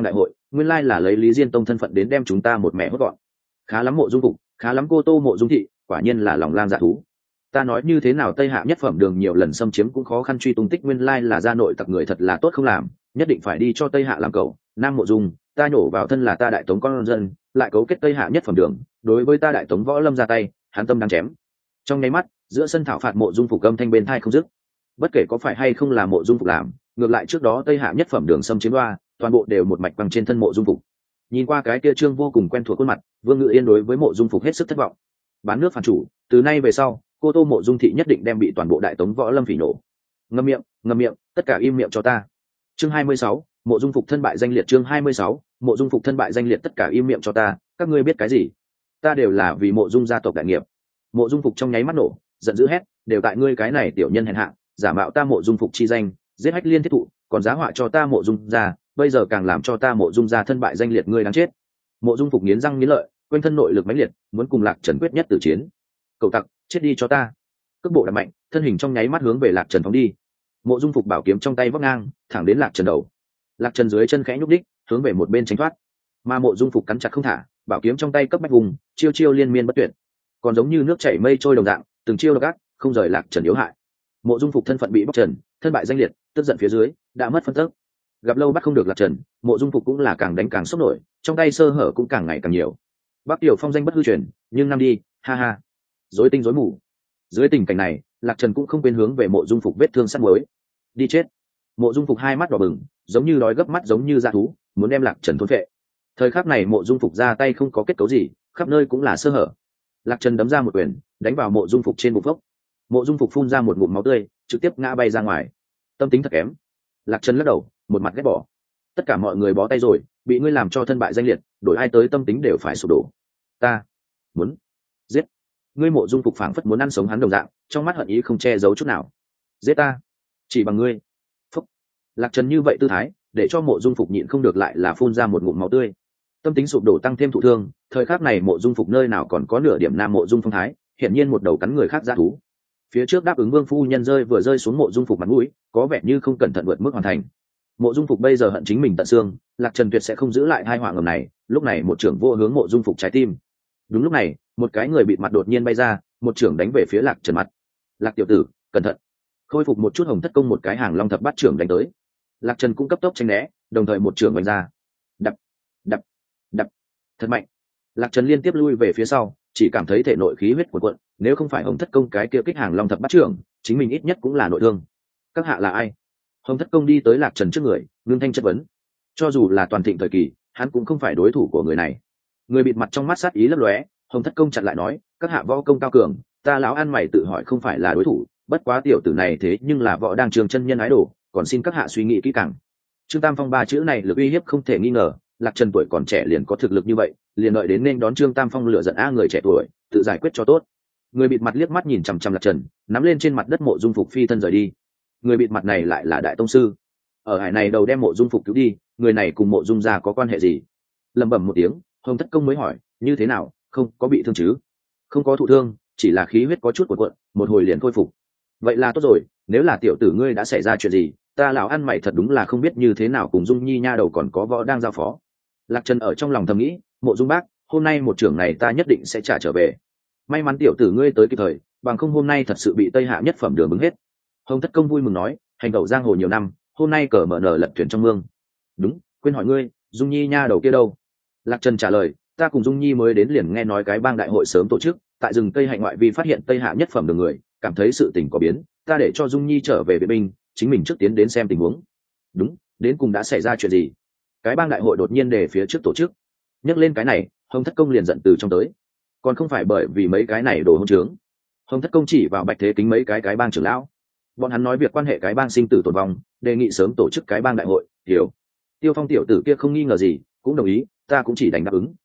nguyên lai là lấy Lý Diên Tông thân phận đến đem chúng ta một mẹ hốt gọn. Khá lắm Mộ Dung Phục, khá lắm cô Tô Mộ Dung thị, quả nhiên là lòng lang dạ thú. Ta nói như thế nào Tây Hạ nhất phẩm đường nhiều lần xâm chiếm cũng khó khăn truy tung tích, nguyên lai là gia nội tặc người thật là tốt không làm, nhất định phải đi cho Tây Hạ làm cầu. Nam Mộ Dung, ta nhổ vào thân là ta Đại Tống con dân, lại cấu kết Tây Hạ nhất phẩm đường, đối với ta Đại Tống võ lâm ra tay, hắn tâm đang chém. Trong nháy mắt, giữa sân thảo phạt Mộ Dung Phục âm thanh bên tai không dứt. Bất kể có phải hay không là Mộ Dung Phục làm, ngược lại trước đó Tây Hạ nhất phẩm đường xâm chiếm đoa, toàn bộ đều một mạch bằng trên thân Mộ Dung Phục. Nhìn qua cái kia trương vô cùng quen thuộc khuôn mặt, Vương Ngự Yên đối với Mộ Dung Phục hết sức thất vọng. Bán nước phản chủ, từ nay về sau, cô Tô Mộ Dung thị nhất định đem bị toàn bộ Đại Tống võ lâm phỉ nổ. Ngậm miệng, tất cả im miệng cho ta. Chương 26, Mộ Dung Phục thân bại danh liệt. Chương 26, Mộ Dung Phục thân bại danh liệt, tất cả im miệng cho ta, các ngươi biết cái gì? Ta đều là vì Mộ Dung gia tộc đại nghiệp. Mộ Dung Phục trong nháy mắt nổ, giận dữ hét, đều tại ngươi cái này tiểu nhân hèn hạ, giả mạo ta Mộ Dung Phục chi danh, giết Hách Liên thiết thụ, còn giá họa cho ta Mộ Dung gia, bây giờ càng làm cho ta Mộ Dung gia thân bại danh liệt, ngươi đáng chết. Mộ Dung Phục nghiến răng nghiến lợi, quanh thân nội lực mãnh liệt, muốn cùng Lạc Trần quyết nhất tử chiến. Cậu tặc, chết đi cho ta. Cước bộ đạp mạnh, thân hình trong nháy mắt hướng về Lạc Trần phóng đi. Mộ Dung Phục bảo kiếm trong tay vấp ngang, thẳng đến Lạc Trần đầu. Lạc Trần dưới chân khẽ nhúc đích, hướng về một bên tránh thoát. Mà Mộ Dung Phục cắn chặt không thả, bảo kiếm trong tay cấp bách vùng, chiêu chiêu liên miên bất tuyệt, còn giống như nước chảy mây trôi đồng dạng, từng chiêu độc ác, không rời Lạc Trần yếu hại. Mộ Dung Phục thân phận bị bóc trần, thân bại danh liệt, tức giận phía dưới đã mất phân tức. Gặp lâu bắt không được Lạc Trần, Mộ Dung Phục cũng là càng đánh càng sốc nổi, trong tay sơ hở cũng càng ngày càng nhiều. Bắc Tiểu Phong danh bất hư truyền, nhưng năm đi, ha ha, rối tinh rối mù. Dưới tình cảnh này, Lạc Trần cũng không quên hướng về Mộ Dung Phục vết thương sắt mới. Đi chết. Mộ Dung Phục hai mắt đỏ bừng, giống như đói gấp mắt, giống như dã thú, muốn đem Lạc Trần thôn phệ. Thời khắc này Mộ Dung Phục ra tay không có kết cấu gì, khắp nơi cũng là sơ hở. Lạc Trần đấm ra một quyền, đánh vào Mộ Dung Phục trên bụng phốc. Mộ Dung Phục phun ra một ngụm máu tươi, trực tiếp ngã bay ra ngoài. Tâm tính thật kém. Lạc Trần lắc đầu, một mặt ghét bỏ. Tất cả mọi người bó tay rồi, bị ngươi làm cho thân bại danh liệt, đổi ai tới tâm tính đều phải sụp đổ. Ta muốn giết ngươi. Mộ Dung Phục phảng phất muốn ăn sống hắn đồng dạng, trong mắt hận ý không che giấu chút nào. Giết ta, chỉ bằng ngươi. Phúc. Lạc Trần như vậy tư thái, để cho Mộ Dung Phục nhịn không được lại là phun ra một ngụm máu tươi. Tâm tính sụp đổ tăng thêm thụ thương, thời khắc này Mộ Dung Phục nơi nào còn có nửa điểm Nam Mộ Dung phong thái, hiển nhiên một đầu cắn người khác dã thú. Phía trước đáp ứng Vương phu nhân vừa rơi xuống Mộ Dung Phục mặt mũi, có vẻ như không cẩn thận vượt mức hoàn thành. Mộ Dung Phục bây giờ hận chính mình tận xương, Lạc Trần tuyệt sẽ không giữ lại hai họa ngầm này. Lúc này một trưởng vô hướng Mộ Dung Phục trái tim. Đúng lúc này, một cái người bịt mặt đột nhiên bay ra, một trưởng đánh về phía Lạc Trần mặt. Lạc tiểu tử, cẩn thận. Khôi phục một chút Hồng Thất Công một cái hàng long thập bát trưởng đánh tới. Lạc Trần cũng cấp tốc tránh né, đồng thời một trưởng đánh ra. Đập, đập, đập, thật mạnh. Lạc Trần liên tiếp lui về phía sau, chỉ cảm thấy thể nội khí huyết cuồn cuộn, nếu không phải Hồng Thất Công cái kia kích hàng long thập bát trưởng, chính mình ít nhất cũng là nội thương. Các hạ là ai? Hồng Thất Công đi tới Lạc Trần trước người, ngưng thanh chất vấn. Cho dù là toàn thịnh thời kỳ, hắn cũng không phải đối thủ của người này. Người bịt mặt trong mắt sát ý lấp lóe, Hồng Thất Công chặn lại nói, các hạ võ công cao cường, ta lão ăn mày tự hỏi không phải là đối thủ, bất quá tiểu tử này thế nhưng là võ đang trường chân nhân ái đồ, còn xin các hạ suy nghĩ kỹ càng. Trương Tam Phong ba chữ này lực uy hiếp không thể nghi ngờ, Lạc Trần tuổi còn trẻ liền có thực lực như vậy, liền đợi đến nên đón Trương Tam Phong lựa giận người trẻ tuổi, tự giải quyết cho tốt. Người bịt mặt liếc mắt nhìn chằm chằm Lạc Trần, nắm lên trên mặt đất Mộ Dung Phục phi thân rời đi. Người bịt mặt này lại là đại tông sư, ở hải này đầu đem Mộ Dung Phục cứu đi, người này cùng Mộ Dung gia có quan hệ gì? Lẩm bẩm một tiếng, Hồng Thất Công mới hỏi, như thế nào, không có bị thương chứ? Không có thụ thương, chỉ là khí huyết có chút cuộn cuộn, một hồi liền khôi phục. Vậy là tốt rồi, nếu là tiểu tử ngươi đã xảy ra chuyện gì, ta lão ăn mày thật đúng là không biết như thế nào cùng Dung Nhi nha đầu còn có võ đang giao phó. Lạc Trần ở trong lòng thầm nghĩ, Mộ Dung bác, hôm nay một trưởng này ta nhất định sẽ trả trở về. May mắn tiểu tử ngươi tới kịp thời, bằng không hôm nay thật sự bị Tây Hạ nhất phẩm đường bứng hết. Hồng Thất Công vui mừng nói, hành tẩu giang hồ nhiều năm, hôm nay cờ mở nở lật thuyền trong mương. Đúng, quên hỏi ngươi, Dung Nhi nha đầu kia đâu? Lạc Trần trả lời, ta cùng Dung Nhi mới đến liền nghe nói cái bang đại hội sớm tổ chức, tại rừng Tây Hạnh ngoại vi phát hiện Tây Hạ nhất phẩm đường người, cảm thấy sự tình có biến, ta để cho Dung Nhi trở về viện binh, chính mình trước tiến đến xem tình huống. Đúng, đến cùng đã xảy ra chuyện gì? Cái bang đại hội đột nhiên để phía trước tổ chức. Nhắc lên cái này, Hồng Thất Công liền giận từ trong tới. Còn không phải bởi vì mấy cái này đồ hỗn trướng. Hồng Thất Công chỉ vào Bạch Thế Kính mấy cái bang trưởng lão. Bọn hắn nói việc quan hệ cái bang sinh tử tồn vong, đề nghị sớm tổ chức cái bang đại hội, hiểu. Tiêu Phong tiểu tử kia không nghi ngờ gì, cũng đồng ý, ta cũng chỉ đành đáp ứng.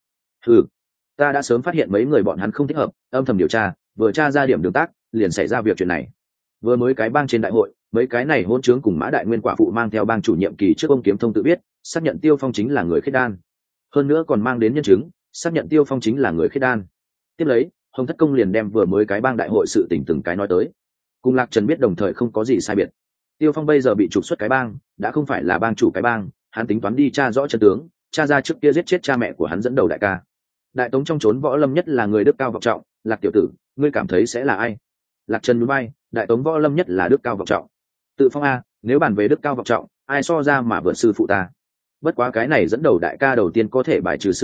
Ta đã sớm phát hiện mấy người bọn hắn không thích hợp, âm thầm điều tra, vừa tra ra điểm đường tác, liền xảy ra việc chuyện này. Vừa mới cái bang trên đại hội, mấy cái này hỗn trướng cùng Mã Đại Nguyên quả phụ mang theo bang chủ nhiệm kỳ trước ông Kiếm Thông tự biết, xác nhận Tiêu Phong chính là người khiết đan. Hơn nữa còn mang đến nhân chứng, xác nhận Tiêu Phong chính là người khiết đan. Tiếp lấy, Hồng Thất Công liền đem vừa mới cái bang đại hội sự tình từng cái nói tới. Cùng Lạc Trần biết đồng thời không có gì sai biệt. Tiêu Phong bây giờ bị trục xuất cái bang, đã không phải là bang chủ cái bang, hắn tính toán đi tra rõ chân tướng, cha ra trước kia giết chết cha mẹ của hắn dẫn đầu đại ca. Đại tống trong chốn võ lâm nhất là người đức cao vọng trọng, Lạc tiểu tử, ngươi cảm thấy sẽ là ai? Lạc Trần núi bay, đại tống võ lâm nhất là đức cao vọng trọng. Tự phong a, nếu bàn về đức cao vọng trọng, ai so ra mà vượt sư phụ ta? Bất quá cái này dẫn đầu đại ca đầu tiên có thể bài trừ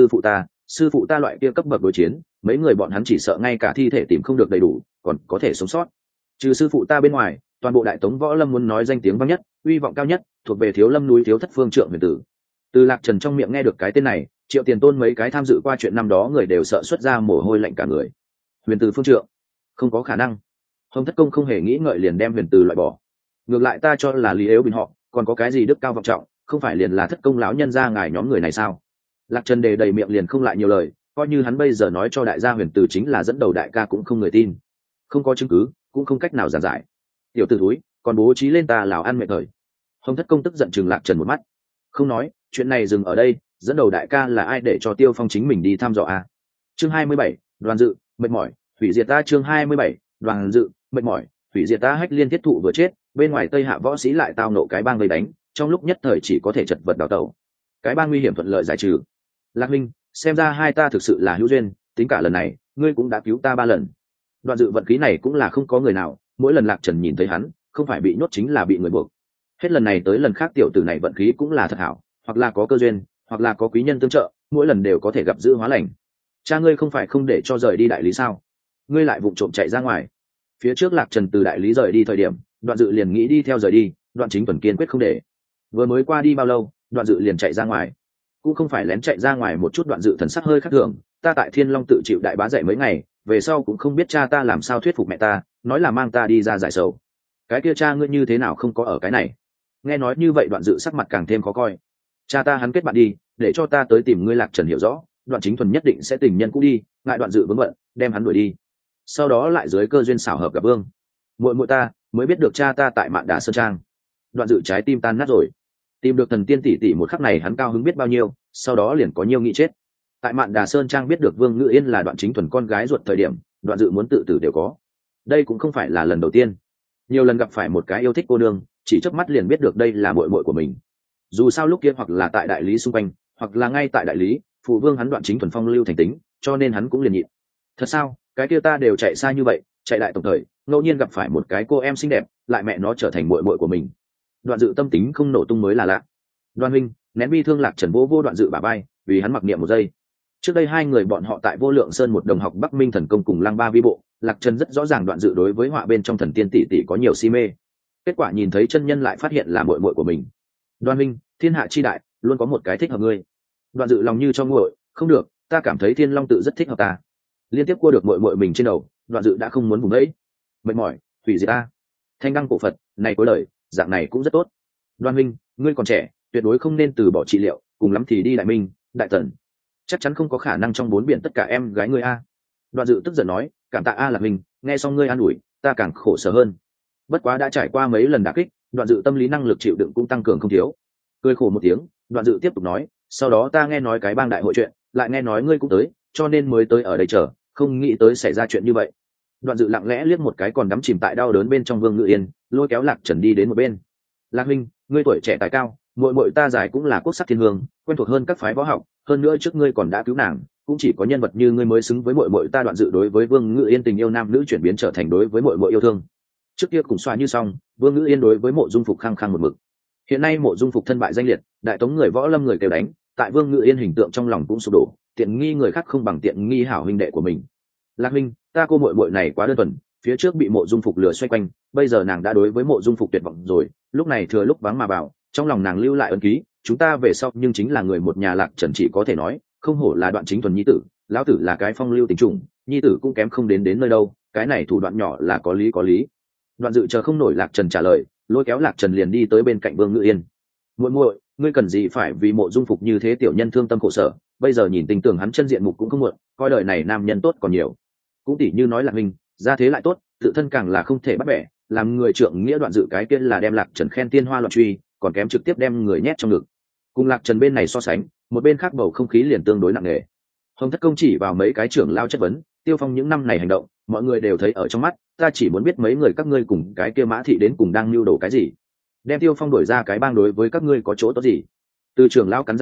sư phụ ta loại kia cấp bậc đối chiến, mấy người bọn hắn chỉ sợ ngay cả thi thể tìm không được đầy đủ, còn có thể sống sót. Trừ sư phụ ta bên ngoài, toàn bộ đại tống võ lâm muốn nói danh tiếng vang nhất, uy vọng cao nhất, thuộc về Thiếu Lâm núi Thiếu Thất Phương Trượng Huyền Tử. Từ Lạc Trần trong miệng nghe được cái tên này, Triệu Tiền Tôn mấy cái tham dự qua chuyện năm đó người đều sợ xuất ra mồ hôi lạnh cả người. Huyền Tử Phương Trượng, không có khả năng. Hồng Thất Công không hề nghĩ ngợi liền đem Huyền Tử loại bỏ. Ngược lại ta cho là Lý Yếu Bình họ, còn có cái gì đức cao vọng trọng, không phải liền là Thất Công lão nhân gia ngài nhóm người này sao? Lạc Trần đề đầy miệng liền không lại nhiều lời, coi như hắn bây giờ nói cho đại gia Huyền Tử chính là dẫn đầu đại ca cũng không người tin. Không có chứng cứ, cũng không cách nào giảng giải. Tiểu tử túi, còn bố trí lên ta lào ăn mệt thời. Hồng Thất Công tức giận chừng Lạc Trần một mắt. Không nói, chuyện này dừng ở đây, dẫn đầu đại ca là ai để cho Tiêu Phong chính mình đi thăm dò a? Chương 27, Đoàn Dự, mệt mỏi, hủy diệt ta. Chương 27, Đoàn Dự, mệt mỏi, hủy diệt ta. Hách Liên thiết thụ vừa chết, bên ngoài Tây Hạ võ sĩ lại tao nộ cái bang vây đánh, trong lúc nhất thời chỉ có thể chật vật đào tẩu. Cái bang nguy hiểm thuận lợi giải trừ. Lạc Minh, xem ra hai ta thực sự là hữu duyên, tính cả lần này, ngươi cũng đã cứu ta 3 lần. Đoạn Dự vận khí này cũng là không có người nào, mỗi lần Lạc Trần nhìn thấy hắn, không phải bị nhốt chính là bị người buộc. Hết lần này tới lần khác tiểu tử này vận khí cũng là thật hảo, hoặc là có cơ duyên, hoặc là có quý nhân tương trợ, mỗi lần đều có thể gặp dữ hóa lành. Cha ngươi không phải không để cho rời đi đại lý sao? Ngươi lại vụng trộm chạy ra ngoài. Phía trước Lạc Trần từ đại lý rời đi thời điểm, Đoạn Dự liền nghĩ đi theo rời đi, Đoạn Chính Tuần kiên quyết không để. Vừa mới qua đi bao lâu, Đoạn Dự liền chạy ra ngoài. Cũng không phải lén chạy ra ngoài một chút. Đoạn Dự thần sắc hơi khác thường, ta tại Thiên Long tự chịu đại bá dạy mấy ngày, về sau cũng không biết cha ta làm sao thuyết phục mẹ ta, nói là mang ta đi ra giải sầu. Cái kia cha ngươi như thế nào không có ở cái này? Nghe nói như vậy Đoạn Dự sắc mặt càng thêm khó coi. Cha ta hắn kết bạn đi, để cho ta tới tìm ngươi. Lạc Trần hiểu rõ, Đoạn Chính Thuần nhất định sẽ tình nhân cũ đi, ngại Đoạn Dự vướng bận, đem hắn đuổi đi. Sau đó lại dưới cơ duyên xảo hợp gặp Vương muội muội ta, mới biết được cha ta tại Mạn Đà Sơn Trang. Đoạn Dự trái tim tan nát rồi. Tìm được thần tiên tỷ tỷ một khắc này hắn cao hứng biết bao nhiêu, sau đó liền có nhiều nghĩ chết. Tại Mạn Đà Sơn Trang biết được Vương Ngự Yên là Đoạn Chính Thuần con gái ruột thời điểm, Đoạn Dự muốn tự tử đều có. Đây cũng không phải là lần đầu tiên, nhiều lần gặp phải một cái yêu thích cô nương, chỉ chớp mắt liền biết được đây là muội muội của mình. Dù sao lúc kia hoặc là tại đại lý xung quanh, hoặc là ngay tại đại lý, phụ vương hắn Đoạn Chính Thuần phong lưu thành tính, cho nên hắn cũng liền nhịn. Thật sao? Cái kia ta đều chạy xa như vậy, chạy lại tổng thời, ngẫu nhiên gặp phải một cái cô em xinh đẹp, lại mẹ nó trở thành muội muội của mình. Đoạn Dự tâm tính không nổ tung mới là lạ. Đoan huynh, nén bi thương. Lạc Trần vô Đoạn Dự bả vai, vì hắn mặc niệm một giây. Trước đây hai người bọn họ tại Vô Lượng Sơn một đồng học Bắc Minh thần công cùng Lăng Ba vi bộ, Lạc Trần rất rõ ràng Đoạn Dự đối với họa bên trong thần tiên tỷ tỷ có nhiều si mê. Kết quả nhìn thấy chân nhân lại phát hiện là muội muội của mình. Đoan huynh, thiên hạ chi đại, luôn có một cái thích hợp ngươi. Đoạn Dự lòng như cho nguội, không được, ta cảm thấy Thiên Long tự rất thích hợp ta. Liên tiếp cua được muội muội mình trên đầu, Đoạn Dự đã không muốn vùng đấy. Mệt mỏi, hủy diệt ta. Thanh đăng cổ Phật, này cuối lời, dạng này cũng rất tốt. Đoan huynh, ngươi còn trẻ, tuyệt đối không nên từ bỏ trị liệu, cùng lắm thì đi Đại Minh, Đại Tần. Chắc chắn không có khả năng trong 4 biển tất cả em gái ngươi a. Đoạn Dự tức giận nói, cảm tạ a Lạc huynh, nghe xong ngươi an ủi, ta càng khổ sở hơn. Bất quá đã trải qua mấy lần đả kích, Đoạn Dự tâm lý năng lực chịu đựng cũng tăng cường không thiếu. Cười khổ một tiếng, Đoạn Dự tiếp tục nói, sau đó ta nghe nói cái bang đại hội chuyện, lại nghe nói ngươi cũng tới, cho nên mới tới ở đây chờ, không nghĩ tới xảy ra chuyện như vậy. Đoạn Dự lặng lẽ liếc một cái còn đắm chìm tại đau đớn bên trong Vương Ngự Yên, lôi kéo Lạc Trần đi đến một bên. Lạc huynh, ngươi tuổi trẻ tài cao, muội muội ta giải cũng là quốc sắc thiên hương, quen thuộc hơn các phái võ học, hơn nữa trước ngươi còn đã cứu nàng, cũng chỉ có nhân vật như ngươi mới xứng với muội muội ta. Đoạn Dự đối với Vương Ngự Yên tình yêu nam nữ chuyển biến trở thành đối với muội muội yêu thương. Trước kia cùng xoa như xong, Vương Ngự Yên đối với Mộ Dung Phục khăng khăng một mực. Hiện nay Mộ Dung Phục thân bại danh liệt, đại tống người võ lâm người kêu đánh, tại Vương Ngự Yên hình tượng trong lòng cũng sụp đổ, tiện nghi người khác không bằng tiện nghi hảo huynh đệ của mình. Lạc huynh, ta cô muội muội này quá đơn thuần, phía trước bị Mộ Dung Phục lừa xoay quanh, bây giờ nàng đã đối với Mộ Dung Phục tuyệt vọng rồi, lúc này thừa lúc vắng mà vào, trong lòng nàng lưu lại ấn ký, chúng ta về sau nhưng chính là người một nhà. Lạc Trần chỉ có thể nói, không hổ là Đoạn Chính Thuần nhi tử, lão tử là cái phong lưu tình trùng, nhi tử cũng kém không đến nơi đâu, cái này thủ đoạn nhỏ là có lý. Đoạn Dự chờ không nổi Lạc Trần trả lời, lôi kéo Lạc Trần liền đi tới bên cạnh Vương Ngự Yên. Muội muội, ngươi cần gì phải vì Mộ Dung Phục như thế tiểu nhân thương tâm khổ sở, bây giờ nhìn tình tưởng hắn chân diện mục cũng không muộn, coi đời này nam nhân tốt còn nhiều. Cũng tỉ như nói là mình, ra thế lại tốt, tự thân càng là không thể bắt bẻ, làm người trượng nghĩa. Đoạn Dự cái kia là đem Lạc Trần khen tiên hoa loạn truy, còn kém trực tiếp đem người nhét trong ngực. Cùng Lạc Trần bên này so sánh, một bên khác bầu không khí liền tương đối nặng nề. Hồng Thất Công chỉ vào mấy cái trưởng lao chất vấn, Tiêu Phong những năm này hành động, mọi người đều thấy ở trong mắt, ta chỉ muốn biết mấy người các ngươi cùng cái kia Mã Thị đến cùng đang mưu đồ cái gì. Đem Tiêu Phong đổi ra cái bang đối với các ngươi có chỗ tốt gì? Từ trưởng lao cắn răng nói,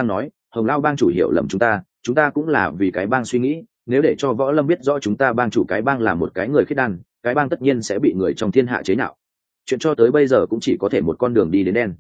Hồng Lao bang chủ hiểu lầm chúng ta cũng là vì cái bang suy nghĩ, nếu để cho võ lâm biết rõ chúng ta bang chủ cái bang là một cái người khiết đan, cái bang tất nhiên sẽ bị người trong thiên hạ chế nhạo. Chuyện cho tới bây giờ cũng chỉ có thể một con đường đi đến đen.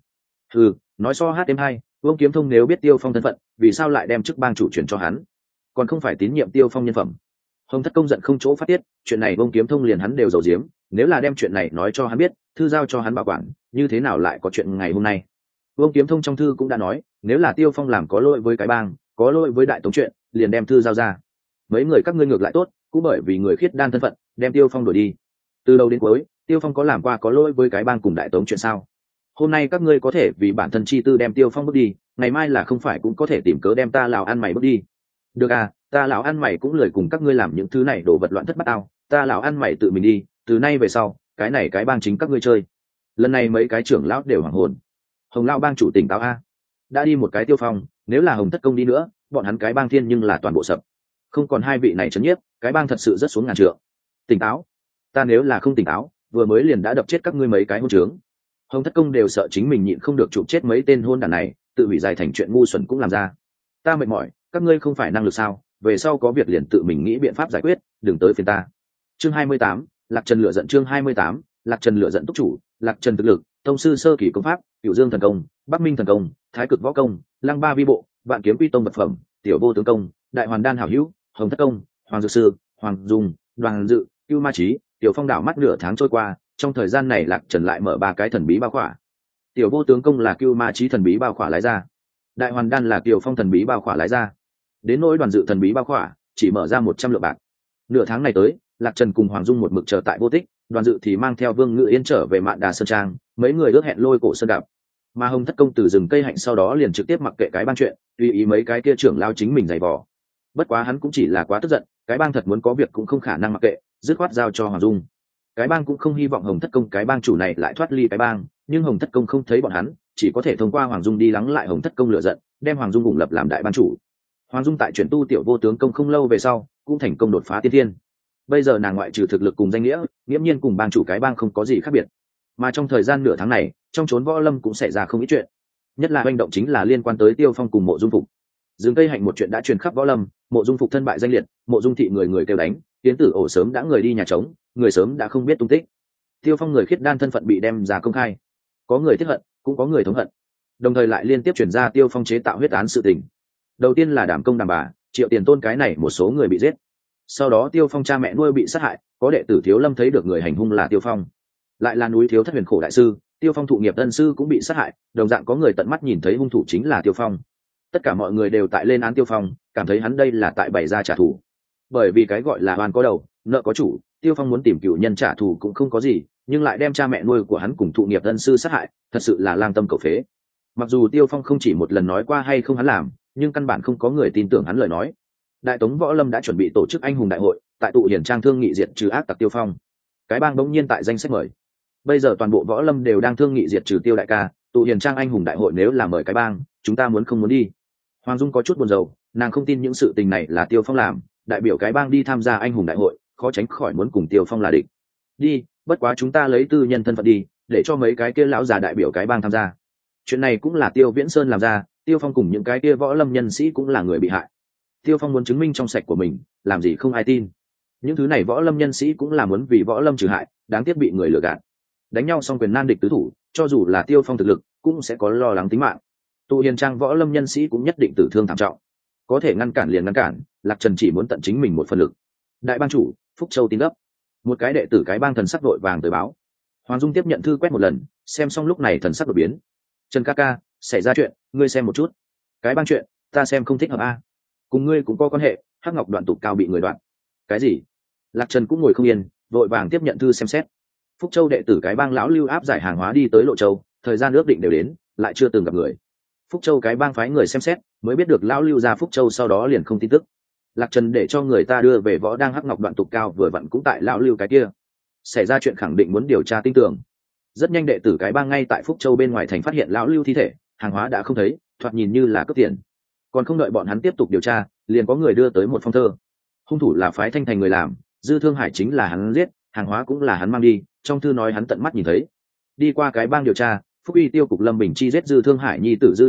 Nói so hát thêm hay, Vương Kiếm Thông nếu biết Tiêu Phong thân phận, vì sao lại đem chức bang chủ chuyển cho hắn, còn không phải tín nhiệm Tiêu Phong nhân phẩm. Hồng Thất Công giận không chỗ phát tiết, chuyện này Vương Kiếm Thông liền hắn đều giấu giếm, nếu là đem chuyện này nói cho hắn biết, thư giao cho hắn bảo quản, như thế nào lại có chuyện ngày hôm nay. Vương Kiếm Thông trong thư cũng đã nói, nếu là Tiêu Phong làm có lỗi với cái bang, có lỗi với đại tống chuyện, liền đem thư giao ra. Mấy người các ngươi ngược lại tốt, cũng bởi vì người khiết đan thân phận, đem Tiêu Phong đuổi đi. Từ đầu đến cuối, Tiêu Phong có làm qua có lỗi với cái bang cùng đại tống chuyện sao? Hôm nay các ngươi có thể vì bản thân chi tư đem Tiêu Phong bước đi, ngày mai là không phải cũng có thể tìm cớ đem ta lão ăn mày bước đi. Được à, ta lão ăn mày cũng lười cùng các ngươi làm những thứ này đổ vật loạn thất bát ao, ta lão ăn mày tự mình đi, từ nay về sau, cái này cái bang chính các ngươi chơi. Lần này mấy cái trưởng lão đều hoảng hồn. Hồng lão bang chủ tỉnh táo a, đã đi một cái Tiêu Phong, nếu là Hồng Thất Công đi nữa, bọn hắn cái bang thiên nhưng là toàn bộ sập. Không còn hai vị này trấn nhiếp, cái bang thật sự rất xuống ngàn trượng. Tỉnh táo, ta nếu là không tỉnh táo, vừa mới liền đã đập chết các ngươi mấy cái hôn trướng. Hồng Thất Công đều sợ chính mình nhịn không được chụp chết mấy tên hôn đản này, tự hủy dài thành chuyện ngu xuẩn cũng làm ra. Ta mệt mỏi, các ngươi không phải năng lực sao? Về sau có việc liền tự mình nghĩ biện pháp giải quyết, đừng tới phiền ta. Chương 28, Lạc Trần lựa giận. Chương 28, Lạc Trần lựa giận. Túc chủ, Lạc Trần thực lực, thông sư sơ kỳ công pháp, Cửu Dương thần công, Bắc Minh thần công, Thái Cực võ công, Lăng Ba vi bộ, Vạn kiếm quy tông vật phẩm, Tiểu vô tướng công, Đại hoàn đan hảo hữu, Hồng Thất Công, Hoàng dược sư, Hoàng dung, Đoàn dự, Cưu Ma Chí, Tiểu phong đảo mắt nửa tháng trôi qua, trong thời gian này Lạc Trần lại mở ba cái thần bí bao khỏa. Tiểu vô tướng công là Cưu Ma Chí thần bí bao khỏa lái ra, Đại hoàn đan là Tiểu phong thần bí bao khỏa lái ra, đến nỗi Đoàn dự thần bí bao khỏa chỉ mở ra 100 lượng bạc. Nửa tháng này tới, Lạc Trần cùng Hoàng dung một mực chờ tại vô tích, Đoàn dự thì mang theo Vương Ngự Yên trở về Mạn Đà Sơn Trang, mấy người ước hẹn lôi cổ sơn gặp. Mà Hồng Thất Công từ rừng cây hạnh sau đó liền trực tiếp mặc kệ cái ban chuyện, tùy ý mấy cái kia trưởng lao chính mình giày vò. Bất quá hắn cũng chỉ là quá tức giận, cái bang thật muốn có việc cũng không khả năng mặc kệ, dứt khoát giao cho Hoàng dung. Cái bang cũng không hy vọng Hồng Thất Công cái bang chủ này lại thoát ly cái bang, nhưng Hồng Thất Công không thấy bọn hắn, chỉ có thể thông qua Hoàng dung đi lắng lại Hồng Thất Công lựa giận, đem Hoàng dung ủng lập làm đại bang chủ. Hoàng dung tại chuyển tu tiểu vô tướng công không lâu về sau, cũng thành công đột phá tiên thiên. Bây giờ nàng ngoại trừ thực lực cùng danh nghĩa, nghiễm nhiên cùng bang chủ cái bang không có gì khác biệt. Mà trong thời gian nửa tháng này, trong chốn võ lâm cũng xảy ra không ít chuyện, nhất là hành động chính là liên quan tới Tiêu Phong cùng Mộ Dung Phục. Dương Tây Hạnh một chuyện đã truyền khắp võ lâm, Mộ Dung Phục thân bại danh liệt, Mộ Dung thị người người kêu đánh, tiến tử ổ sớm đã người đi nhà trống, người sớm đã không biết tung tích. Tiêu Phong người khiết đan thân phận bị đem ra công khai, có người tiếc hận, cũng có người thống hận, đồng thời lại liên tiếp truyền ra Tiêu Phong chế tạo huyết án sự tình. Đầu tiên là Đàm Công Đàm Bà, Triệu Tiền Tôn cái này một số người bị giết, sau đó Tiêu Phong cha mẹ nuôi bị sát hại, có đệ tử Thiếu Lâm thấy được người hành hung là Tiêu Phong, lại là núi Thiếu Thất Huyền Khổ đại sư, Tiêu Phong thụ nghiệp ân sư cũng bị sát hại, đồng dạng có người tận mắt nhìn thấy hung thủ chính là Tiêu Phong. Tất cả mọi người đều tại lên án Tiêu Phong, cảm thấy hắn đây là tại bày ra trả thù. Bởi vì cái gọi là oan có đầu, nợ có chủ, Tiêu Phong muốn tìm cựu nhân trả thù cũng không có gì, nhưng lại đem cha mẹ nuôi của hắn cùng thụ nghiệp ân sư sát hại, thật sự là lang tâm cầu phế. Mặc dù Tiêu Phong không chỉ một lần nói qua hay không hắn làm, nhưng căn bản không có người tin tưởng hắn lời nói. Đại Tống Võ Lâm đã chuẩn bị tổ chức anh hùng đại hội, tại tụ hiển trang thương nghị diệt trừ ác tặc Tiêu Phong. Cái bang bỗng nhiên tại danh sách mời. Bây giờ toàn bộ võ lâm đều đang thương nghị diệt trừ Tiêu đại ca, tụ hiền trang anh hùng đại hội nếu là mời cái bang, chúng ta muốn không muốn đi. Hoàng dung có chút buồn rầu, nàng không tin những sự tình này là Tiêu Phong làm, đại biểu cái bang đi tham gia anh hùng đại hội, khó tránh khỏi muốn cùng Tiêu Phong là địch. Đi, bất quá chúng ta lấy tư nhân thân phận đi, để cho mấy cái kia lão già đại biểu cái bang tham gia. Chuyện này cũng là Tiêu Viễn Sơn làm ra, Tiêu Phong cùng những cái kia võ lâm nhân sĩ cũng là người bị hại. Tiêu Phong muốn chứng minh trong sạch của mình, làm gì không ai tin. Những thứ này võ lâm nhân sĩ cũng là muốn vì võ lâm trừ hại, đáng tiếc bị người lừa gạt. Đánh nhau xong quyền nan địch tứ thủ, cho dù là Tiêu Phong thực lực cũng sẽ có lo lắng tính mạng. Tụ hiền trang võ lâm nhân sĩ cũng nhất định tử thương thảm trọng, có thể ngăn cản liền ngăn cản. Lạc Trần chỉ muốn tận chính mình một phần lực. Đại bang chủ Phúc Châu tin gấp, một cái đệ tử cái bang thần sắc vội vàng tới báo. Hoàng dung tiếp nhận thư quét một lần, xem xong lúc này thần sắc đột biến. Trần ca ca, xảy ra chuyện, ngươi xem một chút. Cái bang chuyện ta xem không thích hợp a, cùng ngươi cũng có quan hệ. Hắc Ngọc Đoạn Tụ Cao bị người đoạn. Cái gì? Lạc Trần cũng ngồi không yên, vội vàng tiếp nhận thư xem xét. Phúc Châu đệ tử cái bang lão lưu áp giải hàng hóa đi tới Lộ Châu, thời gian ước định đều đến, lại chưa từng gặp người. Phúc Châu cái bang phái người xem xét, mới biết được lão lưu ra Phúc Châu, sau đó liền không tin tức. Lạc Trần để cho người ta đưa về võ đang Hắc Ngọc Đoạn Tục Cao vừa vặn cũng tại lão lưu cái kia. Xảy ra chuyện khẳng định muốn điều tra tin tưởng. Rất nhanh đệ tử cái bang ngay tại Phúc Châu bên ngoài thành phát hiện lão lưu thi thể, hàng hóa đã không thấy, thoạt nhìn như là cướp tiền. Còn không đợi bọn hắn tiếp tục điều tra, liền có người đưa tới một phong thơ. Hung thủ là phái Thanh Thành người làm, Dư Thương Hải chính là hắn giết, hàng hóa cũng là hắn mang đi, trong thư nói hắn tận mắt nhìn thấy. Đi qua cái bang điều tra, Phúc Uy Tiêu cục Lâm Bình chi giết Dư Thương Hải nhi tử Dư Nhân Ngạn,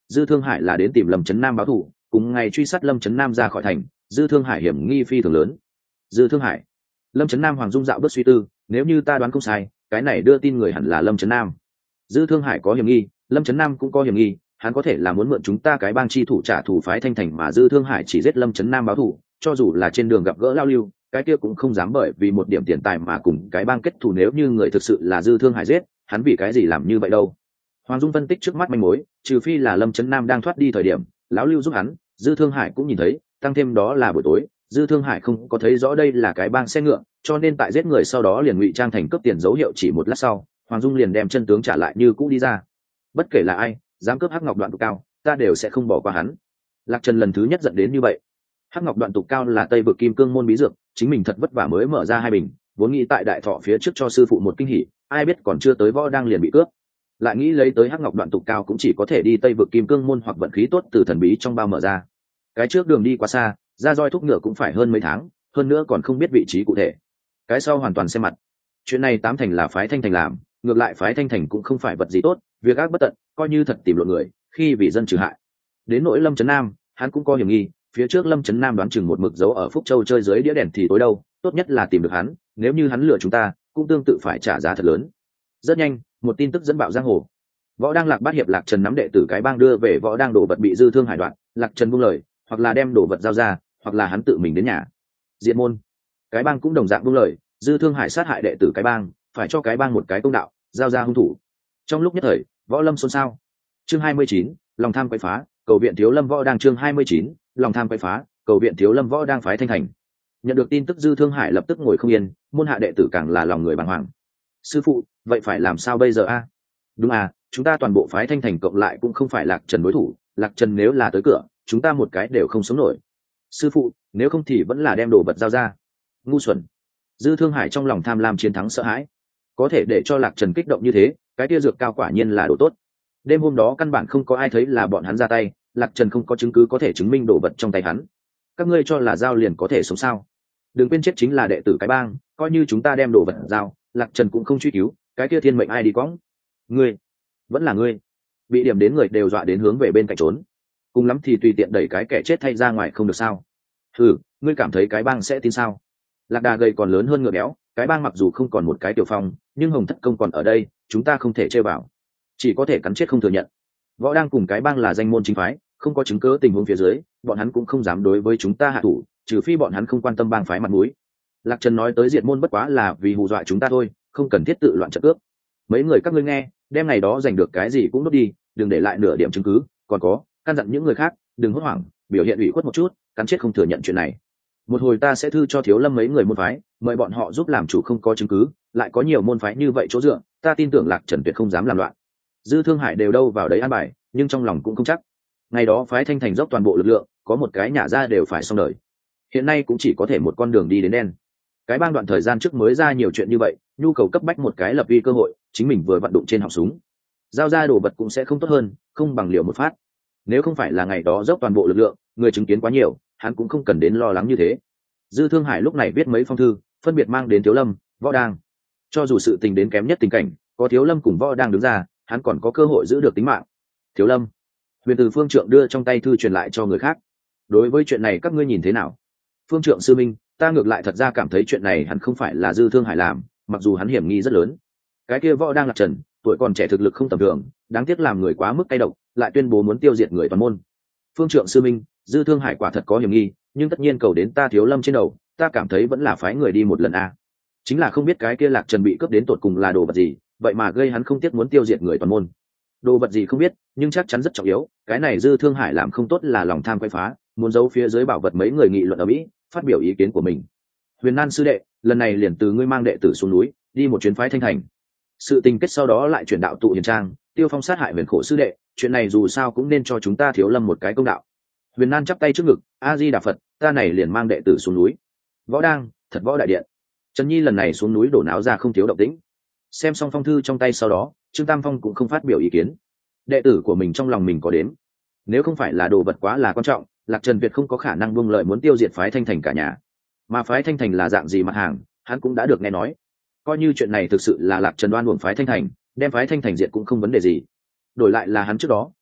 Dư Thương Hải là đến tìm Lâm Chấn Nam báo thù, cùng ngày truy sát Lâm Chấn Nam ra khỏi thành, Dư Thương Hải hiểm nghi phi thường lớn. Dư Thương Hải. Lâm Chấn Nam Hoàng Dung dạo bước suy tư, nếu như ta đoán không sai, cái này đưa tin người hẳn là Lâm Chấn Nam. Dư Thương Hải có hiểm nghi, Lâm Chấn Nam cũng có hiểm nghi, hắn có thể là muốn mượn chúng ta cái bang chi thủ trả thù phái Thanh Thành, mà Dư Thương Hải chỉ giết Lâm Chấn Nam báo thù, cho dù là trên đường gặp gỡ lao lưu, cái kia cũng không dám bởi vì một điểm tiền tài mà cùng cái bang kết thù. Nếu như người thực sự là Dư Thương Hải giết, hắn vì cái gì làm như vậy đâu? Hoàng Dung phân tích trước mắt manh mối, trừ phi là Lâm Chấn Nam đang thoát đi thời điểm, lão lưu giúp hắn, Dư Thương Hải cũng nhìn thấy, tăng thêm đó là buổi tối, Dư Thương Hải không có thấy rõ đây là cái bang xe ngựa, cho nên tại giết người sau đó liền ngụy trang thành cướp tiền dấu hiệu. Chỉ một lát sau, Hoàng Dung liền đem chân tướng trả lại như cũ đi ra. Bất kể là ai dám cướp hắc ngọc đoạn tụ cao, ta đều sẽ không bỏ qua hắn. Lạc Trần lần thứ nhất giận đến như vậy. Hắc ngọc đoạn tụ cao là Tây vực kim cương môn bí dược, chính mình thật vất vả mới mở ra 2 bình, vốn nghĩ tại đại thọ phía trước cho sư phụ một kinh hỉ, ai biết còn chưa tới võ đang liền bị cướp. Lại nghĩ lấy tới hắc ngọc đoạn tụ cao cũng chỉ có thể đi Tây vực kim cương môn hoặc vận khí tốt từ thần bí trong bao mở ra. Cái trước đường đi quá xa, ra roi thúc ngựa cũng phải hơn mấy tháng, hơn nữa còn không biết vị trí cụ thể. Cái sau hoàn toàn xem mặt. Chuyện này tám thành là phái Thanh Thành làm, ngược lại phái Thanh Thành cũng không phải vật gì tốt, việc ác bất tận, coi như thật tìm lộn người, khi vì dân trừ hại. Đến nỗi Lâm Chấn Nam, hắn cũng có hiểm nghi, phía trước Lâm Chấn Nam đoán chừng một mực giấu ở Phúc Châu chơi dưới đĩa đèn thì tối đâu, tốt nhất là tìm được hắn, nếu như hắn lừa chúng ta, cũng tương tự phải trả giá thật lớn. Rất nhanh, một tin tức dẫn bạo giang hồ. Võ Đang Lạc Bát hiệp Lạc Trần nắm đệ tử cái bang đưa về Võ Đang đồ vật bị Dư Thương Hải đoạn, Lạc Trần buông lời, hoặc là đem đồ vật giao ra, hoặc là hắn tự mình đến nhà. Diệt môn. Cái bang cũng đồng dạng buông lời, Dư Thương Hải sát hại đệ tử cái bang, phải cho cái bang một cái công đạo, giao ra hung thủ. Trong lúc nhất thời, võ lâm xôn xao. Chương 29, lòng tham quậy phá, cầu viện Thiếu Lâm Võ Đang. Chương 29, lòng tham quậy phá, cầu viện Thiếu Lâm Võ Đang phái Thanh Thành. Nhận được tin tức Dư Thương Hải lập tức ngồi không yên, môn hạ đệ tử càng là lòng người bàng hoàng. Sư phụ, vậy phải làm sao bây giờ a? Đúng à, chúng ta toàn bộ phái Thanh Thành cộng lại cũng không phải Lạc Trần đối thủ, Lạc Trần nếu là tới cửa, chúng ta một cái đều không sống nổi. Sư phụ, nếu không thì vẫn là đem đồ vật giao ra. Ngu xuẩn. Dư Thương Hải trong lòng tham lam chiến thắng sợ hãi, có thể để cho Lạc Trần kích động như thế, cái tia dược cao quả nhiên là đồ tốt. Đêm hôm đó căn bản không có ai thấy là bọn hắn ra tay, Lạc Trần không có chứng cứ có thể chứng minh đồ vật trong tay hắn. Các ngươi cho là giao liền có thể sống sao? Đừng quên chết chính là đệ tử cái bang, coi như chúng ta đem đồ vật giao, Lạc Trần cũng không truy cứu, cái kia thiên mệnh ai đi quõng? Ngươi, vẫn là ngươi. Bị điểm đến người đều dọa đến hướng về bên cạnh trốn. Cùng lắm thì tùy tiện đẩy cái kẻ chết thay ra ngoài không được sao? Ừ, ngươi cảm thấy cái bang sẽ tin sao? Lạc Đà gầy còn lớn hơn ngựa béo, cái bang mặc dù không còn một cái tiểu phong, nhưng Hồng Thất Công còn ở đây, chúng ta không thể chơi vào, chỉ có thể cắn chết không thừa nhận. Võ Đang cùng cái bang là danh môn chính phái, không có chứng cứ tình huống phía dưới, bọn hắn cũng không dám đối với chúng ta hạ thủ, trừ phi bọn hắn không quan tâm bang phái mặt mũi. Lạc Trần nói tới diệt môn bất quá là vì hù dọa chúng ta thôi, không cần thiết tự loạn trận cướp. Mấy người các ngươi nghe, đem ngày đó giành được cái gì cũng đốt đi, đừng để lại nửa điểm chứng cứ. Còn có, căn dặn những người khác đừng hốt hoảng, biểu hiện ủy khuất một chút, cắn chết không thừa nhận chuyện này. Một hồi ta sẽ thư cho Thiếu Lâm mấy người môn phái, mời bọn họ giúp làm chủ, không có chứng cứ lại có nhiều môn phái như vậy chỗ dựa, ta tin tưởng Lạc Trần tuyệt không dám làm loạn. Dư Thương Hải đều đâu vào đấy an bài, nhưng trong lòng cũng không chắc. Ngày đó phái Thanh Thành dốc toàn bộ lực lượng, có một cái nhả ra đều phải xong đời. Hiện nay cũng chỉ có thể một con đường đi đến đen. Cái bang đoạn thời gian trước mới ra nhiều chuyện như vậy, nhu cầu cấp bách một cái lập uy cơ hội, chính mình vừa vận động trên họng súng, giao ra đồ vật cũng sẽ không tốt hơn, không bằng liều một phát. Nếu không phải là ngày đó dốc toàn bộ lực lượng, người chứng kiến quá nhiều, hắn cũng không cần đến lo lắng như thế. Dư Thương Hải lúc này viết mấy phong thư, phân biệt mang đến Thiếu Lâm, Võ Đang. Cho dù sự tình đến kém nhất tình cảnh, có Thiếu Lâm cùng Võ Đang đứng ra, hắn còn có cơ hội giữ được tính mạng. Thiếu Lâm. Huyền Từ Phương Trượng đưa trong tay thư truyền lại cho người khác. Đối với chuyện này các ngươi nhìn thế nào? Phương Trượng sư minh, ta ngược lại thật ra cảm thấy chuyện này hẳn không phải là Dư Thương Hải làm, mặc dù hắn hiểm nghi rất lớn. Cái kia Võ Đang Lạc Trần, tuổi còn trẻ thực lực không tầm thường, đáng tiếc làm người quá mức cay độc, lại tuyên bố muốn tiêu diệt người toàn môn. Phương Trượng sư minh, Dư Thương Hải quả thật có hiểm nghi, nhưng tất nhiên cầu đến ta Thiếu Lâm trên đầu, ta cảm thấy vẫn là phái người đi một lần a. Chính là không biết cái kia Lạc Trần bị cướp đến tột cùng là đồ vật gì, vậy mà gây hắn không tiếc muốn tiêu diệt người toàn môn. Đồ vật gì không biết, nhưng chắc chắn rất trọng yếu, cái này Dư Thương Hải làm không tốt là lòng tham quay phá, muốn giấu phía dưới bảo vật. Mấy người nghị luận ở mỹ, phát biểu ý kiến của mình. Huyền Nan sư đệ, lần này liền từ ngươi mang đệ tử xuống núi, đi một chuyến phái Thanh Thành. Sự tình kết sau đó lại chuyển đạo tụ hiền trang, Tiêu Phong sát hại Huyền Khổ sư đệ, chuyện này dù sao cũng nên cho chúng ta Thiếu Lâm một cái công đạo. Huyền Nan chắp tay trước ngực, A Di Đà Phật, ta này liền mang đệ tử xuống núi. Võ Đang, thật võ đại điện. Trần Nhi lần này xuống núi đổ náo ra không thiếu động tĩnh. Xem xong phong thư trong tay sau đó, Trương Tam Phong cũng không phát biểu ý kiến. Đệ tử của mình trong lòng mình có đếm, nếu không phải là đồ vật quá là quan trọng, Lạc Trần Việt không có khả năng buông lời muốn tiêu diệt phái Thanh Thành cả nhà. Mà phái Thanh Thành là dạng gì mặt hàng, hắn cũng đã được nghe nói. Coi như chuyện này thực sự là Lạc Trần đoan uổng phái Thanh Thành, đem phái Thanh Thành diệt cũng không vấn đề gì. Đổi lại là hắn trước đó,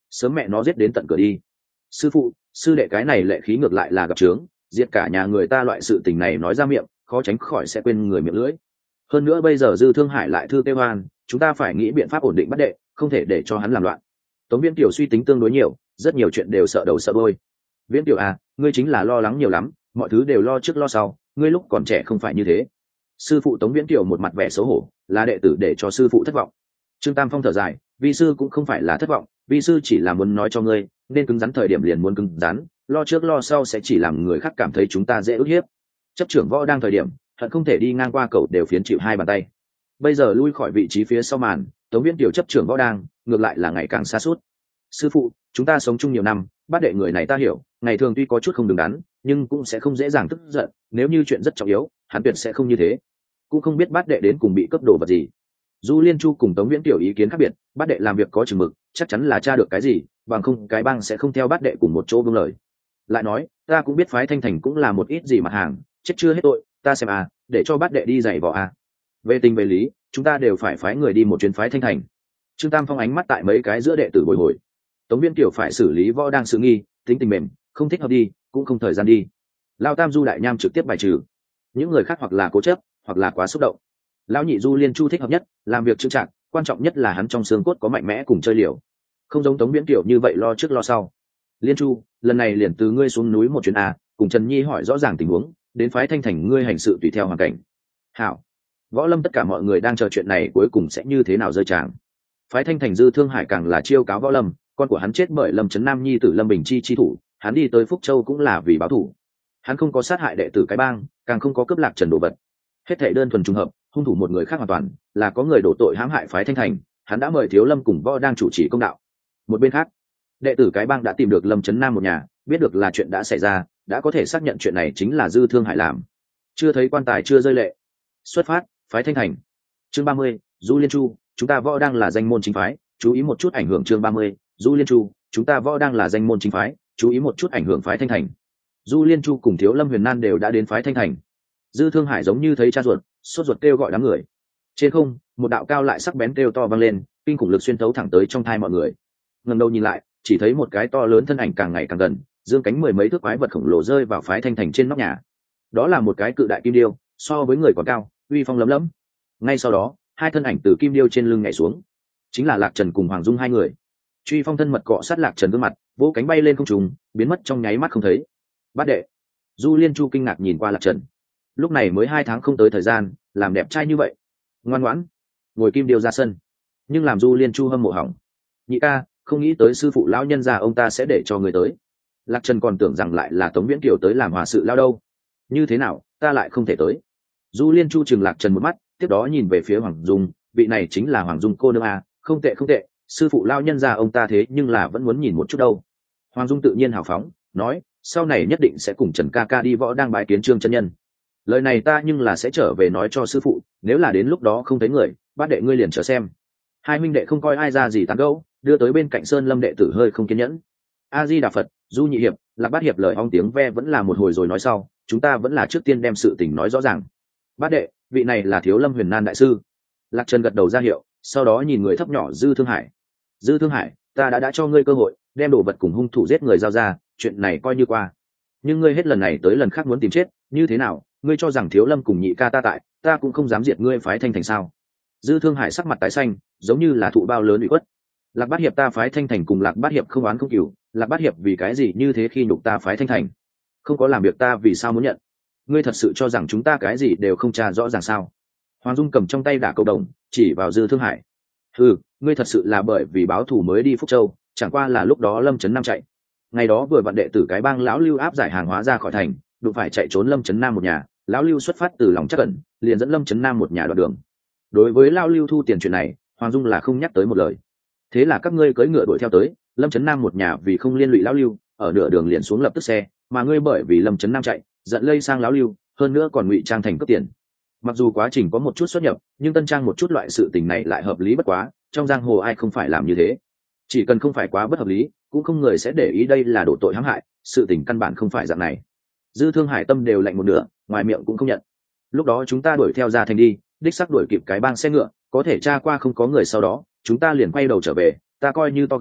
sớm mẹ nó giết đến tận cửa đi. Sư phụ, sư đệ cái này lệ khí ngược lại là gặp trướng, giết cả nhà người ta loại sự tình này nói ra miệng khó tránh khỏi sẽ quên người miệng lưỡi. Hơn nữa bây giờ Dư Thương Hải lại thư kêu hoan, chúng ta phải nghĩ biện pháp ổn định bắt đệ, không thể để cho hắn làm loạn. Tống Viễn Tiểu suy tính tương đối nhiều, rất nhiều chuyện đều sợ đầu sợ đuôi. Viễn Tiểu à, ngươi chính là lo lắng nhiều lắm, mọi thứ đều lo trước lo sau, ngươi lúc còn trẻ không phải như thế. Sư phụ Tống Viễn Tiểu một mặt vẻ xấu hổ, là đệ tử để cho sư phụ thất vọng. Trương Tam Phong thở dài, vi sư cũng không phải là thất vọng, vi sư chỉ là muốn nói cho ngươi, nên cứng rắn thời điểm liền muốn cứng rắn, lo trước lo sau sẽ chỉ làm người khác cảm thấy chúng ta dễ ức hiếp. Chấp trưởng võ đang thời điểm, hận không thể đi ngang qua cầu đều phiến chịu hai bàn tay. Bây giờ lui khỏi vị trí phía sau màn, Tống Viễn Tiểu chấp trưởng võ đang, ngược lại là ngày càng xa suốt. Sư phụ, chúng ta sống chung nhiều năm, bát đệ người này ta hiểu, ngày thường tuy có chút không đứng đắn, nhưng cũng sẽ không dễ dàng tức giận, nếu như chuyện rất trọng yếu, hắn tuyệt sẽ không như thế. Cũng không biết bát đệ đến cùng bị cấp đồ vật gì. Du Liên Chu cùng Tống Viễn Tiểu ý kiến khác biệt, bát đệ làm việc có chừng mực, chắc chắn là tra được cái gì, bằng không cái bang sẽ không theo bát đệ cùng một chỗ vương lời. Lại nói, ta cũng biết phái Thanh Thành cũng là một ít gì mặt hàng, chết chưa hết tội, ta xem à, để cho bát đệ đi giày vò à. Về tình về lý, chúng ta đều phải phái người đi một chuyến phái Thanh Thành. Trương Tam Phong ánh mắt tại mấy cái giữa đệ tử bồi hồi. Tống Viễn Tiểu phải xử lý võ đang sự nghi, tính tình mềm, không thích hợp đi, cũng không thời gian đi. Lao Tam Du Đại Nham trực tiếp bài trừ. Những người khác hoặc là cố chấp, hoặc là quá xúc động. Lão Nhị Du Liên Chu thích hợp nhất, làm việc trưng trạng, quan trọng nhất là hắn trong xương cốt có mạnh mẽ cùng chơi liều. Không giống Tống Viễn Tiểu như vậy lo trước lo sau. Liên Chu, lần này liền từ ngươi xuống núi một chuyến a, cùng Trần Nhi hỏi rõ ràng tình huống, đến phái Thanh Thành ngươi hành sự tùy theo hoàn cảnh. Hảo. Võ Lâm tất cả mọi người đang chờ chuyện này cuối cùng sẽ như thế nào rơi tràng. Phái Thanh Thành Dư Thương Hải càng là chiêu cáo Võ Lâm, con của hắn chết bởi Lâm Trấn Nam nhi tử Lâm Bình chi thủ, hắn đi tới Phúc Châu cũng là vì báo thù. Hắn không có sát hại đệ tử cái bang, càng không có cướp lạc Trần đồ vật. Hết thảy đơn thuần trùng hợp, hung thủ một người khác hoàn toàn, là có người đổ tội hãm hại phái Thanh Thành, hắn đã mời Thiếu Lâm cùng Võ đang chủ trì công đạo. Một bên khác, đệ tử cái bang đã tìm được Lâm Trấn Nam một nhà, biết được là chuyện đã xảy ra, đã có thể xác nhận chuyện này chính là Dư Thương Hải làm. Chưa thấy quan tài chưa rơi lệ. Xuất phát, phái Thanh Thành. Chương 30, Du Liên Chu, chúng ta Võ đang là danh môn chính phái, chú ý một chút ảnh hưởng. Chương 30, Du Liên Chu, chúng ta Võ đang là danh môn chính phái, chú ý một chút ảnh hưởng phái Thanh Thành. Du Liên Chu cùng Thiếu Lâm Huyền Nan đều đã đến phái Thanh Thành. Dư Thương Hải giống như thấy cha ruột, sốt ruột kêu gọi đám người. Trên không, một đạo cao lại sắc bén kêu to vang lên, kinh khủng lực xuyên thấu thẳng tới trong thai mọi người. Ngẩng đầu nhìn lại, chỉ thấy một cái to lớn thân ảnh càng ngày càng gần, dương cánh mười mấy thước quái vật khổng lồ rơi vào phái Thanh Thành trên nóc nhà. Đó là một cái cự đại kim điêu, so với người còn cao, uy phong lấm lấm. Ngay sau đó, hai thân ảnh từ kim điêu trên lưng nhảy xuống, chính là Lạc Trần cùng Hoàng Dung hai người. Truy Phong thân mật cọ sát Lạc Trần gương mặt, vỗ cánh bay lên không trung, biến mất trong nháy mắt không thấy. Bát đệ. Du Liên Chu kinh ngạc nhìn qua Lạc Trần. Lúc này mới 2 tháng không tới thời gian, làm đẹp trai như vậy. Ngoan ngoãn, ngồi kim điêu ra sân. Nhưng làm Du Liên Chu hâm mộ hỏng. Nhị ca, không nghĩ tới sư phụ lão nhân già ông ta sẽ để cho người tới. Lạc Trần còn tưởng rằng lại là Tống Viễn Kiều tới làm hòa sự lao đâu. Như thế nào, ta lại không thể tới. Du Liên Chu trừng Lạc Trần một mắt, tiếp đó nhìn về phía Hoàng Dung, vị này chính là Hoàng Dung cô nương à, không tệ không tệ, sư phụ lao nhân già ông ta thế nhưng là vẫn muốn nhìn một chút đâu. Hoàng Dung tự nhiên hào phóng, nói, sau này nhất định sẽ cùng Trần ca ca đi võ đang bái kiến Trương chân nhân. Lời này ta nhưng là sẽ trở về nói cho sư phụ, nếu là đến lúc đó không thấy người, bát đệ ngươi liền chờ xem. Hai huynh đệ không coi ai ra gì tán gẫu, đưa tới bên cạnh Sơn Lâm đệ tử hơi không kiên nhẫn. A Di Đà Phật, Du nhị hiệp, Lạc bát hiệp lời ong tiếng ve vẫn là một hồi rồi nói sau, chúng ta vẫn là trước tiên đem sự tình nói rõ ràng. Bát đệ, vị này là Thiếu Lâm Huyền Nan đại sư. Lạc Trần gật đầu ra hiệu, sau đó nhìn người thấp nhỏ Dư Thương Hải. Dư Thương Hải, ta đã cho ngươi cơ hội, đem đồ vật cùng hung thủ giết người giao ra, chuyện này coi như qua. Nhưng ngươi hết lần này tới lần khác muốn tìm chết, như thế nào? Ngươi cho rằng Thiếu Lâm cùng nhị ca ta tại, ta cũng không dám diệt ngươi phái Thanh Thành sao? Dư Thương Hải sắc mặt tái xanh, giống như là thụ bao lớn bị quất. Lạc bát hiệp ta phái Thanh Thành cùng Lạc bát hiệp không oán không cừu, Lạc bát hiệp vì cái gì như thế khi nhục ta phái Thanh Thành? Không có làm việc ta vì sao muốn nhận? Ngươi thật sự cho rằng chúng ta cái gì đều không tra rõ ràng sao? Hoàng Dung cầm trong tay đả cầu đồng, chỉ vào Dư Thương Hải. Ừ, ngươi thật sự là bởi vì báo thù mới đi Phúc Châu, chẳng qua là lúc đó Lâm Trấn Nam chạy. Ngày đó vừa vặn đệ tử cái bang lão Lưu áp giải hàng hóa ra khỏi thành, đụng phải chạy trốn Lâm Trấn Nam một nhà, lão Lưu xuất phát từ lòng trắc ẩn, liền dẫn Lâm Trấn Nam một nhà đoạn đường. Đối với lão Lưu thu tiền chuyện này, Hoàng Dung là không nhắc tới một lời. Thế là các ngươi cưỡi ngựa đuổi theo tới, Lâm Trấn Nam một nhà vì không liên lụy lão Lưu, ở nửa đường liền xuống lập tức xe, mà ngươi bởi vì Lâm Trấn Nam chạy, giận lây sang lão Lưu, hơn nữa còn ngụy trang thành cướp tiền. Mặc dù quá trình có một chút xuất nhập, nhưng tân trang một chút loại sự tình này lại hợp lý bất quá, trong giang hồ ai không phải làm như thế. Chỉ cần không phải quá bất hợp lý, cũng không người sẽ để ý đây là đổ tội hãm hại, sự tình căn bản không phải dạng này. Dư Thương Hải tâm đều lạnh một nửa, ngoài miệng cũng không nhận. Lúc đó chúng ta đuổi theo ra thành đi, đích xác đuổi kịp cái bang xe ngựa, có thể tra qua không có người, sau đó chúng ta liền quay đầu trở về, ta coi như to gan,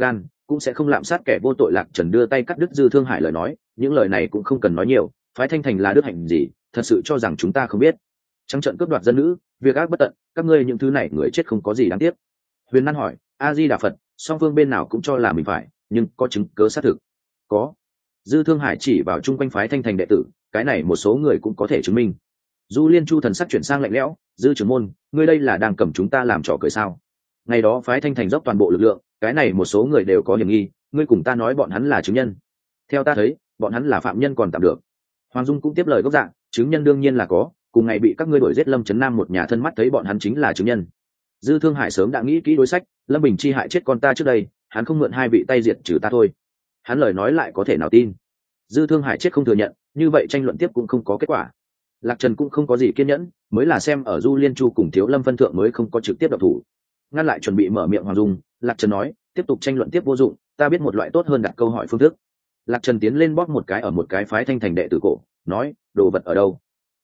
cũng sẽ không lạm sát kẻ vô tội. Lạc Trần đưa tay cắt đứt Dư Thương Hải lời nói, những lời này cũng không cần nói nhiều, phái Thanh Thành là đức hạnh gì, thật sự cho rằng chúng ta không biết. Trắng trận cướp đoạt dân nữ, việc ác bất tận, các ngươi những thứ này người chết không có gì đáng tiếc. Huyền Nan hỏi, A Di Đà Phật, song phương bên nào cũng cho là mình phải, nhưng có chứng cớ xác thực? Có. Dư Thương Hải chỉ vào chung quanh phái Thanh Thành đệ tử, cái này một số người cũng có thể chứng minh. Du Liên Chu thần sắc chuyển sang lạnh lẽo, Dư trưởng môn, ngươi đây là đang cầm chúng ta làm trò cười sao? Ngày đó phái Thanh Thành dốc toàn bộ lực lượng, cái này một số người đều có hiểm nghi, ngươi cùng ta nói bọn hắn là chứng nhân. Theo ta thấy, bọn hắn là phạm nhân còn tạm được. Hoàng Dung cũng tiếp lời gốc dạng, chứng nhân đương nhiên là có, cùng ngày bị các ngươi đuổi giết Lâm Trấn Nam một nhà thân mắt thấy bọn hắn chính là chứng nhân. Dư Thương Hải sớm đã nghĩ kỹ đối sách, Lâm Bình chi hại chết con ta trước đây, hắn không mượn hai vị tay diệt trừ ta thôi. Hắn lời nói lại có thể nào tin? Dư Thương Hải chết không thừa nhận, như vậy tranh luận tiếp cũng không có kết quả. Lạc Trần cũng không có gì kiên nhẫn, mới là xem ở Du Liên Chu cùng Thiếu Lâm phân thượng mới không có trực tiếp động thủ. Ngăn lại chuẩn bị mở miệng Hoàng Dung, Lạc Trần nói, tiếp tục tranh luận tiếp vô dụng, ta biết một loại tốt hơn đặt câu hỏi phương thức. Lạc Trần tiến lên bóp một cái ở một cái phái Thanh Thành đệ tử cổ, nói, đồ vật ở đâu?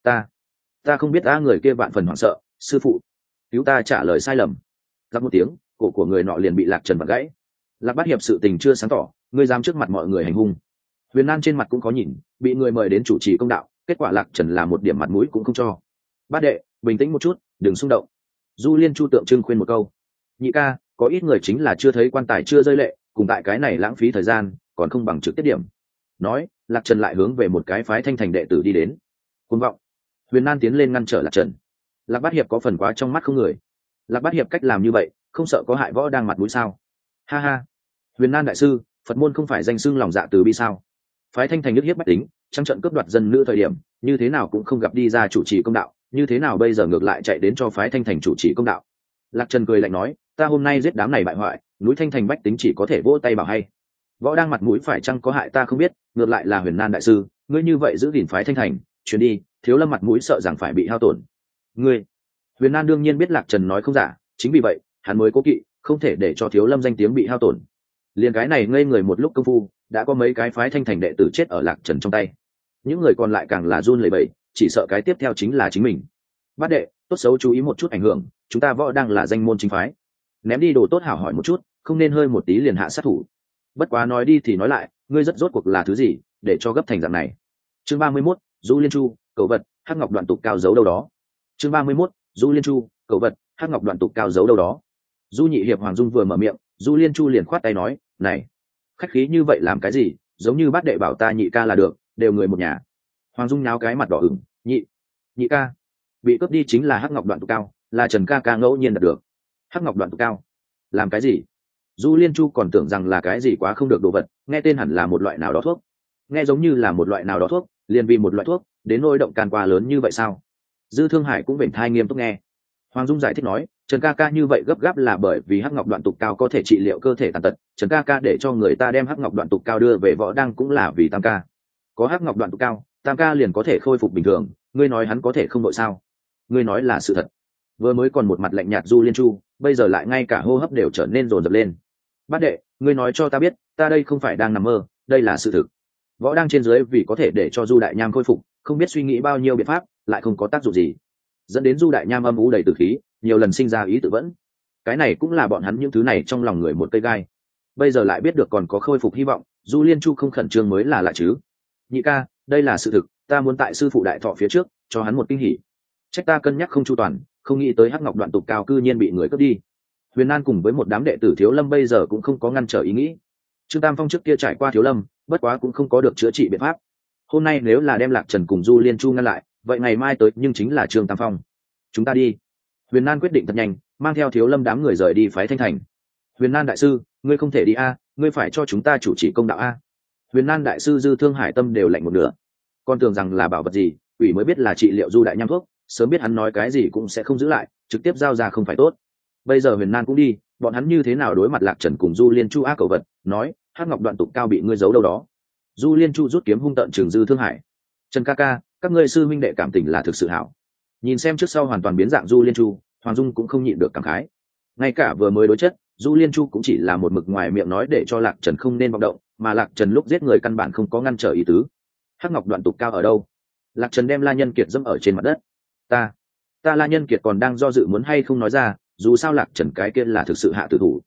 Ta không biết, người kia vạn phần hoảng sợ, sư phụ cứu ta. Trả lời sai lầm. Gặp một tiếng, cổ của người nọ liền bị Lạc Trần vặn gãy. Lạc Bát Hiệp sự tình chưa sáng tỏ, ngươi dám trước mặt mọi người hành hung. Huyền Nan trên mặt cũng có nhìn, bị người mời đến chủ trì công đạo, kết quả Lạc Trần là một điểm mặt mũi cũng không cho. Bát đệ, bình tĩnh một chút, đừng xung động. Du Liên Chu tượng trưng khuyên một câu. Nhị ca, có ít người chính là chưa thấy quan tài chưa rơi lệ, cùng tại cái này lãng phí thời gian, còn không bằng trực tiếp điểm. Nói, Lạc Trần lại hướng về một cái phái Thanh Thành đệ tử đi đến. Cuồng vọng. Huyền Nan tiến lên ngăn trở Lạc Trần. Lạc Bát Hiệp có phần quá trong mắt không người. Lạc Bát Hiệp cách làm như vậy, không sợ có hại võ đang mặt mũi sao? Ha ha. Huyền Nan đại sư, Phật môn không phải danh xưng lòng dạ từ bi sao? Phái Thanh Thành nước hiếp bách tính, trắng trận cướp đoạt dân nữ thời điểm, như thế nào cũng không gặp đi ra chủ trì công đạo, như thế nào bây giờ ngược lại chạy đến cho phái Thanh Thành chủ trì công đạo? Lạc Trần cười lạnh nói, ta hôm nay giết đám này bại hoại, núi Thanh Thành bách tính chỉ có thể vỗ tay bảo hay. Võ đang mặt mũi phải chăng có hại ta không biết, ngược lại là Huyền Nan đại sư, ngươi như vậy giữ gìn phái Thanh Thành, chuyển đi, Thiếu Lâm mặt mũi sợ rằng phải bị hao tổn. Ngươi, Huyền Nan đương nhiên biết Lạc Trần nói không giả, chính vì vậy, hắn mới cố kỵ, không thể để cho Thiếu Lâm danh tiếng bị hao tổn. Liền cái này ngây người một lúc công phu, đã có mấy cái phái Thanh Thành đệ tử chết ở Lạc Trần trong tay. Những người còn lại càng là run lẩy bẩy, chỉ sợ cái tiếp theo chính là chính mình. Bát đệ, tốt xấu chú ý một chút ảnh hưởng, chúng ta võ đang là danh môn chính phái. Ném đi đồ tốt hảo hỏi một chút, không nên hơi một tí liền hạ sát thủ. Bất quá nói đi thì nói lại, ngươi rất rốt cuộc là thứ gì, để cho gấp thành dạng này. Chương 31, Du Liên Chu, cẩu vật, hắc ngọc đoạn tục cao giấu đâu đó. Chương 31, Du Liên Chu, cẩu vật, hắc ngọc đoạn tục cao giấu đâu đó. Du Nhị Hiệp Hoàng Dung vừa mở miệng, Du Liên Chu liền khoát tay nói, này, khách khí như vậy làm cái gì, giống như bát đệ bảo ta nhị ca là được, đều người một nhà. Hoàng Dung nháo cái mặt đỏ ửng, nhị ca bị cướp đi chính là hắc ngọc đoạn tục cao, là Trần ca ca ngẫu nhiên đạt được. Hắc ngọc đoạn tục cao làm cái gì? Du Liên Chu còn tưởng rằng là cái gì quá không được đồ vật, nghe tên hẳn là một loại nào đó thuốc, nghe giống như là một loại nào đó thuốc, liền vì một loại thuốc đến nỗi động can qua lớn như vậy sao? Dư Thương Hải cũng vểnh thai nghiêm túc nghe. Hoàng Dung giải thích nói, Trần ca ca như vậy gấp gáp là bởi vì hắc ngọc đoạn tục cao có thể trị liệu cơ thể tàn tật, Trần ca ca để cho người ta đem hắc ngọc đoạn tục cao đưa về võ đăng cũng là vì tam ca. Có hắc ngọc đoạn tục cao, tam ca liền có thể khôi phục bình thường, ngươi nói hắn có thể không đội sao? Ngươi nói là sự thật. Vừa mới còn một mặt lạnh nhạt Du Liên Chu, bây giờ lại ngay cả hô hấp đều trở nên dồn dập lên. Bát đệ, ngươi nói cho ta biết, ta đây không phải đang nằm mơ, đây là sự thực. Võ đang trên dưới vì có thể để cho Du Đại Nham khôi phục, không biết suy nghĩ bao nhiêu biện pháp, lại không có tác dụng gì, dẫn đến Du Đại Nham âm u đầy tử khí, nhiều lần sinh ra ý tự vẫn. Cái này cũng là bọn hắn những thứ này trong lòng người một cây gai. Bây giờ lại biết được còn có khôi phục hy vọng, Du Liên Chu không khẩn trương mới là lạ chứ. Nhị ca, đây là sự thực, ta muốn tại sư phụ đại thọ phía trước cho hắn một kinh hỉ. Trách ta cân nhắc không chu toàn, không nghĩ tới hắc ngọc đoạn tục cao cư nhiên bị người cướp đi. Huyền Nan cùng với một đám đệ tử Thiếu Lâm bây giờ cũng không có ngăn trở ý nghĩ. Trương Tam Phong trước kia trải qua Thiếu Lâm, bất quá cũng không có được chữa trị biện pháp. Hôm nay nếu là đem Lạc Trần cùng Du Liên Chu ngăn lại, vậy ngày mai tới nhưng chính là Trương Tam Phong. Chúng ta đi. Huyền Nan quyết định thật nhanh, mang theo Thiếu Lâm đám người rời đi phái Thanh Thành. Huyền Nan đại sư, ngươi không thể đi a, ngươi phải cho chúng ta chủ trì công đạo a. Huyền Nan đại sư Dư Thương Hải tâm đều lạnh một nửa. Con tưởng rằng là bảo vật gì, ủy mới biết là trị liệu Du Đại Nham thuốc, sớm biết hắn nói cái gì cũng sẽ không giữ lại, trực tiếp giao ra không phải tốt. Bây giờ Huyền Nan cũng đi, bọn hắn như thế nào đối mặt Lạc Trần cùng Du Liên Chu ác cầu vật, nói, hắc ngọc đoạn tục cao bị ngươi giấu đâu đó. Du Liên Chu rút kiếm hung tợn trừng Dư Thương Hải. Trần ca ca, các ngươi sư huynh đệ cảm tình là thực sự hảo. Nhìn xem trước sau hoàn toàn biến dạng Du Liên Chu, Hoàng Dung cũng không nhịn được cảm khái. Ngay cả vừa mới đối chất, Du Liên Chu cũng chỉ là một mực ngoài miệng nói để cho Lạc Trần không nên vọng động, mà Lạc Trần lúc giết người căn bản không có ngăn trở ý tứ. Hắc ngọc đoạn tục cao ở đâu? Lạc Trần đem La Nhân Kiệt dẫm ở trên mặt đất. Ta La Nhân Kiệt còn đang do dự muốn hay không nói ra, dù sao Lạc Trần cái kia là thực sự hạ tử thủ.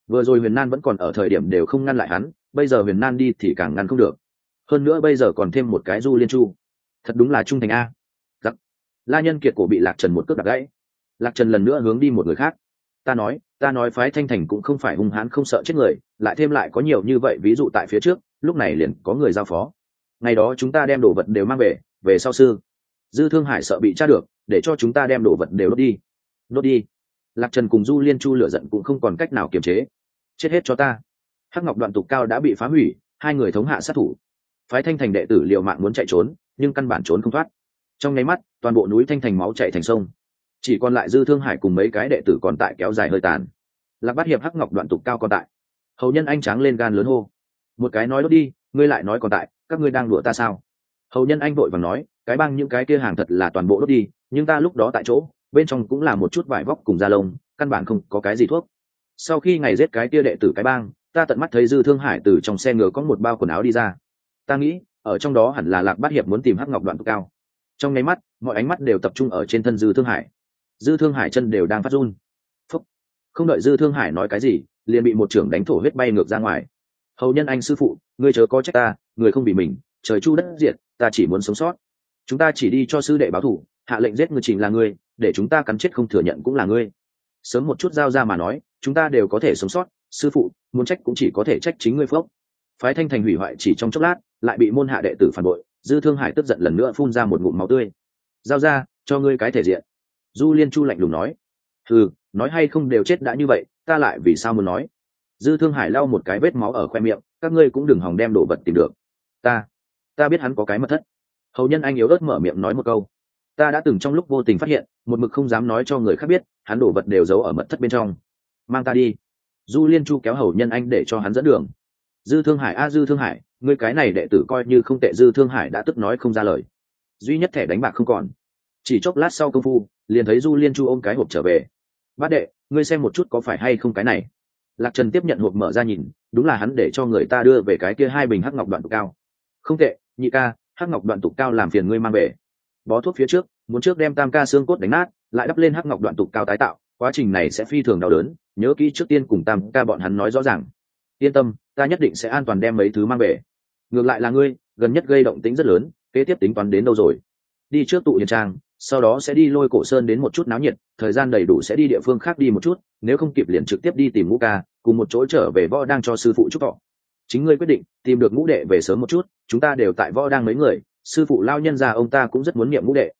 Vừa rồi Huyền Nan vẫn còn ở thời điểm đều không ngăn lại hắn, bây giờ Huyền Nan đi thì càng ngăn không được. Hơn nữa bây giờ còn thêm một cái Du Liên Chu, thật đúng là trung thành a. Giặc. La Nhân Kiệt cổ bị Lạc Trần một cước đạp gãy. Lạc Trần lần nữa hướng đi một người khác. Ta nói phái Thanh Thành cũng không phải hung hãn không sợ chết người, lại thêm lại có nhiều như vậy ví dụ tại phía trước, lúc này liền có người giao phó. Ngày đó chúng ta đem đồ vật đều mang về sau sư. Dư Thương Hải sợ bị tra được, để cho chúng ta đem đồ vật đều đốt đi. Lạc Trần cùng Du Liên Chu lửa giận cũng không còn cách nào kiềm chế. Chết hết cho ta. Hắc Ngọc Đoạn Tục Cao đã bị phá hủy, hai người thống hạ sát thủ. Phái Thanh Thành đệ tử liều mạng muốn chạy trốn, nhưng căn bản trốn không thoát. Trong nháy mắt, toàn bộ núi Thanh Thành máu chảy thành sông. Chỉ còn lại Dư Thương Hải cùng mấy cái đệ tử còn tại kéo dài hơi tàn. Lạc Bát Hiệp Hắc Ngọc Đoạn Tục Cao còn tại. Hầu Nhân Anh tráng lên gan lớn hô: một cái nói đốt đi, ngươi lại nói còn tại, các ngươi đang đùa ta sao? Hầu Nhân Anh vội vàng nói: cái băng những cái kia hàng thật là toàn bộ đốt đi, nhưng ta lúc đó tại chỗ, bên trong cũng là một chút vải vóc cùng da lông, căn bản không có cái gì thuốc. Sau khi ngày giết cái kia đệ tử cái bang, ta tận mắt thấy Dư Thương Hải từ trong xe ngựa có một bao quần áo đi ra. Ta nghĩ, ở trong đó hẳn là Lạc Bát Hiệp muốn tìm Hắc Ngọc Đoạn Tục Cao. Trong nháy mắt, mọi ánh mắt đều tập trung ở trên thân Dư Thương Hải. Dư Thương Hải chân đều đang phát run. Phúc. Không đợi Dư Thương Hải nói cái gì, liền bị một trưởng đánh thổ huyết bay ngược ra ngoài. Hầu Nhân Anh sư phụ, ngươi chớ có trách ta, người không bị mình, trời chu đất diệt, ta chỉ muốn sống sót. Chúng ta chỉ đi cho sư đệ báo thù, hạ lệnh giết người chính là ngươi, để chúng ta cắn chết không thừa nhận cũng là ngươi. Sớm một chút giao ra mà nói, chúng ta đều có thể sống sót. Sư phụ, muốn trách cũng chỉ có thể trách chính ngươi phốc. Phái Thanh Thành hủy hoại chỉ trong chốc lát, lại bị môn hạ đệ tử phản bội. Dư Thương Hải tức giận lần nữa phun ra một ngụm máu tươi. Giao ra, cho ngươi cái thể diện. Du Liên Chu lạnh lùng nói. Nói hay không đều chết đã như vậy, ta lại vì sao muốn nói? Dư Thương Hải lau một cái vết máu ở khoe miệng, các ngươi cũng đừng hòng đem đồ vật tìm được. Ta biết hắn có cái mật thất. Hầu Nhân Anh yếu ớt mở miệng nói một câu. Ta đã từng trong lúc vô tình phát hiện, một mực không dám nói cho người khác biết, hắn đồ vật đều giấu ở mật thất bên trong. Mang ta đi. Du Liên Chu kéo Hầu Nhân Anh để cho hắn dẫn đường. Dư Thương Hải Dư Thương Hải, ngươi cái này đệ tử coi như không tệ. Dư Thương Hải đã tức nói không ra lời. Duy nhất thẻ đánh bạc không còn. Chỉ chốc lát sau công phu, liền thấy Du Liên Chu ôm cái hộp trở về. Bát đệ, ngươi xem một chút có phải hay không cái này. Lạc Trần tiếp nhận hộp mở ra nhìn, đúng là hắn để cho người ta đưa về cái kia 2 bình Hắc Ngọc Đoạn Tục Cao. Không tệ, nhị ca, Hắc Ngọc Đoạn Tục Cao làm phiền ngươi mang về. Bó thuốc phía trước, muốn trước đem tam ca xương cốt đánh nát, lại đắp lên Hắc Ngọc Đoạn Tục Cao tái tạo, quá trình này sẽ phi thường đau đớn, nhớ kỹ trước tiên cùng tam ca bọn hắn nói rõ ràng. Yên tâm, ta nhất định sẽ an toàn đem mấy thứ mang về. Ngược lại là ngươi, gần nhất gây động tĩnh rất lớn, kế tiếp tính toán đến đâu rồi? Đi trước tụ hiền trang, sau đó sẽ đi Lôi Cổ Sơn đến một chút náo nhiệt, thời gian đầy đủ sẽ đi địa phương khác đi một chút, nếu không kịp liền trực tiếp đi tìm Ngũ ca, cùng một chỗ trở về Võ Đang cho sư phụ chúc thọ. Chính ngươi quyết định, tìm được Ngũ đệ về sớm một chút, chúng ta đều tại Võ Đang mấy người, sư phụ lao nhân gia ông ta cũng rất muốn niệm Ngũ đệ.